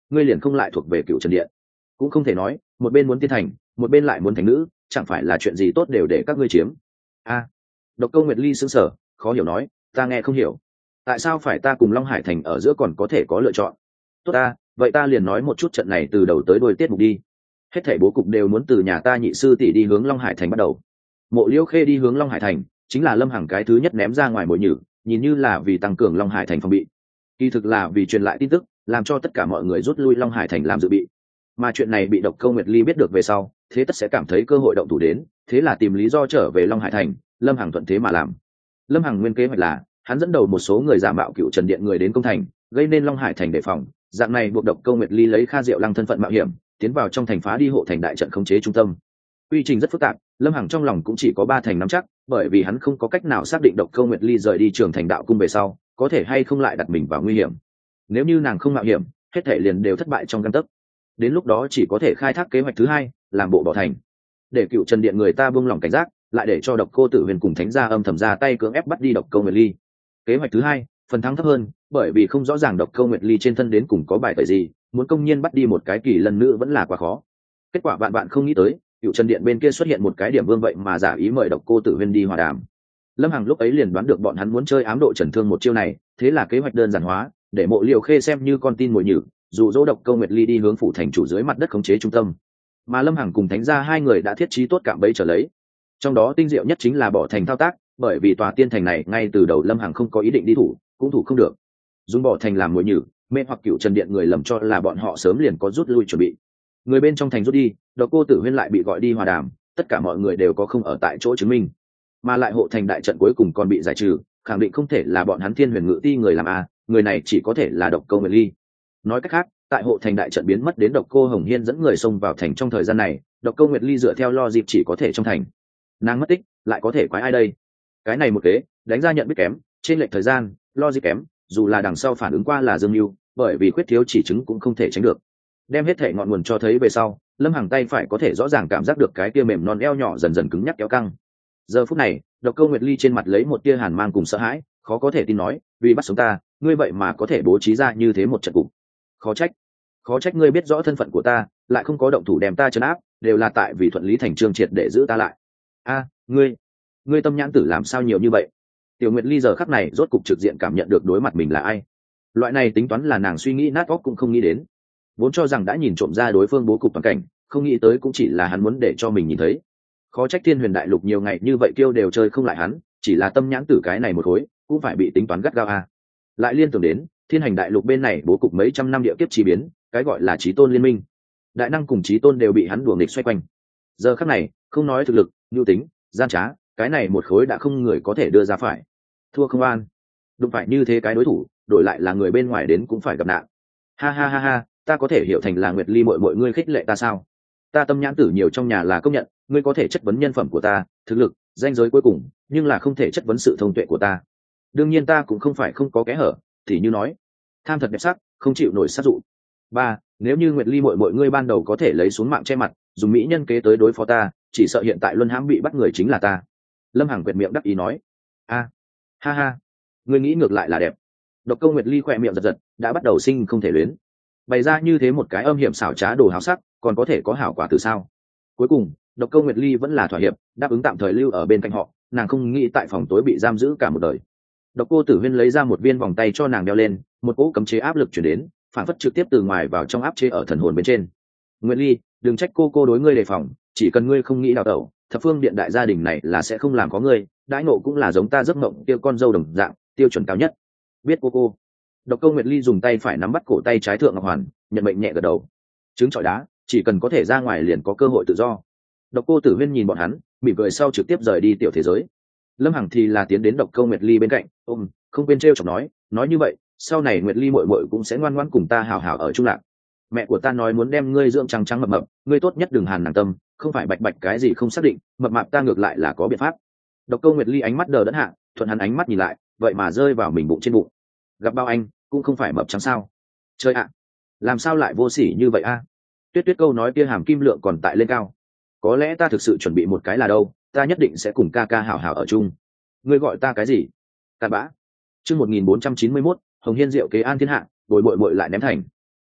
ngươi liền không lại thuộc về cựu trần điện. Cũng không thể nói một bên muốn tiên thành, một bên lại muốn thành nữ, chẳng phải là chuyện gì tốt đều để các ngươi chiếm. A. Độc Câu Nguyệt Ly sững sờ, khó hiểu nói, ta nghe không hiểu, tại sao phải ta cùng Long Hải thành ở giữa còn có thể có lựa chọn? Tốt ta, vậy ta liền nói một chút trận này từ đầu tới đuôi tiết mục đi. Hết thảy bố cục đều muốn từ nhà ta nhị sư tỷ đi hướng Long Hải thành bắt đầu. Mộ Liễu Khê đi hướng Long Hải thành, chính là Lâm Hằng cái thứ nhất ném ra ngoài mồi nhử, nhìn như là vì tăng cường Long Hải thành phòng bị, kỳ thực là vì truyền lại tin tức, làm cho tất cả mọi người rút lui Long Hải thành làm dự bị. Mà chuyện này bị Độc Câu Nguyệt Ly biết được về sau, thế tất sẽ cảm thấy cơ hội động thủ đến, thế là tìm lý do trở về Long Hải thành. Lâm Hằng thuận thế mà làm. Lâm Hằng nguyên kế hoạch là hắn dẫn đầu một số người giả mạo cựu trần điện người đến công thành, gây nên Long Hải thành đề phòng, dạng này buộc Độc Câu Nguyệt Ly lấy Kha Diệu Lăng thân phận mạo hiểm tiến vào trong thành, phá đi hộ thành đại trận khống chế trung tâm. Quy trình rất phức tạp, Lâm Hằng trong lòng cũng chỉ có ba thành nắm chắc, bởi vì hắn không có cách nào xác định Độc Câu Nguyệt Ly rời đi Trường Thành đạo cung về sau có thể hay không lại đặt mình vào nguy hiểm. Nếu như nàng không mạo hiểm, hết thể liền đều thất bại trong căn tấc. Đến lúc đó chỉ có thể khai thác kế hoạch thứ hai, làm bộ bỏ thành, để cựu trần điện người ta buông lỏng cảnh giác, lại để cho Độc Cô Tử Huyền cùng Thánh gia âm thầm ra tay cưỡng ép bắt đi Độc Câu Nguyệt Ly. Kế hoạch thứ hai, phần thắng thấp hơn, bởi vì không rõ ràng Độc Câu Nguyệt Ly trên thân đến cùng có bài tẩy gì, muốn công nhiên bắt đi một cái kỳ lân nữ vẫn là quá khó. Kết quả bạn bạn không nghĩ tới, cựu trần điện bên kia xuất hiện một cái điểm vương vậy mà giả ý mời Độc Cô Tử Huyền đi hòa đàm. Lâm Hằng lúc ấy liền đoán được bọn hắn muốn chơi ám độ trần thương một chiêu này, thế là kế hoạch đơn giản hóa, để Mộ Liễu Khê xem như con tin mồi nhử, dụ dỗ Độc Câu Nguyệt Ly đi hướng phủ thành chủ dưới mặt đất khống chế trung tâm. Mà Lâm Hằng cùng Thánh gia hai người đã thiết trí tốt cạm bẫy trở lấy. Trong đó tinh diệu nhất chính là bỏ thành thao tác, bởi vì tòa tiên thành này ngay từ đầu Lâm Hằng không có ý định đi thủ, cũng thủ không được. Dùng bỏ thành làm mồi nhử, mê hoặc cựu trần điện người lầm cho là bọn họ sớm liền có rút lui chuẩn bị. Người bên trong thành rút đi, Độc Cô Tử Huyên lại bị gọi đi hòa đàm, tất cả mọi người đều có không ở tại chỗ chứng minh. Mà lại hộ thành đại trận cuối cùng còn bị giải trừ, khẳng định không thể là bọn hắn Thiên Huyền Ngự Ti người làm a, người này chỉ có thể là Độc Câu Nguyệt Ly. Nói cách khác, tại hộ thành đại trận biến mất đến Độc Cô Hồng Hiên dẫn người xông vào thành trong thời gian này, Độc Câu Nguyệt Ly dựa theo logic chỉ có thể trong thành. Nàng mất tích, lại có thể quái ai đây? Cái này một kế, đánh ra nhận biết kém, trên lệch thời gian, logic kém, dù là đằng sau phản ứng qua là dương mưu, bởi vì khuyết thiếu chỉ chứng cũng không thể tránh được. Đem hết thể ngọn nguồn cho thấy về sau, Lâm Hằng tay phải có thể rõ ràng cảm giác được cái tia mềm non eo nhỏ dần dần cứng nhắc kéo căng. Giờ phút này, Độc Câu Nguyệt Ly trên mặt lấy một tia hàn mang cùng sợ hãi, khó có thể tin nói, vì bắt sống ta, ngươi vậy mà có thể bố trí ra như thế một trận cục. Khó trách, khó trách ngươi biết rõ thân phận của ta, lại không có động thủ đem ta trấn áp, đều là tại vì thuận lý thành trương triệt để giữ ta lại. A, ngươi, ngươi tâm nhãn tử làm sao nhiều như vậy? Tiểu Nguyệt Ly giờ khắc này rốt cục trực diện cảm nhận được đối mặt mình là ai. Loại này tính toán là nàng suy nghĩ nát óc cũng không nghĩ đến. Vốn cho rằng đã nhìn trộm ra đối phương bố cục toàn cảnh, không nghĩ tới cũng chỉ là hắn muốn để cho mình nhìn thấy. Khó trách Thiên Huyền Đại Lục nhiều ngày như vậy kêu đều chơi không lại hắn, chỉ là tâm nhãn tử cái này một khối, cũng phải bị tính toán gắt gao a. Lại liên tưởng đến, Thiên Hành Đại Lục bên này bố cục mấy trăm năm địa kiếp chi biến, cái gọi là chí tôn liên minh, đại năng cùng chí tôn đều bị hắn đùa nghịch xoay quanh. Giờ khắc này, không nói thực lực, nhu tính, gian trá, cái này một khối đã không người có thể đưa ra phải. Thua không an, đụng phải như thế cái đối thủ, đổi lại là người bên ngoài đến cũng phải gặp nạn. Ha ha ha ha, ta có thể hiểu thành là Nguyệt Ly muội muội ngươi khích lệ ta sao? Ta tâm nhãn tử nhiều trong nhà là công nhận, ngươi có thể chất vấn nhân phẩm của ta, thực lực, danh giới cuối cùng, nhưng là không thể chất vấn sự thông tuệ của ta. Đương nhiên ta cũng không phải không có kẽ hở, thì như nói, tham thật đẹp sắc, không chịu nổi sát dụ. Ba, nếu như Nguyệt Ly muội muội ngươi ban đầu có thể lấy xuống mạng che mặt, dùng mỹ nhân kế tới đối phó ta, chỉ sợ hiện tại luân hãm bị bắt người chính là ta. Lâm Hằng quệt miệng đắc ý nói. A, ha ha, ngươi nghĩ ngược lại là đẹp. Độc Câu Nguyệt Ly khỏe miệng giật giật, đã bắt đầu sinh không thể luyến. Bày ra như thế một cái âm hiểm xảo trá đồ háo sắc, còn có thể có hảo quả từ sao? Cuối cùng, Độc Câu Nguyệt Ly vẫn là thỏa hiệp, đáp ứng tạm thời lưu ở bên cạnh họ, nàng không nghĩ tại phòng tối bị giam giữ cả một đời. Độc Cô Tử Huyên lấy ra một viên vòng tay cho nàng đeo lên, một cỗ cấm chế áp lực chuyển đến, phản phất trực tiếp từ ngoài vào trong áp chế ở thần hồn bên trên. Nguyệt Ly, đừng trách cô cô đối ngươi đề phòng, chỉ cần ngươi không nghĩ đào tẩu, thập phương điện đại gia đình này là sẽ không làm có ngươi, đãi ngộ cũng là giống ta giấc mộng kia con dâu đồng dạng, tiêu chuẩn cao nhất. Biết cô cô. Độc Câu Nguyệt Ly dùng tay phải nắm bắt cổ tay trái thượng ngọc hoàn, nhận mệnh nhẹ gật đầu. Trứng trọi đá, chỉ cần có thể ra ngoài liền có cơ hội tự do. Độc Cô Tử Huyên nhìn bọn hắn, mỉm cười sau trực tiếp rời đi tiểu thế giới. Lâm Hằng thì là tiến đến Độc Câu Nguyệt Ly bên cạnh, ôm, không quên trêu chọc nói, nói như vậy, sau này Nguyệt Ly muội muội cũng sẽ ngoan ngoãn cùng ta hảo hảo ở chung lạc. Mẹ của ta nói muốn đem ngươi dưỡng trắng trắng mập mập, ngươi tốt nhất đừng hàn nàng tâm, không phải bạch bạch cái gì không xác định, mập mạp ta ngược lại là có biện pháp. Độc Câu Nguyệt Ly ánh mắt đờ đẫn hạ, thuận hắn ánh mắt nhìn lại, vậy mà rơi vào mình bụng trên bụng. Gặp bao anh, cũng không phải mập trắng sao? Chơi ạ, làm sao lại vô sỉ như vậy a? Tuyết Tuyết câu nói kia hàm kim lượng còn tại lên cao. Có lẽ ta thực sự chuẩn bị một cái là đâu, ta nhất định sẽ cùng ca ca hảo hảo ở chung. Ngươi gọi ta cái gì? Cặn bã. Chương một nghìn bốn trăm chín mươi mốt, Hồng Hiên diệu kế an thiên hạ, bồi bội bội lại ném thành.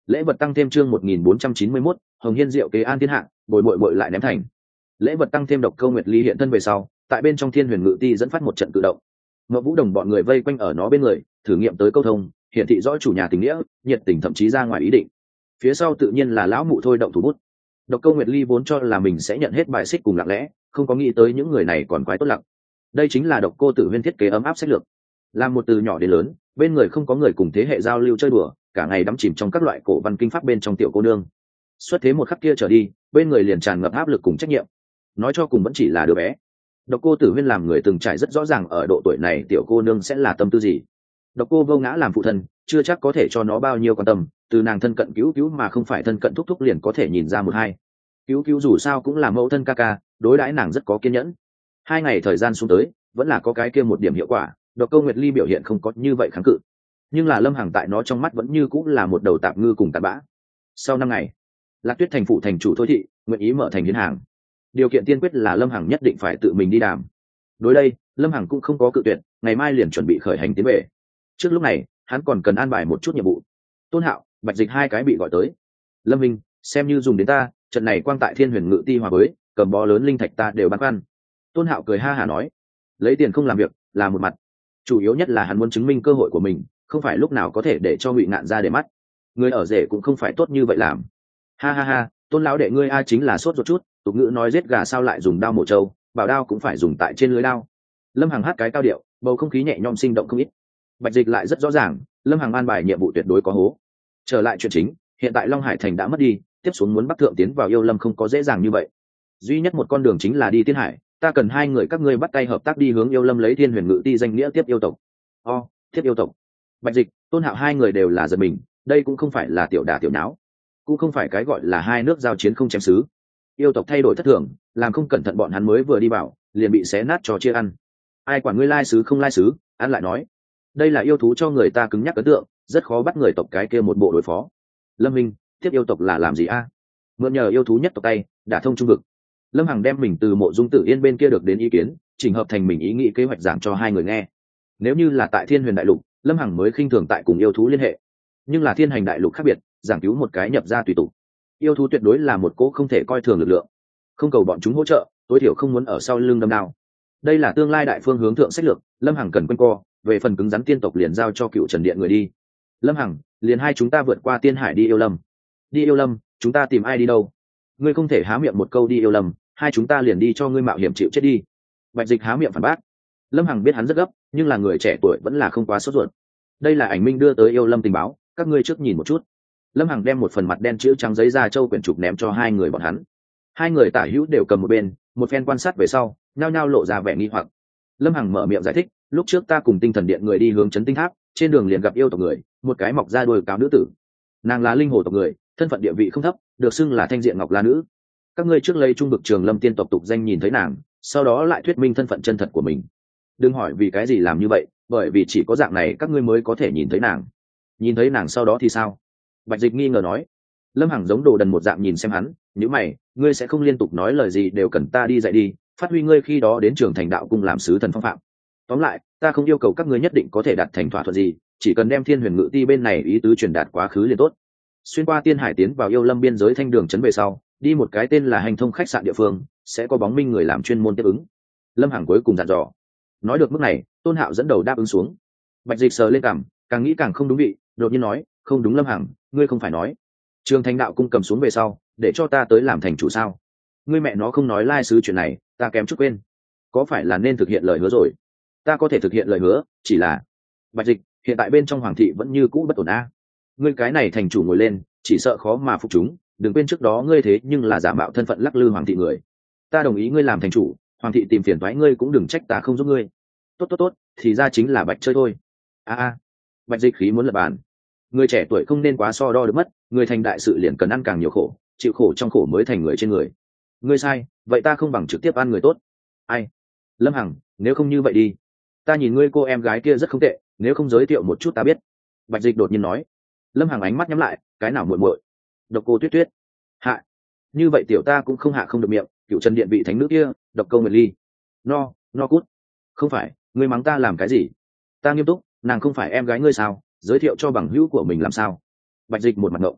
Lễ vật tăng thêm chương một nghìn bốn trăm chín mươi mốt, Hồng Hiên Diệu kế an thiên hạ, bồi bội bội lại ném thành. Lễ vật tăng thêm độc câu Nguyệt Ly hiện thân về sau, tại bên trong Thiên Huyền Ngự Ti dẫn phát một trận cử động. Ngọc Vũ Đồng bọn người vây quanh ở nó bên người, thử nghiệm tới câu thông, hiển thị rõ chủ nhà tình nghĩa, nhiệt tình thậm chí ra ngoài ý định. Phía sau tự nhiên là lão mụ thôi động thủ bút. Độc câu Nguyệt Ly vốn cho là mình sẽ nhận hết bài xích cùng lặng lẽ, không có nghĩ tới những người này còn quái tốt lặng. Đây chính là Độc Cô Tử Huyên thiết kế ấm áp sách lược. Làm một từ nhỏ đến lớn, bên người không có người cùng thế hệ giao lưu chơi đùa, cả ngày đắm chìm trong các loại cổ văn kinh pháp bên trong tiểu cô nương. Xuất thế một khắc kia trở đi, bên người liền tràn ngập áp lực cùng trách nhiệm. Nói cho cùng vẫn chỉ là đứa bé. Độc Cô Tử Huyên làm người từng trải rất rõ ràng ở độ tuổi này tiểu cô nương sẽ là tâm tư gì. Độc Cô Vô Ngã làm phụ thân, chưa chắc có thể cho nó bao nhiêu quan tâm, từ nàng thân cận cứu cứu mà không phải thân cận thúc thúc liền có thể nhìn ra một hai. Cứu cứu dù sao cũng là mẫu thân ca ca, đối đãi nàng rất có kiên nhẫn. Hai ngày thời gian xuống tới, vẫn là có cái kia một điểm hiệu quả. Độc Câu Nguyệt Ly biểu hiện không có như vậy kháng cự, nhưng là Lâm Hằng tại nó trong mắt vẫn như cũng là một đầu tạp ngư cùng tạt bã. Sau năm ngày, Lạc Tuyết thành phụ thành chủ Thôi Thị nguyện ý mở thành hiến hàng, điều kiện tiên quyết là Lâm Hằng nhất định phải tự mình đi đàm. Đối đây, Lâm Hằng cũng không có cự tuyệt, ngày mai liền chuẩn bị khởi hành tiến về. Trước lúc này, hắn còn cần an bài một chút nhiệm vụ. Tôn Hạo, Bạch Dịch hai cái bị gọi tới. Lâm Minh, xem như dùng đến ta, trận này quang tại Thiên Huyền Ngự Ti hòa với, cầm bó lớn linh thạch ta đều băn khoăn. Tôn Hạo cười ha hả nói, lấy tiền không làm việc là một mặt, chủ yếu nhất là hắn muốn chứng minh cơ hội của mình, không phải lúc nào có thể để cho Ngụy Ngạn ra để mắt. Người ở rể cũng không phải tốt như vậy làm. Ha ha ha, Tôn lão đệ ngươi a chính là sốt ruột chút, tục ngữ nói giết gà sao lại dùng đao mổ trâu, bảo đao cũng phải dùng tại trên lưới đao. Lâm Hằng hát cái cao điệu, bầu không khí nhẹ nhõm sinh động không ít. Bạch Dịch lại rất rõ ràng, Lâm Hằng an bài nhiệm vụ tuyệt đối có hố. Trở lại chuyện chính, hiện tại Long Hải thành đã mất đi, tiếp xuống muốn bắc thượng tiến vào Yêu Lâm không có dễ dàng như vậy. Duy nhất một con đường chính là đi Tiên Hải, ta cần hai người các ngươi bắt tay hợp tác đi hướng Yêu Lâm lấy Thiên Huyền Ngự Ti danh nghĩa tiếp yêu tộc. O, tiếp yêu tộc. Bạch Dịch, Tôn Hạo hai người đều là giật mình, đây cũng không phải là tiểu đả tiểu nháo, cũng không phải cái gọi là hai nước giao chiến không chém xứ. Yêu tộc thay đổi thất thường, làm không cẩn thận bọn hắn mới vừa đi vào, liền bị xé nát cho chia ăn. Ai quản ngươi lai sứ không lai sứ, ăn lại nói. Đây là yêu thú cho người ta cứng nhắc ấn tượng, rất khó bắt người tộc cái kia một bộ đối phó. Lâm Minh, tiếp yêu tộc là làm gì a? Mượn nhờ yêu thú nhất tộc tay, đả thông trung vực. Lâm Hằng đem mình từ Mộ Dung Tử Yên bên kia được đến ý kiến, chỉnh hợp thành mình ý nghĩ kế hoạch giảng cho hai người nghe. Nếu như là tại Thiên Huyền Đại Lục, Lâm Hằng mới khinh thường tại cùng yêu thú liên hệ, nhưng là Thiên Hành Đại Lục khác biệt, giảng cứu một cái nhập ra tùy tục. Yêu thú tuyệt đối là một cỗ không thể coi thường lực lượng, không cầu bọn chúng hỗ trợ, tối thiểu không muốn ở sau lưng đâm đao. Đây là tương lai đại phương hướng thượng sách lược, Lâm Hằng cần quanh co, về phần cứng rắn tiên tộc liền giao cho Cựu Trần Điện người đi. Lâm Hằng, liền hai chúng ta vượt qua Tiên Hải đi Yêu Lâm. Đi Yêu Lâm, chúng ta tìm ai đi đâu? Ngươi không thể há miệng một câu đi Yêu Lâm, hai chúng ta liền đi cho ngươi mạo hiểm chịu chết đi. Bạch Dịch há miệng phản bác. Lâm Hằng biết hắn rất gấp, nhưng là người trẻ tuổi vẫn là không quá sốt ruột. Đây là Ảnh Minh đưa tới Yêu Lâm tình báo, các ngươi trước nhìn một chút. Lâm Hằng đem một phần mặt đen chữ trắng giấy ra châu quyển trục ném cho hai người bọn hắn. Hai người tả hữu đều cầm một bên, một phen quan sát về sau, nhao nhao lộ ra vẻ nghi hoặc. Lâm Hằng mở miệng giải thích, lúc trước ta cùng Tinh Thần Điện người đi hướng Trấn Tinh Tháp, trên đường liền gặp yêu tộc người, một cái mọc ra đuôi cáo nữ tử. Nàng là linh hồ tộc người, thân phận địa vị không thấp, được xưng là Thanh Diện Ngọc La nữ. Các ngươi trước lấy trung vực Trường Lâm tiên tộc tục danh nhìn thấy nàng, sau đó lại thuyết minh thân phận chân thật của mình. Đừng hỏi vì cái gì làm như vậy, bởi vì chỉ có dạng này các ngươi mới có thể nhìn thấy nàng. Nhìn thấy nàng sau đó thì sao? Bạch Dịch nghi ngờ nói. Lâm Hằng giống đồ đần một dạng nhìn xem hắn, nhíu mày, ngươi sẽ không liên tục nói lời gì đều cần ta đi dạy đi, phát huy ngươi khi đó đến Trường Thành Đạo Cung làm sứ thần phong phạm. Tóm lại, ta không yêu cầu các ngươi nhất định có thể đạt thành thỏa thuận gì, chỉ cần đem Thiên Huyền Ngự Ti bên này ý tứ truyền đạt quá khứ liền tốt. Xuyên qua Tiên Hải tiến vào Yêu Lâm biên giới thanh đường trấn về sau, đi một cái tên là Hành Thông khách sạn địa phương, sẽ có bóng minh người làm chuyên môn tiếp ứng. Lâm Hằng cuối cùng dặn dò. Nói được mức này, Tôn Hạo dẫn đầu đáp ứng xuống. Bạch Dịch sờ lên cằm, càng nghĩ càng không đúng vị, đột nhiên nói, không đúng Lâm Hằng, ngươi không phải nói Trường Thành Đạo Cung cầm xuống về sau, để cho ta tới làm thành chủ sao? Ngươi mẹ nó không nói lai sứ chuyện này, ta kém chút quên. Có phải là nên thực hiện lời hứa rồi? Ta có thể thực hiện lời hứa, chỉ là Bạch Dịch, hiện tại bên trong hoàng thị vẫn như cũ bất ổn a. Ngươi cái này thành chủ ngồi lên, chỉ sợ khó mà phục chúng, đừng quên trước đó ngươi thế nhưng là giả mạo thân phận lắc lư hoàng thị người. Ta đồng ý ngươi làm thành chủ, hoàng thị tìm phiền toái ngươi cũng đừng trách ta không giúp ngươi. Tốt tốt tốt, thì ra chính là Bạch chơi thôi. A a. Bạch Dịch khí muốn lập bàn. Người trẻ tuổi không nên quá so đo được mất, người thành đại sự liền cần ăn càng nhiều khổ, chịu khổ trong khổ mới thành người trên người. Ngươi sai, vậy ta không bằng trực tiếp ăn người tốt. Ai? Lâm Hằng, nếu không như vậy đi, ta nhìn ngươi cô em gái kia rất không tệ, nếu không giới thiệu một chút ta biết. Bạch Dịch đột nhiên nói. Lâm Hằng ánh mắt nhắm lại, cái nào muội muội? Độc Cô Tuyết Tuyết. Hạ. Như vậy tiểu ta cũng không hạ không được miệng, Cựu Trần Điện vị thánh nữ kia, Độc Câu Nguyệt Ly. No, no cút. Không phải, ngươi mắng ta làm cái gì? Ta nghiêm túc, nàng không phải em gái ngươi sao? Giới thiệu cho bằng hữu của mình làm sao? Bạch Dịch một mặt ngộng.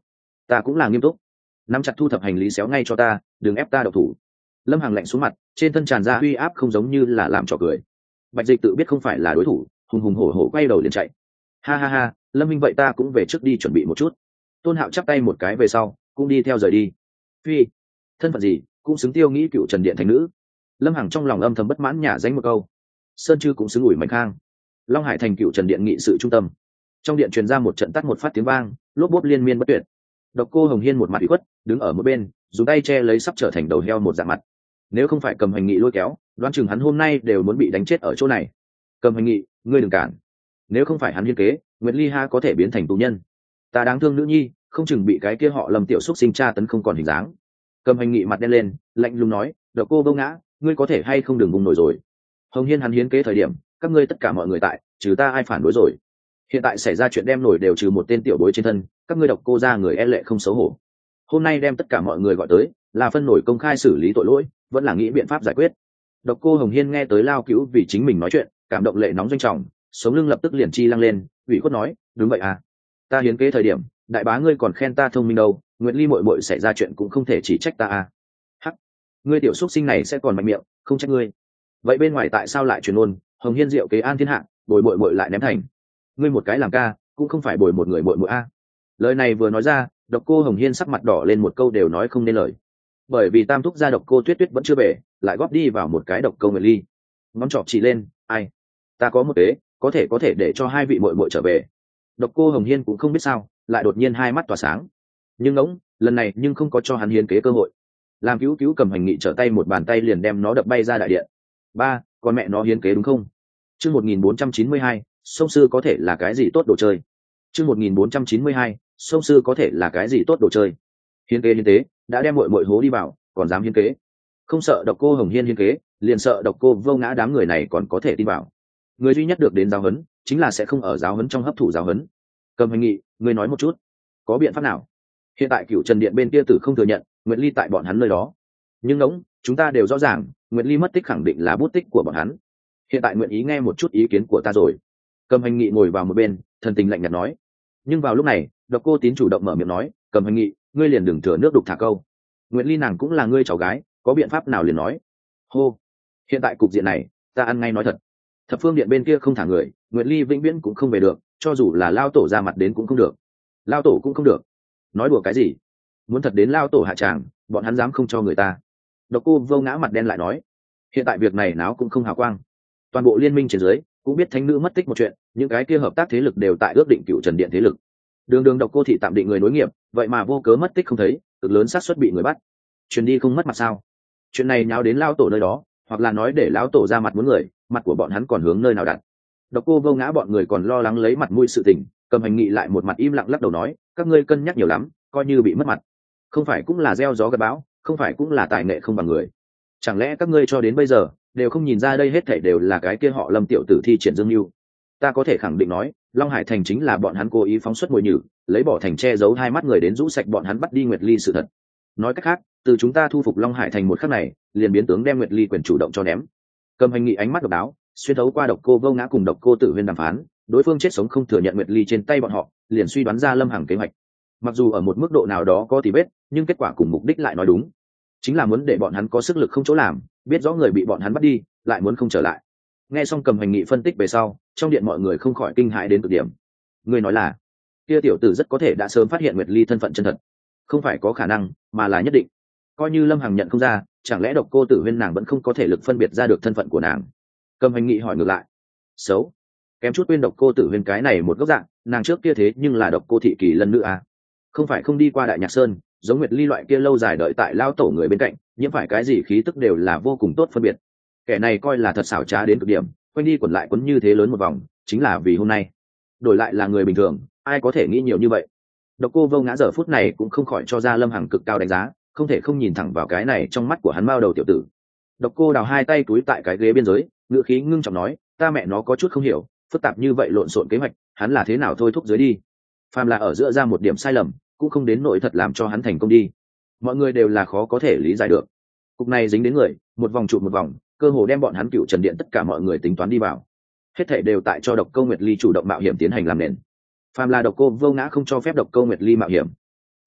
Ta cũng là nghiêm túc. Nắm chặt thu thập hành lý xéo ngay cho ta, đừng ép ta độc thủ. Lâm Hằng lạnh xuống mặt, trên thân tràn ra uy áp không giống như là làm trò cười. Bạch Dịch tự biết không phải là đối thủ, hùng hùng hổ hổ quay đầu liền chạy. Ha ha ha, Lâm minh vậy ta cũng về trước đi chuẩn bị một chút. Tôn Hạo chắp tay một cái về sau, cũng đi theo rời đi. Phi, thân phận gì, cũng xứng tiêu nghĩ cựu Trần Điện thành nữ. Lâm Hằng trong lòng âm thầm bất mãn nhả danh một câu. Sơn Trư cũng xứng ủi Mạnh Khang. Long Hải thành cựu Trần Điện nghị sự trung tâm. Trong điện truyền ra một trận tắt một phát tiếng vang, lốp bốp liên miên bất tuyệt. Độc Cô Hồng Hiên một mặt ủy khuất, đứng ở một bên, dùng tay che lấy sắp trở thành đầu heo một dạng mặt. Nếu không phải Cầm Hành Nghị lôi kéo, đoán chừng hắn hôm nay đều muốn bị đánh chết ở chỗ này. Cầm Hành Nghị, ngươi đừng cản. Nếu không phải hắn hiên kế, Nguyệt Ly ha có thể biến thành tù nhân. Ta đáng thương nữ nhi, không chừng bị cái kia họ Lâm tiểu xúc sinh tra tấn không còn hình dáng. Cầm Hành Nghị mặt đen lên, lạnh lùng nói, Độc Cô vô ngã, ngươi có thể hay không đừng vùng nổi rồi. Hồng Hiên hắn hiến kế thời điểm, các ngươi tất cả mọi người tại, trừ ta ai phản đối rồi. Hiện tại xảy ra chuyện đem nổi đều trừ một tên tiểu bối trên thân, các ngươi Độc Cô ra người e lệ không xấu hổ. Hôm nay đem tất cả mọi người gọi tới, là phân nổi công khai xử lý tội lỗi, vẫn là nghĩ biện pháp giải quyết. Độc Cô Hồng Hiên nghe tới Lao Cữu vì chính mình nói chuyện, cảm động lệ nóng doanh trọng, sống lưng lập tức liền chi lăng lên, ủy khuất nói, đúng vậy à, ta hiến kế thời điểm, đại bá ngươi còn khen ta thông minh đâu, Nguyệt Ly muội muội xảy ra chuyện cũng không thể chỉ trách ta à. Hắc, ngươi tiểu xuất sinh này sẽ còn mạnh miệng, không trách ngươi. Vậy bên ngoài tại sao lại truyền ôn, Hồng Hiên diệu kế an thiên hạ, bồi muội muội lại ném thành. Ngươi một cái làm ca, cũng không phải bồi một người muội muội a. Lời này vừa nói ra, Độc Cô Hồng Hiên sắc mặt đỏ lên một câu đều nói không nên lời. Bởi vì tam thúc gia Độc Cô Tuyết Tuyết vẫn chưa về, lại góp đi vào một cái Độc Cô Nguyệt Ly. Ngón trỏ chỉ lên, ai? Ta có một kế, có thể có thể để cho hai vị muội muội trở về. Độc Cô Hồng Hiên cũng không biết sao, lại đột nhiên hai mắt tỏa sáng. Nhưng ngỗng, lần này nhưng không có cho hắn hiến kế cơ hội. Làm cứu cứu Cầm Hành Nghị trở tay một bàn tay liền đem nó đập bay ra đại điện. Ba, con mẹ nó hiến kế đúng không? Chương một nghìn bốn trăm chín mươi hai, sông sư có thể là cái gì tốt đồ chơi? Chương một nghìn bốn trăm chín mươi hai, sông sư có thể là cái gì tốt đồ chơi? Hiến kế hiến tế, đã đem muội muội hố đi vào, còn dám hiến kế? Không sợ Độc Cô Hồng Hiên hiến kế, liền sợ Độc Cô Vô Ngã đám người này còn có thể tin vào. Người duy nhất được đến giáo huấn, chính là sẽ không ở giáo huấn trong hấp thụ giáo huấn. Cầm Hành Nghị, ngươi nói một chút, có biện pháp nào? Hiện tại Cửu Trần Điện bên kia tử không thừa nhận, Nguyệt Ly tại bọn hắn nơi đó. Nhưng ngỗng, chúng ta đều rõ ràng, Nguyệt Ly mất tích khẳng định là bút tích của bọn hắn. Hiện tại nguyện ý nghe một chút ý kiến của ta rồi. Cầm Hành Nghị ngồi vào một bên, thần tình lạnh nhạt nói. Nhưng vào lúc này, Độc Cô Tín chủ động mở miệng nói, Cầm Hành Nghị, ngươi liền đừng thừa nước đục thả câu. Nguyệt Ly nàng cũng là ngươi cháu gái, có biện pháp nào liền nói. Hô, hiện tại cục diện này, ta ăn ngay nói thật. Thập Phương Điện bên kia không thả người, Nguyệt Ly vĩnh viễn cũng không về được, cho dù là Lao Tổ ra mặt đến cũng không được. Lao Tổ cũng không được. Nói đùa cái gì? Muốn thật đến Lao Tổ hạ tràng, bọn hắn dám không cho người ta. Độc Cô Vô Ngã mặt đen lại nói, hiện tại việc này náo cũng không hào quang. Toàn bộ liên minh trên dưới cũng biết thánh nữ mất tích một chuyện, những cái kia hợp tác thế lực đều tại ước định Cửu Trần Điện thế lực. Đường đường Độc Cô thị tạm định người nối nghiệp, vậy mà vô cớ mất tích không thấy, cực lớn xác suất bị người bắt. Truyền đi không mất mặt sao? Chuyện này nháo đến Lao Tổ nơi đó, hoặc là nói để Lão Tổ ra mặt muốn người, mặt của bọn hắn còn hướng nơi nào đặt? Độc Cô Vô Ngã bọn người còn lo lắng lấy mặt mũi sự tình, Cầm Hành Nghị lại một mặt im lặng lắc đầu nói, các ngươi cân nhắc nhiều lắm, coi như bị mất mặt. Không phải cũng là gieo gió gặt bão, không phải cũng là tài nghệ không bằng người. Chẳng lẽ các ngươi cho đến bây giờ đều không nhìn ra đây hết thảy đều là cái kia họ Lâm tiểu tử thi triển dương mưu? Ta có thể khẳng định nói, Long Hải thành chính là bọn hắn cố ý phóng xuất mồi nhử, lấy bỏ thành che giấu hai mắt người đến rũ sạch bọn hắn bắt đi Nguyệt Ly sự thật. Nói cách khác, từ chúng ta thu phục Long Hải thành một khắc này, liền biến tướng đem Nguyệt Ly quyền chủ động cho ném. Cầm Hành Nghị ánh mắt độc đáo, xuyên thấu qua Độc Cô Vô Ngã cùng Độc Cô Tử Huyên đàm phán, đối phương chết sống không thừa nhận Nguyệt Ly trên tay bọn họ, liền suy đoán ra Lâm Hằng kế hoạch. Mặc dù ở một mức độ nào đó có tì vết, nhưng kết quả cùng mục đích lại nói đúng, chính là muốn để bọn hắn có sức lực không chỗ làm, biết rõ người bị bọn hắn bắt đi, lại muốn không trở lại. Nghe xong Cầm Hành Nghị phân tích về sau, trong điện mọi người không khỏi kinh hãi đến cực điểm. Người nói là, kia tiểu tử rất có thể đã sớm phát hiện Nguyệt Ly thân phận chân thật, không phải có khả năng, mà là nhất định. Coi như Lâm Hằng nhận không ra, chẳng lẽ Độc Cô Tử Huyên nàng vẫn không có thể lực phân biệt ra được thân phận của nàng? Cầm Hành Nghị hỏi ngược lại. Xấu, kém chút quên Độc Cô Tử Huyên cái này một góc dạng, nàng trước kia thế nhưng là Độc Cô thị kỳ lân nữ à? Không phải không đi qua Đại Nhạc Sơn, giống Nguyệt Ly loại kia lâu dài đợi tại Lao Tổ người bên cạnh, nhiễm phải cái gì khí tức đều là vô cùng tốt phân biệt. Kẻ này coi là thật xảo trá đến cực điểm, quanh đi quẩn lại quấn như thế lớn một vòng, chính là vì hôm nay. Đổi lại là người bình thường, ai có thể nghĩ nhiều như vậy? Độc Cô Vô Ngã giờ phút này cũng không khỏi cho ra Lâm Hằng cực cao đánh giá, không thể không nhìn thẳng vào cái này trong mắt của hắn bao đầu tiểu tử. Độc Cô đào hai tay túi tại cái ghế biên giới, ngữ khí ngưng trọng nói, ta mẹ nó có chút không hiểu, phức tạp như vậy lộn xộn kế hoạch, hắn là thế nào thôi thúc dưới đi? Phàm là ở giữa ra một điểm sai lầm, cũng không đến nỗi thật làm cho hắn thành công đi. Mọi người đều là khó có thể lý giải được. Cục này dính đến người, một vòng trụ một vòng, cơ hồ đem bọn hắn Cửu Trần Điện tất cả mọi người tính toán đi vào. Hết thảy đều tại cho Độc Câu Nguyệt Ly chủ động mạo hiểm tiến hành làm nền. Phàm là Độc Cô Vô Ngã không cho phép Độc Câu Nguyệt Ly mạo hiểm,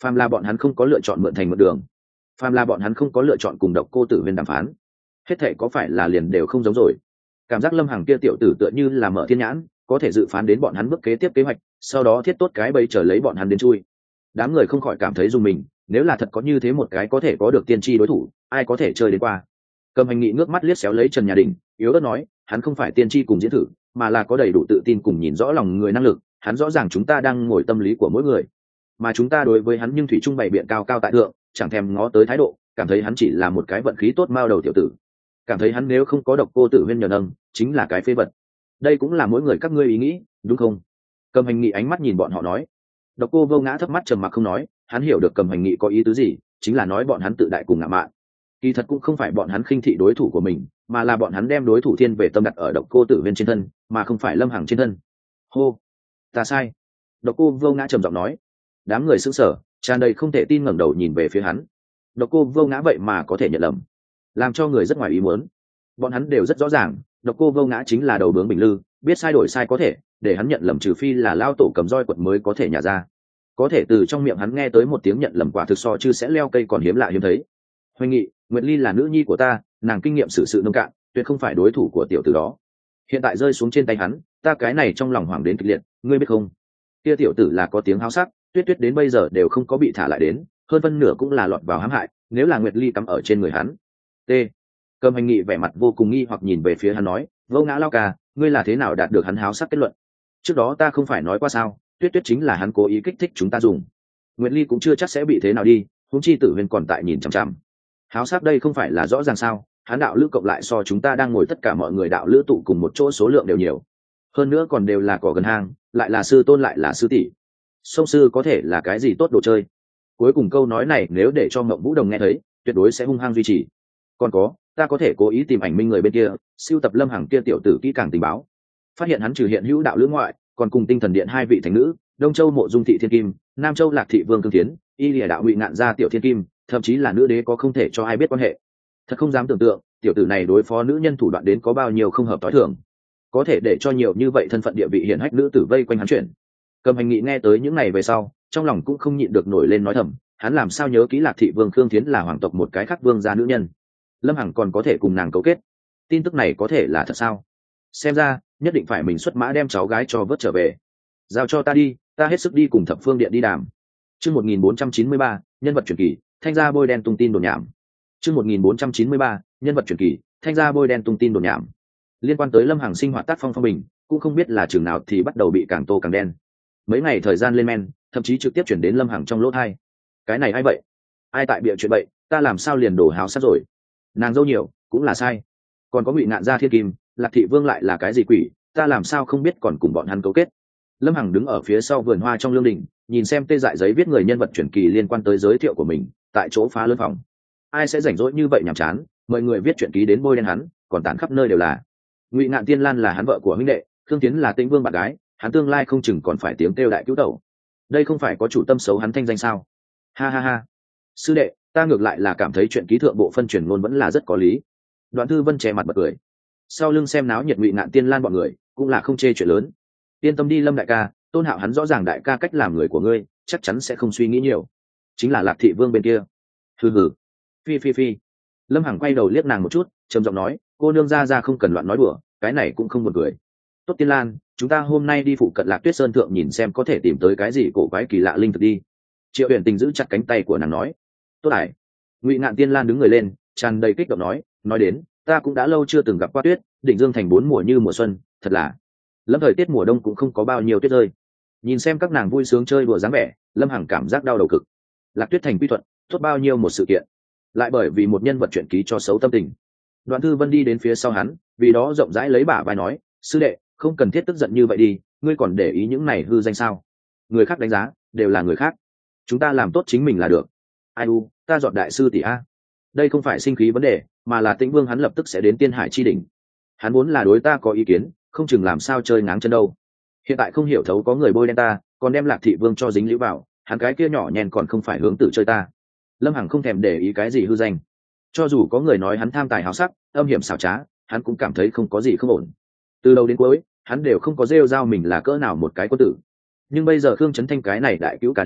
phàm là bọn hắn không có lựa chọn mượn thành mượn đường, phàm là bọn hắn không có lựa chọn cùng độc cô tử viên đàm phán, hết thệ có phải là liền đều không giống rồi. Cảm giác Lâm Hằng kia tiểu tử tựa như là mở thiên nhãn, có thể dự phán đến bọn hắn bước kế tiếp kế hoạch, sau đó thiết tốt cái bẫy chờ lấy bọn hắn đến chui. Đám người không khỏi cảm thấy dùng mình, nếu là thật có như thế một cái có thể có được tiên tri đối thủ, ai có thể chơi đến qua. Cầm Hành Nghị ngước mắt liếc xéo lấy Trần Nhà Đình, yếu ớt nói, hắn không phải tiên tri cùng diễn thử, mà là có đầy đủ tự tin cùng nhìn rõ lòng người năng lực, hắn rõ ràng chúng ta đang ngồi tâm lý của mỗi người, mà chúng ta đối với hắn nhưng thủy trung bày biện cao cao tại thượng, chẳng thèm ngó tới thái độ, cảm thấy hắn chỉ là một cái vận khí tốt mao đầu tiểu tử, cảm thấy hắn nếu không có độc cô tử huyên nhờ nâng chính là cái phế vật. Đây cũng là mỗi người các ngươi ý nghĩ, đúng không? Cầm Hành Nghị ánh mắt nhìn bọn họ nói. Độc cô Vô Ngã thấp mắt trầm mặc không nói, hắn hiểu được Cầm Hành Nghị có ý tứ gì, chính là nói bọn hắn tự đại cùng ngạo mạn. Kỳ thật cũng không phải bọn hắn khinh thị đối thủ của mình, mà là bọn hắn đem đối thủ thiên về tâm đặt ở độc cô tử huyên trên thân, mà không phải Lâm Hằng trên thân. Hô, ta sai. Độc cô Vô Ngã trầm giọng nói. Đám người sững sờ, tràn đầy không thể tin ngẩng đầu nhìn về phía hắn. Độc cô Vô Ngã vậy mà có thể nhận lầm, làm cho người rất ngoài ý muốn. Bọn hắn đều rất rõ ràng, độc cô Vô Ngã chính là đầu bướng bình lư, biết sai đổi sai có thể, để hắn nhận lầm trừ phi là lao tổ cầm roi quật mới có thể nhả ra. Có thể từ trong miệng hắn nghe tới một tiếng nhận lầm quả thực so chứ sẽ leo cây còn hiếm lạ hiếm thấy. Hoành Nghị, Nguyệt Ly là nữ nhi của ta, nàng kinh nghiệm xử sự nông cạn, tuyệt không phải đối thủ của tiểu tử đó. Hiện tại rơi xuống trên tay hắn, ta cái này trong lòng hoảng đến kịch liệt, ngươi biết không? Kia tiểu tử là có tiếng háo sắc, Tuyết Tuyết đến bây giờ đều không có bị thả lại đến, hơn phân nửa cũng là lọt vào hãm hại, nếu là Nguyệt Ly cắm ở trên người hắn. T. Cầm Hành Nghị vẻ mặt vô cùng nghi hoặc nhìn về phía hắn nói, Vô Ngã lao ca, ngươi là thế nào đạt được hắn háo sắc kết luận? Trước đó ta không phải nói qua sao, Tuyết Tuyết chính là hắn cố ý kích thích chúng ta dùng. Nguyệt Ly cũng chưa chắc sẽ bị thế nào đi, huống chi Tử Huyên còn tại nhìn chằm chằm. Háo sắc đây không phải là rõ ràng sao? Hắn đạo lữ cộng lại so chúng ta đang ngồi tất cả mọi người đạo lữ tụ cùng một chỗ số lượng đều nhiều, hơn nữa còn đều là cỏ gần hang, lại là sư tôn lại là sư tỷ, song sư có thể là cái gì tốt đồ chơi? Cuối cùng câu nói này nếu để cho Mộng Vũ Đồng nghe thấy, tuyệt đối sẽ hung hăng duy trì. Còn có, ta có thể cố ý tìm ảnh minh người bên kia, siêu tập Lâm Hằng kia tiểu tử kỹ càng tình báo, phát hiện hắn trừ hiện hữu đạo lữ ngoại, còn cùng Tinh Thần Điện hai vị thánh nữ, Đông Châu Mộ Dung Thị Thiên Kim, Nam Châu Lạc Thị Vương Cương Thiến, Y Lìa đạo Ngụy Ngạn gia tiểu Thiên Kim, thậm chí là nữ đế có không thể cho ai biết quan hệ. Thật không dám tưởng tượng, tiểu tử này đối phó nữ nhân thủ đoạn đến có bao nhiêu không hợp tối thường, có thể để cho nhiều như vậy thân phận địa vị hiển hách nữ tử vây quanh hắn chuyển. Cầm Hành Nghị nghe tới những này về sau, trong lòng cũng không nhịn được nổi lên nói thầm, hắn làm sao nhớ kỹ Lạc Thị Vương Khương Thiến là hoàng tộc một cái khác vương gia nữ nhân, Lâm Hằng còn có thể cùng nàng cấu kết, tin tức này có thể là thật sao? Xem ra nhất định phải mình xuất mã đem cháu gái cho vớt trở về. Giao cho ta đi, ta hết sức đi cùng Thập Phương Điện đi đàm. Chương một nghìn bốn trăm chín mươi ba, nhân vật truyền kỳ, Thanh gia bôi đen tung tin đồn nhảm. Chương một nghìn bốn trăm chín mươi ba, nhân vật truyền kỳ, Thanh gia bôi đen tung tin đồn nhảm. Liên quan tới Lâm Hằng sinh hoạt tác phong phong bình, cũng không biết là chừng nào thì bắt đầu bị càng tô càng đen. Mấy ngày thời gian lên men, thậm chí trực tiếp chuyển đến Lâm Hằng trong lỗ tai. Cái này ai vậy? Ai tại bịa chuyện bậy, ta làm sao liền đổ háo sắc rồi? Nàng dâu nhiều, cũng là sai. Còn có Ngụy Ngạn gia Thiên Kim, Lạc Thị Vương lại là cái gì quỷ, ta làm sao không biết còn cùng bọn hắn cấu kết. Lâm Hằng đứng ở phía sau vườn hoa trong lương đình, nhìn xem tê dại giấy viết người nhân vật truyền kỳ liên quan tới giới thiệu của mình, tại chỗ phá lớn phòng. Ai sẽ rảnh rỗi như vậy nhàm chán, mời người viết truyện ký đến bôi đen hắn, còn tản khắp nơi đều là. Ngụy Ngạn Tiên Lan là hắn vợ của huynh đệ, Khương Tiến là Tĩnh Vương bạn gái, hắn tương lai không chừng còn phải tiếng kêu đại cứu tẩu. Đây không phải có chủ tâm xấu hắn thanh danh sao? Ha ha ha. Sư đệ, ta ngược lại là cảm thấy chuyện ký thượng bộ phân truyền ngôn vẫn là rất có lý. Đoạn Thư Vân che mặt bật cười. Sau lưng xem náo nhiệt Ngụy Ngạn Tiên Lan bọn người, cũng là không chê chuyện lớn. Yên tâm đi Lâm đại ca, Tôn Hạo hắn rõ ràng đại ca cách làm người của ngươi, chắc chắn sẽ không suy nghĩ nhiều. Chính là Lạc Thị Vương bên kia. Hừ hừ. Phi phi phi. Lâm Hằng quay đầu liếc nàng một chút, trầm giọng nói, cô nương ra ra không cần loạn nói đùa, cái này cũng không buồn cười. Tốt Tiên Lan, chúng ta hôm nay đi phụ cận Lạc Tuyết Sơn thượng nhìn xem có thể tìm tới cái gì cổ quái kỳ lạ linh thực đi. Triệu Huyền Tình giữ chặt cánh tay của nàng nói. Tốt ải. Ngụy Ngạn Tiên Lan đứng người lên, tràn đầy kích động nói, nói đến, ta cũng đã lâu chưa từng gặp qua tuyết, Định Dương thành bốn mùa như mùa xuân, thật là. Lâm thời tiết mùa đông cũng không có bao nhiêu tuyết rơi. Nhìn xem các nàng vui sướng chơi đùa dáng vẻ, Lâm Hằng cảm giác đau đầu cực. Lạc Tuyết thành quy thuận, tốt bao nhiêu một sự kiện, lại bởi vì một nhân vật truyện ký cho xấu tâm tình. Đoạn Thư Vân đi đến phía sau hắn, vì đó rộng rãi lấy bả vai nói, sư đệ, không cần thiết tức giận như vậy đi, ngươi còn để ý những này hư danh sao? Người khác đánh giá, đều là người khác. Chúng ta làm tốt chính mình là được. Ai u, ta dọn đại sư tỷ a. Đây không phải sinh khí vấn đề, mà là Tĩnh Vương hắn lập tức sẽ đến Tiên Hải chi đỉnh. Hắn muốn là đối ta có ý kiến, không chừng làm sao chơi ngáng chân đâu. Hiện tại không hiểu thấu có người bôi đen ta, còn đem Lạc Thị Vương cho dính liễu vào, hắn cái kia nhỏ nhèn còn không phải hướng tự chơi ta. Lâm Hằng không thèm để ý cái gì hư danh, cho dù có người nói hắn tham tài háo sắc, âm hiểm xảo trá, hắn cũng cảm thấy không có gì không ổn. Từ đầu đến cuối, hắn đều không có rêu rao mình là cỡ nào một cái quân tử. Nhưng bây giờ Khương Chấn Thanh cái này đại cứu cả đến,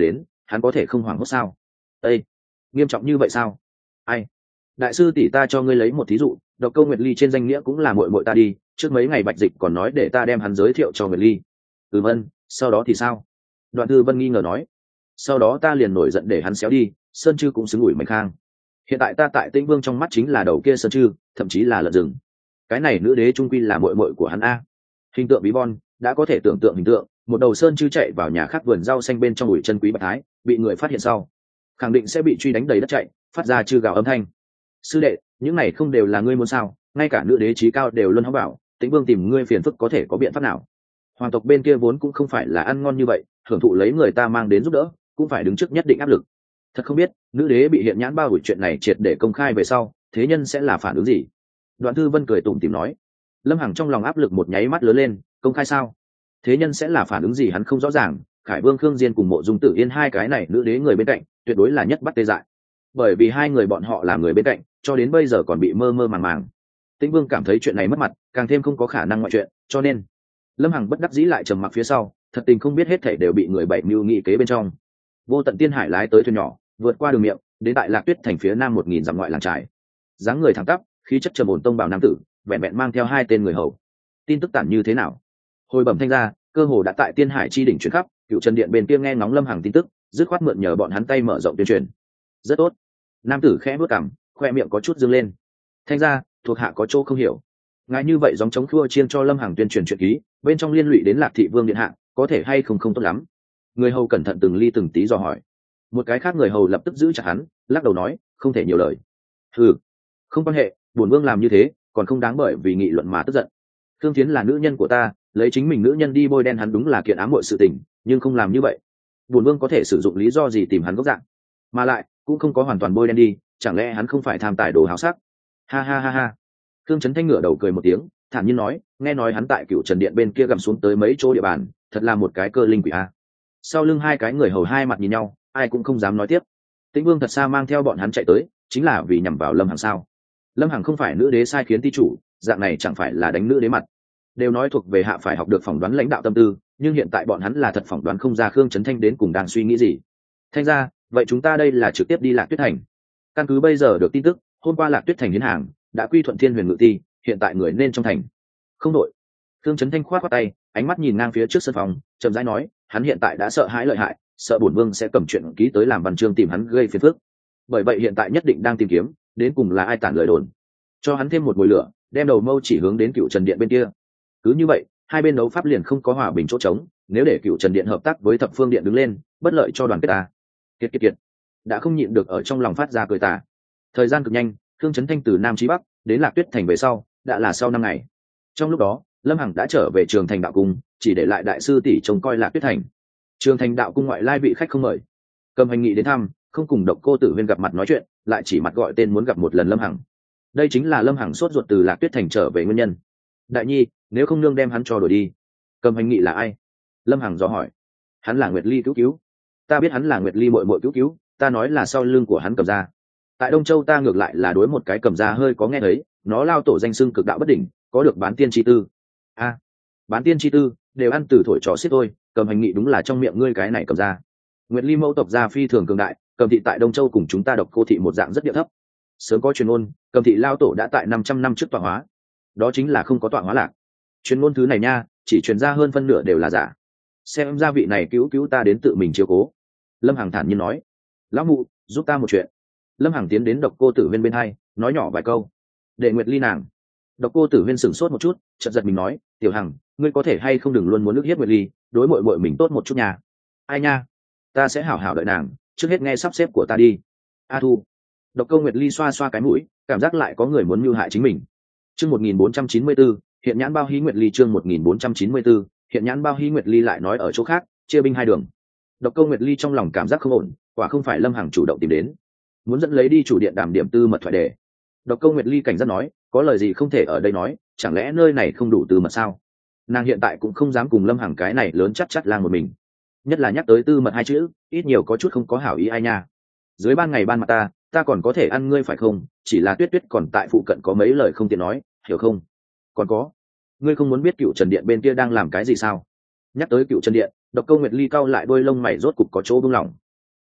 hắn có thể không hoảng hốt sao? Ê, nghiêm trọng như vậy sao? Ai? Đại sư tỷ, ta cho ngươi lấy một thí dụ, Độc Câu Nguyệt Ly trên danh nghĩa cũng là muội muội ta đi, trước mấy ngày Bạch Dịch còn nói để ta đem hắn giới thiệu cho Nguyệt Ly. Ừ vân, sau đó thì sao? Đoạn Thư Vân nghi ngờ nói. Sau đó ta liền nổi giận để hắn xéo đi, Sơn Trư cũng xứng ủi Mạnh Khang. Hiện tại ta tại Tĩnh Vương trong mắt chính là đầu kia Sơn Trư, thậm chí là lợn rừng. Cái này nữ đế trung quy là muội muội của hắn a. Hình tượng bí bon, đã có thể tưởng tượng hình tượng, một đầu Sơn Trư chạy vào nhà khác vườn rau xanh bên trong ủi chân quý bạch thái, bị người phát hiện sau, khẳng định sẽ bị truy đánh đầy đất chạy, phát ra chư gào âm thanh. Sư đệ, những này không đều là ngươi muốn sao? Ngay cả nữ đế trí cao đều luôn hóng bảo, Tĩnh Vương tìm ngươi phiền phức có thể có biện pháp nào? Hoàng tộc bên kia vốn cũng không phải là ăn ngon như vậy, hưởng thụ lấy người ta mang đến giúp đỡ, cũng phải đứng trước nhất định áp lực. Thật không biết nữ đế bị hiện nhãn bao ủi chuyện này triệt để công khai về sau, thế nhân sẽ là phản ứng gì? Đoạn Thư Vân cười tủm tỉm nói. Lâm Hằng trong lòng áp lực một nháy mắt lớn lên, công khai sao? Thế nhân sẽ là phản ứng gì hắn không rõ ràng. Khải Vương Khương Diên cùng Mộ Dung Tử Yên hai cái này nữ đế người bên cạnh, tuyệt đối là nhất bắt tê dại. Bởi vì hai người bọn họ là người bên cạnh, cho đến bây giờ còn bị mơ mơ màng màng. Tĩnh Vương cảm thấy chuyện này mất mặt, càng thêm không có khả năng ngoại chuyện, cho nên Lâm Hằng bất đắc dĩ lại trầm mặc phía sau, thật tình không biết hết thảy đều bị người bảy mưu nghị kế bên trong. Vô Tận Tiên Hải lái tới thuyền nhỏ, vượt qua đường miệng, đến tại Lạc Tuyết thành phía nam một nghìn dặm ngoại làng trại. Dáng người thẳng tắp, khí chất trầm ổn tông bảo nam tử, vẹn vẹn mang theo hai tên người hầu. Tin tức tản như thế nào? Hồi bẩm thanh ra, cơ hồ đã tại Tiên Hải chi đỉnh truyền khắp, Cựu Trần Điện bên kia nghe ngóng Lâm Hằng tin tức, dứt khoát mượn nhờ bọn hắn tay mở rộng tuyên truyền. Rất tốt. Nam tử khẽ bước cằm, khoe miệng có chút dương lên. Thanh ra, thuộc hạ có chỗ không hiểu. Ngài như vậy giống chống khua chiên cho Lâm Hằng tuyên truyền chuyện ký, bên trong liên lụy đến Lạc thị vương điện hạ, có thể hay không không tốt lắm. Người hầu cẩn thận từng ly từng tí dò hỏi. Một cái khác người hầu lập tức giữ chặt hắn, lắc đầu nói, không thể nhiều lời. Ừ, không quan hệ, bổn vương làm như thế, còn không đáng bởi vì nghị luận mà tức giận. Thương Thiến là nữ nhân của ta, lấy chính mình nữ nhân đi bôi đen hắn đúng là kiện ám muội sự tình, nhưng không làm như vậy. Bổn vương có thể sử dụng lý do gì tìm hắn gốc dạng, mà lại cũng không có hoàn toàn bôi đen đi, chẳng lẽ hắn không phải tham tài đồ háo sắc? Ha ha ha ha. Thương Chấn Thanh ngửa đầu cười một tiếng, thản nhiên nói, nghe nói hắn tại Cựu Trần Điện bên kia gầm xuống tới mấy chỗ địa bàn, thật là một cái cơ linh quỷ a. Sau lưng hai cái người hầu hai mặt nhìn nhau, ai cũng không dám nói tiếp. Tĩnh Vương thật xa mang theo bọn hắn chạy tới, chính là vì nhằm vào Lâm Hằng sao? Lâm Hằng không phải nữ đế sai khiến ti chủ, dạng này chẳng phải là đánh nữ đế mặt? Đều nói thuộc về hạ phải học được phỏng đoán lãnh đạo tâm tư, nhưng hiện tại bọn hắn là thật phỏng đoán không ra Khương Chấn Thanh đến cùng đang suy nghĩ gì. Thanh ra, vậy chúng ta đây là trực tiếp đi Lạc Tuyết thành. Căn cứ bây giờ được tin tức, hôm qua Lạc Tuyết thành hiến hàng đã quy thuận Thiên Huyền Ngự Ti, hiện tại người nên trong thành. Không đội. Khương Chấn Thanh khoát khoát tay, ánh mắt nhìn ngang phía trước sân phòng, chậm rãi nói, hắn hiện tại đã sợ hãi lợi hại, sợ bổn vương sẽ cầm chuyện ký tới làm văn chương tìm hắn gây phiền phức. Bởi vậy hiện tại nhất định đang tìm kiếm, đến cùng là ai tản lời đồn, cho hắn thêm một mồi lửa, đem đầu mâu chỉ hướng đến Cựu Trần Điện bên kia. Cứ như vậy, hai bên đấu pháp liền không có hòa bình chỗ trống, nếu để Cựu Trần Điện hợp tác với Thập Phương Điện đứng lên, bất lợi cho đoàn kết ta. Kiệt kiệt kiệt. Đã không nhịn được ở trong lòng phát ra cười tà. Thời gian cực nhanh, Khương Chấn Thanh từ Nam chí Bắc đến Lạc Tuyết thành về sau, đã là sau năm ngày. Trong lúc đó, Lâm Hằng đã trở về Trường Thành Đạo Cung, chỉ để lại đại sư tỷ trông coi Lạc Tuyết thành. Trường Thành Đạo Cung ngoại lai vị khách không mời, Cầm Hành Nghị đến thăm, không cùng Độc Cô Tử Huyên gặp mặt nói chuyện, lại chỉ mặt gọi tên muốn gặp một lần Lâm Hằng. Đây chính là Lâm Hằng sốt ruột từ Lạc Tuyết thành trở về nguyên nhân. Đại nhi, nếu không nương đem hắn cho đổi đi. Cầm Hành Nghị là ai? Lâm Hằng dò hỏi. Hắn là Nguyệt Ly cứu cứu. Ta biết hắn là Nguyệt Ly muội muội cứu cứu, ta nói là sau lưng của hắn Cầm gia. Tại Đông Châu ta ngược lại là đối một cái Cầm gia hơi có nghe thấy, nó lao tổ danh xưng cực đạo bất đỉnh, có được bán tiên chi tư. A, à, bán tiên chi tư, đều ăn từ thổi trò xiết thôi. Cầm Hành Nghị đúng là trong miệng ngươi cái này Cầm gia. Nguyệt Ly mẫu tộc gia phi thường cường đại, Cầm thị tại Đông Châu cùng chúng ta Độc Cô thị một dạng rất địa thấp. Sớm có truyền ngôn, Cầm thị lao tổ đã tại năm trăm năm trước tọa hóa. Đó chính là không có tọa hóa lạc. Truyền ngôn thứ này nha, chỉ truyền ra hơn phân nửa đều là giả. Xem ra vị này cứu cứu ta đến tự mình chiếu cố. Lâm Hằng thản nhiên nói. Lão mụ, giúp ta một chuyện. Lâm Hằng tiến đến Độc Cô Tử Huyên bên hai, nói nhỏ vài câu. Để Nguyệt Ly nàng. Độc Cô Tử Huyên sửng sốt một chút, chợt giật mình nói, Tiểu Hằng, ngươi có thể hay không đừng luôn muốn nước hiếp Nguyệt Ly, đối muội muội mình tốt một chút nha. Ai nha, ta sẽ hảo hảo đợi nàng, trước hết nghe sắp xếp của ta đi. A Thu. Độc Cô Nguyệt Ly xoa xoa cái mũi, cảm giác lại có người muốn mưu hại chính mình. Chương một nghìn bốn trăm chín mươi tư, hiện nhãn bao hí Nguyệt Ly chương một nghìn bốn trăm chín mươi tư, hiện nhãn bao hí Nguyệt Ly lại nói ở chỗ khác, chia binh hai đường. Độc Câu Nguyệt Ly trong lòng cảm giác không ổn, quả không phải Lâm Hằng chủ động tìm đến, muốn dẫn lấy đi chủ điện đàm điểm tư mật thoại đề. Độc Câu Nguyệt Ly cảnh giác nói, có lời gì không thể ở đây nói, chẳng lẽ nơi này không đủ tư mật sao? Nàng hiện tại cũng không dám cùng Lâm Hằng cái này lớn chắc chắc lang một mình, nhất là nhắc tới tư mật hai chữ, ít nhiều có chút không có hảo ý ai nha. Dưới ban ngày ban mặt ta, ta còn có thể ăn ngươi phải không? Chỉ là Tuyết Tuyết còn tại phụ cận có mấy lời không tiện nói, hiểu không? Còn có, ngươi không muốn biết Cựu Trần Điện bên kia đang làm cái gì sao? Nhắc tới Cựu Trần Điện, Độc Câu Nguyệt Ly cau lại đôi lông mày rốt cục có chỗ buông lỏng.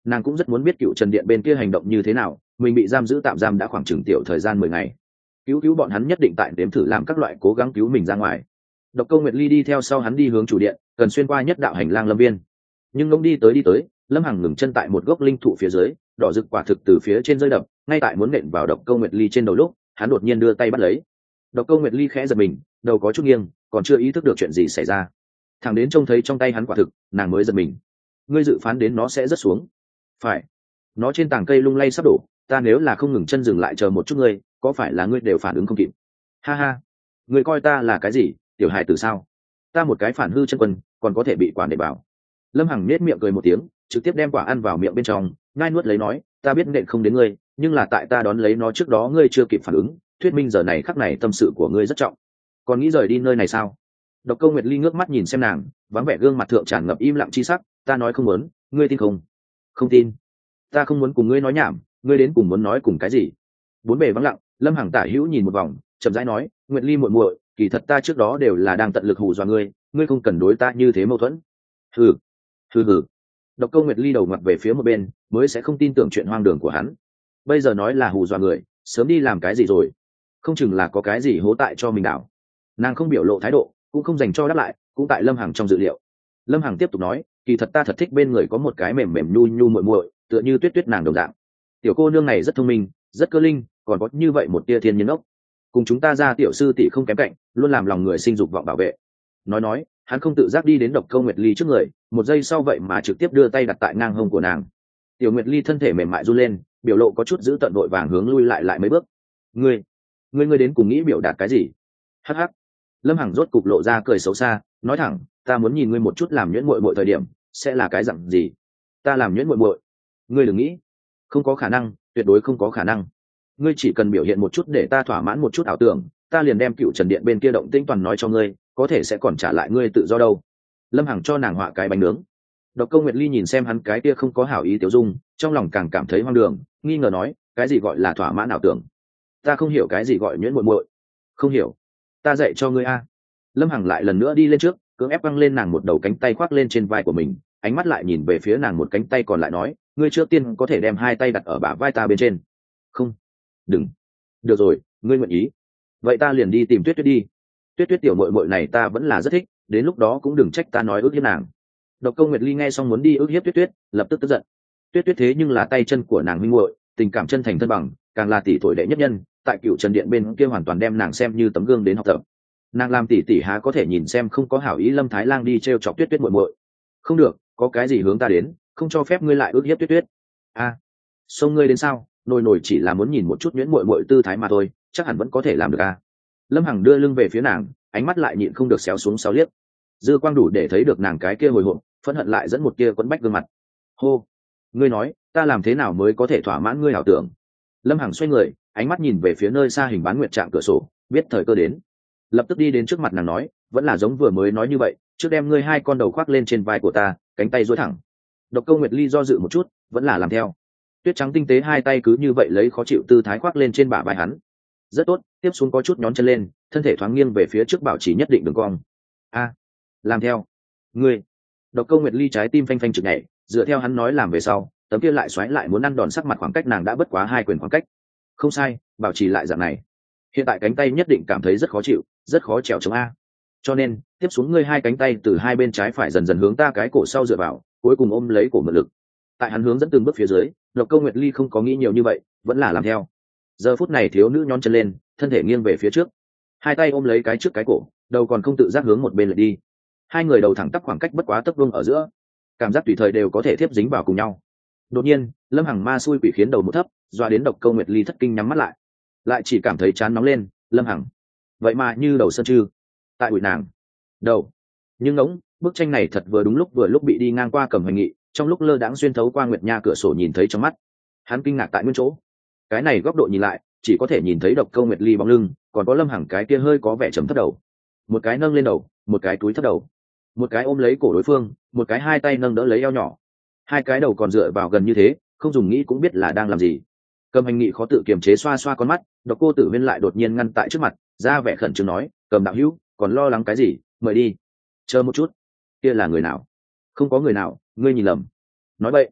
nàng cũng rất muốn biết cựu trần điện bên kia hành động như thế nào. Mình bị giam giữ tạm giam đã khoảng chừng tiểu thời gian mười ngày, cứu cứu bọn hắn nhất định tại đếm thử làm các loại cố gắng cứu mình ra ngoài. Độc Câu Nguyệt Ly đi theo sau hắn đi hướng chủ điện, cần xuyên qua nhất đạo hành lang lâm viên. Nhưng ngông đi tới đi tới, Lâm Hằng ngừng chân tại một gốc linh thụ phía dưới, đỏ rực quả thực từ phía trên rơi đập, ngay tại muốn nện vào Độc Câu Nguyệt Ly trên đầu lúc, hắn đột nhiên đưa tay bắt lấy. Độc Câu Nguyệt Ly khẽ giật mình, đầu có chút nghiêng, còn chưa ý thức được chuyện gì xảy ra. Thằng đến trông thấy trong tay hắn quả thực, nàng mới giật mình. Ngươi dự phán đến nó sẽ rớt xuống? Phải. Nó trên tảng cây lung lay sắp đổ, ta nếu là không ngừng chân dừng lại chờ một chút ngươi, có phải là ngươi đều phản ứng không kịp? Ha ha, ngươi coi ta là cái gì, tiểu hài tử sao? Ta một cái phản hư chân quân, còn có thể bị quản để bảo. Lâm Hằng nết miệng cười một tiếng, trực tiếp đem quả ăn vào miệng bên trong, ngai nuốt lấy nói, ta biết nện không đến ngươi, nhưng là tại ta đón lấy nó trước đó ngươi chưa kịp phản ứng, thuyết minh giờ này khắc này tâm sự của ngươi rất trọng. Còn nghĩ rời đi nơi này sao? Độc Câu Nguyệt Ly ngước mắt nhìn xem nàng, vắng vẻ gương mặt thượng tràn ngập im lặng chi sắc, ta nói không muốn, ngươi tin không? Không tin. Ta không muốn cùng ngươi nói nhảm, ngươi đến cùng muốn nói cùng cái gì? Bốn bề vắng lặng, Lâm Hằng tả hữu nhìn một vòng, chậm rãi nói, Nguyệt Ly muội muội, kỳ thật ta trước đó đều là đang tận lực hù dọa ngươi, ngươi không cần đối ta như thế mâu thuẫn. Hừ, hừ hừ. Độc Câu Nguyệt Ly đầu mặt về phía một bên, mới sẽ không tin tưởng chuyện hoang đường của hắn. Bây giờ nói là hù dọa người, sớm đi làm cái gì rồi? Không chừng là có cái gì hố tại cho mình đảo. Nàng không biểu lộ thái độ, cũng không dành cho đáp lại, cũng tại Lâm Hằng trong dự liệu. Lâm Hằng tiếp tục nói, kỳ thật ta thật thích bên người có một cái mềm mềm nhu nhu muội muội, tựa như tuyết tuyết nàng đồng dạng. Tiểu cô nương này rất thông minh, rất cơ linh, còn có như vậy một tia thiên nhiên ốc. Cùng chúng ta ra tiểu sư tỷ không kém cạnh, luôn làm lòng người sinh dục vọng bảo vệ. Nói nói, hắn không tự giác đi đến Độc Câu Nguyệt Ly trước người, một giây sau vậy mà trực tiếp đưa tay đặt tại ngang hông của nàng. Tiểu Nguyệt Ly thân thể mềm mại run lên, biểu lộ có chút giữ tận vội vàng hướng lui lại lại mấy bước. Ngươi, ngươi ngươi đến cùng nghĩ biểu đạt cái gì? Hắc hắc. Lâm Hằng rốt cục lộ ra cười xấu xa, nói thẳng, ta muốn nhìn ngươi một chút làm nhuyễn muội muội thời điểm, sẽ là cái dạng gì? Ta làm nhuyễn muội muội? Ngươi đừng nghĩ, không có khả năng, tuyệt đối không có khả năng. Ngươi chỉ cần biểu hiện một chút để ta thỏa mãn một chút ảo tưởng, ta liền đem Cựu Trần Điện bên kia động tĩnh toàn nói cho ngươi, có thể sẽ còn trả lại ngươi tự do đâu. Lâm Hằng cho nàng họa cái bánh nướng. Độc Câu Nguyệt Ly nhìn xem hắn cái kia không có hảo ý tiểu dung, trong lòng càng cảm thấy hoang đường, nghi ngờ nói, cái gì gọi là thỏa mãn ảo tưởng? Ta không hiểu cái gì gọi nhuyễn muội muội. Không hiểu, ta dạy cho ngươi a. Lâm Hằng lại lần nữa đi lên trước, cưỡng ép băng lên nàng một đầu cánh tay khoác lên trên vai của mình, ánh mắt lại nhìn về phía nàng một cánh tay còn lại nói, ngươi trước tiên có thể đem hai tay đặt ở bả vai ta bên trên. Không, đừng. Được rồi, ngươi nguyện ý, vậy ta liền đi tìm Tuyết Tuyết đi. Tuyết Tuyết tiểu muội muội này ta vẫn là rất thích, đến lúc đó cũng đừng trách ta nói ước hiếp nàng. Độc Câu Nguyệt Ly nghe xong muốn đi ước hiếp Tuyết Tuyết, lập tức tức giận. Tuyết Tuyết thế nhưng là tay chân của nàng huynh muội, tình cảm chân thành thân bằng, càng là tỷ tuổi đệ nhất nhân, tại Cựu Trần Điện bên kia hoàn toàn đem nàng xem như tấm gương đến học tập. Nàng làm tỷ tỷ há có thể nhìn xem không có hảo ý Lâm Thái Lang đi trêu chọc Tuyết Tuyết muội muội. Không được, có cái gì hướng ta đến, không cho phép ngươi lại ước hiếp Tuyết Tuyết. A, à, xông ngươi đến sao? Nồi nồi chỉ là muốn nhìn một chút nhuyễn muội muội tư thái mà thôi, chắc hẳn vẫn có thể làm được a. À. Lâm Hằng đưa lưng về phía nàng, ánh mắt lại nhịn không được xéo xuống xéo liếc. Dư quang đủ để thấy được nàng cái kia hồi hộp, phẫn hận lại dẫn một kia quấn bách gương mặt. Hô, ngươi nói, ta làm thế nào mới có thể thỏa mãn ngươi ảo tưởng? Lâm Hằng xoay người, ánh mắt nhìn về phía nơi xa hình bán nguyệt trạng cửa sổ, biết thời cơ đến, lập tức đi đến trước mặt nàng nói, vẫn là giống vừa mới nói như vậy, trước đem ngươi hai con đầu khoác lên trên vai của ta, cánh tay duỗi thẳng. Độc Câu Nguyệt Ly do dự một chút, vẫn là làm theo. Tuyết trắng tinh tế hai tay cứ như vậy lấy khó chịu tư thái khoác lên trên bả vai hắn. Rất tốt, tiếp xuống có chút nhón chân lên, thân thể thoáng nghiêng về phía trước bảo trì nhất định đường cong. A, làm theo. Ngươi. Độc Câu Nguyệt Ly trái tim phanh phanh trực nhảy, dựa theo hắn nói làm về sau, tấm kia lại xoáy lại muốn ăn đòn sắc mặt khoảng cách nàng đã bất quá hai quyền khoảng cách. Không sai, bảo trì lại dạng này. Hiện tại cánh tay nhất định cảm thấy rất khó chịu, rất khó trèo chống a. Cho nên, tiếp xuống ngươi hai cánh tay từ hai bên trái phải dần dần hướng ta cái cổ sau dựa vào, cuối cùng ôm lấy cổ mượn lực. Tại hắn hướng dẫn từng bước phía dưới, Độc Câu Nguyệt Ly không có nghĩ nhiều như vậy, vẫn là làm theo. Giờ phút này thiếu nữ nhón chân lên, thân thể nghiêng về phía trước, hai tay ôm lấy cái trước cái cổ, đầu còn không tự giác hướng một bên lệch đi. Hai người đầu thẳng tắp khoảng cách bất quá tấc vuông ở giữa, cảm giác tùy thời đều có thể tiếp dính vào cùng nhau. Đột nhiên, Lâm Hằng ma xui quỷ khiến đầu một thấp, doa đến Độc Câu Nguyệt Ly thất kinh nhắm mắt lại, lại chỉ cảm thấy chán nóng lên. Lâm Hằng, vậy mà như đầu sơn trư, tại bụi nàng đầu. Nhưng ngỗng, bức tranh này thật vừa đúng lúc vừa lúc bị đi ngang qua Cầm Hoành Nghị, trong lúc lơ đãng xuyên thấu qua nguyệt nha cửa sổ nhìn thấy trong mắt. Hắn kinh ngạc tại nguyên chỗ, cái này góc độ nhìn lại, chỉ có thể nhìn thấy Độc Câu Nguyệt Ly bóng lưng, còn có Lâm Hằng cái kia hơi có vẻ trầm thấp đầu, một cái nâng lên đầu, một cái túi thấp đầu, một cái ôm lấy cổ đối phương, một cái hai tay nâng đỡ lấy eo nhỏ, hai cái đầu còn dựa vào gần như thế, không dùng nghĩ cũng biết là đang làm gì. Cầm Hành Nghị khó tự kiềm chế xoa xoa con mắt, Độc Cô Tử Huyên lại đột nhiên ngăn tại trước mặt, ra vẻ khẩn trương nói, Cầm đạo hữu, còn lo lắng cái gì, mời đi. Chờ một chút, kia là người nào? Không có người nào, ngươi nhìn lầm. Nói vậy,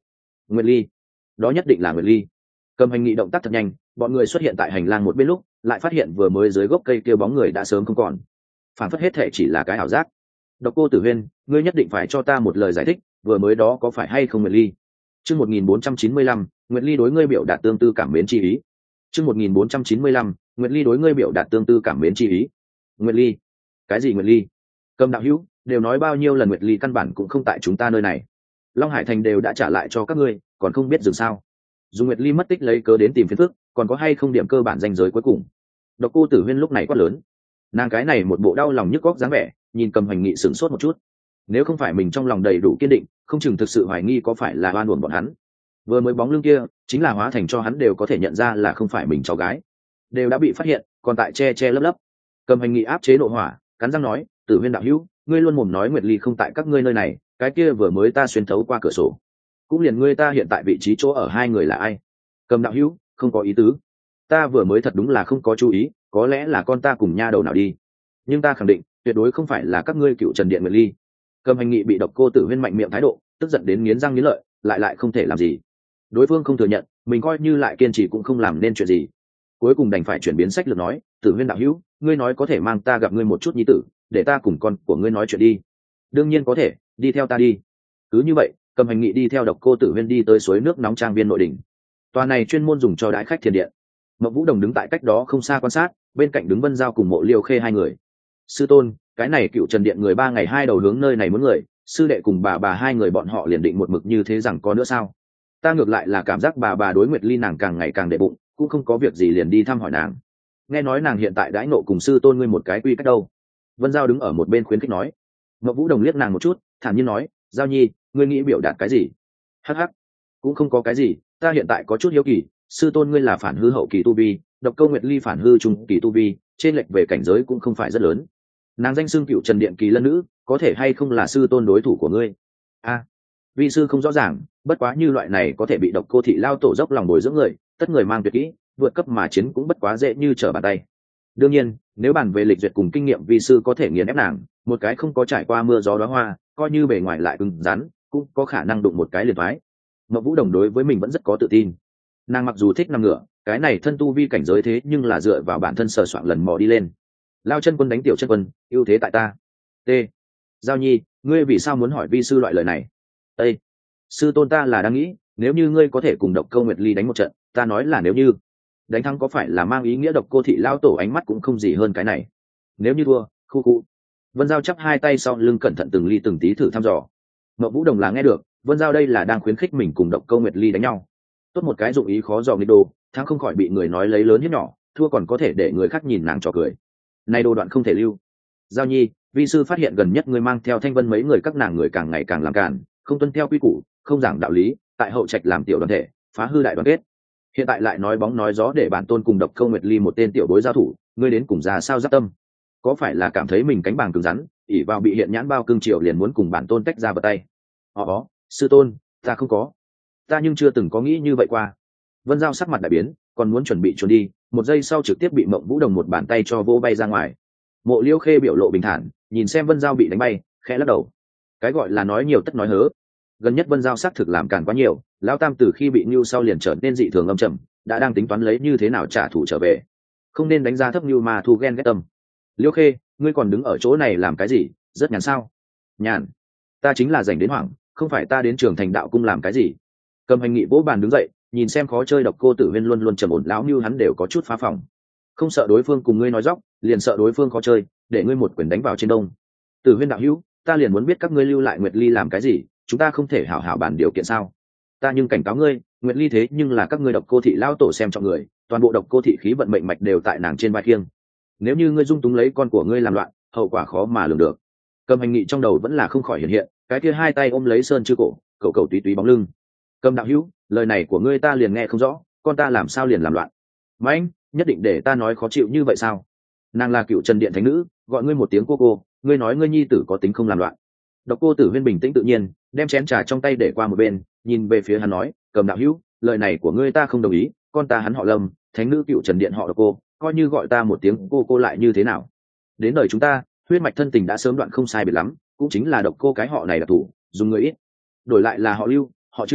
Nguyệt Ly, đó nhất định là Nguyệt Ly. Cầm hành nghị động tác thật nhanh, bọn người xuất hiện tại hành lang một bên lúc lại phát hiện vừa mới dưới gốc cây kia bóng người đã sớm không còn, phản phất hết thể chỉ là cái ảo giác. Độc Cô Tử Huyên, ngươi nhất định phải cho ta một lời giải thích, vừa mới đó có phải hay không Nguyệt Ly? Chương một nghìn bốn trăm chín mươi lăm, Nguyệt Ly đối ngươi biểu đạt tương tư cảm mến chi ý. Chương một nghìn bốn trăm chín mươi lăm, Nguyệt Ly đối ngươi biểu đạt tương tư cảm mến chi ý. Nguyệt Ly? Cái gì Nguyệt Ly? Cầm đạo hữu, đều nói bao nhiêu lần Nguyệt Ly căn bản cũng không tại chúng ta nơi này. Long Hải Thành đều đã trả lại cho các ngươi, còn không biết dừng sao? Dù Nguyệt Ly mất tích lấy cớ đến tìm phiền phức, còn có hay không điểm cơ bản danh giới cuối cùng? Độc Cô Tử Huyên lúc này quát lớn. Nàng cái này một bộ đau lòng nhức góc dáng vẻ, nhìn Cầm Hành Nghị sửng sốt một chút. Nếu không phải mình trong lòng đầy đủ kiên định, không chừng thực sự hoài nghi có phải là oan uổng bọn hắn. Vừa mới bóng lưng kia chính là hóa thành cho hắn đều có thể nhận ra là không phải mình cháu gái, đều đã bị phát hiện còn tại che che lấp lấp. Cầm Hành Nghị áp chế nội hỏa, cắn răng nói, Tử Huyên đạo hữu, ngươi luôn mồm nói Nguyệt Ly không tại các ngươi nơi này, cái kia vừa mới ta xuyên thấu qua cửa sổ, cũng liền ngươi ta hiện tại vị trí chỗ ở hai người là ai? Cầm đạo hữu, không có ý tứ, ta vừa mới thật đúng là không có chú ý, có lẽ là con ta cùng nha đầu nào đi, nhưng ta khẳng định tuyệt đối không phải là các ngươi cựu Trần Điện Nguyệt Ly. Cầm Hành Nghị bị Độc Cô Tử Huyên mạnh miệng thái độ tức giận đến nghiến răng nghiến lợi, lại lại không thể làm gì. Đối phương không thừa nhận, mình coi như lại kiên trì cũng không làm nên chuyện gì, cuối cùng đành phải chuyển biến sách lược nói, Tử Huyên đạo hữu, ngươi nói có thể mang ta gặp ngươi một chút nhi tử, để ta cùng con của ngươi nói chuyện đi. Đương nhiên có thể, đi theo ta đi. Cứ như vậy, Cầm Hành Nghị đi theo Độc Cô Tử Huyên đi tới suối nước nóng trang viên nội đình. Tòa này chuyên môn dùng cho đái khách thiền điện. Mộng Vũ Đồng đứng tại cách đó không xa quan sát, bên cạnh đứng Vân Giao cùng Mộ Liêu Khê hai người. Sư tôn, cái này cựu Trần Điện người ba ngày hai đầu hướng nơi này muốn người, sư đệ cùng bà bà hai người bọn họ liền định một mực như thế rằng có nữa sao? Ta ngược lại là cảm giác bà bà đối Nguyệt Ly nàng càng ngày càng đệ bụng, cũng không có việc gì liền đi thăm hỏi nàng. Nghe nói nàng hiện tại đãi nộ cùng sư tôn ngươi một cái quy cách đâu? Vân Giao đứng ở một bên khuyến khích nói. Mộng Vũ Đồng liếc nàng một chút, thản nhiên nói, Giao Nhi, ngươi nghĩ biểu đạt cái gì? Hắc hắc, cũng không có cái gì, ta hiện tại có chút hiếu kỳ, sư tôn ngươi là phản hư hậu kỳ tu vi, Độc Câu Nguyệt Ly phản hư trung kỳ tu vi, trên lệch về cảnh giới cũng không phải rất lớn. Nàng danh xưng cựu Trần Điện kỳ lân nữ, có thể hay không là sư tôn đối thủ của ngươi? A, à, vi sư không rõ ràng, bất quá như loại này có thể bị Độc Cô thị lao tổ dốc lòng bồi dưỡng người, tất người mang tuyệt kỹ, vượt cấp mà chiến cũng bất quá dễ như trở bàn tay. Đương nhiên, nếu bàn về lịch duyệt cùng kinh nghiệm vi sư có thể nghiền ép nàng, một cái không có trải qua mưa gió đóa hoa, coi như bề ngoài lại cứng rắn, cũng có khả năng đụng một cái liền thoái. Mộng Vũ Đồng đối với mình vẫn rất có tự tin. Nàng mặc dù thích nằm ngửa, cái này thân tu vi cảnh giới thế nhưng là dựa vào bản thân sờ soạn lần mò đi lên. Lao chân quân đánh tiểu chân quân, ưu thế tại ta. T. Giao Nhi, ngươi vì sao muốn hỏi vi sư loại lời này? Ê! Sư tôn ta là đang nghĩ, nếu như ngươi có thể cùng Độc Câu Nguyệt Ly đánh một trận, ta nói là nếu như đánh thắng có phải là mang ý nghĩa Độc Cô thị lao tổ ánh mắt cũng không gì hơn cái này. Nếu như thua, khu khu. Vân Giao chắp hai tay sau lưng cẩn thận từng ly từng tí thử thăm dò. Mộng Vũ Đồng là nghe được, Vân Giao đây là đang khuyến khích mình cùng Độc Câu Nguyệt Ly đánh nhau. Tốt một cái dụng ý khó dò nghịch đồ, thắng không khỏi bị người nói lấy lớn hiếp nhỏ, thua còn có thể để người khác nhìn nàng trò cười. Này đồ đoạn không thể lưu. Giao Nhi, vi sư phát hiện gần nhất ngươi mang theo Thanh Vân mấy người các nàng người càng ngày càng làm càn, không tuân theo quy củ, không giảng đạo lý, tại hậu trạch làm tiểu đoàn thể, phá hư đại đoàn kết. Hiện tại lại nói bóng nói gió để bản tôn cùng Độc Câu Nguyệt Ly một tên tiểu bối giao thủ, ngươi đến cùng ra sao giáp tâm? Có phải là cảm thấy mình cánh bàng cứng rắn, ỷ vào bị hiện nhãn bao cương triều liền muốn cùng bản tôn tách ra bật tay? Ồ, sư tôn, ta không có, ta nhưng chưa từng có nghĩ như vậy qua. Vân Giao sắc mặt đại biến, còn muốn chuẩn bị trốn đi, một giây sau trực tiếp bị Mộng Vũ Đồng một bàn tay cho vỗ bay ra ngoài. Mộ Liêu Khê biểu lộ bình thản, nhìn xem Vân Giao bị đánh bay, khẽ lắc đầu. Cái gọi là nói nhiều tất nói hớ, gần nhất Vân Giao xác thực làm càn quá nhiều, lão tam từ khi bị Nưu sau liền trở nên dị thường âm trầm, đã đang tính toán lấy như thế nào trả thù trở về, không nên đánh giá thấp Nưu mà thu ghen ghét tâm. Liêu Khê, ngươi còn đứng ở chỗ này làm cái gì? Rất nhàn sao? Nhàn? Ta chính là dành đến hoảng, không phải ta đến Trường Thành Đạo Cung làm cái gì? Cầm Hành Nghị vỗ bàn đứng dậy, nhìn xem khó chơi Độc Cô Tử Huyên luôn luôn trầm ổn lão Nưu hắn đều có chút phá phòng. Không sợ đối phương cùng ngươi nói dóc, liền sợ đối phương khó chơi, để ngươi một quyền đánh vào trên đông. Tử Huyên đạo hữu, ta liền muốn biết các ngươi lưu lại Nguyệt Ly làm cái gì, chúng ta không thể hảo hảo bàn điều kiện sao? Ta nhưng cảnh cáo ngươi, Nguyệt Ly thế nhưng là các ngươi Độc Cô thị lao tổ xem trọng người, toàn bộ Độc Cô thị khí vận mệnh mạch đều tại nàng trên vai khiêng. Nếu như ngươi dung túng lấy con của ngươi làm loạn, hậu quả khó mà lường được. Cầm Hành Nghị trong đầu vẫn là không khỏi hiện hiện, cái kia hai tay ôm lấy sơn chư cổ, cầu cầu túy túy bóng lưng. Cầm đạo hữu, lời này của ngươi ta liền nghe không rõ, con ta làm sao liền làm loạn? Mãnh, nhất định để ta nói khó chịu như vậy sao? Nàng là cựu Trần Điện thánh nữ, gọi ngươi một tiếng cô cô, ngươi nói ngươi nhi tử có tính không làm loạn? Độc Cô Tử Huyên bình tĩnh tự nhiên, đem chén trà trong tay để qua một bên, nhìn về phía hắn nói, Cầm đạo hữu, lời này của ngươi ta không đồng ý, con ta hắn họ Lâm, thánh nữ cựu Trần Điện họ Độc Cô, coi như gọi ta một tiếng cô cô lại như thế nào? Đến đời chúng ta, huyết mạch thân tình đã sớm đoạn không sai biệt lắm, cũng chính là Độc Cô cái họ này là thủ, dùng người ít, đổi lại là họ Lưu, họ Trương,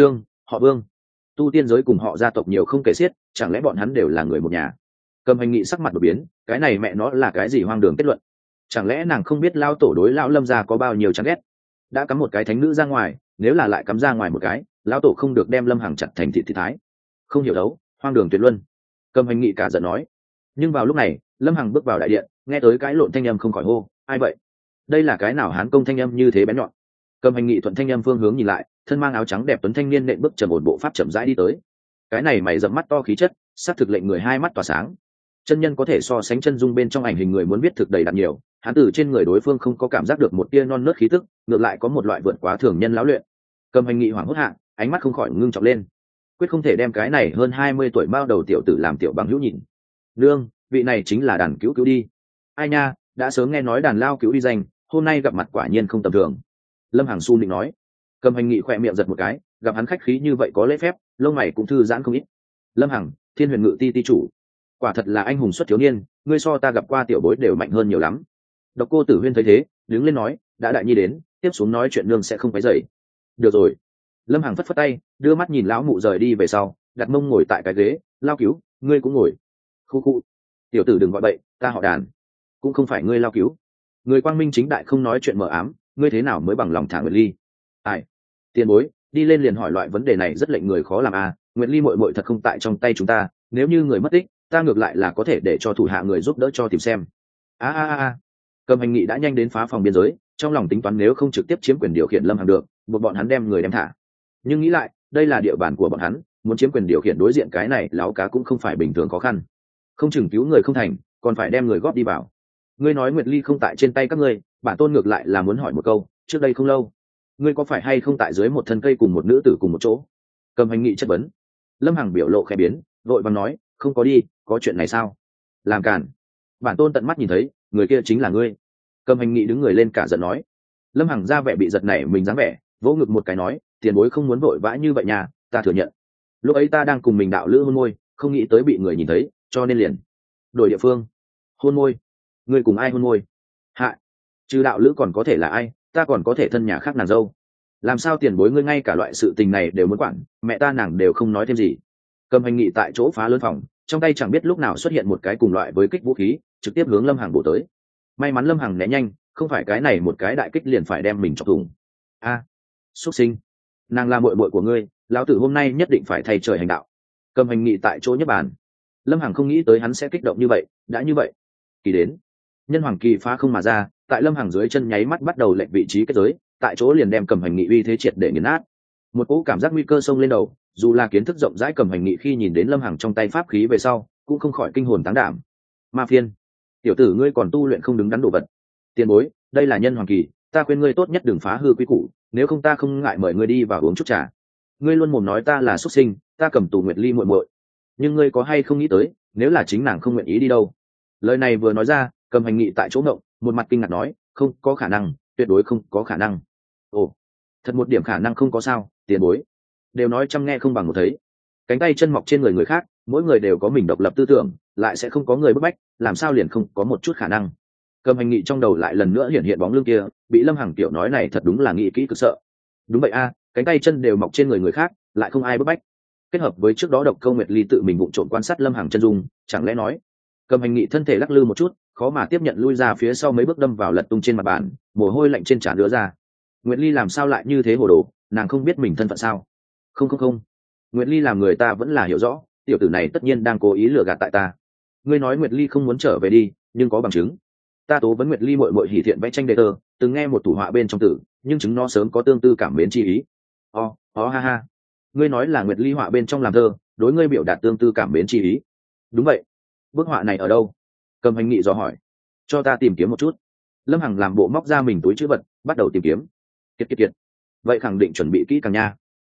họ Vương. Tu tiên giới cùng họ gia tộc nhiều không kể xiết, chẳng lẽ bọn hắn đều là người một nhà? Cầm Hành Nghị sắc mặt đột biến, cái này mẹ nó là cái gì hoang đường kết luận? Chẳng lẽ nàng không biết lao tổ đối lão Lâm gia có bao nhiêu chán ghét? Đã cắm một cái thánh nữ ra ngoài, nếu là lại cắm ra ngoài một cái, lão tổ không được đem Lâm Hằng chặt thành thịt thì thái. Không hiểu đấu, hoang đường tuyệt luân. Cầm Hành Nghị cả giận nói. Nhưng vào lúc này, Lâm Hằng bước vào đại điện, nghe tới cái lộn thanh âm không khỏi hô, ai vậy? Đây là cái nào hán công thanh âm như thế bén nhọn? Cầm Hành Nghị thuận thanh âm phương hướng nhìn lại, thân mang áo trắng đẹp tuấn thanh niên nện bước trầm ổn bộ pháp chậm rãi đi tới. Cái này mày rậm mắt to khí chất, sát thực lệnh người hai mắt tỏa sáng. Chân nhân có thể so sánh chân dung bên trong ảnh hình người muốn biết thực đầy đặn nhiều, hắn từ trên người đối phương không có cảm giác được một tia non nớt khí tức, ngược lại có một loại vượt quá thường nhân lão luyện. Cầm Hành Nghị hoảng hốt hạ, ánh mắt không khỏi ngưng trọng lên. Quyết không thể đem cái này hơn hai mươi tuổi bao đầu tiểu tử làm tiểu bằng hữu nhìn. Nương, vị này chính là đàn cứu cứu đi. Ai nha, đã sớm nghe nói đàn lao cứu đi danh, hôm nay gặp mặt quả nhiên không tầm thường. Lâm Hằng Su định nói. Cầm Hành Nghị khỏe miệng giật một cái, gặp hắn khách khí như vậy có lễ phép, lông mày cũng thư giãn không ít. Lâm Hằng, Thiên Huyền Ngự ti ti chủ, quả thật là anh hùng xuất thiếu niên, ngươi so ta gặp qua tiểu bối đều mạnh hơn nhiều lắm. Độc Cô Tử Huyên thấy thế, đứng lên nói, đã đại nhi đến, tiếp xuống nói chuyện nương sẽ không quấy rầy. Được rồi. Lâm Hằng phất phất tay, đưa mắt nhìn lão mụ rời đi về sau, đặt mông ngồi tại cái ghế, lao cứu, ngươi cũng ngồi. Khu khu. Tiểu tử đừng gọi bậy, ta họ Đàn, cũng không phải ngươi lao cứu. Người quang minh chính đại không nói chuyện mờ ám, ngươi thế nào mới bằng lòng thả Nguyệt Ly? Ai? Tiền bối, đi lên liền hỏi loại vấn đề này rất lệnh người khó làm à, Nguyệt Ly muội muội thật không tại trong tay chúng ta, nếu như người mất tích, ta ngược lại là có thể để cho thủ hạ người giúp đỡ cho tìm xem. A a a. Cầm Hành Nghị đã nhanh đến phá phòng biên giới, trong lòng tính toán nếu không trực tiếp chiếm quyền điều khiển Lâm Hằng được, buộc bọn hắn đem người đem thả. Nhưng nghĩ lại, đây là địa bàn của bọn hắn, muốn chiếm quyền điều khiển đối diện cái này láo cá cũng không phải bình thường khó khăn. Không chừng cứu người không thành, còn phải đem người góp đi vào. Ngươi nói Nguyệt Ly không tại trên tay các ngươi, bản tôn ngược lại là muốn hỏi một câu, trước đây không lâu, ngươi có phải hay không tại dưới một thân cây cùng một nữ tử cùng một chỗ? Cầm Hành Nghị chất vấn. Lâm Hằng biểu lộ khẽ biến, vội vàng nói, không có đi, có chuyện này sao? Làm cản. Bản tôn tận mắt nhìn thấy, người kia chính là ngươi. Cầm Hành Nghị đứng người lên cả giận nói. Lâm Hằng ra vẻ bị giật nảy mình dáng vẻ, vỗ ngực một cái nói, tiền bối không muốn vội vã như vậy nhà, ta thừa nhận. Lúc ấy ta đang cùng mình đạo lữ hôn môi, không nghĩ tới bị người nhìn thấy, cho nên liền đổi địa phương. Hôn môi? Ngươi cùng ai hôn môi? Hạ, trừ đạo lữ còn có thể là ai, ta còn có thể thân nhà khác nàng dâu. Làm sao tiền bối ngươi ngay cả loại sự tình này đều muốn quản, mẹ ta nàng đều không nói thêm gì. Cầm Hành Nghị tại chỗ phá lớn phòng, trong tay chẳng biết lúc nào xuất hiện một cái cùng loại với kích vũ khí, trực tiếp hướng Lâm Hằng bổ tới. May mắn Lâm Hằng né nhanh, không phải cái này một cái đại kích liền phải đem mình chọc thủng. A, à, xuất sinh, nàng là muội muội của ngươi, lão tử hôm nay nhất định phải thay trời hành đạo. Cầm Hành Nghị tại chỗ nhất bàn. Lâm Hằng không nghĩ tới hắn sẽ kích động như vậy, đã như vậy, kỳ đến. Nhân hoàng kỳ phá không mà ra, tại Lâm Hằng dưới chân nháy mắt bắt đầu lệnh vị trí kết giới, tại chỗ liền đem Cầm Hành Nghị uy thế triệt để nghiền nát. Một cỗ cảm giác nguy cơ xông lên đầu, dù là kiến thức rộng rãi Cầm Hành Nghị khi nhìn đến Lâm Hằng trong tay pháp khí về sau, cũng không khỏi kinh hồn táng đảm. Ma phiên, tiểu tử ngươi còn tu luyện không đứng đắn đồ vật. Tiền bối, đây là nhân hoàng kỳ, ta khuyên ngươi tốt nhất đừng phá hư quy củ, nếu không ta không ngại mời ngươi đi vào uống chút trà. Ngươi luôn mồm nói ta là xuất sinh, ta cầm tù Nguyệt Ly muội muội, nhưng ngươi có hay không nghĩ tới, nếu là chính nàng không nguyện ý đi đâu? Lời này vừa nói ra, Cầm Hành Nghị tại chỗ ngộng, một mặt kinh ngạc nói, không có khả năng, tuyệt đối không có khả năng. Ồ, thật một điểm khả năng không có sao, tiền bối. Đều nói chăm nghe không bằng một thấy. Cánh tay chân mọc trên người người khác, mỗi người đều có mình độc lập tư tưởng, lại sẽ không có người bức bách, làm sao liền không có một chút khả năng. Cầm Hành Nghị trong đầu lại lần nữa hiện hiện bóng lưng kia, bị Lâm Hằng tiểu nói này thật đúng là nghĩ kỹ cực sợ. Đúng vậy a, cánh tay chân đều mọc trên người người khác, lại không ai bức bách. Kết hợp với trước đó Độc Câu Nguyệt Ly tự mình vụng trộm quan sát Lâm Hằng chân dung, chẳng lẽ nói, Cầm Hành Nghị thân thể lắc lư một chút, khó mà tiếp nhận lui ra phía sau mấy bước đâm vào lật tung trên mặt bàn, mồ hôi lạnh trên trán đứa ra. Nguyệt Ly làm sao lại như thế hồ đồ, nàng không biết mình thân phận sao? Không không không, Nguyệt Ly làm người ta vẫn là hiểu rõ, tiểu tử này tất nhiên đang cố ý lừa gạt tại ta. Ngươi nói Nguyệt Ly không muốn trở về đi, nhưng có bằng chứng. Ta tố vấn Nguyệt Ly muội muội hỉ thiện vẽ tranh đề tơ, từng nghe một thủ họa bên trong tử, nhưng chứng nó sớm có tương tư cảm mến chi ý. O, o ha ha. Ngươi nói là Nguyệt Ly họa bên trong làm thơ, đối ngươi biểu đạt tương tư cảm mến chi ý. Đúng vậy. Bức họa này ở đâu? Cầm Hành Nghị dò hỏi. Cho ta tìm kiếm một chút. Lâm Hằng làm bộ móc ra mình túi trữ vật, bắt đầu tìm kiếm. Kiệt kiệt kiệt. Vậy khẳng định chuẩn bị kỹ càng nha.